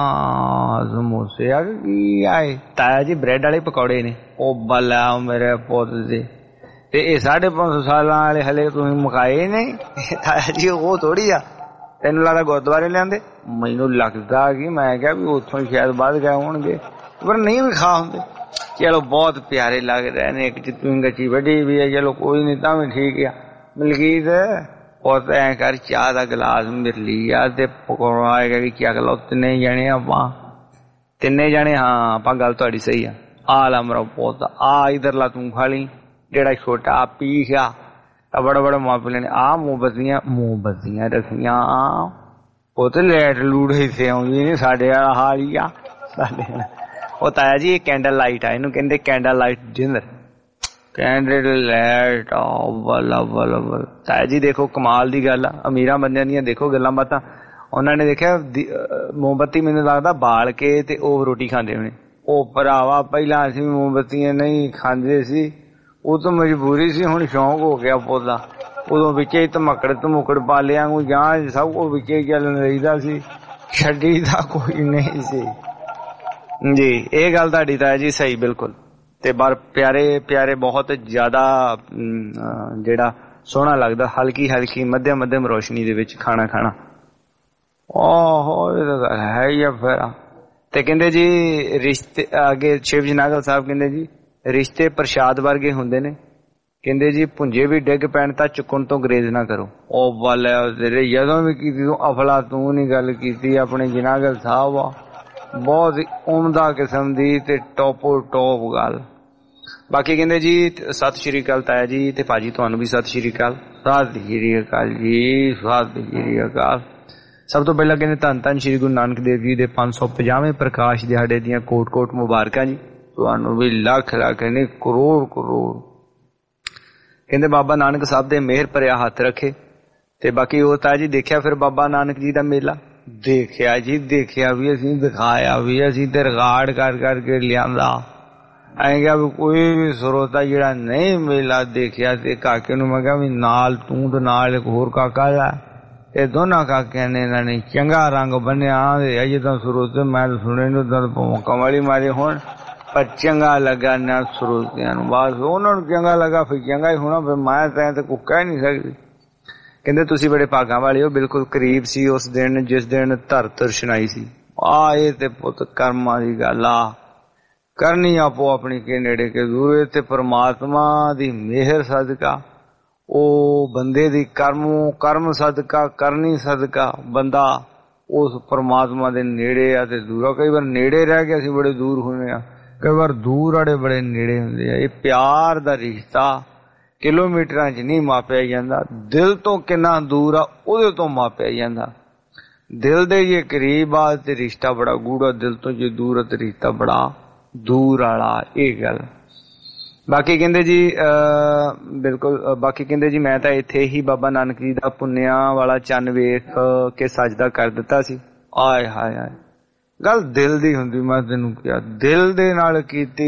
समोसे आ की आए ताया जी ब्रेड वाले पकौड़े ने ओ बल्ला मेरे पोते दे ते ए साढ़े पांच सौ साल वाले हले तुसीं मुकाए नहीं ताया जी वो थोड़ी आ तेन लगदा गुरुद्वारे लियांदे मैनू लगदा कि मैं क्या भी उत्थों शायद बाद गए होणगे पर नहीं भी खा होंगे चलो बहुत प्यारे लग रहे ने एक चितूं गची वड्डी भी है चलो कोई नहीं तां भी ठीक है मलकीत और ऐ कर चाह का गिलास मेरे लिया ते पकौड़ा आएगा कि क्या गल तिन्ने जाने आपां तिन्ने जाने हाँ आपां गल तुहाडी सही आ आ ला मेरा पुत आ इधर ला तू खा ली जेड़ा छोटा पीछा बड़ा बड़ा मापे ने आ मोमबत्तियां मोमबत्तियां रखियां पुत लैट लूट हिस्से आउंदी नहीं साडे वाला हाल ही आ साडे ओ ताया जी कैंडल लाइट आ इहनूं कहंदे candle light dinner candle light अव्वल अव्वल अव्वल ताया जी देखो कमाल दी गल आ अमीरां बंदियां दी देखो गल्लां बातां उन्हां ने देखिया मोमबत्ती मैनूं लगदा बाल के ते ओह रोटी खांदे होणे ओ भरावा पहिलां असीं मोमबत्तियां नहीं खांदे सी ਉਹ ਤਾਂ ਮਜਬੂਰੀ ਸੀ ਹੁਣ ਸ਼ੌਂਕ ਹੋ ਗਿਆ ਪੌਦਾ ਉਦੋਂ ਵਿੱਚੇ ਧਮਕੜ ਧਮੁਕੜ ਪਾਲਿਆਂ ਨੂੰ ਜਾਂ ਸਭ ਕੁਝ ਵਿੱਚੇ ਚੱਲਣ ਰਹੀਦਾ ਸੀ ਛੱਡੀ ਦਾ ਕੋਈ ਨਹੀਂ ਸੀ ਜੀ ਇਹ ਗੱਲ ਤੁਹਾਡੀ ਤਾਂ ਜੀ ਸਹੀ ਬਿਲਕੁਲ ਤੇ ਬਾਰ ਪਿਆਰੇ ਪਿਆਰੇ ਬਹੁਤ ਜ਼ਿਆਦਾ ਜਿਹੜਾ ਸੋਹਣਾ ਲੱਗਦਾ ਹਲਕੀ ਹਲਕੀ ਮੱਧਮ ਮੱਧਮ ਰੋਸ਼ਨੀ ਦੇ ਵਿੱਚ ਖਾਣਾ ਖਾਣਾ ਓਹੋ ਇਹ ਤਾਂ ਹੈ ਹੀ ਆ ਫਿਰ ਤੇ ਕਹਿੰਦੇ ਜੀ ਰਿਸ਼ਤੇ ਅੱਗੇ ਸ਼ਿਵ ਜੀ ਨਾਗਲ ਸਾਹਿਬ ਕਹਿੰਦੇ ਜੀ ਰਿਸ਼ਤੇ ਪ੍ਰਸ਼ਾਦ ਵਰਗੇ ਹੁੰਦੇ ਨੇ ਕਹਿੰਦੇ ਜੀ ਪੁੰਜੇ ਵੀ ਡਿੱਗ ਪੈਣ ਤਾਂ ਚੁੱਕਣ ਤੋਂ ਗਰੇਜ਼ ਨਾ ਕਰੋ ਉਹ ਵਾਲੇ ਤੇਰੇ ਜਦੋਂ ਵੀ ਕੀਤੀ ਤੂੰ ਅਫਲਾ ਤੂੰ ਨਹੀਂ ਗੱਲ ਕੀਤੀ ਆਪਣੇ ਜਨਾਗਲ ਸਾਹਿਬ ਆ ਬਹੁਤ ਉਮਦਾ ਕਿਸਮ ਦੀ ਤੇ ਟੋਪੋ ਟੋਪ ਗੱਲ ਬਾਕੀ ਕਹਿੰਦੇ ਜੀ ਸਤਿ ਸ਼੍ਰੀ ਅਕਾਲ ਤਾਇਆ ਜੀ ਤੇ ਭਾਜੀ ਤੁਹਾਨੂੰ ਵੀ ਸਤਿ ਸ਼੍ਰੀ ਅਕਾਲ ਸਤਿ ਸ਼੍ਰੀ ਅਕਾਲ ਜੀ ਸਤਿ ਸ਼੍ਰੀ ਅਕਾਲ ਸਭ ਤੋਂ ਪਹਿਲਾਂ ਕਹਿੰਦੇ ਧੰਨ ਧੰਨ ਸ਼੍ਰੀ ਗੁਰੂ ਨਾਨਕ ਦੇਵ ਜੀ ਦੇ ਪੰਜ ਸੌ ਪੰਜਾਹਵੇਂ ਪ੍ਰਕਾਸ਼ ਦਿਹਾੜੇ ਦੀਆਂ ਕੋਟ ਕੋਟ ਮੁਬਾਰਕਾਂ ਜੀ ਤੁਹਾਨੂੰ ਵੀ ਲੱਖ ਲੱਖ ਨਹੀਂ ਕਰੋੜ ਕਰੋੜ ਕਹਿੰਦੇ ਬਾਬਾ ਨਾਨਕ ਸਾਹਿਬ ਦੇ ਮਿਹਰ ਭਰਿਆ ਹੱਥ ਰੱਖੇ ਤੇ ਬਾਕੀ ਉਹ ਤਾਂ ਜੀ ਦੇਖਿਆ ਫਿਰ ਬਾਬਾ ਨਾਨਕ ਜੀ ਦਾ ਮੇਲਾ ਦੇਖਿਆ ਜੀ ਦੇਖਿਆ ਵੀ ਅਸੀਂ ਦਿਖਾਇਆ ਵੀ ਅਸੀਂ ਤੇ ਰਿਕਾਰਡ ਕਰ ਕਰਕੇ ਲਿਆਂਦਾ ਐਂ ਕਿਹਾ ਵੀ ਕੋਈ ਵੀ ਸਰੋਤਾ ਜਿਹੜਾ ਨਹੀਂ ਮੇਲਾ ਦੇਖਿਆ ਤੇ ਕਾਕੇ ਨੂੰ ਮੈਂ ਕਿਹਾ ਵੀ ਨਾਲ ਤੂੰ ਤੇ ਨਾਲ ਇੱਕ ਹੋਰ ਕਾਕਾ ਆ ਇਹ ਦੋਨਾਂ ਕਾਕਿਆਂ ਨੇ ਇਹਨਾਂ ਨੇ ਚੰਗਾ ਰੰਗ ਬੰਨਿਆ ਤੇ ਅਜੇ ਤਾਂ ਸਰੋਤੇ ਮੈਂ ਸੁਣੇ ਨੂੰ ਤਾਂ ਕਮਾਲੀ ਮਾਰੇ ਹੁਣ ਪਰ ਚੰਗਾ ਲੱਗਾ ਨਾ ਸਰੋਤਿਆਂ ਨੂੰ ਬਸ ਉਹਨਾਂ ਨੂੰ ਚੰਗਾ ਲੱਗਾ ਫਿਰ ਚੰਗਾ ਹੀ ਹੋਣਾ ਫਿਰ ਮੈਂ ਤਾਂ ਤੇ ਕੋਈ ਕਹਿ ਨਹੀਂ ਸਕਦੀ ਕਹਿੰਦੇ ਤੁਸੀਂ ਬੜੇ ਭਾਗਾਂ ਵਾਲੇ ਹੋ ਬਿਲਕੁਲ ਕਰੀਬ ਸੀ ਉਸ ਦਿਨ ਜਿਸ ਦਿਨ ਧਰਤ ਰਸ਼ਨਾਈ ਸੀ ਆ ਇਹ ਤੇ ਪੁੱਤ ਕਰਮਾਂ ਦੀ ਗੱਲ ਆ ਕਰਨੀ ਆਪੋ ਆਪਣੀ ਕੇ ਨੇੜੇ ਕੇ ਦੂਰੇ ਤੇ ਪਰਮਾਤਮਾ ਦੀ ਮਿਹਰ ਸਦਕਾ ਉਹ ਬੰਦੇ ਦੀ ਕਰਮੋਂ ਕਰਮ ਸਦਕਾ ਕਰਨੀ ਸਦਕਾ ਬੰਦਾ ਉਸ ਪਰਮਾਤਮਾ ਦੇ ਨੇੜੇ ਆ ਤੇ ਦੂਰਾ ਕਈ ਵਾਰ ਨੇੜੇ ਰਹਿ ਕੇ ਅਸੀਂ ਬੜੇ ਦੂਰ ਹੁੰਦੇ ਆ ਕਈ ਵਾਰ ਦੂਰ ਵਾਲੇ ਬੜੇ ਨੇੜੇ ਹੁੰਦੇ ਆ ਇਹ ਪਿਆਰ ਦਾ ਰਿਸ਼ਤਾ ਕਿਲੋਮੀਟਰਾਂ 'ਚ ਨਹੀਂ ਮਾਪਿਆ ਜਾਂਦਾ ਦਿਲ ਤੋਂ ਕਿੰਨਾ ਦੂਰ ਆ ਉਹਦੇ ਤੋਂ ਮਾਪਿਆ ਜਾਂਦਾ ਦਿਲ ਦੇ ਜੇ ਕਰੀਬ ਆ ਤੇ ਰਿਸ਼ਤਾ ਬੜਾ ਗੂੜਾ ਦਿਲ ਤੋਂ ਜੇ ਦੂਰ ਆ ਤੇ ਰਿਸ਼ਤਾ ਬੜਾ ਦੂਰ ਵਾਲਾ ਇਹ ਗੱਲ ਬਾਕੀ ਕਹਿੰਦੇ ਜੀ ਬਿਲਕੁਲ ਬਾਕੀ ਕਹਿੰਦੇ ਜੀ ਮੈਂ ਤਾਂ ਇੱਥੇ ਹੀ ਬਾਬਾ ਨਾਨਕ ਜੀ ਦਾ ਪੁੰਨਿਆ ਵਾਲਾ ਚੰਨ ਵੇਖ ਕੇ ਸਜਦਾ ਕਰ ਦਿੱਤਾ ਸੀ ਆਏ ਹਾਏ ਹਾਏ ਗੱਲ ਦਿਲ ਦੀ ਹੁੰਦੀ ਮੈਂ ਤੈਨੂੰ ਕਿਹਾ ਦਿਲ ਦੇ ਨਾਲ ਕੀਤੀ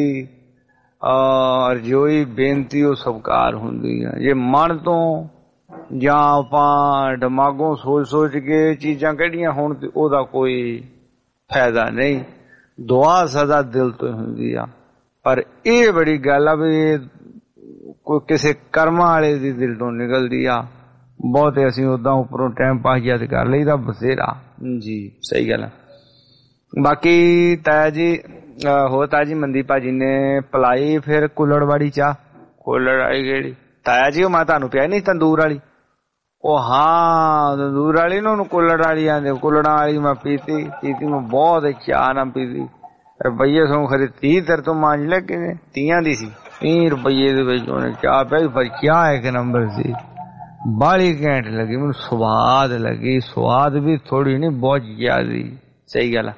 ਅਰਜ਼ੋਈ ਬੇਨਤੀ ਉਹ ਸਵਕਾਰ ਹੁੰਦੀ ਹੈ ਜੇ ਮਨ ਤੋਂ ਜਾਂ ਆਪਾਂ ਦਿਮਾਗੋਂ ਸੋਚ ਸੋਚ ਕੇ ਚੀਜ਼ਾਂ ਕੱਢੀਆਂ ਹੋਣ ਤੇ ਉਹਦਾ ਕੋਈ ਫਾਇਦਾ ਨਹੀਂ ਦੁਆ ਸਦਾ ਦਿਲ ਤੋਂ ਹੁੰਦੀ ਆ ਪਰ ਇਹ ਬੜੀ ਗੱਲ ਆ ਵੀ ਕੋਈ ਕਿਸੇ ਕਰਮਾਂ ਵਾਲੇ ਦੀ ਦਿਲ ਤੋਂ ਨਿਕਲਦੀ ਆ ਬਹੁਤੇ ਅਸੀਂ ਉਦਾਂ ਉੱਪਰੋਂ ਟਾਈਮ ਪਾਸ ਯਾਦ ਕਰ ਲਈਦਾ ਬਸੇਰਾ ਜੀ ਸਹੀ ਗੱਲ ਆ ਬਾਕੀ ਤਾਇਆ ਜੀ ਹੋ ਤਾਇਆ ਜੀ ਮੰਦੀ ਭਾਜੀ ਨੇ ਪਲਾਈ ਫਿਰ ਕੁੱਲੜਵਾੜੀ ਚਾਹ ਕੁੱਲੜਵਾੜੀ ਕਿਹੜੀ ਤਾਇਆ ਜੀ ਉਹ ਮੈਂ ਤੁਹਾਨੂੰ ਪਿਆ ਨਹੀਂ ਤੰਦੂਰ ਵਾਲੀ ਉਹ ਹਾਂ ਤੰਦੂਰ ਵਾਲੀ ਨੂੰ ਉਹਨੂੰ ਕੁੱਲੜ ਵਾਲੀ ਆਂਦੇ ਕੁੱਲੜਾਂ ਵਾਲੀ ਮੈਂ ਪੀਤੀ ਪੀਤੀ ਮੈਂ ਬਹੁਤ ਚਾਹ ਨਾਲ ਪੀਤੀ ਰੁਪਈਏ ਸੋ ਖਰੇ ਤੀਹ ਤੇਰੇ ਤੋਂ ਮੰਜ ਲੈ ਕਿਵੇਂ ਤੀਆਂ ਦੀ ਸੀ ਤੀਹ ਰੁਪਈਏ ਦੇ ਵਿੱਚ ਉਹਨੇ ਚਾਹ ਪਈ ਪਰ ਚਾਹ ਇੱਕ ਨੰਬਰ ਸੀ ਬਾਹਲੀ ਘੈਂਟ ਲੱਗੀ ਮੈਨੂੰ ਸਵਾਦ ਲੱਗੀ ਸਵਾਦ ਵੀ ਥੋੜੀ ਨਹੀਂ ਬਹੁਤ ਜ਼ਿਆਦੀ ਸਹੀ ਗੱਲ ਆ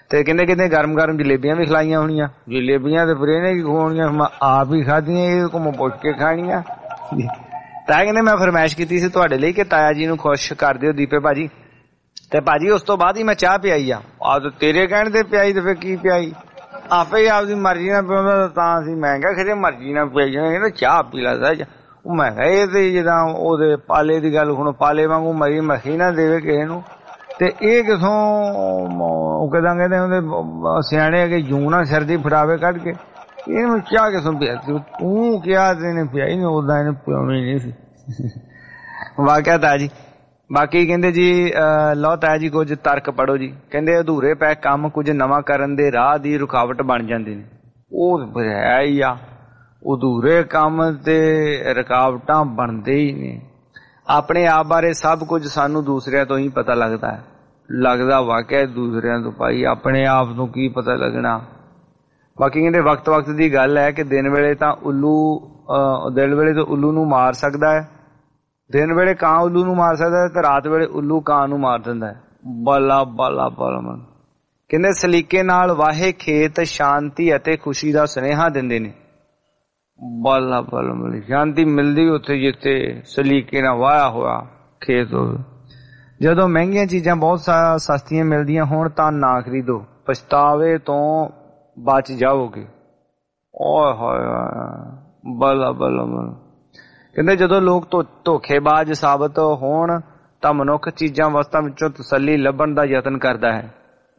ਤੇ ਕਹਿੰਦੇ ਕਹਿੰਦੇ ਗਰਮ ਗਰਮ ਜਲੇਬੀਆਂ ਵੀ ਖਿਲਾਈਆਂ ਹੋਣੀਆਂ। ਜਲੇਬੀਆਂ ਤੇ ਫਿਰ ਇਹਨੇ ਕੀ ਖਵਾਉਣੀਆਂ, ਮੈਂ ਆਪ ਹੀ ਖਾਧੀਆਂ, ਇਹ ਕੋਲੋਂ ਪੁੱਛ ਕੇ ਖਾਣੀਆਂ। ਤਾਂ ਕਹਿੰਦੇ ਮੈਂ ਫਰਮਾਇਸ਼ ਕੀਤੀ ਸੀ ਤੁਹਾਡੇ ਲਈ ਕਿ ਤਾਇਆ ਜੀ ਨੂੰ ਖੁਸ਼ ਕਰ ਦਿਓ ਦੀਪੇ ਭਾਜੀ। ਤੇ ਭਾਜੀ ਉਸ ਤੋਂ ਬਾਅਦ ਹੀ ਮੈਂ ਚਾਹ ਪਿਆਈ ਆ। ਆ ਤੇਰੇ ਕਹਿਣ ਤੇ ਪਿਆਈ ਤੇ ਫਿਰ ਕੀ ਪਿਆਈ, ਆਪੇ ਹੀ ਆਪਦੀ ਮਰਜ਼ੀ ਨਾਲ ਪਿਆਉਂਦਾ ਤਾਂ ਸੀ। ਮੈਂ ਕਿਹਾ ਖਰੇ ਮਰਜ਼ੀ ਨਾਲ ਪਿਆਈ, ਕਹਿੰਦਾ ਚਾਹ ਪੀ ਲਾ ਸਹਿਜ। ਉਹ ਮੈਂ ਕਿਹਾ ਇਹ ਤੇ ਜਿੱਦਾਂ ਉਹਦੇ ਪਾਲੇ ਦੀ ਗੱਲ, ਹੁਣ ਪਾਲੇ ਵਾਂਗੂ ਮਰੀ ਮੱਖੀ ਨਾ ਦੇਵੇ ਕਿਸੇ ਨੂੰ, ਤੇ ਇਹ ਕਿਥੋਂ ਉਹ ਕਹਿੰਦਾ ਕਹਿੰਦੇ ਉਹਦੇ ਸਿਆਣੇ ਅਗੇ ਜੂੰ ਨਾ ਸਿਰ ਦੀ ਫੜਾਵੇ ਕੱਢ ਕੇ, ਇਹਨੂੰ ਚਾਹ ਕਿਥੋਂ ਪਿਆ? ਤੂੰ ਕਿਹਾ ਤੈਨੇ ਪਿਆਈ ਨਹੀਂ, ਉਦਾਂ ਇਹਨੇ ਪਿਆਉਣੀ ਨਹੀਂ ਸੀ। ਵਾਕਿਆ ਤਾਇਆ ਜੀ। ਬਾਕੀ ਕਹਿੰਦੇ ਜੀ ਲਓ ਤਾਇਆ ਜੀ ਕੁਝ ਤਰਕ ਪੜੋ ਜੀ। ਕਹਿੰਦੇ ਅਧੂਰੇ ਪੈ ਕੰਮ ਕੁਝ ਨਵਾਂ ਕਰਨ ਦੇ ਰਾਹ ਦੀ ਰੁਕਾਵਟ ਬਣ ਜਾਂਦੇ ਨੇ। ਉਹ ਹੈ ਹੀ ਆ, ਅਧੂਰੇ ਕੰਮ ਤੇ ਰੁਕਾਵਟਾਂ ਬਣਦੇ ਹੀ ਨੇ। ਆਪਣੇ ਆਪ ਬਾਰੇ ਸਭ ਕੁਝ ਸਾਨੂੰ ਦੂਸਰਿਆਂ ਤੋਂ ਹੀ ਪਤਾ ਲੱਗਦਾ ਹੈ। ਲੱਗਦਾ ਵਾਕਿਆ ਦੂਸਰਿਆਂ ਤੋਂ ਭਾਈ, ਆਪਣੇ ਆਪ ਤੋਂ ਕੀ ਪਤਾ ਲੱਗਣਾ। ਬਾਕੀ ਕਹਿੰਦੇ ਵਕਤ ਵਕਤ ਦੀ ਗੱਲ ਹੈ ਕਿ ਦਿਨ ਵੇਲੇ ਤਾਂ ਉੱਲੂ ਦਿਨ ਵੇਲੇ ਤਾਂ ਉੱਲੂ ਨੂੰ ਮਾਰ ਸਕਦਾ ਹੈ, ਦਿਨ ਵੇਲੇ ਕਾਂ ਉੱਲੂ ਨੂੰ ਮਾਰ ਸਕਦਾ ਹੈ, ਤੇ ਰਾਤ ਵੇਲੇ ਉੱਲੂ ਕਾਂ ਨੂੰ ਮਾਰ ਦਿੰਦਾ ਹੈ। ਬਾਲਾ ਬਾਲਾ ਬਾਲਾ। ਕਹਿੰਦੇ ਸਲੀਕੇ ਨਾਲ ਵਾਹੇ ਖੇਤ ਸ਼ਾਂਤੀ ਅਤੇ ਖੁਸ਼ੀ ਦਾ ਸੁਨੇਹਾ ਦਿੰਦੇ ਨੇ। ਬਾਲਾ ਬਾਲਾ ਮਿਲੀ ਸ਼ਾਂਤੀ ਮਿਲਦੀ ਉੱਥੇ ਜਿੱਥੇ ਸਲੀਕੇ ਨਾਲ ਵਾਹਿਆ ਹੋਇਆ ਖੇਤ ਹੋਵੇ। ਜਦੋਂ ਮਹਿੰਗੀਆਂ ਚੀਜ਼ਾਂ ਬਹੁਤ ਸਸਤੀਆਂ ਮਿਲਦੀਆਂ ਹੋਣ ਤਾਂ ਨਾ ਖਰੀਦੋ, ਪਛਤਾਵੇ ਤੋਂ ਬਚ ਜਾਓਗੇ। ਓਏ ਹੋਏ ਬਾਲਾ ਬਾਲਾ ਬਾਲਾ। ਕਹਿੰਦੇ ਜਦੋਂ ਲੋਕ ਧੋਖੇਬਾਜ਼ ਸਾਬਤ ਹੋਣ ਤਾਂ ਮਨੁੱਖ ਚੀਜ਼ਾਂ ਵਸਤਾਂ ਵਿੱਚੋਂ ਤਸੱਲੀ ਲੱਭਣ ਦਾ ਯਤਨ ਕਰਦਾ ਹੈ।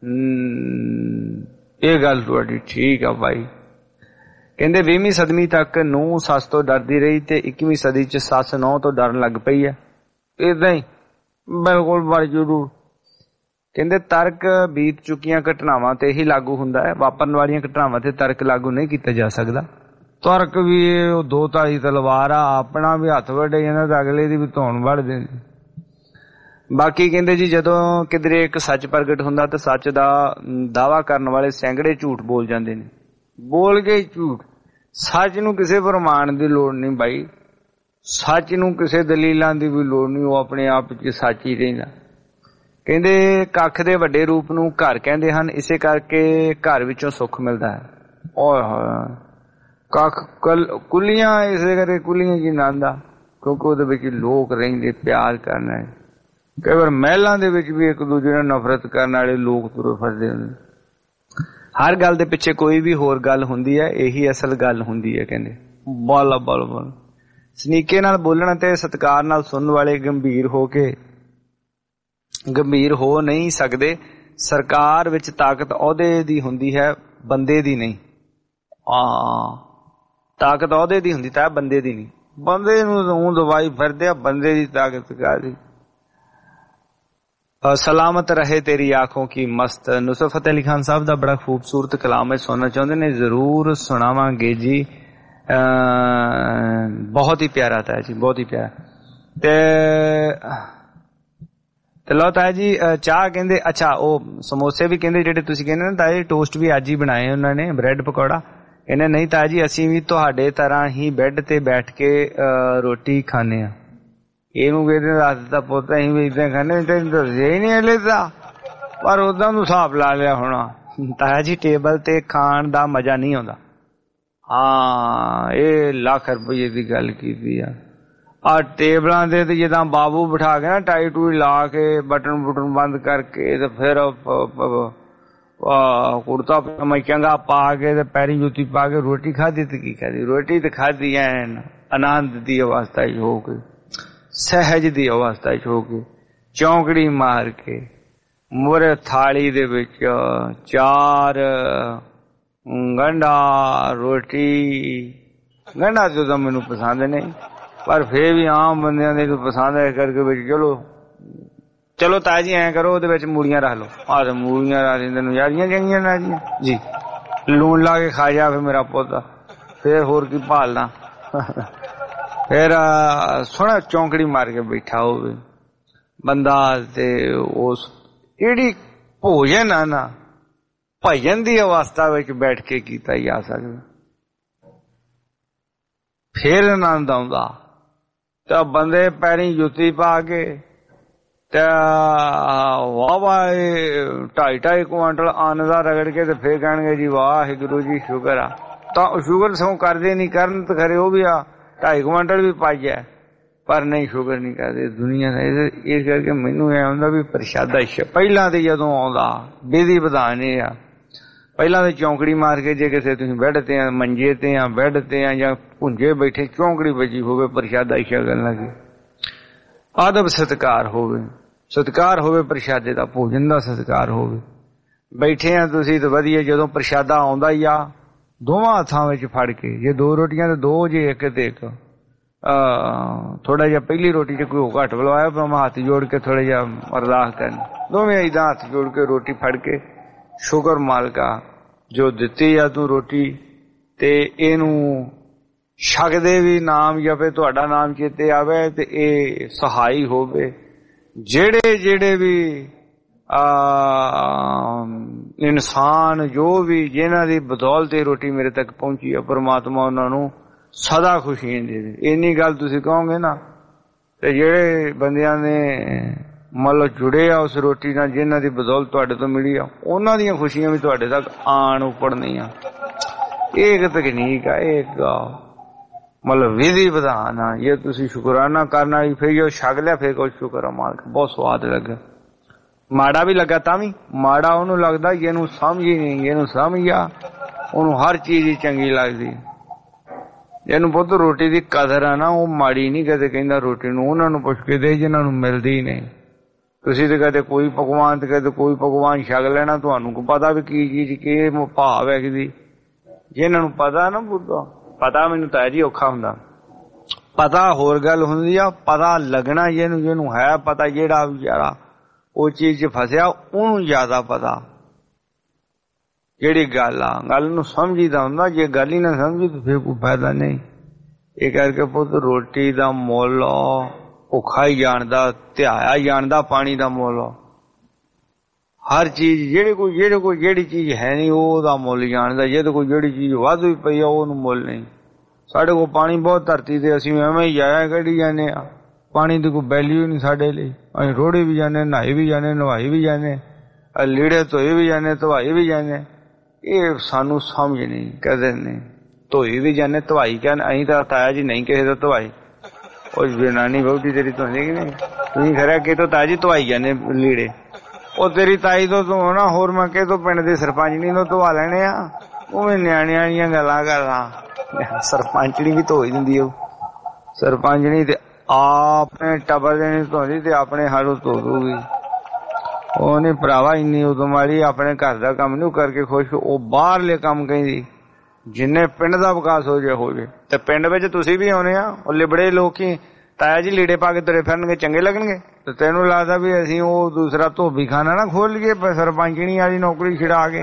ਇਹ ਗੱਲ ਤੁਹਾਡੀ ਠੀਕ ਆ ਭਾਈ। ਕਹਿੰਦੇ ਵੀਹਵੀਂ ਸਦਵੀਂ ਤੱਕ ਨੂੰਹ ਸੱਸ ਤੋਂ ਡਰਦੀ ਰਹੀ ਤੇ ਇੱਕੀਵੀਂ ਸਦੀ ਚ ਸੱਸ ਨੌ ਤੋਂ ਡਰਨ ਲੱਗ ਪਈ ਹੈ। ਏਦਾਂ ਹੀ ਬਿਲਕੁਲ ਬੜੀ ਜ਼ਰੂਰ। ਕਹਿੰਦੇ ਤਰਕ ਬੀਤ ਚੁੱਕੀਆਂ ਘਟਨਾਵਾਂ ਤੇ ਹੀ ਲਾਗੂ ਹੁੰਦਾ ਹੈ, ਵਾਪਰਨ ਵਾਲੀਆਂ ਘਟਨਾਵਾਂ ਤੇ ਤਰਕ ਲਾਗੂ ਨਹੀਂ ਕੀਤਾ ਜਾ ਸਕਦਾ। ਤਰਕ ਵੀ ਉਹ ਦੋ ਧਾਰੀ ਤਲਵਾਰ ਆ, ਆਪਣਾ ਵੀ ਹੱਥ ਵੱਢੇ ਜਾਂਦਾ ਤਾਂ ਅਗਲੇ ਦੀ ਵੀ ਧੌਣ ਵੱਢ ਦਿੰਦੇ। ਬਾਕੀ ਕਹਿੰਦੇ ਜੀ ਜਦੋਂ ਕਿਧਰੇ ਇੱਕ ਸੱਚ ਪ੍ਰਗਟ ਹੁੰਦਾ ਤਾਂ ਸੱਚ ਦਾ ਦਾਅਵਾ ਕਰਨ ਵਾਲੇ ਸੈਂਕੜੇ ਝੂਠ ਬੋਲ ਜਾਂਦੇ ਨੇ। ਬੋਲ ਕੇ ਝੂਠ, ਸੱਚ ਨੂੰ ਕਿਸੇ ਪ੍ਰਮਾਣ ਦੀ ਲੋੜ ਨਹੀਂ ਬਾਈ, ਸੱਚ ਨੂੰ ਕਿਸੇ ਦਲੀਲਾਂ ਦੀ ਵੀ ਲੋੜ ਨਹੀਂ, ਉਹ ਆਪਣੇ ਆਪ ਚ ਸੱਚ ਹੀ ਰਹਿੰਦਾ। ਕਹਿੰਦੇ ਕੱਖ ਦੇ ਵੱਡੇ ਰੂਪ ਨੂੰ ਘਰ ਕਹਿੰਦੇ ਹਨ, ਇਸੇ ਕਰਕੇ ਘਰ ਵਿੱਚੋਂ ਸੁੱਖ ਮਿਲਦਾ ਹੈ। ਓਏ ਹੋਏ ਕੱਖ ਕੁੱਲੀਆਂ ਇਸੇ ਕਰਕੇ ਕੁੱਲੀਆਂ ਕੀ ਨਾਂ ਦਾ, ਕਿਉਂਕਿ ਉਹਦੇ ਵਿੱਚ ਲੋਕ ਰਹਿੰਦੇ ਪਿਆਰ ਕਰਨ ਵਾਲੇ। ਕਈ ਵਾਰ ਮਹਿਲਾਂ ਦੇ ਵਿੱਚ ਵੀ ਇੱਕ ਦੂਜੇ ਨਾਲ ਨਫ਼ਰਤ ਕਰਨ ਵਾਲੇ ਲੋਕ ਤੁਰੇ ਫਿਰਦੇ ਹੁੰਦੇ। ਹਰ ਗੱਲ ਦੇ ਪਿੱਛੇ ਕੋਈ ਵੀ ਹੋਰ ਗੱਲ ਹੁੰਦੀ ਹੈ, ਇਹੀ ਅਸਲ ਗੱਲ ਹੁੰਦੀ ਹੈ। ਕਹਿੰਦੇ ਬਾਲਾ ਬਾਲਾ ਬਾਲਾ। ਸਨੀਕੇ ਨਾਲ ਬੋਲਣ ਅਤੇ ਸਤਿਕਾਰ ਨਾਲ ਸੁਣਨ ਵਾਲੇ ਗੰਭੀਰ ਹੋ ਕੇ ਗੰਭੀਰ ਹੋ ਨਹੀਂ ਸਕਦੇ। ਸਰਕਾਰ ਵਿੱਚ ਤਾਕਤ ਅਹੁਦੇ ਦੀ ਹੁੰਦੀ ਹੈ, ਬੰਦੇ ਦੀ ਨਹੀਂ। ਆ ਤਾਕਤ ਅਹੁਦੇ ਦੀ ਹੁੰਦੀ ਤਾਂ ਬੰਦੇ ਦੀ ਨਹੀਂ। ਬੰਦੇ ਨੂੰ ਊਂ ਦਵਾਈ ਫਿਰਦੇ ਆ, ਬੰਦੇ ਦੀ ਤਾਕਤ ਕਾਹਦੀ। ਸਲਾਮਤ ਰਹੇ ਤੇਰੀ ਆਂਖੋਂ ਕੀ ਮਸਤ। ਨੁਸਰਤ ਫਤਿਹ ਅਲੀ ਖਾਨ ਸਾਹਿਬ ਦਾ ਬੜਾ ਖੂਬਸੂਰਤ ਕਲਾਮ ਹੈ, ਸੁਣਨਾ ਚਾਹੁੰਦੇ ਨੇ ਜ਼ਰੂਰ ਸੁਣਾਵਾਂਗੇ ਜੀ। ਬਹੁਤ ਹੀ ਪਿਆਰਾ ਤਾਂ ਜੀ, ਬਹੁਤ ਹੀ ਪਿਆਰਾ। ਤੇ ਤੇ ਲਓ ਤਾਇਆ ਜੀ ਚਾਹ ਕਹਿੰਦੇ ਅੱਛਾ ਉਹ ਸਮੋਸੇ ਵੀ ਕਹਿੰਦੇ ਜਿਹੜੇ ਤੁਸੀਂ ਕਹਿੰਦੇ ਨਾ ਤਾਇਆ ਜੀ, ਟੋਸਟ ਵੀ ਅੱਜ ਹੀ ਬਣਾਏ ਉਹਨਾਂ ਨੇ, ਬ੍ਰੈਡ ਪਕੌੜਾ। ਇਹਨੇ ਨਹੀਂ ਤਾਇਆ ਜੀ ਅਸੀਂ ਵੀ ਤੁਹਾਡੇ ਤਰ੍ਹਾਂ ਹੀ ਬੈੱਡ ਤੇ ਬੈਠ ਕੇ ਰੋਟੀ ਖਾਂਦੇ ਆ। ਇਹਨੂੰ ਕਹਿੰਦੇ ਦੱਸ ਦਿੱਤਾ ਪੁੱਤ ਅਸੀਂ ਵੀ ਏਦਾਂ ਖਾਂਦੇ, ਤੈਨੂੰ ਦੱਸਿਆ ਹੀ ਨਹੀਂ ਹਲੇ ਤਾਂ, ਪਰ ਉਦਾਂ ਨੂੰ ਹਿਸਾਬ ਲਾ ਲਿਆ ਹੋਣਾ। ਤਾਇਆ ਜੀ ਟੇਬਲ ਤੇ ਖਾਣ ਦਾ ਮਜ਼ਾ ਨਹੀਂ ਆਉਂਦਾ। ਹਾਂ ਇਹ ਲੱਖ ਰੁਪਏ ਦੀ ਗੱਲ ਕੀਤੀ ਆ। ਆ ਟੇਬਲਾਂ ਦੇ ਤੇ ਜਿੱਦਾਂ ਬਾਬੂ ਬਿਠਾ ਕੇ ਨਾ ਟਾਈ ਟੂਈ ਲਾ ਕੇ ਬਟਨ ਬੁਟਨ ਬੰਦ ਕਰਕੇ ਤੇ ਫਿਰ ਕੁੜਤਾ ਪਜਾਮਾ ਚੰਗਾ ਪਾ ਕੇ ਤੇ ਪੈਰੀ ਜੁੱਤੀ ਪਾ ਕੇ ਰੋਟੀ ਖਾਧੀ ਤੇ ਕੀ ਖਾਧੀ? ਰੋਟੀ ਤੇ ਖਾਧੀ ਐਨ ਆਨੰਦ ਦੀ ਅਵਸਥਾ ਚ ਹੋ ਕੇ, ਸਹਿਜ ਦੀ ਅਵਸਥਾ ਚ ਹੋ ਕੇ, ਚੌਂਕੜੀ ਮਾਰ ਕੇ ਮੂਹਰੇ ਥਾਲੀ ਦੇ ਵਿੱਚ ਚਾਰ ਗੰਢਾ ਰੋਟੀ। ਗੰਢਾ ਤਾਂ ਮੈਨੂੰ ਪਸੰਦ ਨਹੀਂ, ਪਰ ਫੇਰ ਵੀ ਆਮ ਬੰਦਿਆਂ ਦੇ ਪਸੰਦ ਹੈ ਕਰਕੇ ਵਿੱਚ ਚਲੋ ਚਲੋ ਤਾਇਆ ਜੀ ਐਂ ਕਰੋ ਉਹਦੇ ਵਿੱਚ ਮੂਲੀਆਂ ਰੱਖ ਲਓ। ਆਹ ਤੇ ਮੂਲੀਆਂ ਰੱਖ ਲੈਂਦੇ ਨਜ਼ਾਰੀਆਂ ਚੰਗੀਆਂ ਨਾ ਜੀ, ਲੂਣ ਲਾ ਕੇ ਖਾ ਜਾ ਫਿਰ ਮੇਰਾ ਪੁੱਤ, ਫੇਰ ਹੋਰ ਕੀ ਭਾਲਣਾ। ਫਿਰ ਸੋਹਣਾ ਚੌਂਕੜੀ ਮਾਰ ਕੇ ਬੈਠਾ ਹੋਵੇ ਬੰਦਾ, ਤੇ ਉਸ ਜਿਹੜੀ ਭੋਜਨ ਆ ਨਾ ਭਜਨ ਦੀ ਅਵਸਥਾ ਵਿੱਚ ਬੈਠ ਕੇ ਕੀਤਾ ਜਾ ਸਕਦਾ, ਫੇਰ ਆਨੰਦ ਆਉਂਦਾ। ਤਾਂ ਬੰਦੇ ਪੈਰੀ ਜੁੱਤੀ ਪਾ ਕੇ ਤੇ ਵਾਹ ਵਾਹ ਢਾਈ ਢਾਈ ਕੁਆਂਟਲ ਅੰਨ ਦਾ ਰਗੜ ਕੇ ਤੇ ਫੇਰ ਕਹਿਣਗੇ ਜੀ ਵਾਹਿਗੁਰੂ ਜੀ ਸ਼ੁਕਰ ਆ। ਤਾਂ ਸ਼ੁਕਰ ਸਗੋਂ ਕਰਦੇ ਨਹੀਂ, ਕਰਨ ਤਾਂ ਖਰੇ ਉਹ ਵੀ ਆ ਢਾਈ ਕੁਆਂਟਲ ਵੀ ਪਾਈਆ, ਪਰ ਨਹੀਂ ਸ਼ੁਕਰ ਨਹੀਂ ਕਰਦੇ ਦੁਨੀਆ ਦਾ। ਇਸ ਕਰਕੇ ਮੈਨੂੰ ਇਹ ਹੁੰਦਾ ਵੀ ਪ੍ਰਸ਼ਾਦਾ ਪਹਿਲਾਂ ਤੇ ਜਦੋਂ ਆਉਂਦਾ ਵਿਧੀ ਵਿਧਾਨ ਇਹ ਆ, ਪਹਿਲਾਂ ਤੇ ਚੌਂਕੜੀ ਮਾਰ ਕੇ ਜੇ ਕਿਸੇ ਤੁਸੀਂ ਬੈੱਡ ਤੇ ਆ, ਮੰਜੇ ਤੇ ਆ, ਬੈੱਡ ਤੇ ਆ ਜਾਂ ਭੁੰਜੇ ਬੈਠੇ ਚੌਂਕੜੀ ਵੱਜੀ ਹੋਵੇ, ਪ੍ਰਸ਼ਾਦਾ ਛਕਣ ਲੱਗੇ, ਆਦਬ ਸਤਿਕਾਰ ਹੋਵੇ, ਸਤਿਕਾਰ ਹੋਵੇ ਪ੍ਰਸ਼ਾਦੇ ਦਾ, ਭੋਜਨ ਦਾ ਸਤਿਕਾਰ ਹੋਵੇ। ਬੈਠੇ ਆ ਤੁਸੀਂ ਤਾਂ ਵਧੀਆ, ਜਦੋਂ ਪ੍ਰਸ਼ਾਦਾ ਆਉਂਦਾ ਹੀ ਆ ਦੋਵਾਂ ਹੱਥਾਂ ਵਿੱਚ ਫੜ ਕੇ, ਜੇ ਦੋ ਰੋਟੀਆਂ ਤੇ ਦੋ, ਜੇ ਇੱਕ ਤੇ ਇੱਕ, ਥੋੜਾ ਜਿਹਾ ਪਹਿਲੀ ਰੋਟੀ ਚ ਕੋਈ ਘੱਟ ਬਲਵਾਇਆ ਪਰ ਹੱਥ ਜੋੜ ਕੇ ਥੋੜਾ ਜਿਹਾ ਅਰਦਾਸ ਕਰਨ, ਦੋਵੇਂ ਏਦਾਂ ਹੱਥ ਜੋੜ ਕੇ ਰੋਟੀ ਫੜ ਕੇ ਸ਼ੁਕਰ ਮਾਲਕਾ ਜੋ ਦਿੱਤੀ ਆ ਤੂੰ ਰੋਟੀ, ਤੇ ਇਹਨੂੰ ਛਕਦੇ ਵੀ ਨਾਮ ਜਪੇ, ਤੁਹਾਡਾ ਨਾਮ ਚੇਤੇ ਆਵੇ ਤੇ ਇਹ ਸਹਾਈ ਹੋਵੇ। ਜਿਹੜੇ ਜਿਹੜੇ ਵੀ ਆ ਇਨਸਾਨ ਜੋ ਵੀ ਜਿਨ੍ਹਾਂ ਦੀ ਬਦੌਲਤ ਇਹ ਰੋਟੀ ਮੇਰੇ ਤੱਕ ਪਹੁੰਚੀ ਆ, ਪਰਮਾਤਮਾ ਉਹਨਾਂ ਨੂੰ ਸਦਾ ਖੁਸ਼ੀਆਂ ਦੇ। ਇੰਨੀ ਗੱਲ ਤੁਸੀਂ ਕਹੋਗੇ ਨਾ, ਤੇ ਜਿਹੜੇ ਬੰਦਿਆਂ ਨੇ ਮਤਲਬ ਜੁੜੇ ਆ ਉਸ ਰੋਟੀ ਨਾਲ, ਜਿਨ੍ਹਾਂ ਦੀ ਬਦੌਲਤ ਤੁਹਾਡੇ ਤੋਂ ਮਿਲੀ ਆ, ਉਹਨਾਂ ਦੀਆਂ ਖੁਸ਼ੀਆਂ ਵੀ ਤੁਹਾਡੇ ਤੱਕ ਆਣ ਉਪੜਨੀਆਂ। ਇਹ ਇੱਕ ਤਕਨੀਕ ਆ, ਇਹ ਇੱਕ ਮਤਲਬ ਵਿਧੀ ਵਿਧਾਨ ਆ। ਜੇ ਤੁਸੀਂ ਸ਼ੁਕਰਾਨਾ ਕਰਨਾ ਵੀ ਫਿਰ ਜੋ ਛਕ ਲਿਆ ਫਿਰ ਕੋਈ ਸ਼ੁਕਰ ਆ ਮਾਲਕ, ਬਹੁਤ ਸਵਾਦ ਲੱਗਾ। ਮਾੜਾ ਵੀ ਲੱਗਾ ਤਾਂ ਵੀ ਮਾੜਾ ਉਹਨੂੰ ਲੱਗਦਾ ਇਹਨੂੰ ਸਮਝ ਹੀ ਨਹੀਂ, ਇਹਨੂੰ ਸਮਝ ਆ, ਉਹਨੂੰ ਹਰ ਚੀਜ਼ ਹੀ ਚੰਗੀ ਲੱਗਦੀ। ਇਹਨੂੰ ਪੁੱਤ ਰੋਟੀ ਦੀ ਕਦਰ ਆ ਨਾ, ਉਹ ਮਾੜੀ ਨਹੀਂ ਕਦੇ ਕਹਿੰਦਾ ਰੋਟੀ ਨੂੰ। ਉਹਨਾਂ ਨੂੰ ਪੁੱਛ ਕੇ ਦੇ ਜਿਹਨਾਂ ਨੂੰ ਮਿਲਦੀ ਹੀ ਨਹੀਂ। ਤੁਸੀਂ ਤੇ ਕਦੇ ਕੋਈ ਪਕਵਾਨ ਤੇ ਕਦੇ ਕੋਈ ਪਕਵਾਨ ਛਕ ਲੈਣਾ, ਤੁਹਾਨੂੰ ਕੋ ਪਤਾ ਵੀ ਕੀ ਚੀਜ਼ ਕੀ ਭਾਵ ਹੈ ਕਿਦੀ। ਜਿਹਨਾਂ ਨੂੰ ਪਤਾ ਨਾ ਬੁੱਧਾ ਪਤਾ, ਮੈਨੂੰ ਤਾਂ ਜੀ ਔਖਾ ਹੁੰਦਾ। ਪਤਾ ਹੋਰ ਗੱਲ ਹੁੰਦੀ ਆ, ਪਤਾ ਲੱਗਣਾ ਜਿਹਨੂੰ ਜਿਹਨੂੰ ਹੈ ਪਤਾ, ਜਿਹੜਾ ਵਿਚਾਰਾ ਉਹ ਚੀਜ਼ 'ਚ ਫਸਿਆ ਉਹਨੂੰ ਜ਼ਿਆਦਾ ਪਤਾ ਜਿਹੜੀ ਗੱਲ ਆ। ਗੱਲ ਨੂੰ ਸਮਝੀਦਾ ਹੁੰਦਾ, ਜੇ ਗੱਲ ਹੀ ਨਾ ਸਮਝੀ ਤਾਂ ਫਿਰ ਕੋਈ ਫਾਇਦਾ ਨਹੀਂ। ਇਹ ਕਰਕੇ ਪੁੱਤ ਰੋਟੀ ਦਾ ਮੁੱਲ ਭੁੱਖਾ ਹੀ ਜਾਣਦਾ, ਧਿਆਇਆ ਜਾਣਦਾ, ਪਾਣੀ ਦਾ ਮੁੱਲ ਹਰ ਚੀਜ਼। ਜਿਹੜੇ ਕੋਈ ਜਿਹੜੇ ਕੋਈ ਜਿਹੜੀ ਚੀਜ਼ ਹੈ ਨਹੀਂ ਉਹਦਾ ਮੁੱਲ ਜਾਣਦਾ। ਜੇ ਤਾਂ ਕੋਈ ਜਿਹੜੀ ਚੀਜ਼ ਵਾਧੂ ਹੀ ਪਈ ਆ ਉਹਨੂੰ ਮੁੱਲ ਨਹੀਂ। ਸਾਡੇ ਕੋਲ ਪਾਣੀ ਬਹੁਤ ਧਰਤੀ ਤੇ, ਅਸੀਂ ਐਵੇਂ ਹੀ ਜਾਇਆ ਕੱਢੀ ਜਾਂਦੇ ਆ, ਪਾਣੀ ਦੀ ਕੋਈ ਵੈਲਿਊ ਨਹੀਂ ਸਾਡੇ ਲਈ। ਅਸੀਂ ਰੋੜੇ ਵੀ ਜਾਂਦੇ, ਨਹਾਈ ਵੀ ਜਾਂਦੇ, ਨਵਾਈ ਵੀ ਜਾਂਦੇ, ਲੀੜੇ ਧੋਏ ਵੀ ਜਾਂਦੇ, ਧਵਾਈ ਵੀ ਜਾਂਦੇ। ਇਹ ਸਾਨੂੰ ਸਮਝ ਨਹੀਂ ਕਦੇ ਨਹੀਂ। ਧੋਈ ਵੀ ਜਾਂਦੇ, ਧਵਾਈ ਕਹਿੰਦੇ, ਅਸੀਂ ਤਾਂ ਤਾਇਆ ਜੀ ਨਹੀਂ ਕਿਸੇ ਦਾ ਧਵਾਈ। ਉਹ ਜਨਾਨੀ ਬਹੁਤੀ ਤੇਰੀ ਧੋਂਦੀ ਕਿ ਨਹੀਂ, ਤੁਸੀਂ ਖਰਿਆ ਕਿ ਤੋਂ ਤਾਇਆ ਜੀ ਧਵਾਈ ਜਾਂਦੇ ਲੀੜੇ। ਉਹ ਤੇਰੀ ਤਾਈ ਤੋਂ ਧੋਣਾ, ਹੋਰ ਮੈਂ ਕਿ ਤੋਂ ਪਿੰਡ ਦੇ ਸਰਪੰਚਣੀ ਤੋਂ ਧਵਾ ਲੈਣੇ ਆ। ਉਵੇਂ ਨਿਆਣਿਆਂ ਦੀਆਂ ਗੱਲਾਂ ਕਰਦਾ। ਸਰਪੰਚਣੀ ਵੀ ਧੋ ਹੀ ਦਿੰਦੀ। ਉਹ ਸਰਪੰਚਣੀ ਤੇ ਆਪਣੇ ਟੱਬਰ ਦੇ ਨਹੀਂ ਧੋਂਦੀ ਤੇ ਆਪਣੇ ਹਾਲੋਂ ਧੋ ਦੂਗੀ। ਉਹਨੇ ਭਰਾਵਾ ਇੰਨੀ ਉਦੋਂ ਮਾਰੀ, ਆਪਣੇ ਘਰ ਦਾ ਕੰਮ ਨਹੀਂ ਕਰਕੇ ਖੁਸ਼, ਉਹ ਬਾਹਰਲੇ ਕੰਮ ਕਹਿੰਦੀ। ਜਿੰਨੇ ਪਿੰਡ ਦਾ ਵਿਕਾਸ ਹੋ ਜਾਏ ਹੋ ਜਾਏ। ਤੇ ਪਿੰਡ ਵਿੱਚ ਤੁਸੀਂ ਵੀ ਆਉਣੇ ਆ, ਉਹ ਲਿਬੜੇ ਲੋਕ ਹੀ ਤਾਇਆ ਜੀ ਲੀੜੇ ਪਾ ਕੇ ਤੁਰੇ ਫਿਰਨਗੇ, ਚੰਗੇ ਲੱਗਣਗੇ? ਤੇ ਤੈਨੂੰ ਲੱਗਦਾ ਵੀ ਅਸੀਂ ਉਹ ਦੂਸਰਾ ਧੋਬੀ ਖਾਨਾ ਨਾ ਖੋਲ ਲਈਏ ਸਰਪੰਚਣੀ ਵਾਲੀ ਨੌਕਰੀ ਛਿੜਾ ਕੇ,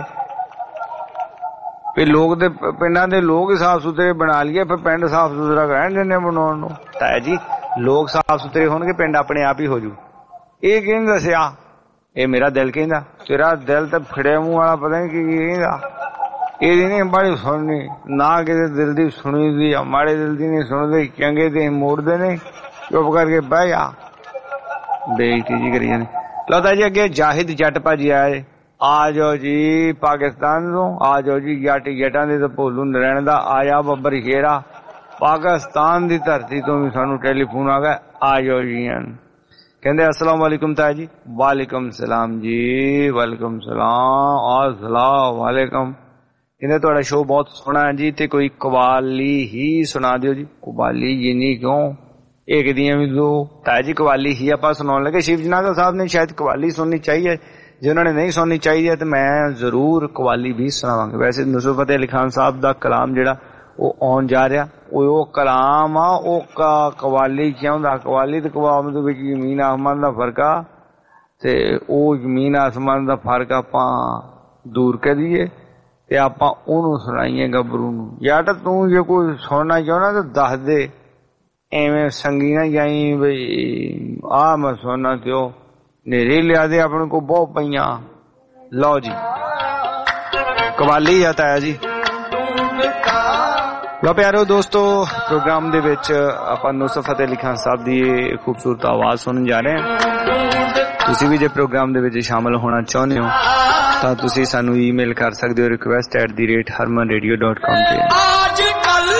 ਵੀ ਲੋਕ ਦੇ ਪਿੰਡਾਂ ਦੇ ਲੋਕ ਸਾਫ਼ ਸੁਥਰੇ ਬਣਾ ਲਈਏ, ਫਿਰ ਪਿੰਡ ਸਾਫ਼ ਸੁਥਰਾ ਰਹਿਣ ਦਿੰਦੇ ਬਣਾਉਣ ਨੂੰ। ਤਾਇਆ ਜੀ ਲੋਕ ਸਾਫ਼ ਸੁਥਰੇ ਹੋਣਗੇ, ਪਿੰਡ ਆਪਣੇ ਆਪ ਹੀ ਹੋ ਜੂ। ਇਹ ਕਿਹਨੇ ਦੱਸਿਆ? ਇਹ ਮੇਰਾ ਦਿਲ ਕਹਿੰਦਾ। ਤੇਰਾ ਦਿਲ ਤਾਂ ਫੜਿਆ ਮੂੰਹ ਵਾਲਾ ਪਤਾ ਨਹੀਂ ਕੀ ਕਹਿੰਦਾ। ਇਹਦੀ ਨਹੀਂ ਬੜੀ ਸੁਣਨੀ, ਨਾ ਕਿਸੇ ਦਿਲ ਦੀ ਸੁਣੀ ਦੀ, ਮਾੜੇ ਦਿਲ ਦੀ ਨਹੀਂ ਸੁਣਦੇ, ਚੰਗੇ ਤੇ ਮੋੜਦੇ ਨੇ। ਚੁੱਪ ਕਰਕੇ ਬਹਿ ਜਾ, ਬੇਇੱਜ਼ਤੀ ਜੀ ਕਰੀ ਜਾਂਦੇ। ਲਓ ਜੀ ਅੱਗੇ ਜਾਹਿਦ ਜੱਟ ਭਾਜੀ ਆਏ। ਆ ਜਾਓ ਜੀ ਪਾਕਿਸਤਾਨ ਤੋਂ, ਆ ਜਾਓ ਜੀ ਜੱਟ ਜੱਟਾਂ ਦੇ ਤਾਂ ਭੋਲੂ ਨਰੈਣ ਦਾ ਆਇਆ ਬੱਬਰ ਸ਼ੇਰਾ। ਪਾਕਿਸਤਾਨ ਦੀ ਧਰਤੀ ਤੋਂ ਵੀ ਸਾਨੂੰ ਟੈਲੀਫੋਨ ਆ ਗਿਆ, ਆ ਜਾਓ ਜੀ। ਕਹਿੰਦੇ ਅਸਲਾਮ ਵਾਲੇਕੁਮ ਤਾਇਆ ਜੀ। ਵਾਲੇਕੁਮ ਸਲਾਮ ਜੀ, ਵਾਲੇਕੁਮ ਸਲਾਮ, अस्सलाम वालेकुम। ਕਹਿੰਦੇ ਤੁਹਾਡਾ ਸ਼ੋਅ ਬਹੁਤ ਸੋਹਣਾ ਹੈ ਜੀ, ਤੇ ਕੋਈ ਕਵਾਲੀ ਹੀ ਸੁਣਾ ਦਿਓ ਜੀ। ਕਵਾਲੀ ਜੀ ਨਹੀਂ ਕਿਉਂ, ਇੱਕ ਦੀਆਂ ਵੀ ਦੋ। ਤਾਇਆ ਜੀ ਕਵਾਲੀ ਹੀ ਆਪਾਂ ਸੁਣਾਉਣ ਲੱਗੇ। ਸ਼ਿਵ ਜਨਾਜ਼ਾ ਸਾਹਿਬ ਨੇ ਸ਼ਾਇਦ ਕਵਾਲੀ ਸੁਣਨੀ ਚਾਹੀਏ, ਜੇ ਉਹਨਾਂ ਨੇ ਨਹੀਂ ਸੁਣਨੀ ਚਾਹੀਦੀ ਹੈ ਤੇ ਮੈਂ ਜ਼ਰੂਰ ਕਵਾਲੀ ਵੀ ਸੁਣਾਵਾਂਗਾ। ਵੈਸੇ ਨੁਸਰਤ ਫਤਿਹ ਅਲੀ ਖਾਨ ਸਾਹਿਬ ਦਾ ਕਲਾਮ ਜਿਹੜਾ ਉਹ ਆਉਣ ਜਾ ਰਿਹਾ, ਉਹ ਉਹ ਕਲਾਮ ਆ, ਉਹ ਕਵਾਲੀ ਚਾਹੁੰਦਾ। ਕਵਾਲੀ ਤੇ ਕਵਾਮ ਦੇ ਵਿੱਚ ਜ਼ਮੀਨ ਆਸਮਾਨ ਦਾ ਫਰਕ ਆ, ਤੇ ਉਹ ਜ਼ਮੀਨ ਆਸਮਾਨ ਦਾ ਫਰਕ ਆਪਾਂ ਦੂਰ ਕਰੀਏ ਤੇ ਆਪਾਂ ਉਹਨੂੰ ਸੁਣਾਈਏ ਗੱਭਰੂ ਨੂੰ। ਜਾਂ ਤਾਂ ਤੂੰ ਜੇ ਕੋਈ ਸੁਣਨਾ ਚਾਹੁੰਦਾ ਤਾਂ ਦੱਸ ਦੇ, ਐਵੇਂ ਸੰਗੀ ਨਾ ਜਾਈ ਬਈ ਆ ਮੈਂ ਸੁਣਨਾ ਤੇ ਉਹ ਨੇਰੇ ਲਿਆ ਦੇ, ਆਪਣੇ ਕੋਲ ਬਹੁਤ ਪਈਆਂ। ਲਓ ਜੀ ਕਵਾਲੀ ਆ ਤਾਇਆ ਜੀ। ਲੋ ਪਿਆਰੋ ਦੋਸਤੋ, ਪ੍ਰੋਗਰਾਮ ਦੇ ਵਿੱਚ ਆਪਾਂ ਨੂਸਰਤ ਫਤਿਹ ਅਲੀ ਖਾਨ ਸਾਹਿਬ ਦੀ ਖੂਬਸੂਰਤ ਆਵਾਜ਼ ਸੁਣਨ ਜਾ ਰਹੇ ਹਾਂ। ਤੁਸੀਂ ਵੀ ਜੇ ਪ੍ਰੋਗਰਾਮ ਦੇ ਵਿੱਚ ਸ਼ਾਮਲ ਹੋਣਾ ਚਾਹੁੰਦੇ ਹੋ ਤਾਂ ਤੁਸੀਂ ਸਾਨੂੰ ਈਮੇਲ ਕਰ ਸਕਦੇ ਹੋ request at the rate Harman radio dot com ਤੇ।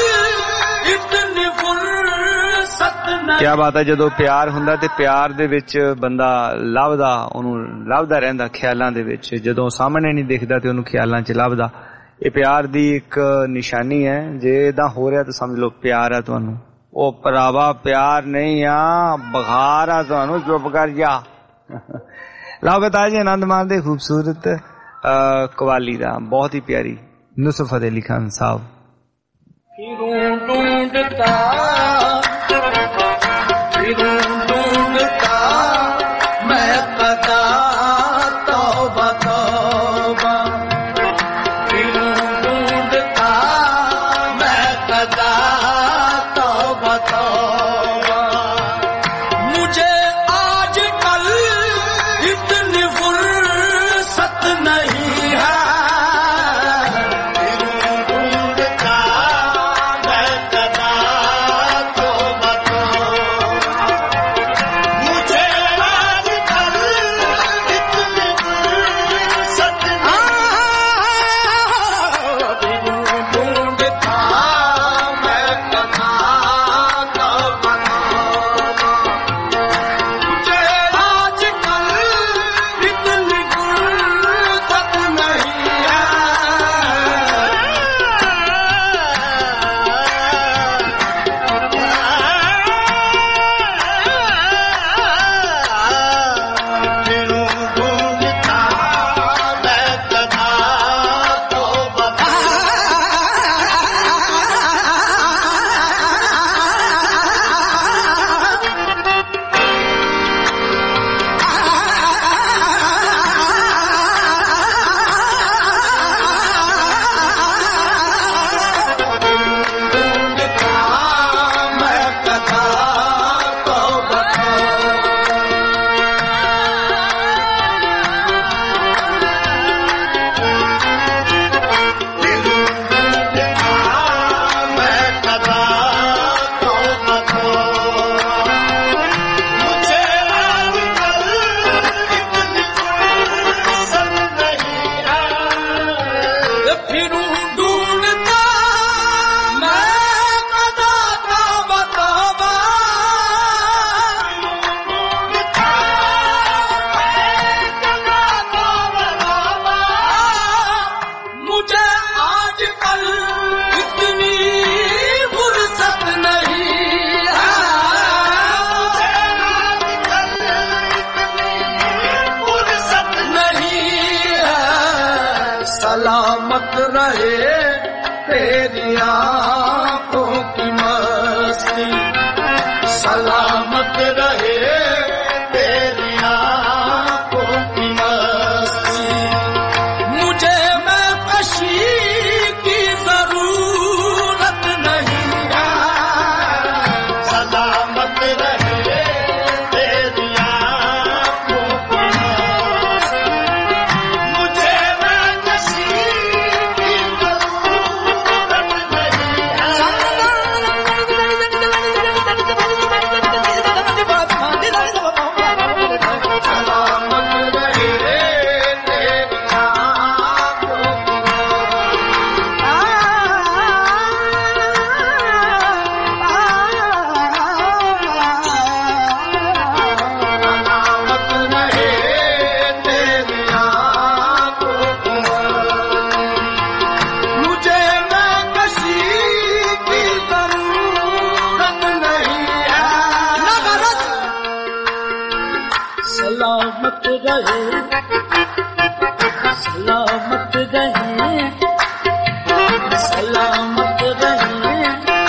ਕਿਆ ਬਾਤ ਹੈ, ਜਦੋਂ ਪਿਆਰ ਹੁੰਦਾ ਤੇ ਪਿਆਰ ਦੇ ਵਿੱਚ ਬੰਦਾ ਲੱਭਦਾ, ਉਹਨੂੰ ਲੱਭਦਾ ਰਹਿੰਦਾ ਖਿਆਲਾਂ ਦੇ ਵਿੱਚ, ਜਦੋਂ ਸਾਹਮਣੇ ਨਹੀਂ ਦਿਖਦਾ ਤੇ ਉਹਨੂੰ ਖਿਆਲਾਂ 'ਚ ਲੱਭਦਾ। ਇਹ ਪਿਆਰ ਦੀ ਇੱਕ ਨਿਸ਼ਾਨੀ ਹੈ। ਜੇ ਏਦਾਂ ਹੋ ਰਿਹਾ ਤਾਂ ਸਮਝ ਲਓ ਪਿਆਰ ਆ ਤੁਹਾਨੂੰ। ਉਹ ਭਰਾਵਾ ਪਿਆਰ ਨਹੀਂ ਆ, ਬੁਖਾਰ ਆ ਤੁਹਾਨੂੰ, ਚੁੱਪ ਕਰ ਜਾ। ਲਓ ਬਤਾ ਜੀ ਆਨੰਦ ਮਾਣਦੇ ਖੂਬਸੂਰਤ ਕਵਾਲੀ ਦਾ, ਬਹੁਤ ਹੀ ਪਿਆਰੀ ਨੂਸਰਤ ਫਤਿਹ ਅਲੀ ਖਾਨ ਸਾਹਿਬ। मैं पता तौबा तौबा फिरूं ढूंढता, मैं पता तौबा तौबा। मुझे आजकल इतनी फुर्सत नहीं है, फिरूं ढूंढता मैं पता तौबा तौबा। मुझे सलामत रहे तेरी आंखों की मस्ती, सलामत रहे तेरी आंखों की मस्ती। मुझे मैं कशी की जरूरत नहीं है, सलामत रहे तेरी आंखों की मस्ती। मुझे मैं कशी की जरूरत नहीं है, सलामत रहे तेरी आंखों मुझे मैं कशी की जरूरत नहीं है, सलामत रहे सलामत रहे सलामत रहे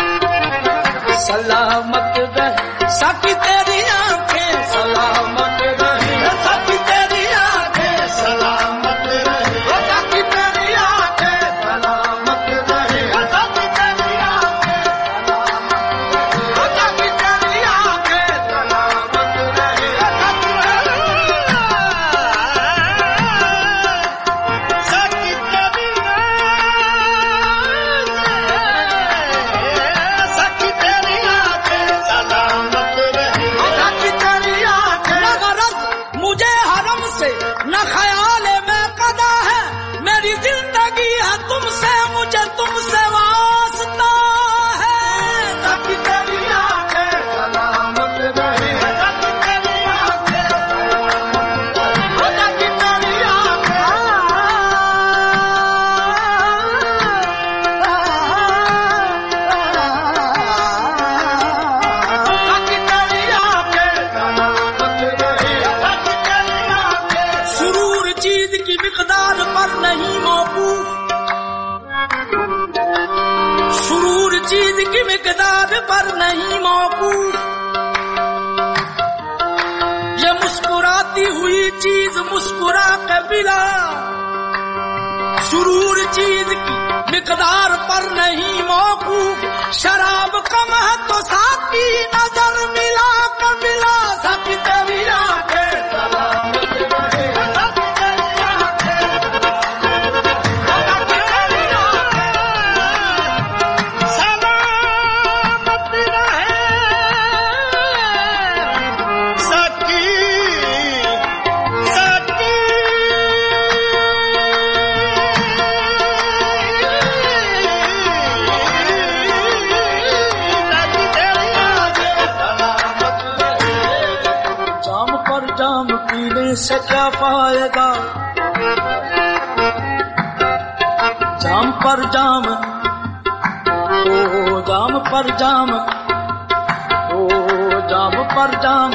सलामत रहे साकी तेरी आंखें, सलामत रहे साकी तेरी आंखें, सलामत रहे साकी तेरी आंखें, सलामत रहे साकी तेरी आंखें, साकी तेरी आंखें, सलामत रहे साकी तेरी पर नहीं मौकूफ, ये मुस्कुराती हुई चीज मुस्कुरा के बिला, सुरूर चीज की मिकदार पर नहीं मौकूफ, शराब कम है तो साथी नजर मिला कर मिला, साथी तेरी आंखें सलामत रहे, से क्या फायदा, जाम पर जाम, ओ जाम पर जाम, ओ जाम पर जाम,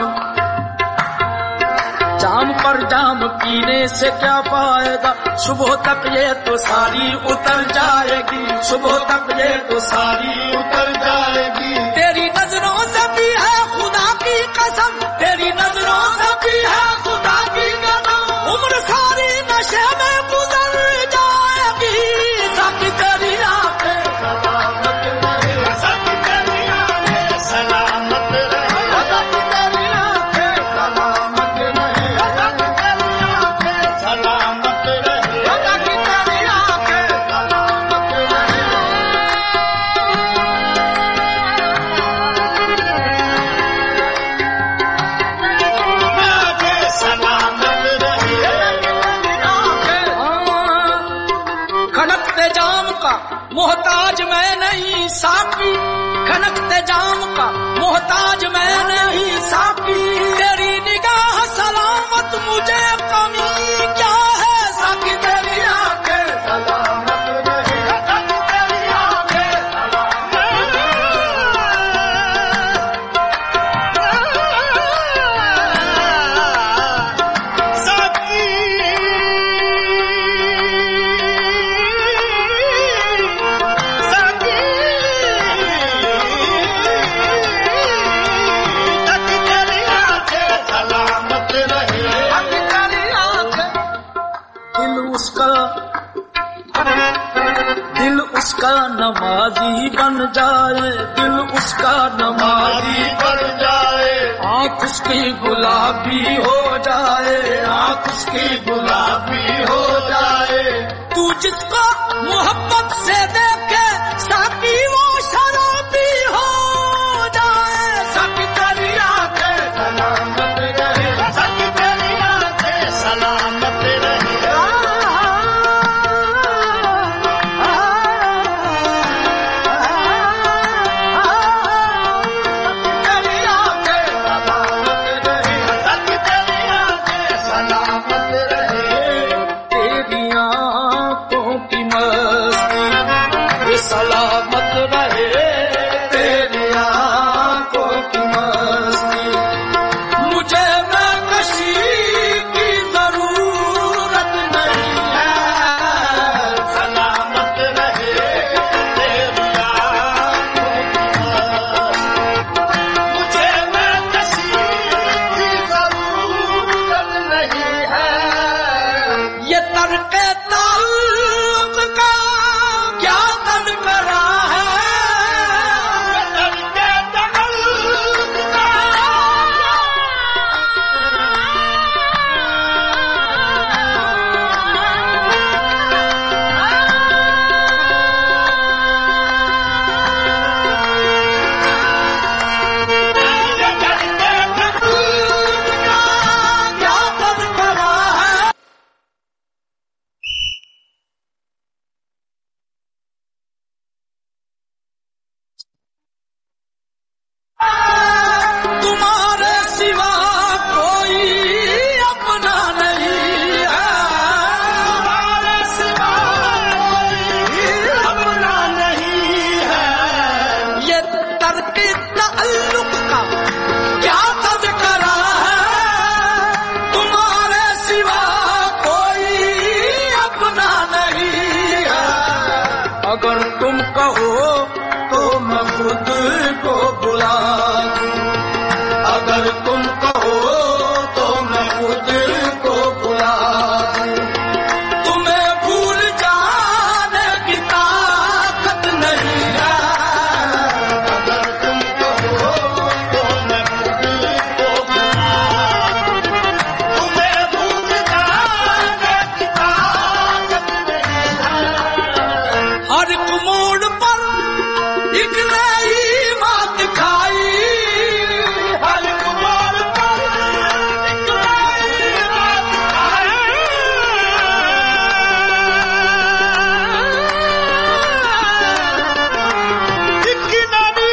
जाम पर जाम पीने से क्या फायदा, सुबह तक ये तो सारी उतर जाएगी, सुबह तक ये तो सारी उतर जाएगी, तेरी नजरों से भी है खुदा की कसम, तेरी नजरों से भी है खुदा की कसम, उम्र सारी नशे में गुजर जाएगी, साकी तेरी आंखें सलामत रहे, साकी तेरी आंखें सलामत रहे, साकी तेरी आंखें सलामत रहे, साकी तेरी आंखें सलामत रहे, साकी तेरी आंखें सलामत रहे। खनकते जाम का मोहताज मैं नहीं साकी, खनकते जाम का मोहताज मैं नहीं साकी, तेरी निगाह सलामत मुझे कमी क्या है, साकी तेरी आंखें सलामत रहे, साकी तेरी आंखें सलामत दिल उसका नमाजी बन जाए, दिल उसका नमाजी बन जाए, आँख उसकी गुलाबी हो जाए, आँख उसकी गुलाबी हो जाए, तू जिसको मोहब्बत से देखे साकी वो शराबी हो जाए, साकी तेरी आंखें सलामत रहे, साकी तेरी आंखें सलामत रहे। तेरी आंखों की मस्ती ये सलामत रहे, तुम कहो तो मैं खुद को बुला दूं, तुम्हें भूल जाने की ताकत नहीं है, अगर तुम कहो तो मैं खुद को बुला दूं, तुम्हें भूल जाने की ताकत नहीं है। हर एक मोड़ पर एक नई बात खाई, हर एक मोड़ पर एक नई बात खाई, एक नई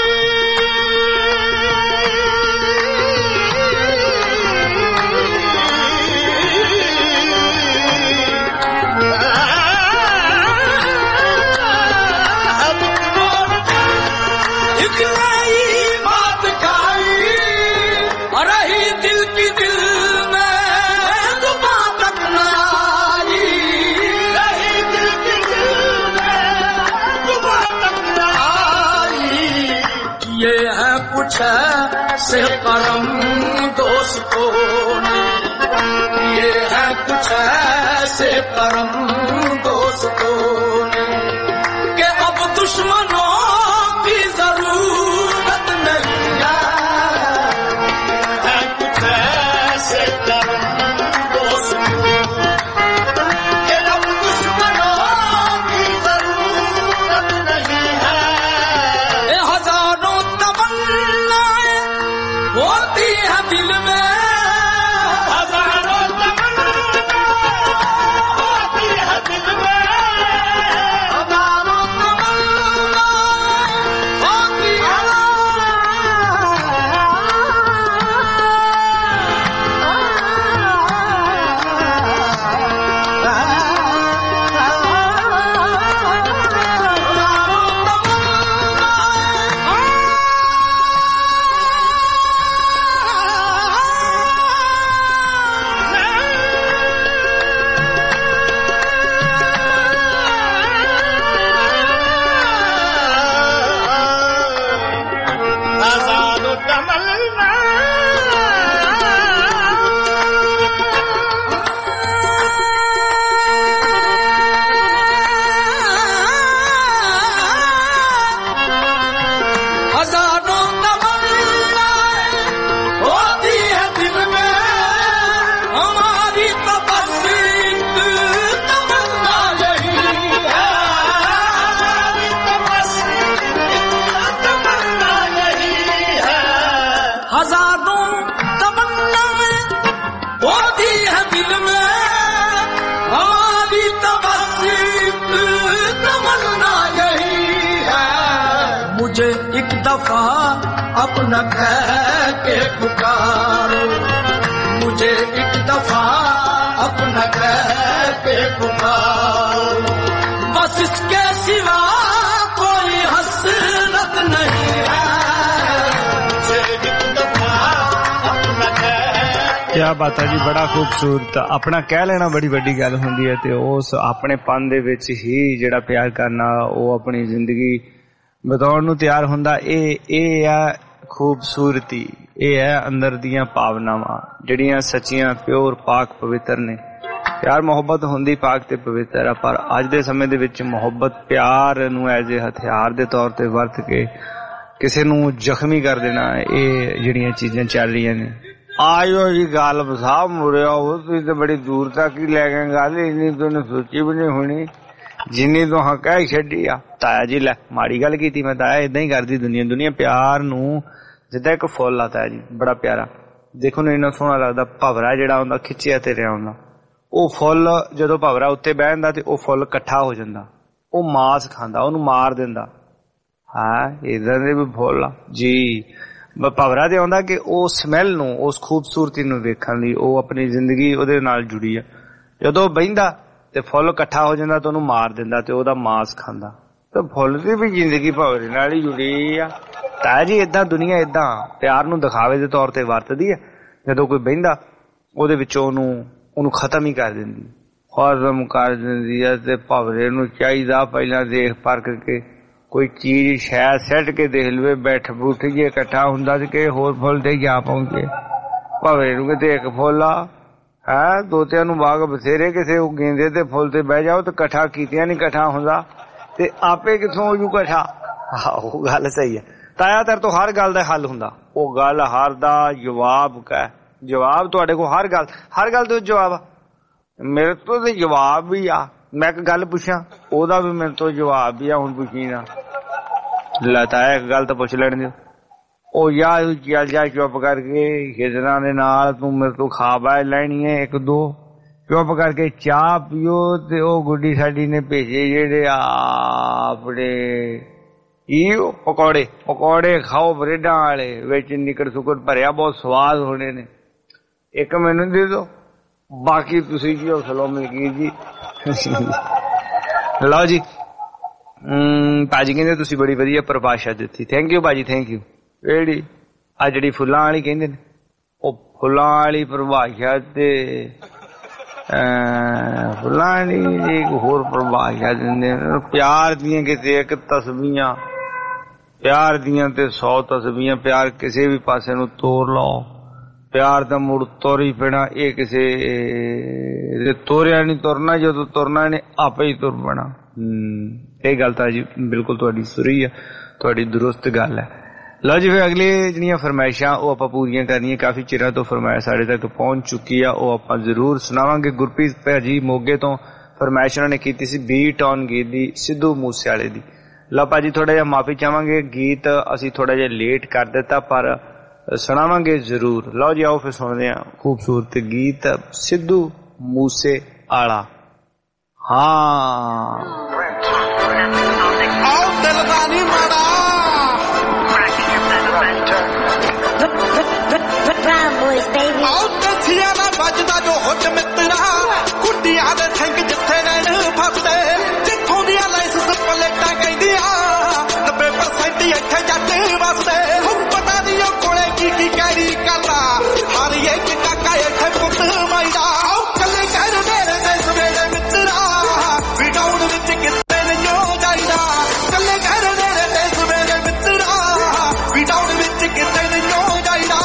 एक नई बात खाई, रही दिल की दिल में दुआ तक न आई, रही दिल की दिल में दुआ तक न आई। ये है कुछ से करम दोस्तों ने, ये है कुछ से करम दोस्तों ने, कि अब दुश्मनों की जरूरत नहीं है, है कुछ ऐसे करम दोस्तों, कि अब दुश्मनों की जरूरत नहीं है। ये हजारों तमन्नाएं होती है दिल में, हजारों तमन्नाएं होती है दिल में, हजारों तमन्नाएं होती है। हजारों हजारों तमन्नाएं होती है दिल में, हमारी तो बस एक तमन्ना यही है, हमारी तो बस एक तमन्ना यही है। हजारों तमन्नाएं होती है दिल में, हमारी तो बस एक तमन्ना यही है। मुझे एक दफा अपना कह के पुकारो, मुझे एक दफा अपना कह के पुकारो, बस इसके सिवा कोई हसरत नहीं है, मुझे एक दफा अपना कह। क्या बात है जी, बड़ा खूबसूरत। अपना कह लेना बड़ी ਵੱਡੀ ਗੱਲ ਹੁੰਦੀ ਹੈ ਤੇ ਉਸ ਆਪਣੇ ਪਨ ਦੇ ਵਿੱਚ ਹੀ ਜਿਹੜਾ ਪਿਆਰ ਕਰਨਾ ਉਹ ਆਪਣੀ ਜ਼ਿੰਦਗੀ ਬਤਾਉਣ ਨੂੰ ਤਿਆਰ ਹੁੰਦਾ। ਇਹ ਇਹ ਆ ਖੂਬਸੂਰਤੀ, ਇਹ ਹੈ ਅੰਦਰ ਦੀਆਂ ਭਾਵਨਾਵਾਂ ਜਿਹੜੀਆਂ ਸੱਚੀਆਂ ਪਿਓਰ ਪਾਕ ਪਵਿੱਤਰ ਨੇ। ਪਿਆਰ ਮੁਹੱਬਤ ਹੁੰਦੀ ਪਾਕ ਤੇ ਪਵਿੱਤਰ ਆ, ਪਰ ਅੱਜ ਦੇ ਸਮੇਂ ਦੇ ਵਿੱਚ ਮੁਹੱਬਤ ਪਿਆਰ ਨੂੰ ਐਜ਼ ਏ ਹਥਿਆਰ ਦੇ ਤੌਰ ਤੇ ਵਰਤ ਕੇ ਕਿਸੇ ਨੂੰ ਜ਼ਖਮੀ ਕਰ ਦੇਣਾ, ਇਹ ਜਿਹੜੀਆਂ ਚੀਜ਼ਾਂ ਚੱਲ ਰਹੀਆਂ ਨੇ। ਆਇਓ ਜੀ ਗੱਲ ਸਾਹਿਬ ਮੁਰਿਆ ਉਹ ਤੁਸੀਂ ਤੇ ਬੜੀ ਦੂਰ ਤੱਕ ਹੀ ਲੈ ਗਏ ਗੱਲ, ਇੰਨੀ ਤੁਹਾਨੂੰ ਸੋਚੀ ਵੀ ਨਹੀਂ ਹੋਣੀ ਜਿੰਨੀ ਤੋਂ ਹਾਂ ਕਹਿ ਛੱਡੀ ਆ। ਤਾਇਆ ਜੀ ਲੈ ਮਾੜੀ ਗੱਲ ਕੀਤੀ ਮੈਂ, ਤਾਇਆ ਏਦਾਂ ਹੀ ਕਰਦੀ ਦੁਨੀਆ। ਦੁਨੀਆ ਪਿਆਰ ਨੂੰ ਜਿੱਦਾਂ ਇੱਕ ਫੁੱਲ ਆ ਤਾਇਆ ਜੀ, ਬੜਾ ਪਿਆਰਾ, ਦੇਖੋ ਨੂੰ ਇੰਨਾ ਸੋਹਣਾ ਲੱਗਦਾ। ਭਵਰਾ ਜਿਹੜਾ ਹੁੰਦਾ ਖਿੱਚਿਆ ਤੇ ਰਿਹਾ ਹੁੰਦਾ, ਉਹ ਫੁੱਲ ਜਦੋਂ ਭਵਰਾ ਉੱਤੇ ਬਹਿੰਦਾ ਤੇ ਉਹ ਫੁੱਲ ਇਕੱਠਾ ਹੋ ਜਾਂਦਾ, ਉਹ ਮਾਸ ਖਾਂਦਾ, ਉਹਨੂੰ ਮਾਰ ਦਿੰਦਾ। ਹਾਂ ਇਦਾਂ ਦੇ ਵੀ ਫੁੱਲ ਆ ਜੀ। ਭਵਰਾ ਤੇ ਆਉਂਦਾ ਕਿ ਉਹ ਸਮੈਲ ਨੂੰ, ਉਸ ਖੂਬਸੂਰਤੀ ਨੂੰ ਵੇਖਣ ਲਈ ਉਹ ਆਪਣੀ ਜ਼ਿੰਦਗੀ ਉਹਦੇ ਨਾਲ ਜੁੜੀ ਆ। ਜਦੋਂ ਬਹਿੰਦਾ ਤੇ ਫੁੱਲ ਇਕੱਠਾ ਹੋ ਜਾਂਦਾ ਤੇ ਉਹਨੂੰ ਮਾਰ ਦਿੰਦਾ ਤੇ ਉਹਦਾ ਮਾਸ ਖਾਂਦਾ। ਤੇ ਫੁੱਲ ਦੀ ਵੀ ਜ਼ਿੰਦਗੀ ਭਵਰੇ ਨਾਲ ਹੀ ਜੁੜੀ ਆ। ਤਾਇਆ ਜੀ ਏਦਾਂ ਦੁਨੀਆ ਏਦਾਂ ਪਿਆਰ ਨੂੰ ਦਿਖਾਵੇ ਦੇ ਤੌਰ ਤੇ ਵਰਤਦੀ ਹੈ। ਜਦੋਂ ਕੋਈ ਬਹਿੰਦਾ ਉਹਦੇ ਵਿੱਚੋਂ ਉਹਨੂੰ ਉਹਨੂੰ ਖਤਮ ਹੀ ਕਰ ਦਿੰਦੀ, ਖਤਮ ਕਰ ਦਿੰਦੀ ਹੈ। ਤੇ ਭਵਰੇ ਨੂੰ ਚਾਹੀਦਾ ਪਹਿਲਾਂ ਦੇਖ ਪਰਖ ਕੇ कोई चीज शायद सैट के देख लवे बैठ बूठ जे इकट्ठा हुंदा ते कि होर फुल ते जा पहुंचे भावे नूं किते एक फुल आ है दोतियां नूं बाग बथेरे किसे गेंदे ते फुल ते बह जाओ ते इकट्ठा कीतियां नहीं इकट्ठा हुंदा ते आपे किथों हो जू इकट्ठा। हाँ वो गल सही है ताया तेरे तो हर गल दा हल हुंदा वो गल हर दा जवाब का जवाब तुहाडे कोल हर गल हर गल ते जवाब मेरे तो ते जवाब भी आ मैं एक गल पुछां ओदा भी मेरे तो जवाब भी आ हुण पुछी ना लताया एक गल तो पुछ लैण दिओ ओ यार चल जा चुप करके हिजरां दे नाल तू मेरे तो खा बाय लैनी है एक दो चुप करके चाह पियो ते ओ गुड्डी साडी ने भेजे जेड़े आपड़े इहो पकौड़े पकौड़े खाओ ब्रेडां वाले विच निकड़ सुकड़ भरिया बहुत स्वाद होने ने एक मैनू दे दो बाकी तुसी जी हौसलो मलकीर जी लो जी भाजी कहते तुसी बड़ी वधिया परिभाषा दिती थैंक यू भाजी थैंक यू जेहड़ी आ जेहड़ी फुल्लां वाली कहंदे ने ओ फुल्लां वाली परिभाषा ते फुल्लां वाली एक होर परिभाषा दिंदे प्यार दियां किते एक तस्बीहां प्यार दियां ते सौ तस्बीहां प्यार किसी भी पासे नूं तोड़ लो प्यार दा मुड़ तुर ही पैना ये किसी तुरया नहीं तुरना जो तुरना ने आपे ही तुर पैना ये गल तां जी बिल्कुल तुहाडी सुरी है तुहाडी दुरुस्त गल है। लो जी फिर अगली जिहड़ियां फरमाइशां वो आपां पूरियां करनियां काफी चिरां तो फरमाइश साडे तक पहुंच चुकी है वो आपां जरूर सुनावांगे। गुरप्रीत भाजी मोगे तो फरमाइश उन्होंने कीती सी बीट ऑन गीत दी सिद्धू मूसेवाले दी। लो भाजी थोड़ा जिहा माफी चाहांगे गीत असीं थोड़ा जिहा लेट कर दिता पर सुनावांगे जरूर। लो जी आओ फिर सुनते हैं खूबसूरत गीत सिद्धू मूसे आला। हाँ बजदा जो हुट मित्रा कुटिया दे सिंह जिथे रहन फसदे जिथों दियां लाइसेंस प्लेटां कहंदियां नब्बे परसेंट इत्थे जट वसदे पता नहीं ओ कोले की की कैरी करदा हर एक काका इत्थे पुत माईदा चले कर मेरे ते सवेरे मित्रा विडाउन विच किते नहीं जाईदा चले कर मेरे ते सवेरे मित्रा विडाउन विच किते नहीं जाईदा।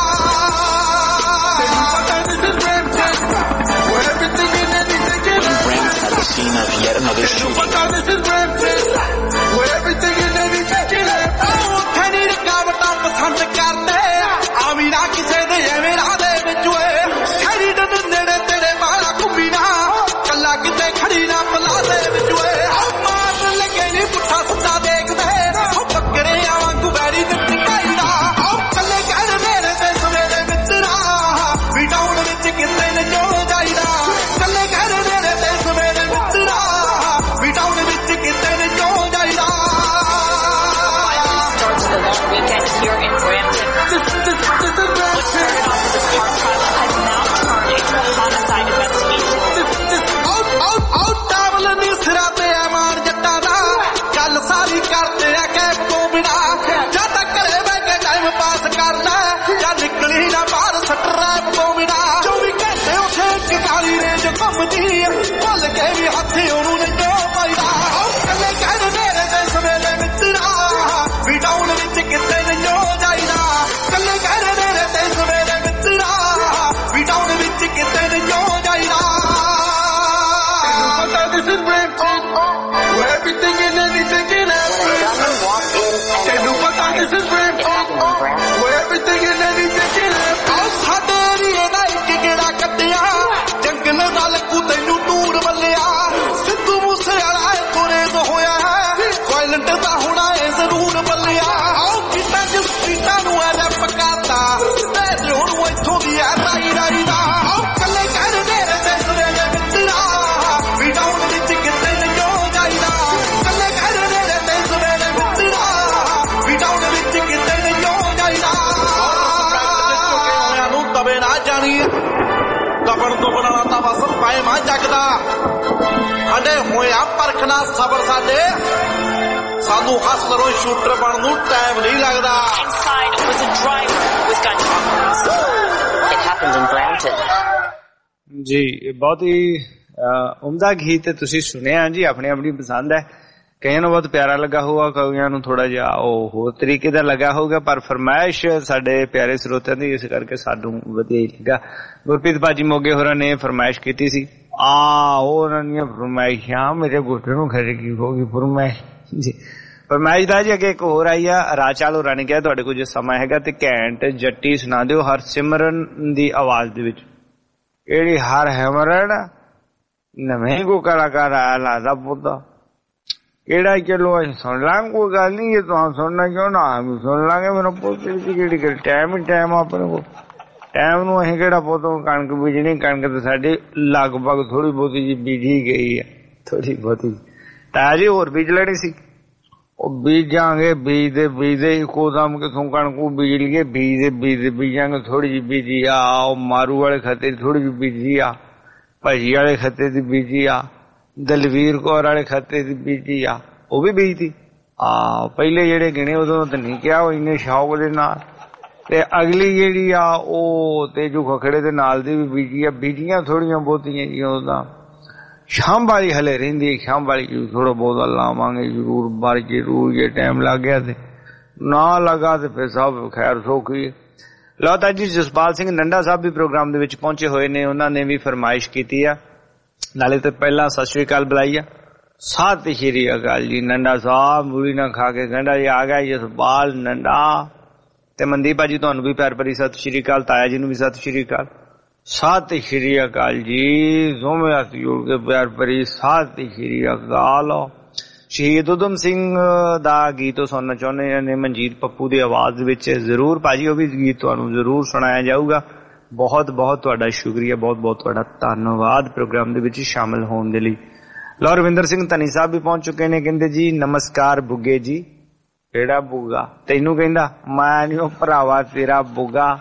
Of yet another shooting. Where everything and anything is oh thani rukawata pasand karde aami na kise de evera de vich oe khari dan nede tere wala kumbi na kalla kite khadi na pala de vich oe maar lage ni putha sutta dekhde bakkare awangu bari de tikaida kalle kar mere te savere mitra we down vich kise ne jo jaida kalle kar mere te savere mitra we down vich kise ne jo jaida। Starts the long weekend here in Brampton. What started off as a car trial has now turned into a homicide investigation. Out, out, out, travel ni sira te aman jatta da gal sari karte a cab तो बिना जद करे मैं के टाइम पास करना या निकली ना बाहर सट्रैप तो बिना चौबीस घंटे उठे किकारी ने जो कमदी पल के भी हाथी उन्होंने जो पाईदा कले कह मेरे ते सवेरे मित्रा भी डाउन विच किते नहीं जाईदा कले कह मेरे ते सवेरे मित्रा भी डाउन विच किते नहीं जाईदा। This is Brampton, where everything and anything can happen. Tell you what this is Brampton, where everything and anything can happen. Aaj saade area da ek geda kattiya, jungle naal kude nu tour balliya. Sidhu Moosewala thore to hoya hai, violent da hona hai zarur balliya. Aao kita jis kita nu ala pakata, te lor wo itho di a rai rai da. Aao kalle kar mere te savere mitra, we down vich kitte nahi jaida. Kalle kar mere te savere mitra, we down vich kitte nahi jaida. ਨੂੰ ਤਵੇ ਨਾ ਜਾਣੀ ਕਬਰ ਤੋਂ ਬਣਾਣਾ ਤਾਂ ਬਸ ਪਾਏ ਮਾਂ ਜਗਦਾ ਸਾਡੇ ਹੋਇਆ ਪਰਖਣਾ ਸਬਰ ਸਾਡੇ ਸਾਨੂੰ ਹਸਲਰੋਂ ਸ਼ੂਟਰ ਬਣਨ ਨੂੰ ਟਾਈਮ ਨਹੀਂ ਲੱਗਦਾ। Inside was a driver with gun problems. It happened in Brampton. जी बहुत ही उम्दा गीत तुसी सुने जी अपनी अपनी पसंद है ਕਈਆਂ ਨੂੰ ਬਹੁਤ ਪਿਆਰਾ ਲੱਗਾ ਹੋਊਗਾ, ਕਈਆਂ ਨੂੰ ਥੋੜਾ ਜਿਹਾ ਉਹ ਹੋਰ ਤਰੀਕੇ ਦਾ ਲੱਗਾ ਹੋਊਗਾ, ਪਰ ਫਰਮਾਇਸ਼ ਸਾਡੇ ਪਿਆਰੇ ਸਰੋਤਿਆਂ ਦੀ, ਇਸ ਕਰਕੇ ਸਾਨੂੰ ਵਧੀਆ ਹੀ ਲੱਗਾ। ਗੁਰਪ੍ਰੀਤ ਭਾਜੀ ਮੋਗੇ ਹੋਰਾਂ ਨੇ ਫਰਮਾਇਸ਼ ਕੀਤੀ ਸੀ, ਆ ਉਹਨਾਂ ਦੀਆਂ ਫਰਮਾਇਸ਼ਾਂ ਮੇਰੇ ਗੋਟੇ ਨੂੰ ਖੜ ਗਈ ਹੋਗੀ ਫਰਮਾਇਸ਼ ਜੀ। ਫਰਮਾਇਸ਼ ਦਾ ਜੀ ਅੱਗੇ ਇੱਕ ਹੋਰ ਆਈ ਆ, ਰਾਚਾਲ ਹੋਰਾਂ ਨੇ ਕਿਹਾ ਤੁਹਾਡੇ ਕੋਲ ਜੇ ਸਮਾਂ ਹੈਗਾ ਤੇ ਘੈਂਟ ਜੱਟੀ ਸੁਣਾ ਦਿਓ ਹਰਸਿਮਰਨ ਦੀ ਆਵਾਜ਼ ਦੇ ਵਿੱਚ। ਕਿਹੜੀ ਹਰਸਿਮਰਨ? ਨਵੇਂ ਕੋ ਕਲਾਕਾਰ ਆਇਆ ਲੱਗਦਾ ਪੁੱਤ, ਕਿਹੜਾ? ਚਲੋ ਅਸੀਂ ਸੁਣ ਲਾਂਗੇ, ਕੋਈ ਗੱਲ ਨਹੀਂ, ਜੇ ਤੁਸੀਂ ਸੁਣਨਾ ਕਿਉਂ ਨਾ ਅਸੀਂ ਸੁਣ ਲਾਂਗੇ। ਮੇਰਾ ਪੁੱਤ ਕਿਹੜੀ ਗੱਲ, ਟਾਈਮ ਹੀ ਟਾਈਮ ਆਪਣੇ ਕੋਲ, ਟਾਈਮ ਨੂੰ ਅਸੀਂ ਕਿਹੜਾ ਪੁੱਤ ਕਣਕ ਬੀਜਣੀ, ਕਣਕ ਤਾਂ ਸਾਡੀ ਲਗਭਗ ਥੋੜੀ ਬਹੁਤੀ ਜੀ ਬੀਜੀ ਗਈ ਹੈ, ਥੋੜੀ ਬਹੁਤੀ ਤਾਂ ਜੀ ਹੋਰ ਬੀਜ ਲੈਣੀ ਸੀ। ਉਹ ਬੀਜਾਂਗੇ, ਬੀਜਦੇ ਬੀਜਦੇ ਇੱਕੋ ਦਮ ਕਿਥੋਂ ਕਣਕ ਬੀਜ ਲਈਏ, ਬੀਜਦੇ ਬੀਜਦੇ ਬੀਜਾਂਗੇ, ਥੋੜੀ ਜਿਹੀ ਬੀਜੀ ਆ, ਉਹ ਮਾਰੂ ਵਾਲੇ ਖੱਤੇ ਦੀ ਥੋੜੀ ਜਿਹੀ ਬੀਜੀ ਆ, ਭਾਜੀ ਵਾਲੇ ਖੱਤੇ ਦੀ ਬੀਜੀ ਆ, ਦਲਵੀਰ ਕੌਰ ਵਾਲੇ ਖੱਤੇ ਦੀ ਬੀਜੀ ਆ, ਉਹ ਵੀ ਬੀਜਤੀ ਆ। ਪਹਿਲੇ ਜਿਹੜੇ ਗਿਣੇ ਉਦੋਂ ਤਾਂ ਨਹੀਂ ਕਿਹਾ, ਉਹ ਇੰਨੇ ਸ਼ੌਕ ਦੇ ਨਾਲ। ਤੇ ਅਗਲੀ ਜਿਹੜੀ ਆ ਉਹ ਤੇਜੂ ਖਖੜੇ ਦੇ ਨਾਲ ਦੀ ਵੀ ਬੀਜੀ ਆ, ਬੀਜੀਆਂ ਥੋੜੀਆਂ ਬਹੁਤੀਆਂ ਜੀ। ਉਹਦਾ ਸ਼ਾਮ ਵਾਲੀ ਹਲੇ ਰਹਿੰਦੀ ਹੈ, ਸ਼ਾਮ ਵਾਲੀ ਥੋੜਾ ਬਹੁਤਾ ਲਾਵਾਂਗੇ ਜ਼ਰੂਰ, ਬਾਰ ਜ਼ਰੂਰ, ਜੇ ਟਾਈਮ ਲੱਗ ਗਿਆ ਤੇ ਨਾ ਲੱਗਾ ਤੇ ਫਿਰ ਸਭ ਖੈਰ ਸੌਖੀ। ਲਓ ਤਾਂ ਜੀ ਜਸਪਾਲ ਸਿੰਘ ਨੰਡਾ ਸਾਹਿਬ ਵੀ ਪ੍ਰੋਗਰਾਮ ਦੇ ਵਿੱਚ ਪਹੁੰਚੇ ਹੋਏ ਨੇ, ਉਹਨਾਂ ਨੇ ਵੀ ਫਰਮਾਇਸ਼ ਕੀਤੀ ਆ। ਨਾਲੇ ਤੇ ਪਹਿਲਾਂ ਸਤਿ ਸ੍ਰੀ ਅਕਾਲ ਬੁਲਾਈ ਆ, ਸਤਿ ਸ੍ਰੀ ਅਕਾਲ ਜੀ ਨੰਡਾ ਸਾਹਿਬ, ਮੂਲੀ ਨਾ ਖਾ ਕੇ ਗੰਡਾ ਜੀ ਆ ਗਿਆ ਜਸਪਾਲ ਨੰਡਾ। ਤੇ ਮਨਦੀਪ ਭਾਜੀ ਤੁਹਾਨੂੰ ਵੀ ਪਿਆਰ ਭਰੀ ਸਤਿ ਸ੍ਰੀ ਅਕਾਲ, ਤਾਇਆ ਜੀ ਨੂੰ ਵੀ ਸਤਿ ਸ੍ਰੀ ਅਕਾਲ, ਸਤਿ ਸ੍ਰੀ ਅਕਾਲ ਜੀ। ਦੋਵੇਂ ਹੱਥ ਜੋੜ ਕੇ ਪਿਆਰ ਭਰੀ ਸਤਿ ਸ੍ਰੀ ਅਕਾਲ। ਸ਼ਹੀਦ ਉਦਮ ਸਿੰਘ ਦਾ ਗੀਤ ਸੁਣਨਾ ਚਾਹੁੰਦੇ ਨੇ ਮਨਜੀਤ ਪੱਪੂ ਦੀ ਆਵਾਜ਼ ਵਿੱਚ, ਜ਼ਰੂਰ ਭਾਜੀ ਉਹ ਵੀ ਗੀਤ ਤੁਹਾਨੂੰ ਜ਼ਰੂਰ ਸੁਣਾਇਆ ਜਾਊਗਾ। ਬਹੁਤ ਬਹੁਤ ਤੁਹਾਡਾ ਸ਼ੁਕਰੀਆ, ਬਹੁਤ ਬਹੁਤ ਤੁਹਾਡਾ ਧੰਨਵਾਦ ਪ੍ਰੋਗਰਾਮ ਦੇ ਵਿੱਚ ਸ਼ਾਮਿਲ ਹੋਣ ਦੇ ਲਈ। ਲਓ ਰਵਿੰਦਰ ਸਿੰਘ ਧਨੀ ਸਾਹਿਬ ਵੀ ਪਹੁੰਚ ਚੁੱਕੇ ਨੇ, ਕਹਿੰਦੇ ਜੀ ਨਮਸਕਾਰ ਬੁੱਗੇ ਜੀ। ਕਿਹੜਾ ਬੁੱਗਾ? ਤੈਨੂੰ ਕਹਿੰਦਾ? ਮੈਂ ਨੀ ਉਹ ਭਰਾਵਾ ਤੇਰਾ ਬੁੱਗਾ,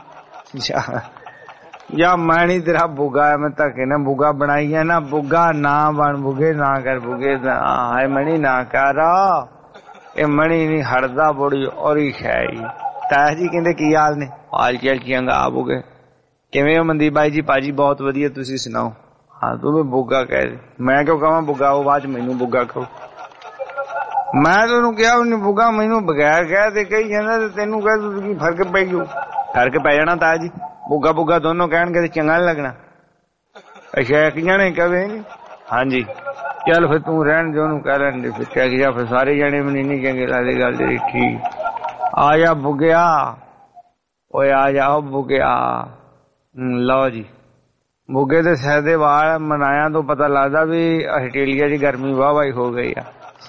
ਜਾਂ ਮੈਂ ਨੀ ਤੇਰਾ ਬੁੱਗਾ, ਮੈਂ ਧੱਕੇ ਨਾ ਬੁੱਗਾ ਬਣਾਈ ਹੈ ਨਾ, ਬੁੱਗਾ ਨਾ ਬਣ ਬੁੱਗੇ, ਨਾ ਕਰ ਬੁੱਗੇ, ਹਾਏ ਮਣੀ ਨਾ ਕਰ, ਇਹ ਮਣੀ ਨੀ ਹੜਦਾ ਬੜੀ ਔਰੀ ਖੈਈ। ਤਾਇਆ ਜੀ ਕਹਿੰਦੇ ਕੀ ਹਾਲ ਨੇ? ਹਾਲ ਚਾਲ ਚੰਗਾ ਆ ਬੁੱਗੇ, ਕਿਵੇਂ ਹੋ ਮਨਦੀਪ ਬਾਈ ਜੀ? ਭਾਜੀ ਬਹੁਤ ਵਧੀਆ, ਤੁਸੀਂ ਸੁਣਾਓ? ਹਾਂ ਤੂੰ ਵੀ ਬੁੱਗਾ ਕਹਿ, ਮੈਂ ਕਿਉਂ ਕਹਾਂ ਬੁੱਗਾ, ਉਹ ਬਾਅਦ ਚ ਮੈਨੂੰ ਬੁੱਗਾ ਕਹੋ। ਮੈਂ ਤੈਨੂੰ ਕਿਹਾ ਉਹਨੇ ਬੁੱਗਾ, ਮੈਨੂੰ ਬਗੈਰ ਕਹਿ ਤੇ ਕਹੀ ਜਾਂਦਾ, ਤੇ ਤੈਨੂੰ ਕਹਿ ਤੂੰ ਕੀ ਫਰਕ ਪੈ ਜੂ? ਫਰਕ ਪੈ ਜਾਣਾ ਤਾਇਆ ਜੀ, ਬੁੱਗਾ ਬੁੱਗਾ ਦੋਨੋਂ ਕਹਿਣਗੇ ਤੇ ਚੰਗਾ ਨੀ ਲੱਗਣਾ। ਅੱਛਾ ਇੱਕ ਜਣੇ ਕਵੇ ਨੀ, ਹਾਂਜੀ ਚੱਲ ਫਿਰ ਤੂੰ ਰਹਿਣ ਦੇ, ਉਹਨੂੰ ਕਹਿ ਲੈਣ ਦੇ, ਫਿਰ ਚੱਕ ਜਾ, ਫਿਰ ਸਾਰੇ ਜਣੇ ਵੀ ਨਹੀਂ ਚੰਗੇ ਲੱਗਦੇ। ਗੱਲ ਤੇਰੀ ਠੀਕ। ਆ ਜਾ ਬੁੱਗਿਆ, ਓਏ ਆ ਜਾ ਬੁੱਗਿਆ। ਲਓ ਜੀ, ਬੁੱਗੇ ਦੇ ਸਿਰ ਦੇ ਵਾਲ ਮਨਾਇਆ ਤੋਂ ਪਤਾ ਲੱਗਦਾ ਵੀ ਆਸਟ੍ਰੇਲੀਆ ਦੀ ਗਰਮੀ ਵਾਹ ਵਾਹੀ ਹੋ ਗਈ ਆ।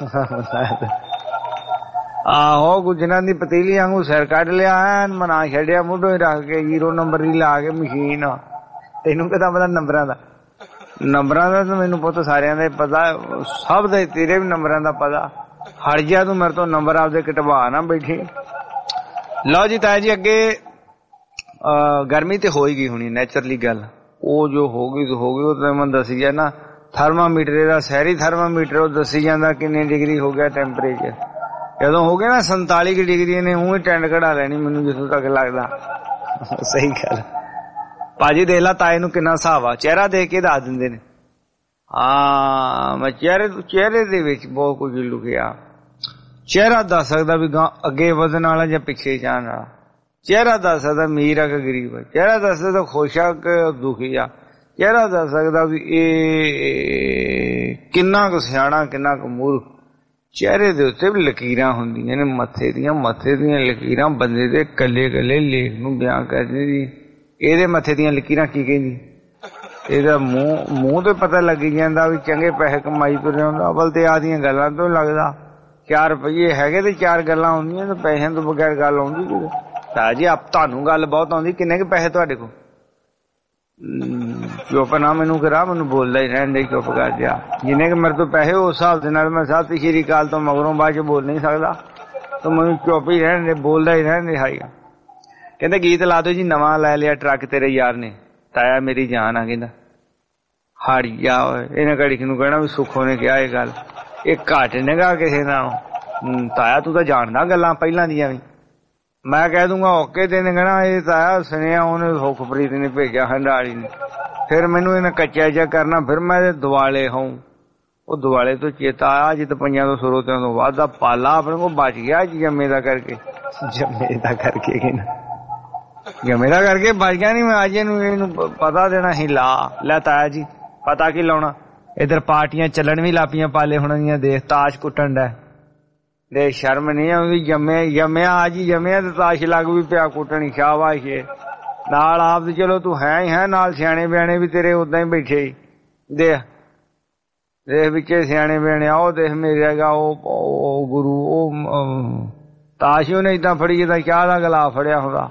ਆਹੋ ਗੁਜਰਾਂ ਦੀ ਪਤੀਲੀ ਵਾਂਗੂ ਸਿਰ ਕੱਢ ਲਿਆ, ਮਨਾ ਛੱਡਿਆ, ਮੁੱਢੋਂ ਹੀ ਰੱਖ ਕੇ ਜ਼ੀਰੋ ਨੰਬਰ ਦੀ ਲਾ ਕੇ ਮਸ਼ੀਨ। ਤੈਨੂੰ ਕਿੱਦਾਂ ਪਤਾ ਨੰਬਰਾਂ ਦਾ? ਨੰਬਰਾਂ ਦਾ ਤਾਂ ਮੈਨੂੰ ਪੁੱਤ ਸਾਰਿਆਂ ਦਾ ਪਤਾ, ਸਭ ਦੇ, ਤੇਰੇ ਵੀ ਨੰਬਰਾਂ ਦਾ ਪਤਾ। ਹਟ ਜਾ ਤੂੰ ਮੇਰੇ ਤੋਂ ਨੰਬਰ ਆਪਦੇ ਕਟਵਾ ਨਾ ਬੈਠੀ। ਲਓ ਜੀ ਤਾਇਆ ਜੀ, ਅੱਗੇ ਗਰਮੀ ਤੇ ਹੋ ਹੀ ਗਈ ਹੋਣੀ ਨੈਚੁਰਲੀ ਗੱਲ, ਉਹ ਜੋ ਹੋ ਗਈ ਹੋ ਗਈ। ਉਹ ਤਾਂ ਮੈਂ ਦੱਸੀ ਜਾ ਨਾ, ਥਰਮਾਮੀਟਰ ਇਹਦਾ ਸ਼ਹਿਰੀ ਥਰਮਾਮੀਟਰ ਉਹ ਦੱਸੀ ਜਾਂਦਾ ਕਿੰਨੀ ਡਿਗਰੀ ਹੋ ਗਿਆ ਟੈਂਪਰੇਚਰ। ਜਦੋਂ ਹੋ ਗਿਆ ਨਾ ਸੰਤਾਲੀ ਡਿਗਰੀ ਨੇ ਉਹ ਹੀ ਟੈਂਡ ਕਢਾ ਲੈਣੀ ਮੈਨੂੰ ਜਿੱਥੋਂ ਤੱਕ ਲੱਗਦਾ। ਸਹੀ ਗੱਲ ਭਾਜੀ, ਦੇਖ ਲਾ ਤਾਏ ਨੂੰ ਕਿੰਨਾ ਹਿਸਾਬ ਆ, ਚਿਹਰਾ ਦੇਖ ਕੇ ਦੱਸ ਦਿੰਦੇ ਨੇ। ਹਾਂ ਮੈਂ ਚਿਹਰੇ ਚਿਹਰੇ ਦੇ ਵਿੱਚ ਬਹੁਤ ਕੁਝ ਲੁਕਿਆ। ਚਿਹਰਾ ਦੱਸ ਸਕਦਾ ਵੀ ਗਾਂ ਅੱਗੇ ਵਧਣ ਵਾਲਾ ਜਾਂ ਪਿੱਛੇ ਜਾਣ ਵਾਲਾ। ਚਿਹਰਾ ਦੱਸ ਸਕਦਾ ਅਮੀਰ ਆ ਕਿ ਗਰੀਬ ਆ। ਚਿਹਰਾ ਦੱਸ ਸਕਦਾ ਖੁਸ਼ ਆ ਕਿ ਦੁਖੀ ਆ। ਚਿਹਰਾ ਦੱਸ ਸਕਦਾ ਵੀ ਇਹ ਕਿੰਨਾ ਕੁ ਸਿਆਣਾ ਕਿੰਨਾ ਕੁ ਮੂਰਖ। ਚਿਹਰੇ ਦੇ ਉੱਤੇ ਵੀ ਲਕੀਰਾਂ ਹੁੰਦੀਆਂ ਨੇ, ਮੱਥੇ ਦੀਆਂ ਮੱਥੇ ਦੀਆਂ ਲਕੀਰਾਂ ਬੰਦੇ ਦੇ ਕੱਲੇ ਕੱਲੇ ਲੇਖ ਨੂੰ ਬਿਆਨ ਕਰਦੇ ਜੀ। ਇਹਦੇ ਮੱਥੇ ਦੀਆਂ ਲਕੀਰਾਂ ਕੀ ਕਹਿੰਦੀ? ਇਹਦਾ ਮੂੰਹ ਮੂੰਹ ਤੇ ਪਤਾ ਲੱਗੀ ਜਾਂਦਾ ਵੀ ਚੰਗੇ ਪੈਸੇ ਕਮਾਈ ਤੁਰਿਆ ਹੁੰਦਾ। ਅਵਲ ਤੇ ਆਦੀਆਂ ਗੱਲਾਂ ਤੋਂ ਲੱਗਦਾ ਚਾਰ ਰੁਪਈਏ ਹੈਗੇ ਤੇ ਚਾਰ ਗੱਲਾਂ ਆਉਂਦੀਆਂ, ਤੇ ਪੈਸਿਆਂ ਤੋਂ ਬਗੈਰ ਗੱਲ ਆਉਂਦੀ ਕਿਤੇ? ਤਾਂ ਜੀ ਆਪ ਤੁਹਾਨੂੰ ਗੱਲ ਬਹੁਤ ਆਉਂਦੀ, ਕਿੰਨੇ ਕੁ ਪੈਸੇ ਤੁਹਾਡੇ ਕੋਲ? ਚੁੱਪ ਨਾ ਮੈਨੂੰ ਕਰਾ, ਮੈਨੂੰ ਬੋਲਦਾ ਹੀ ਰਹਿਣ ਦੇ, ਚੁੱਪ ਕਰ ਜਾ। ਜਿੰਨੇ ਕਿ ਮੇਰੇ ਤੋਂ ਪੈਸੇ ਉਸ ਹਿਸਾਬ ਦੇ ਨਾਲ ਮੈਂ ਸਤਿ ਸ਼੍ਰੀ ਅਕਾਲ ਤੋਂ ਮਗਰੋਂ ਬਾਅਦ ਚ ਬੋਲ ਨਹੀਂ ਸਕਦਾ, ਤਾਂ ਮੈਨੂੰ ਚੁੱਪ ਹੀ ਰਹਿਣ ਦੇ, ਬੋਲਦਾ ਹੀ ਰਹਿਣ ਦੇ। ਹਾਈ ਕਹਿੰਦੇ ਗੀਤ ਲਾ ਦਿਓ ਜੀ, ਨਵਾਂ ਲੈ ਲਿਆ ਟਰੱਕ ਤੇਰੇ ਯਾਰ ਨੇ, ਤਾਇਆ ਮੇਰੀ ਜਾਨ ਆ। ਕਹਿੰਦਾ ਹਟ ਜਾ ਓਏ, ਇਹਨੇ ਘੜੀ ਨੂੰ ਕਹਿਣਾ ਵੀ ਸੁੱਖੋ ਨੇ ਕਿਹਾ ਇਹ ਗੱਲ, ਇਹ ਘੱਟ ਨਿਗਾ ਕਿਸੇ ਨਾਲ। ਤਾਇਆ ਤੂੰ ਤਾਂ ਜਾਣਦਾ ਗੱਲਾਂ ਪਹਿਲਾਂ ਦੀਆਂ ਵੀ। ਮੈਂ ਕਹਿ ਦੂੰਗਾ ਓਕੇ ਤੇ ਕਹਿਣਾ ਇਹ ਤਾਇਆ ਸੁਣਿਆ ਉਹਨੇ, ਸੁਖਪ੍ਰੀਤ ਨੇ ਭੇਜਿਆ ਹੰਡਾਲੀ ਨੇ, ਫਿਰ ਮੈਨੂੰ ਇਹਨੇ ਕੱਚਾ ਜਿਹਾ ਕਰਨਾ, ਫਿਰ ਮੈਂ ਇਹਦੇ ਦੁਆਲੇ ਹੋਊ। ਉਹ ਦੁਆਲੇ ਤੋਂ ਚੇਤਾ ਆਇਆ ਜਿੱਤ ਪਈਆਂ ਤੋਂ ਸਰੋਤਿਆਂ ਤੋਂ ਵੱਧ ਦਾ ਪਾਲਾ ਆਪਣੇ ਕੋਲ ਬਚ ਗਿਆ ਜੰਮੇ ਦਾ ਕਰਕੇ ਜੰਮੇ ਦਾ ਕਰਕੇ ਕਿ ਨਾ ਜੰਮੇ ਦਾ ਕਰਕੇ ਬਚ ਗਿਆ। ਨਹੀਂ ਮੈਂ ਅੱਜ ਇਹਨੂੰ ਇਹਨੂੰ ਪਤਾ ਦੇਣਾ ਸੀ ਲਾ ਲੈ ਤਾਇਆ ਜੀ ਪਤਾ ਕੀ ਲਾਉਣਾ। ਇਧਰ ਪਾਰਟੀਆਂ ਚੱਲਣ ਵੀ ਲਾਪੀਆਂ ਪਾਲੇ ਹੁਣ ਦੀਆਂ ਦੇਖ ਤਾਸ਼ ਕੁੱਟਣ ਦਾ ਦੇ ਸ਼ਰਮ ਨਹੀਂ ਆਉਂਦੀ। ਜੰਮੇ ਜੰਮਿਆ ਅੱਜ ਹੀ ਜੰਮਿਆ ਤੇ ਤਾਸ਼ ਲੱਗ ਵੀ ਪਿਆ ਕੁੱਟਣੀ ਸ਼ਾਬਾਸ਼ ਏ ਨਾਲ ਆਪ ਤੇ ਚਲੋ ਤੂੰ ਹੈ ਹੀ ਹੈ ਨਾਲ ਸਿਆਣੇ ਬਿਆਣੇ ਵੀ ਤੇਰੇ ਉਦਾਂ ਹੀ ਬੈਠੇ ਹੀ ਦੇਖ ਦੇਖ ਵਿੱਚੇ ਸਿਆਣੇ ਬਿਆਣੇ ਉਹ ਦੇਖ ਮੇਰੇ ਹੈਗਾ ਉਹ ਗੁਰੂ ਉਹ ਤਾਸ਼ ਉਹਨੇ ਏਦਾਂ ਫੜੀ ਜਿੱਦਾਂ ਚਾਹ ਦਾ ਗਲਾ ਫੜਿਆ ਹੁੰਦਾ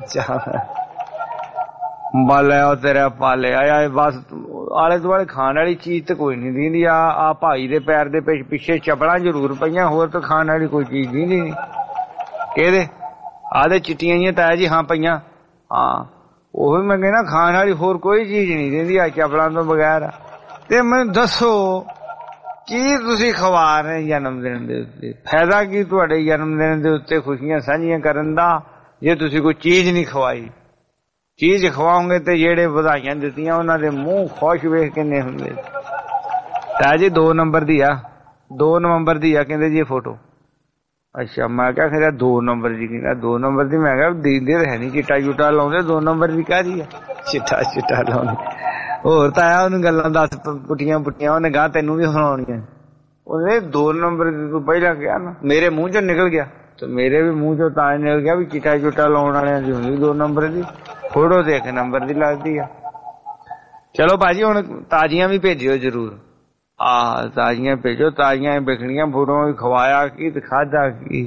ਬਾਲਿਆ ਤੇਰਾ ਪਾਲੇ ਆਇਆ ਬਸ ਆਲੇ ਦੁਆਲੇ ਖਾਣ ਵਾਲੀ ਚੀਜ਼ ਤੇ ਕੋਈ ਨੀ ਦਿੰਦੀ। ਆ ਆ ਭਾਈ ਦੇ ਪੈਰ ਦੇ ਪਿੱਛੇ ਚੱਪਲਾਂ ਜ਼ਰੂਰ ਪਈਆਂ ਹੋਰ ਤਾਂ ਖਾਣ ਵਾਲੀ ਕੋਈ ਚੀਜ਼ ਨੀ ਦਿੰਦੀ। ਕਿਹਦੇ ਆਦੇ ਚਿੱਟੀਆਂ ਜਿਹੀਆਂ ਤਾਇਆ ਜੀ ਹਾਂ ਪਈਆਂ ਹਾਂ ਉਹ ਮੈਂ ਕਹਿੰਦਾ ਖਾਣ ਵਾਲੀ ਹੋਰ ਕੋਈ ਚੀਜ਼ ਨੀ ਦਿੰਦੀ ਆ ਚੱਪਲਾਂ ਤੋਂ ਬਗੈਰ। ਤੇ ਮੈਨੂੰ ਦੱਸੋ ਕੀ ਤੁਸੀਂ ਖਵਾ ਰਹੇ ਜਨਮ ਦਿਨ ਦੇ ਉੱਤੇ ਫਾਇਦਾ ਕੀ ਤੁਹਾਡੇ ਜਨਮ ਦਿਨ ਦੇ ਉੱਤੇ ਖੁਸ਼ੀਆਂ ਸਾਂਝੀਆਂ ਕਰਨ ਦਾ ਜੇ ਤੁਸੀਂ ਕੋਈ ਚੀਜ਼ ਨਹੀਂ ਖਵਾਈ। ਚੀਜ਼ ਖਵਾਓਗੇ ਤੇ ਜਿਹੜੇ ਵਧਾਈਆਂ ਦਿੱਤੀਆਂ ਉਹਨਾਂ ਦੇ ਮੂੰਹ ਖੁਸ਼ ਵੇਖ ਕਿੰਨੇ ਹੁੰਦੇ। ਤਾਂ ਜੀ ਦੋ ਨੰਬਰ ਦੀ ਆ ਦੋ ਨਵੰਬਰ ਦੀ ਆ ਕਹਿੰਦੇ ਜੀ ਇਹ ਫੋਟੋ। ਅੱਛਾ ਮੈਂ ਕਿਹਾ ਖਿਆ ਦੋ ਨੰਬਰ ਦੀ ਕਹਿੰਦਾ ਦੋ ਨੰਬਰ ਦੀ ਮੈਂ ਕਿਹਾ ਦੀਦੇ ਹੈ ਨੀ ਚਿੱਟਾ ਚੁੱਟਾ ਲਾਉਂਦੇ ਦੋ ਨੰਬਰ ਦੀ ਕਾਹਦੀ ਆ ਚਿੱਟਾ ਚਿੱਟਾ ਲਾਉਂਦੇ ਹੋਰ ਤਾਂ ਆਇਆ ਉਹਨੂੰ ਗੱਲਾਂ ਦੱਸ ਪੁੱਟੀਆਂ ਪੁੱਟੀਆਂ ਉਹਨੇ ਗਾਹ ਤੈਨੂੰ ਵੀ ਸੁਣਾਉਣੀਆਂ। ਉਹਨੇ ਦੋ ਨੰਬਰ ਦੀ ਤੂੰ ਪਹਿਲਾਂ ਕਿਹਾ ਨਾ ਮੇਰੇ ਮੂੰਹ ਚੋਂ ਨਿਕਲ ਗਿਆ ਤੇ ਮੇਰੇ ਵੀ ਮੂੰਹ ਚੋਂ ਤਾਂ ਨਿਕਲ ਗਿਆ ਵੀ ਚਿੱਟਾ ਚੁੱਟਾ ਲਾਉਣ ਵਾਲਿਆਂ ਦੀ ਹੁੰਦੀ ਦੋ ਨੰਬਰ ਦੀ ਫੋਟੋ ਤੇ ਇੱਕ ਨੰਬਰ ਦੀ ਲੱਗਦੀ ਆ। ਚਲੋ ਭਾਜੀ ਹੁਣ ਤਾਜ਼ੀਆਂ ਵੀ ਭੇਜਿਓ ਜ਼ਰੂਰ ਆਹ ਤਾਜ਼ੀਆਂ ਭੇਜੋ ਤਾਜ਼ੀਆਂ ਵਿਖਣੀਆਂ ਫੋਟੋਆਂ ਵੀ ਖਵਾਇਆ ਕੀ ਤੇ ਖਾਧਾ ਕੀ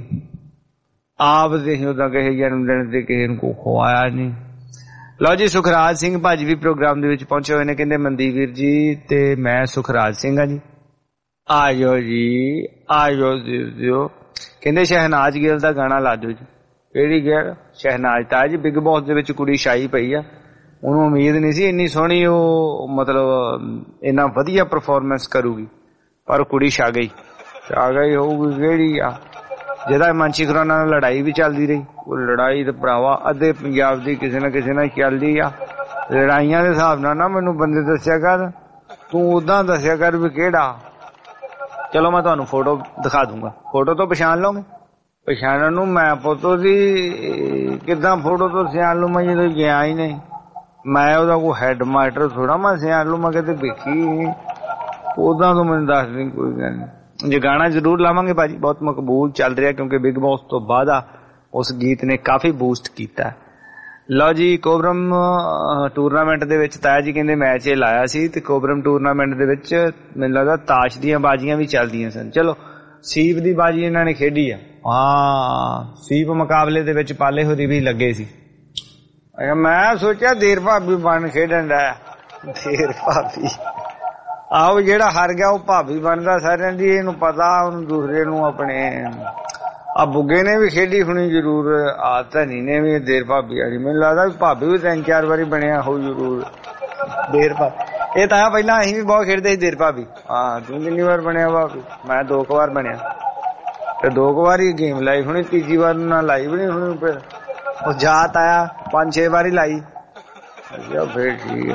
ਆਪ ਦੇ ਉਹਦਾ ਕਿਸੇ ਜਨਮ ਦਿਨ ਤੇ ਕਿਸੇ ਨੂੰ ਖਵਾਇਆ ਨਹੀਂ। ਲਓ ਜੀ ਸੁਖਰਾਜ ਸਿੰਘ ਭਾਜੀ ਵੀ ਪ੍ਰੋਗਰਾਮ ਦੇ ਵਿੱਚ ਪਹੁੰਚੇ ਹੋਏ ਨੇ ਕਹਿੰਦੇ ਮਨਦੀਪ ਵੀਰ ਜੀ ਤੇ ਮੈਂ ਸੁਖਰਾਜ ਸਿੰਘ ਆ ਜੀ ਆ ਜਾਓ ਜੀ ਆ ਜਾਓ ਦਿਓ ਕਹਿੰਦੇ ਸ਼ਹਿਨਾਜ਼ ਗਿੱਲ ਦਾ ਗਾਣਾ ਲਾ ਦਿਓ ਜੀ। ਕਿਹੜੀ ਗਿਆ ਸ਼ਹਿਨਾਜ਼ ਤਾਂ ਜੀ ਬਿਗ ਬੌਸ ਦੇ ਵਿੱਚ ਕੁੜੀ ਛਾਈ ਪਈ ਆ ਉਹਨੂੰ ਉਮੀਦ ਨਹੀਂ ਸੀ ਇੰਨੀ ਸੋਹਣੀ ਉਹ ਮਤਲਬ ਇੰਨਾ ਵਧੀਆ ਪਰਫਾਰਮੈਂਸ ਕਰੂਗੀ ਪਰ ਕੁੜੀ ਛਾ ਗਈ ਛਾ ਗਈ ਹੋਊਗੀ ਕਿਹੜੀ ਆ ਜਿਹਦਾ ਮਾਨਸੀ ਖੁਰਾਨਾ ਨਾਲ ਲੜਾਈ ਵੀ ਚੱਲਦੀ ਰਹੀ। ਉਹ ਲੜਾਈ ਤੇ ਭਰਾਵਾ ਅੱਧੇ ਪੰਜਾਬ ਦੀ ਕਿਸੇ ਨਾ ਕਿਸੇ ਨਾਲ ਚੱਲਦੀ ਆ। ਲੜਾਈਆਂ ਦੇ ਹਿਸਾਬ ਨਾਲ ਨਾ ਮੈਨੂੰ ਬੰਦੇ ਦੱਸਿਆ ਕਰ ਤੂੰ ਓਦਾਂ ਦੱਸਿਆ ਕਰ ਵੀ ਕਿਹੜਾ। ਚਲੋ ਮੈਂ ਤੁਹਾਨੂੰ ਫੋਟੋ ਦਿਖਾ ਦੂੰਗਾ ਫੋਟੋ ਤੋਂ ਪਛਾਣ ਲਓਗੇ ਪਛਾਣਨ ਨੂੰ ਮੈਂ ਫੋਟੋ ਦੀ ਕਿੱਦਾਂ ਫੋਟੋ ਤੋਂ ਸਿਆਣ ਲੂ ਮੈਂ ਜਦੋਂ ਗਿਆ ਹੀ ਨਹੀਂ ਮੈਂ ਉਹਦਾ ਕੋਈ ਹੈਡ ਮਾਸਟਰ ਥੋੜਾ ਮੈਂ ਸਿਆਣ ਲੂ ਮੈਂ ਕਿਤੇ ਵੇਖੀ ਉਦਾਂ ਤੋਂ ਮੈਨੂੰ ਦੱਸ ਦੇ ਕੋਈ ਗੱਲ ਨਹੀਂ। ਜੇ ਗਾਣਾ ਜ਼ਰੂਰ ਲਾਵਾਂਗੇ ਭਾਜੀ ਬਹੁਤ ਮਕਬੂਲ ਚੱਲ ਰਿਹਾ ਕਿਉਂਕਿ ਬਿਗ ਬੌਸ ਤੋਂ ਬਾਅਦ ਆ ਉਸ ਗੀਤ ਨੇ ਕਾਫੀ ਬੂਸਟ ਕੀਤਾ। ਲਓ ਜੀ ਕੋਬਰਮ ਟੂਰਨਾਮੈਂਟ ਦੇ ਵਿੱਚ ਤਾਇਆ ਜੀ ਕਹਿੰਦੇ ਮੈਚ ਇਹ ਲਾਇਆ ਸੀ ਤੇ ਕੋਬਰਮ ਟੂਰਨਾਮੈਂਟ ਦੇ ਵਿੱਚ ਮੈਨੂੰ ਲੱਗਦਾ ਤਾਸ਼ ਦੀਆਂ ਬਾਜ਼ੀਆਂ ਵੀ ਚੱਲਦੀਆਂ ਸਨ। ਚਲੋ ਸੀਪ ਦੀ ਬਾਜੀ ਇਹਨਾਂ ਨੇ ਖੇਡੀ ਆ ਹਾਂ ਸੀਪ ਮੁਕਾਬਲੇ ਦੇ ਵਿੱਚ ਪਾਲੇ ਹੋਰੀ ਵੀ ਲੱਗੇ ਸੀ। ਮੈਂ ਸੋਚਿਆ ਦੇਰ ਭਾਬੀ ਬਣ ਖੇਡਣ ਦਾ ਦੇਰ ਭਾਬੀ ਆਹੋ ਜਿਹੜਾ ਹਾਰ ਗਿਆ ਉਹ ਭਾਬੀ ਬਣਦਾ ਸਾਰਿਆਂ ਦੀ ਇਹਨੂੰ ਪਤਾ ਉਹਨੂੰ ਦੂਸਰੇ ਨੂੰ ਆਪਣੇ ਆ ਬੁੱਗੇ ਨੇ ਵੀ ਖੇਡੀ ਹੋਣੀ ਜ਼ਰੂਰ ਆ ਧਨੀ ਨੇ ਵੀ ਦੇਰ ਭਾਬੀ ਵਾਲੀ ਮੈਨੂੰ ਲੱਗਦਾ ਵੀ ਭਾਬੀ ਵੀ ਤਿੰਨ ਚਾਰ ਵਾਰੀ ਬਣਿਆ ਹੋ ਜ਼ਰੂਰ ਦੇਰ ਭਾਬੀ ਇਹ ਤਾਂ ਪਹਿਲਾਂ ਅਸੀਂ ਵੀ ਬਹੁਤ ਖੇਡਦੇ ਸੀ ਦੇਰ ਭਾਬੀ ਹਾਂ ਤੂੰ ਕਿੰਨੀ ਵਾਰ ਬਣਿਆ ਭਾਬੀ ਮੈਂ ਦੋ ਕੁ ਵਾਰ ਬਣਿਆ ਤੇ ਦੋ ਕੁ ਵਾਰੀ ਗੇਮ ਲਾਈ ਹੋਣੀ ਤੀਜੀ ਵਾਰ ਨਾ ਲਾਈ ਵੀ ਨਹੀਂ ਹੋਣੀ ਫਿਰ ਉਹ ਜਾਤ ਆਇਆ ਪੰਜ ਛੇ ਵਾਰੀ ਲਾਈ ਫੇਰ ਠੀਕ ਹੈ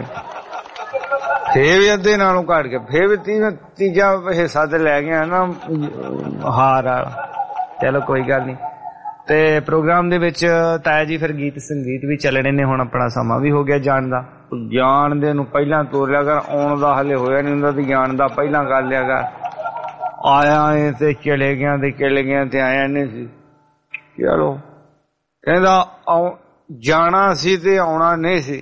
ਫੇਰ ਵੀ ਅੱਧੇ ਨਾਲੋਂ ਘੱਟ ਗਿਆ ਫੇਰ ਵੀ ਤੀਜਾ ਹਿੱਸਾ ਤੇ ਲੈ ਗਿਆ ਨਾ ਹਾਰ ਆ। ਚਲੋ ਕੋਈ ਗੱਲ ਨਹੀਂ ਤੇ ਪ੍ਰੋਗਰਾਮ ਦੇ ਵਿੱਚ ਤਾਇਆ ਜੀ ਫਿਰ ਗੀਤ ਸੰਗੀਤ ਵੀ ਚੱਲਣੇ ਨੇ ਹੁਣ ਆਪਣਾ ਸਮਾਂ ਵੀ ਹੋ ਗਿਆ ਜਾਣ ਦਾ ਜਾਣ ਦੇ ਨੂੰ ਪਹਿਲਾਂ ਤੋਰ ਲਿਆ ਕਰ ਆਉਣ ਦਾ ਹਲੇ ਹੋਇਆ ਨਹੀਂ ਹੁੰਦਾ ਤੇ ਜਾਣ ਦਾ ਪਹਿਲਾਂ ਕਰ ਲਿਆ ਕਰ ਆਇਆ ਤੇ ਚਲੇ ਗਿਆ ਤੇ ਚਲੇ ਗਿਆ ਤੇ ਆਇਆ ਨਹੀਂ ਸੀ। ਚਲੋ ਕਹਿੰਦਾ ਜਾਣਾ ਸੀ ਤੇ ਆਉਣਾ ਨਹੀਂ ਸੀ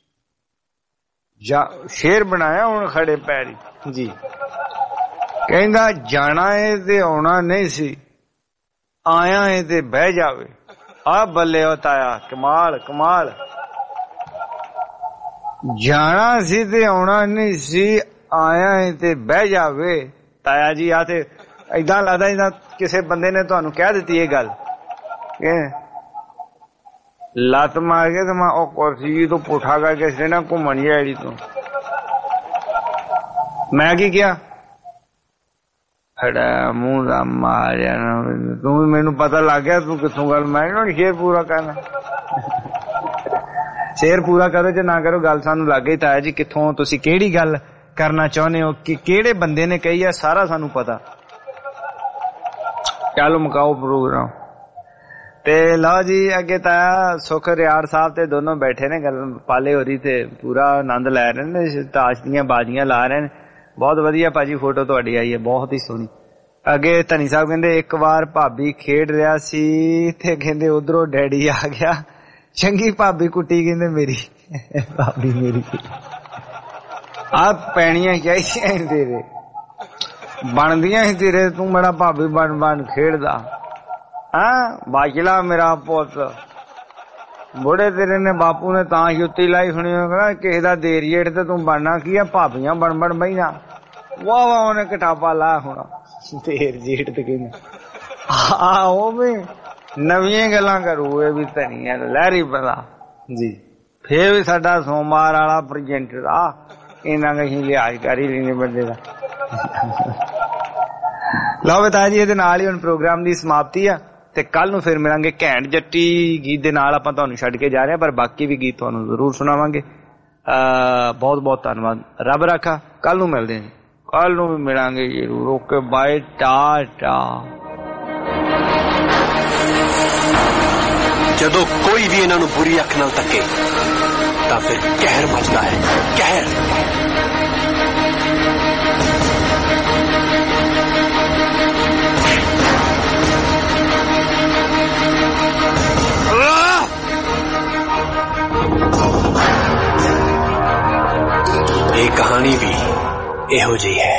ਸ਼ੇਰ ਬਣਾਇਆ ਹੁਣ ਖੜੇ ਪੈਰੀ ਜੀ ਕਹਿੰਦਾ ਜਾਣਾ ਏ ਤੇ ਆਉਣਾ ਨਹੀਂ ਸੀ ਆਇਆ ਏ ਤੇ ਬਹਿ ਜਾਵੇ ਆ ਬੱਲੇ ਉਹ ਤਾਇਆ ਕਮਾਲ ਕਮਾਲ ਜਾਣਾ ਸੀ ਤੇ ਆਉਣਾ ਨਹੀਂ ਸੀ ਆਇਆ ਏ ਤੇ ਬਹਿ ਜਾਵੇ। ਤਾਇਆ ਜੀ ਆ ਤੇ ਏਦਾਂ ਲੱਗਦਾ ਜਿੱਦਾਂ ਕਿਸੇ ਬੰਦੇ ਨੇ ਤੁਹਾਨੂੰ ਕਹਿ ਦਿੱਤੀ ਇਹ ਗੱਲ ਲੱਤ ਮਾਰ ਕੇ ਤੇ ਮੈਂ ਉਹ ਕੁਰਸੀ ਤੋਂ ਪੁੱਠਾ ਕਰਕੇ ਕਿਸੇ ਨਾ ਘੁੰਮਣ ਜਾੜੀ ਤੋਂ ਮੈਂ ਕੀ ਕਿਹਾ ਖੜਾ ਮੂੰਹ ਦਾ ਮਾਰਿਆ ਤੂੰ ਮੈਨੂੰ ਪਤਾ ਲੱਗ ਗਿਆ ਤੂੰ ਕਿੱਥੋਂ ਗੱਲ ਮੈਂ ਨਾ ਸ਼ੇਰ ਪੂਰਾ ਕਰਨਾ ਸ਼ੇਰ ਪੂਰਾ ਕਰੋ ਜੇ ਨਾ ਕਰੋ ਗੱਲ ਸਾਨੂੰ ਲੱਗ ਗਈ ਤਾਇਆ ਜੀ ਕਿੱਥੋਂ ਤੁਸੀਂ ਕਿਹੜੀ ਗੱਲ करना चाहते हो कि केड़े बंदे ने कही है, सारा सानू पता। चलो मुकाओ प्रोग्राम ते लो जी। अगे ताया सुख रियाड़ साहब ते दोनों बैठे ने, गल पाले हो रही थे, पूरा आनंद लै रहे ने, ताश दियां बाजियां ला रहे ने। बहुत वधिया भाजी फोटो तुहाडी आई है, बहुत ही सोहनी। अगे धनी साहब कहंदे एक बार भाभी खेड रहा सी ते कहंदे उधरों डैडी आ गया, चंगी भाभी कुटी कहंदे मेरी भाभी मेरी आप पैणियां चाहिए तेरे बनदियां ही तेरे, तू मेरा भाभी बन बन खेडदा। हाँ बाजला मेरा पुत बुढ़े तेरे ने बापू ने तां जुत्ती लाई सुनी किसी का देर जेठ ते तू बनना की है, भाभियां बन बन बहना। वाह वाह उन्हें कटापा लाया होना देर जेठ ते कहना आओ भी नवियां गल्लां करू, ये भी धनी है लहरी पता जी। फिर भी साडा सोमवार वाला प्रेजेंटर आ इन्ना कहीं लिहाज कर ही लेने बंदे का। लो बता जी ये नाल ही हुण प्रोग्राम की समाप्ति है ते कल नूं फिर मिलांगे घैंट जट्टी गीत दे नाल। आपां तुहानूं छड्ड के जा रहे हैं पर बाकी भी गीत तुहानूं जरूर सुणावांगे। बहुत बहुत धन्नवाद, रब रखा। कल नूं मिलदे हैं, कल नूं भी मिलांगे जरूर। Okay bye tata. जदों कोई भी इन्हां नूं बुरी अख नाल तके तां फिर कहर मचदा है, कहर। ये कहानी भी एहो जी है।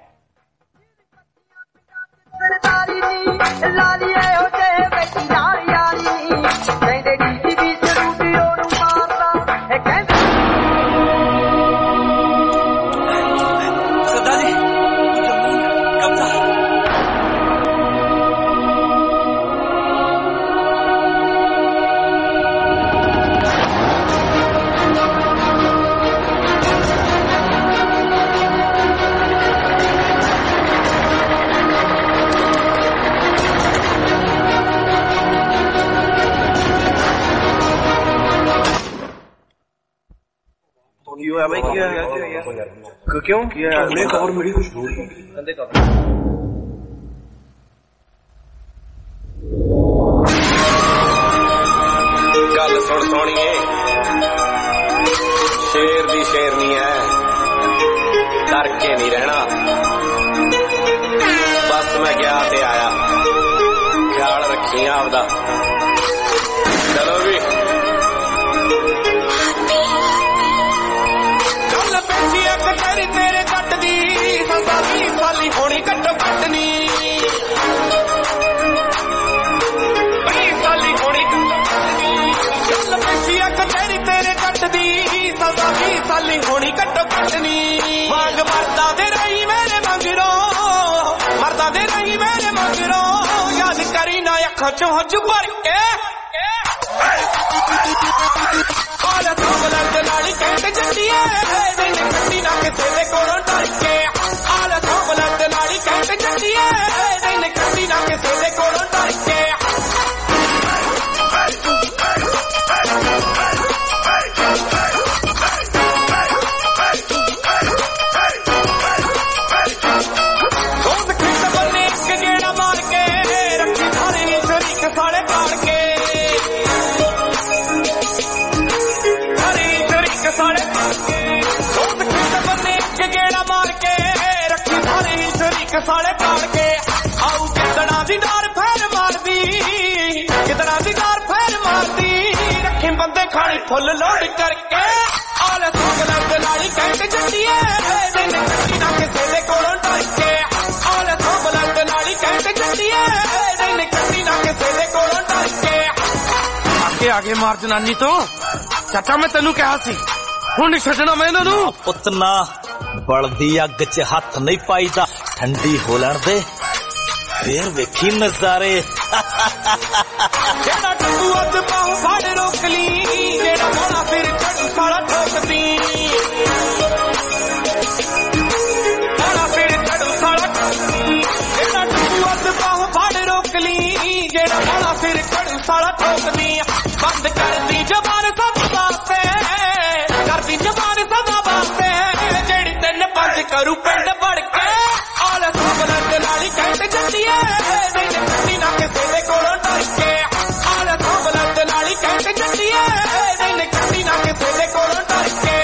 क्यों हमने खबर मिली कुछ गल सुन सोनिए, शेर दी शेरनी है, डर के नहीं रहना। बस मैं गया ते आया, ख्याल रखी आपदा। चलो भी कचहरी तेरे कट दी सदा भी साली होनी कट्टो कटनी, साली होनी चल पैसिया कचहरी तेरे कट दी सदा भी साली होनी कट्टो कटनी। मांग मरदा दे रही मेरे मंगरो, मरदा दे रही मेरे मंगरो, याद करी ना अखा चो हज भर के नाली कहते जटिए कट्टी ना किसे दे कोलों डर के। आल सौ बुलंद नाली कहते जटिए कट्टी ना किसे दे कोलों डर के। दोस्त खेत बने एक गेड़ा मार के रखी सारे शरीक साढ़े पाड़ के, साढ़े साढ़े पाड़ के आऊ कितना दीदार फैर मार दी, कितना दीदार फैर मार दी, रखे बंदे खानी फुल लोड करके। आल सोगलंद नाली कहते जटिए कट्टी ना किसे दे कोलों डर के। आल सोगलंद नाली कहते जटिए कट्टी ना किसे दे कोलों डर के। आगे आगे मार जनानी तो चाचा मैं तेनू कहा सी हुण नहीं छड्डना मैं इन्हां नूं। पुतना बलदी अग च हथ नहीं पाईदा, ठंडी हो लैण दे फिर वेखी नजारे। जेड़ा टू अज बाहू फाड़ रोक ली, जेड़ा मोड़ा फिर चढ़ू सारा ठोक दी, सारा फिर चढ़ू सारा ठोक दी। जेड़ा टू अज बाहू फाड़ रोक ली, जेड़ा मोड़ा फिर चढ़ू सारा ठोक दी। बंद कर दी जबान सब वास्ते, कर दी जबान सदा वास्ते, जेड़ी तेन पग करू पिंड बढ़ के आल साबलत नाली कैंट जट्टिए नहीं कट्टी ना किसे दे कोलों डर के आल साबलत नाली कैंट जट्टिए नहीं कट्टी ना किसे दे कोलों डर के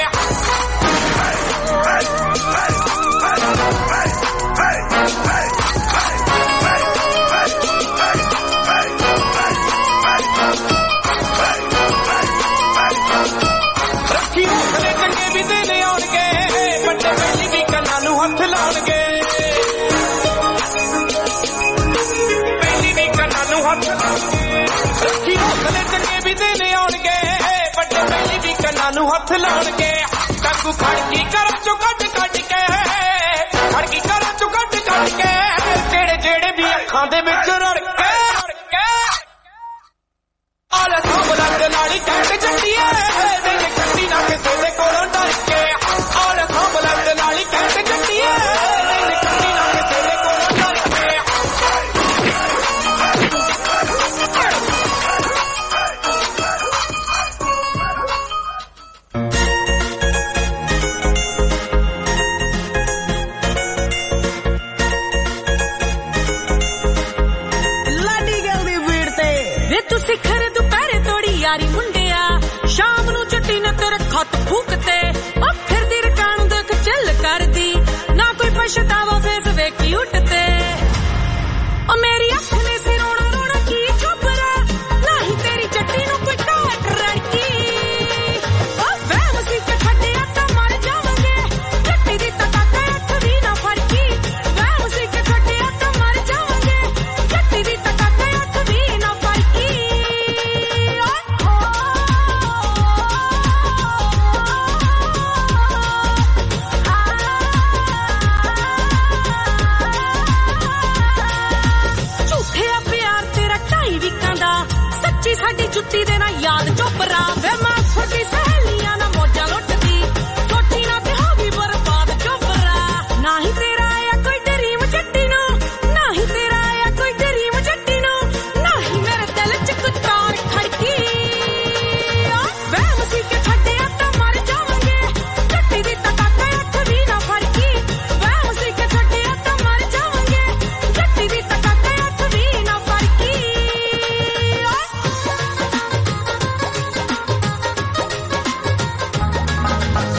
रखी हौसले चंगे भी दिन आउणगे बड़े पहली भी कन्नां नूं हथ लाउणगे पहली भी कन्नां नूं हथ रखी हौसले चंगे भी दिन आउणगे बड़े पहली भी कन्नां नूं हथ लाउणगे काकू खड़की कर चो कट कट के खड़की कर चो कट कट के जेड़े जेड़े भी अखां दे विच रड़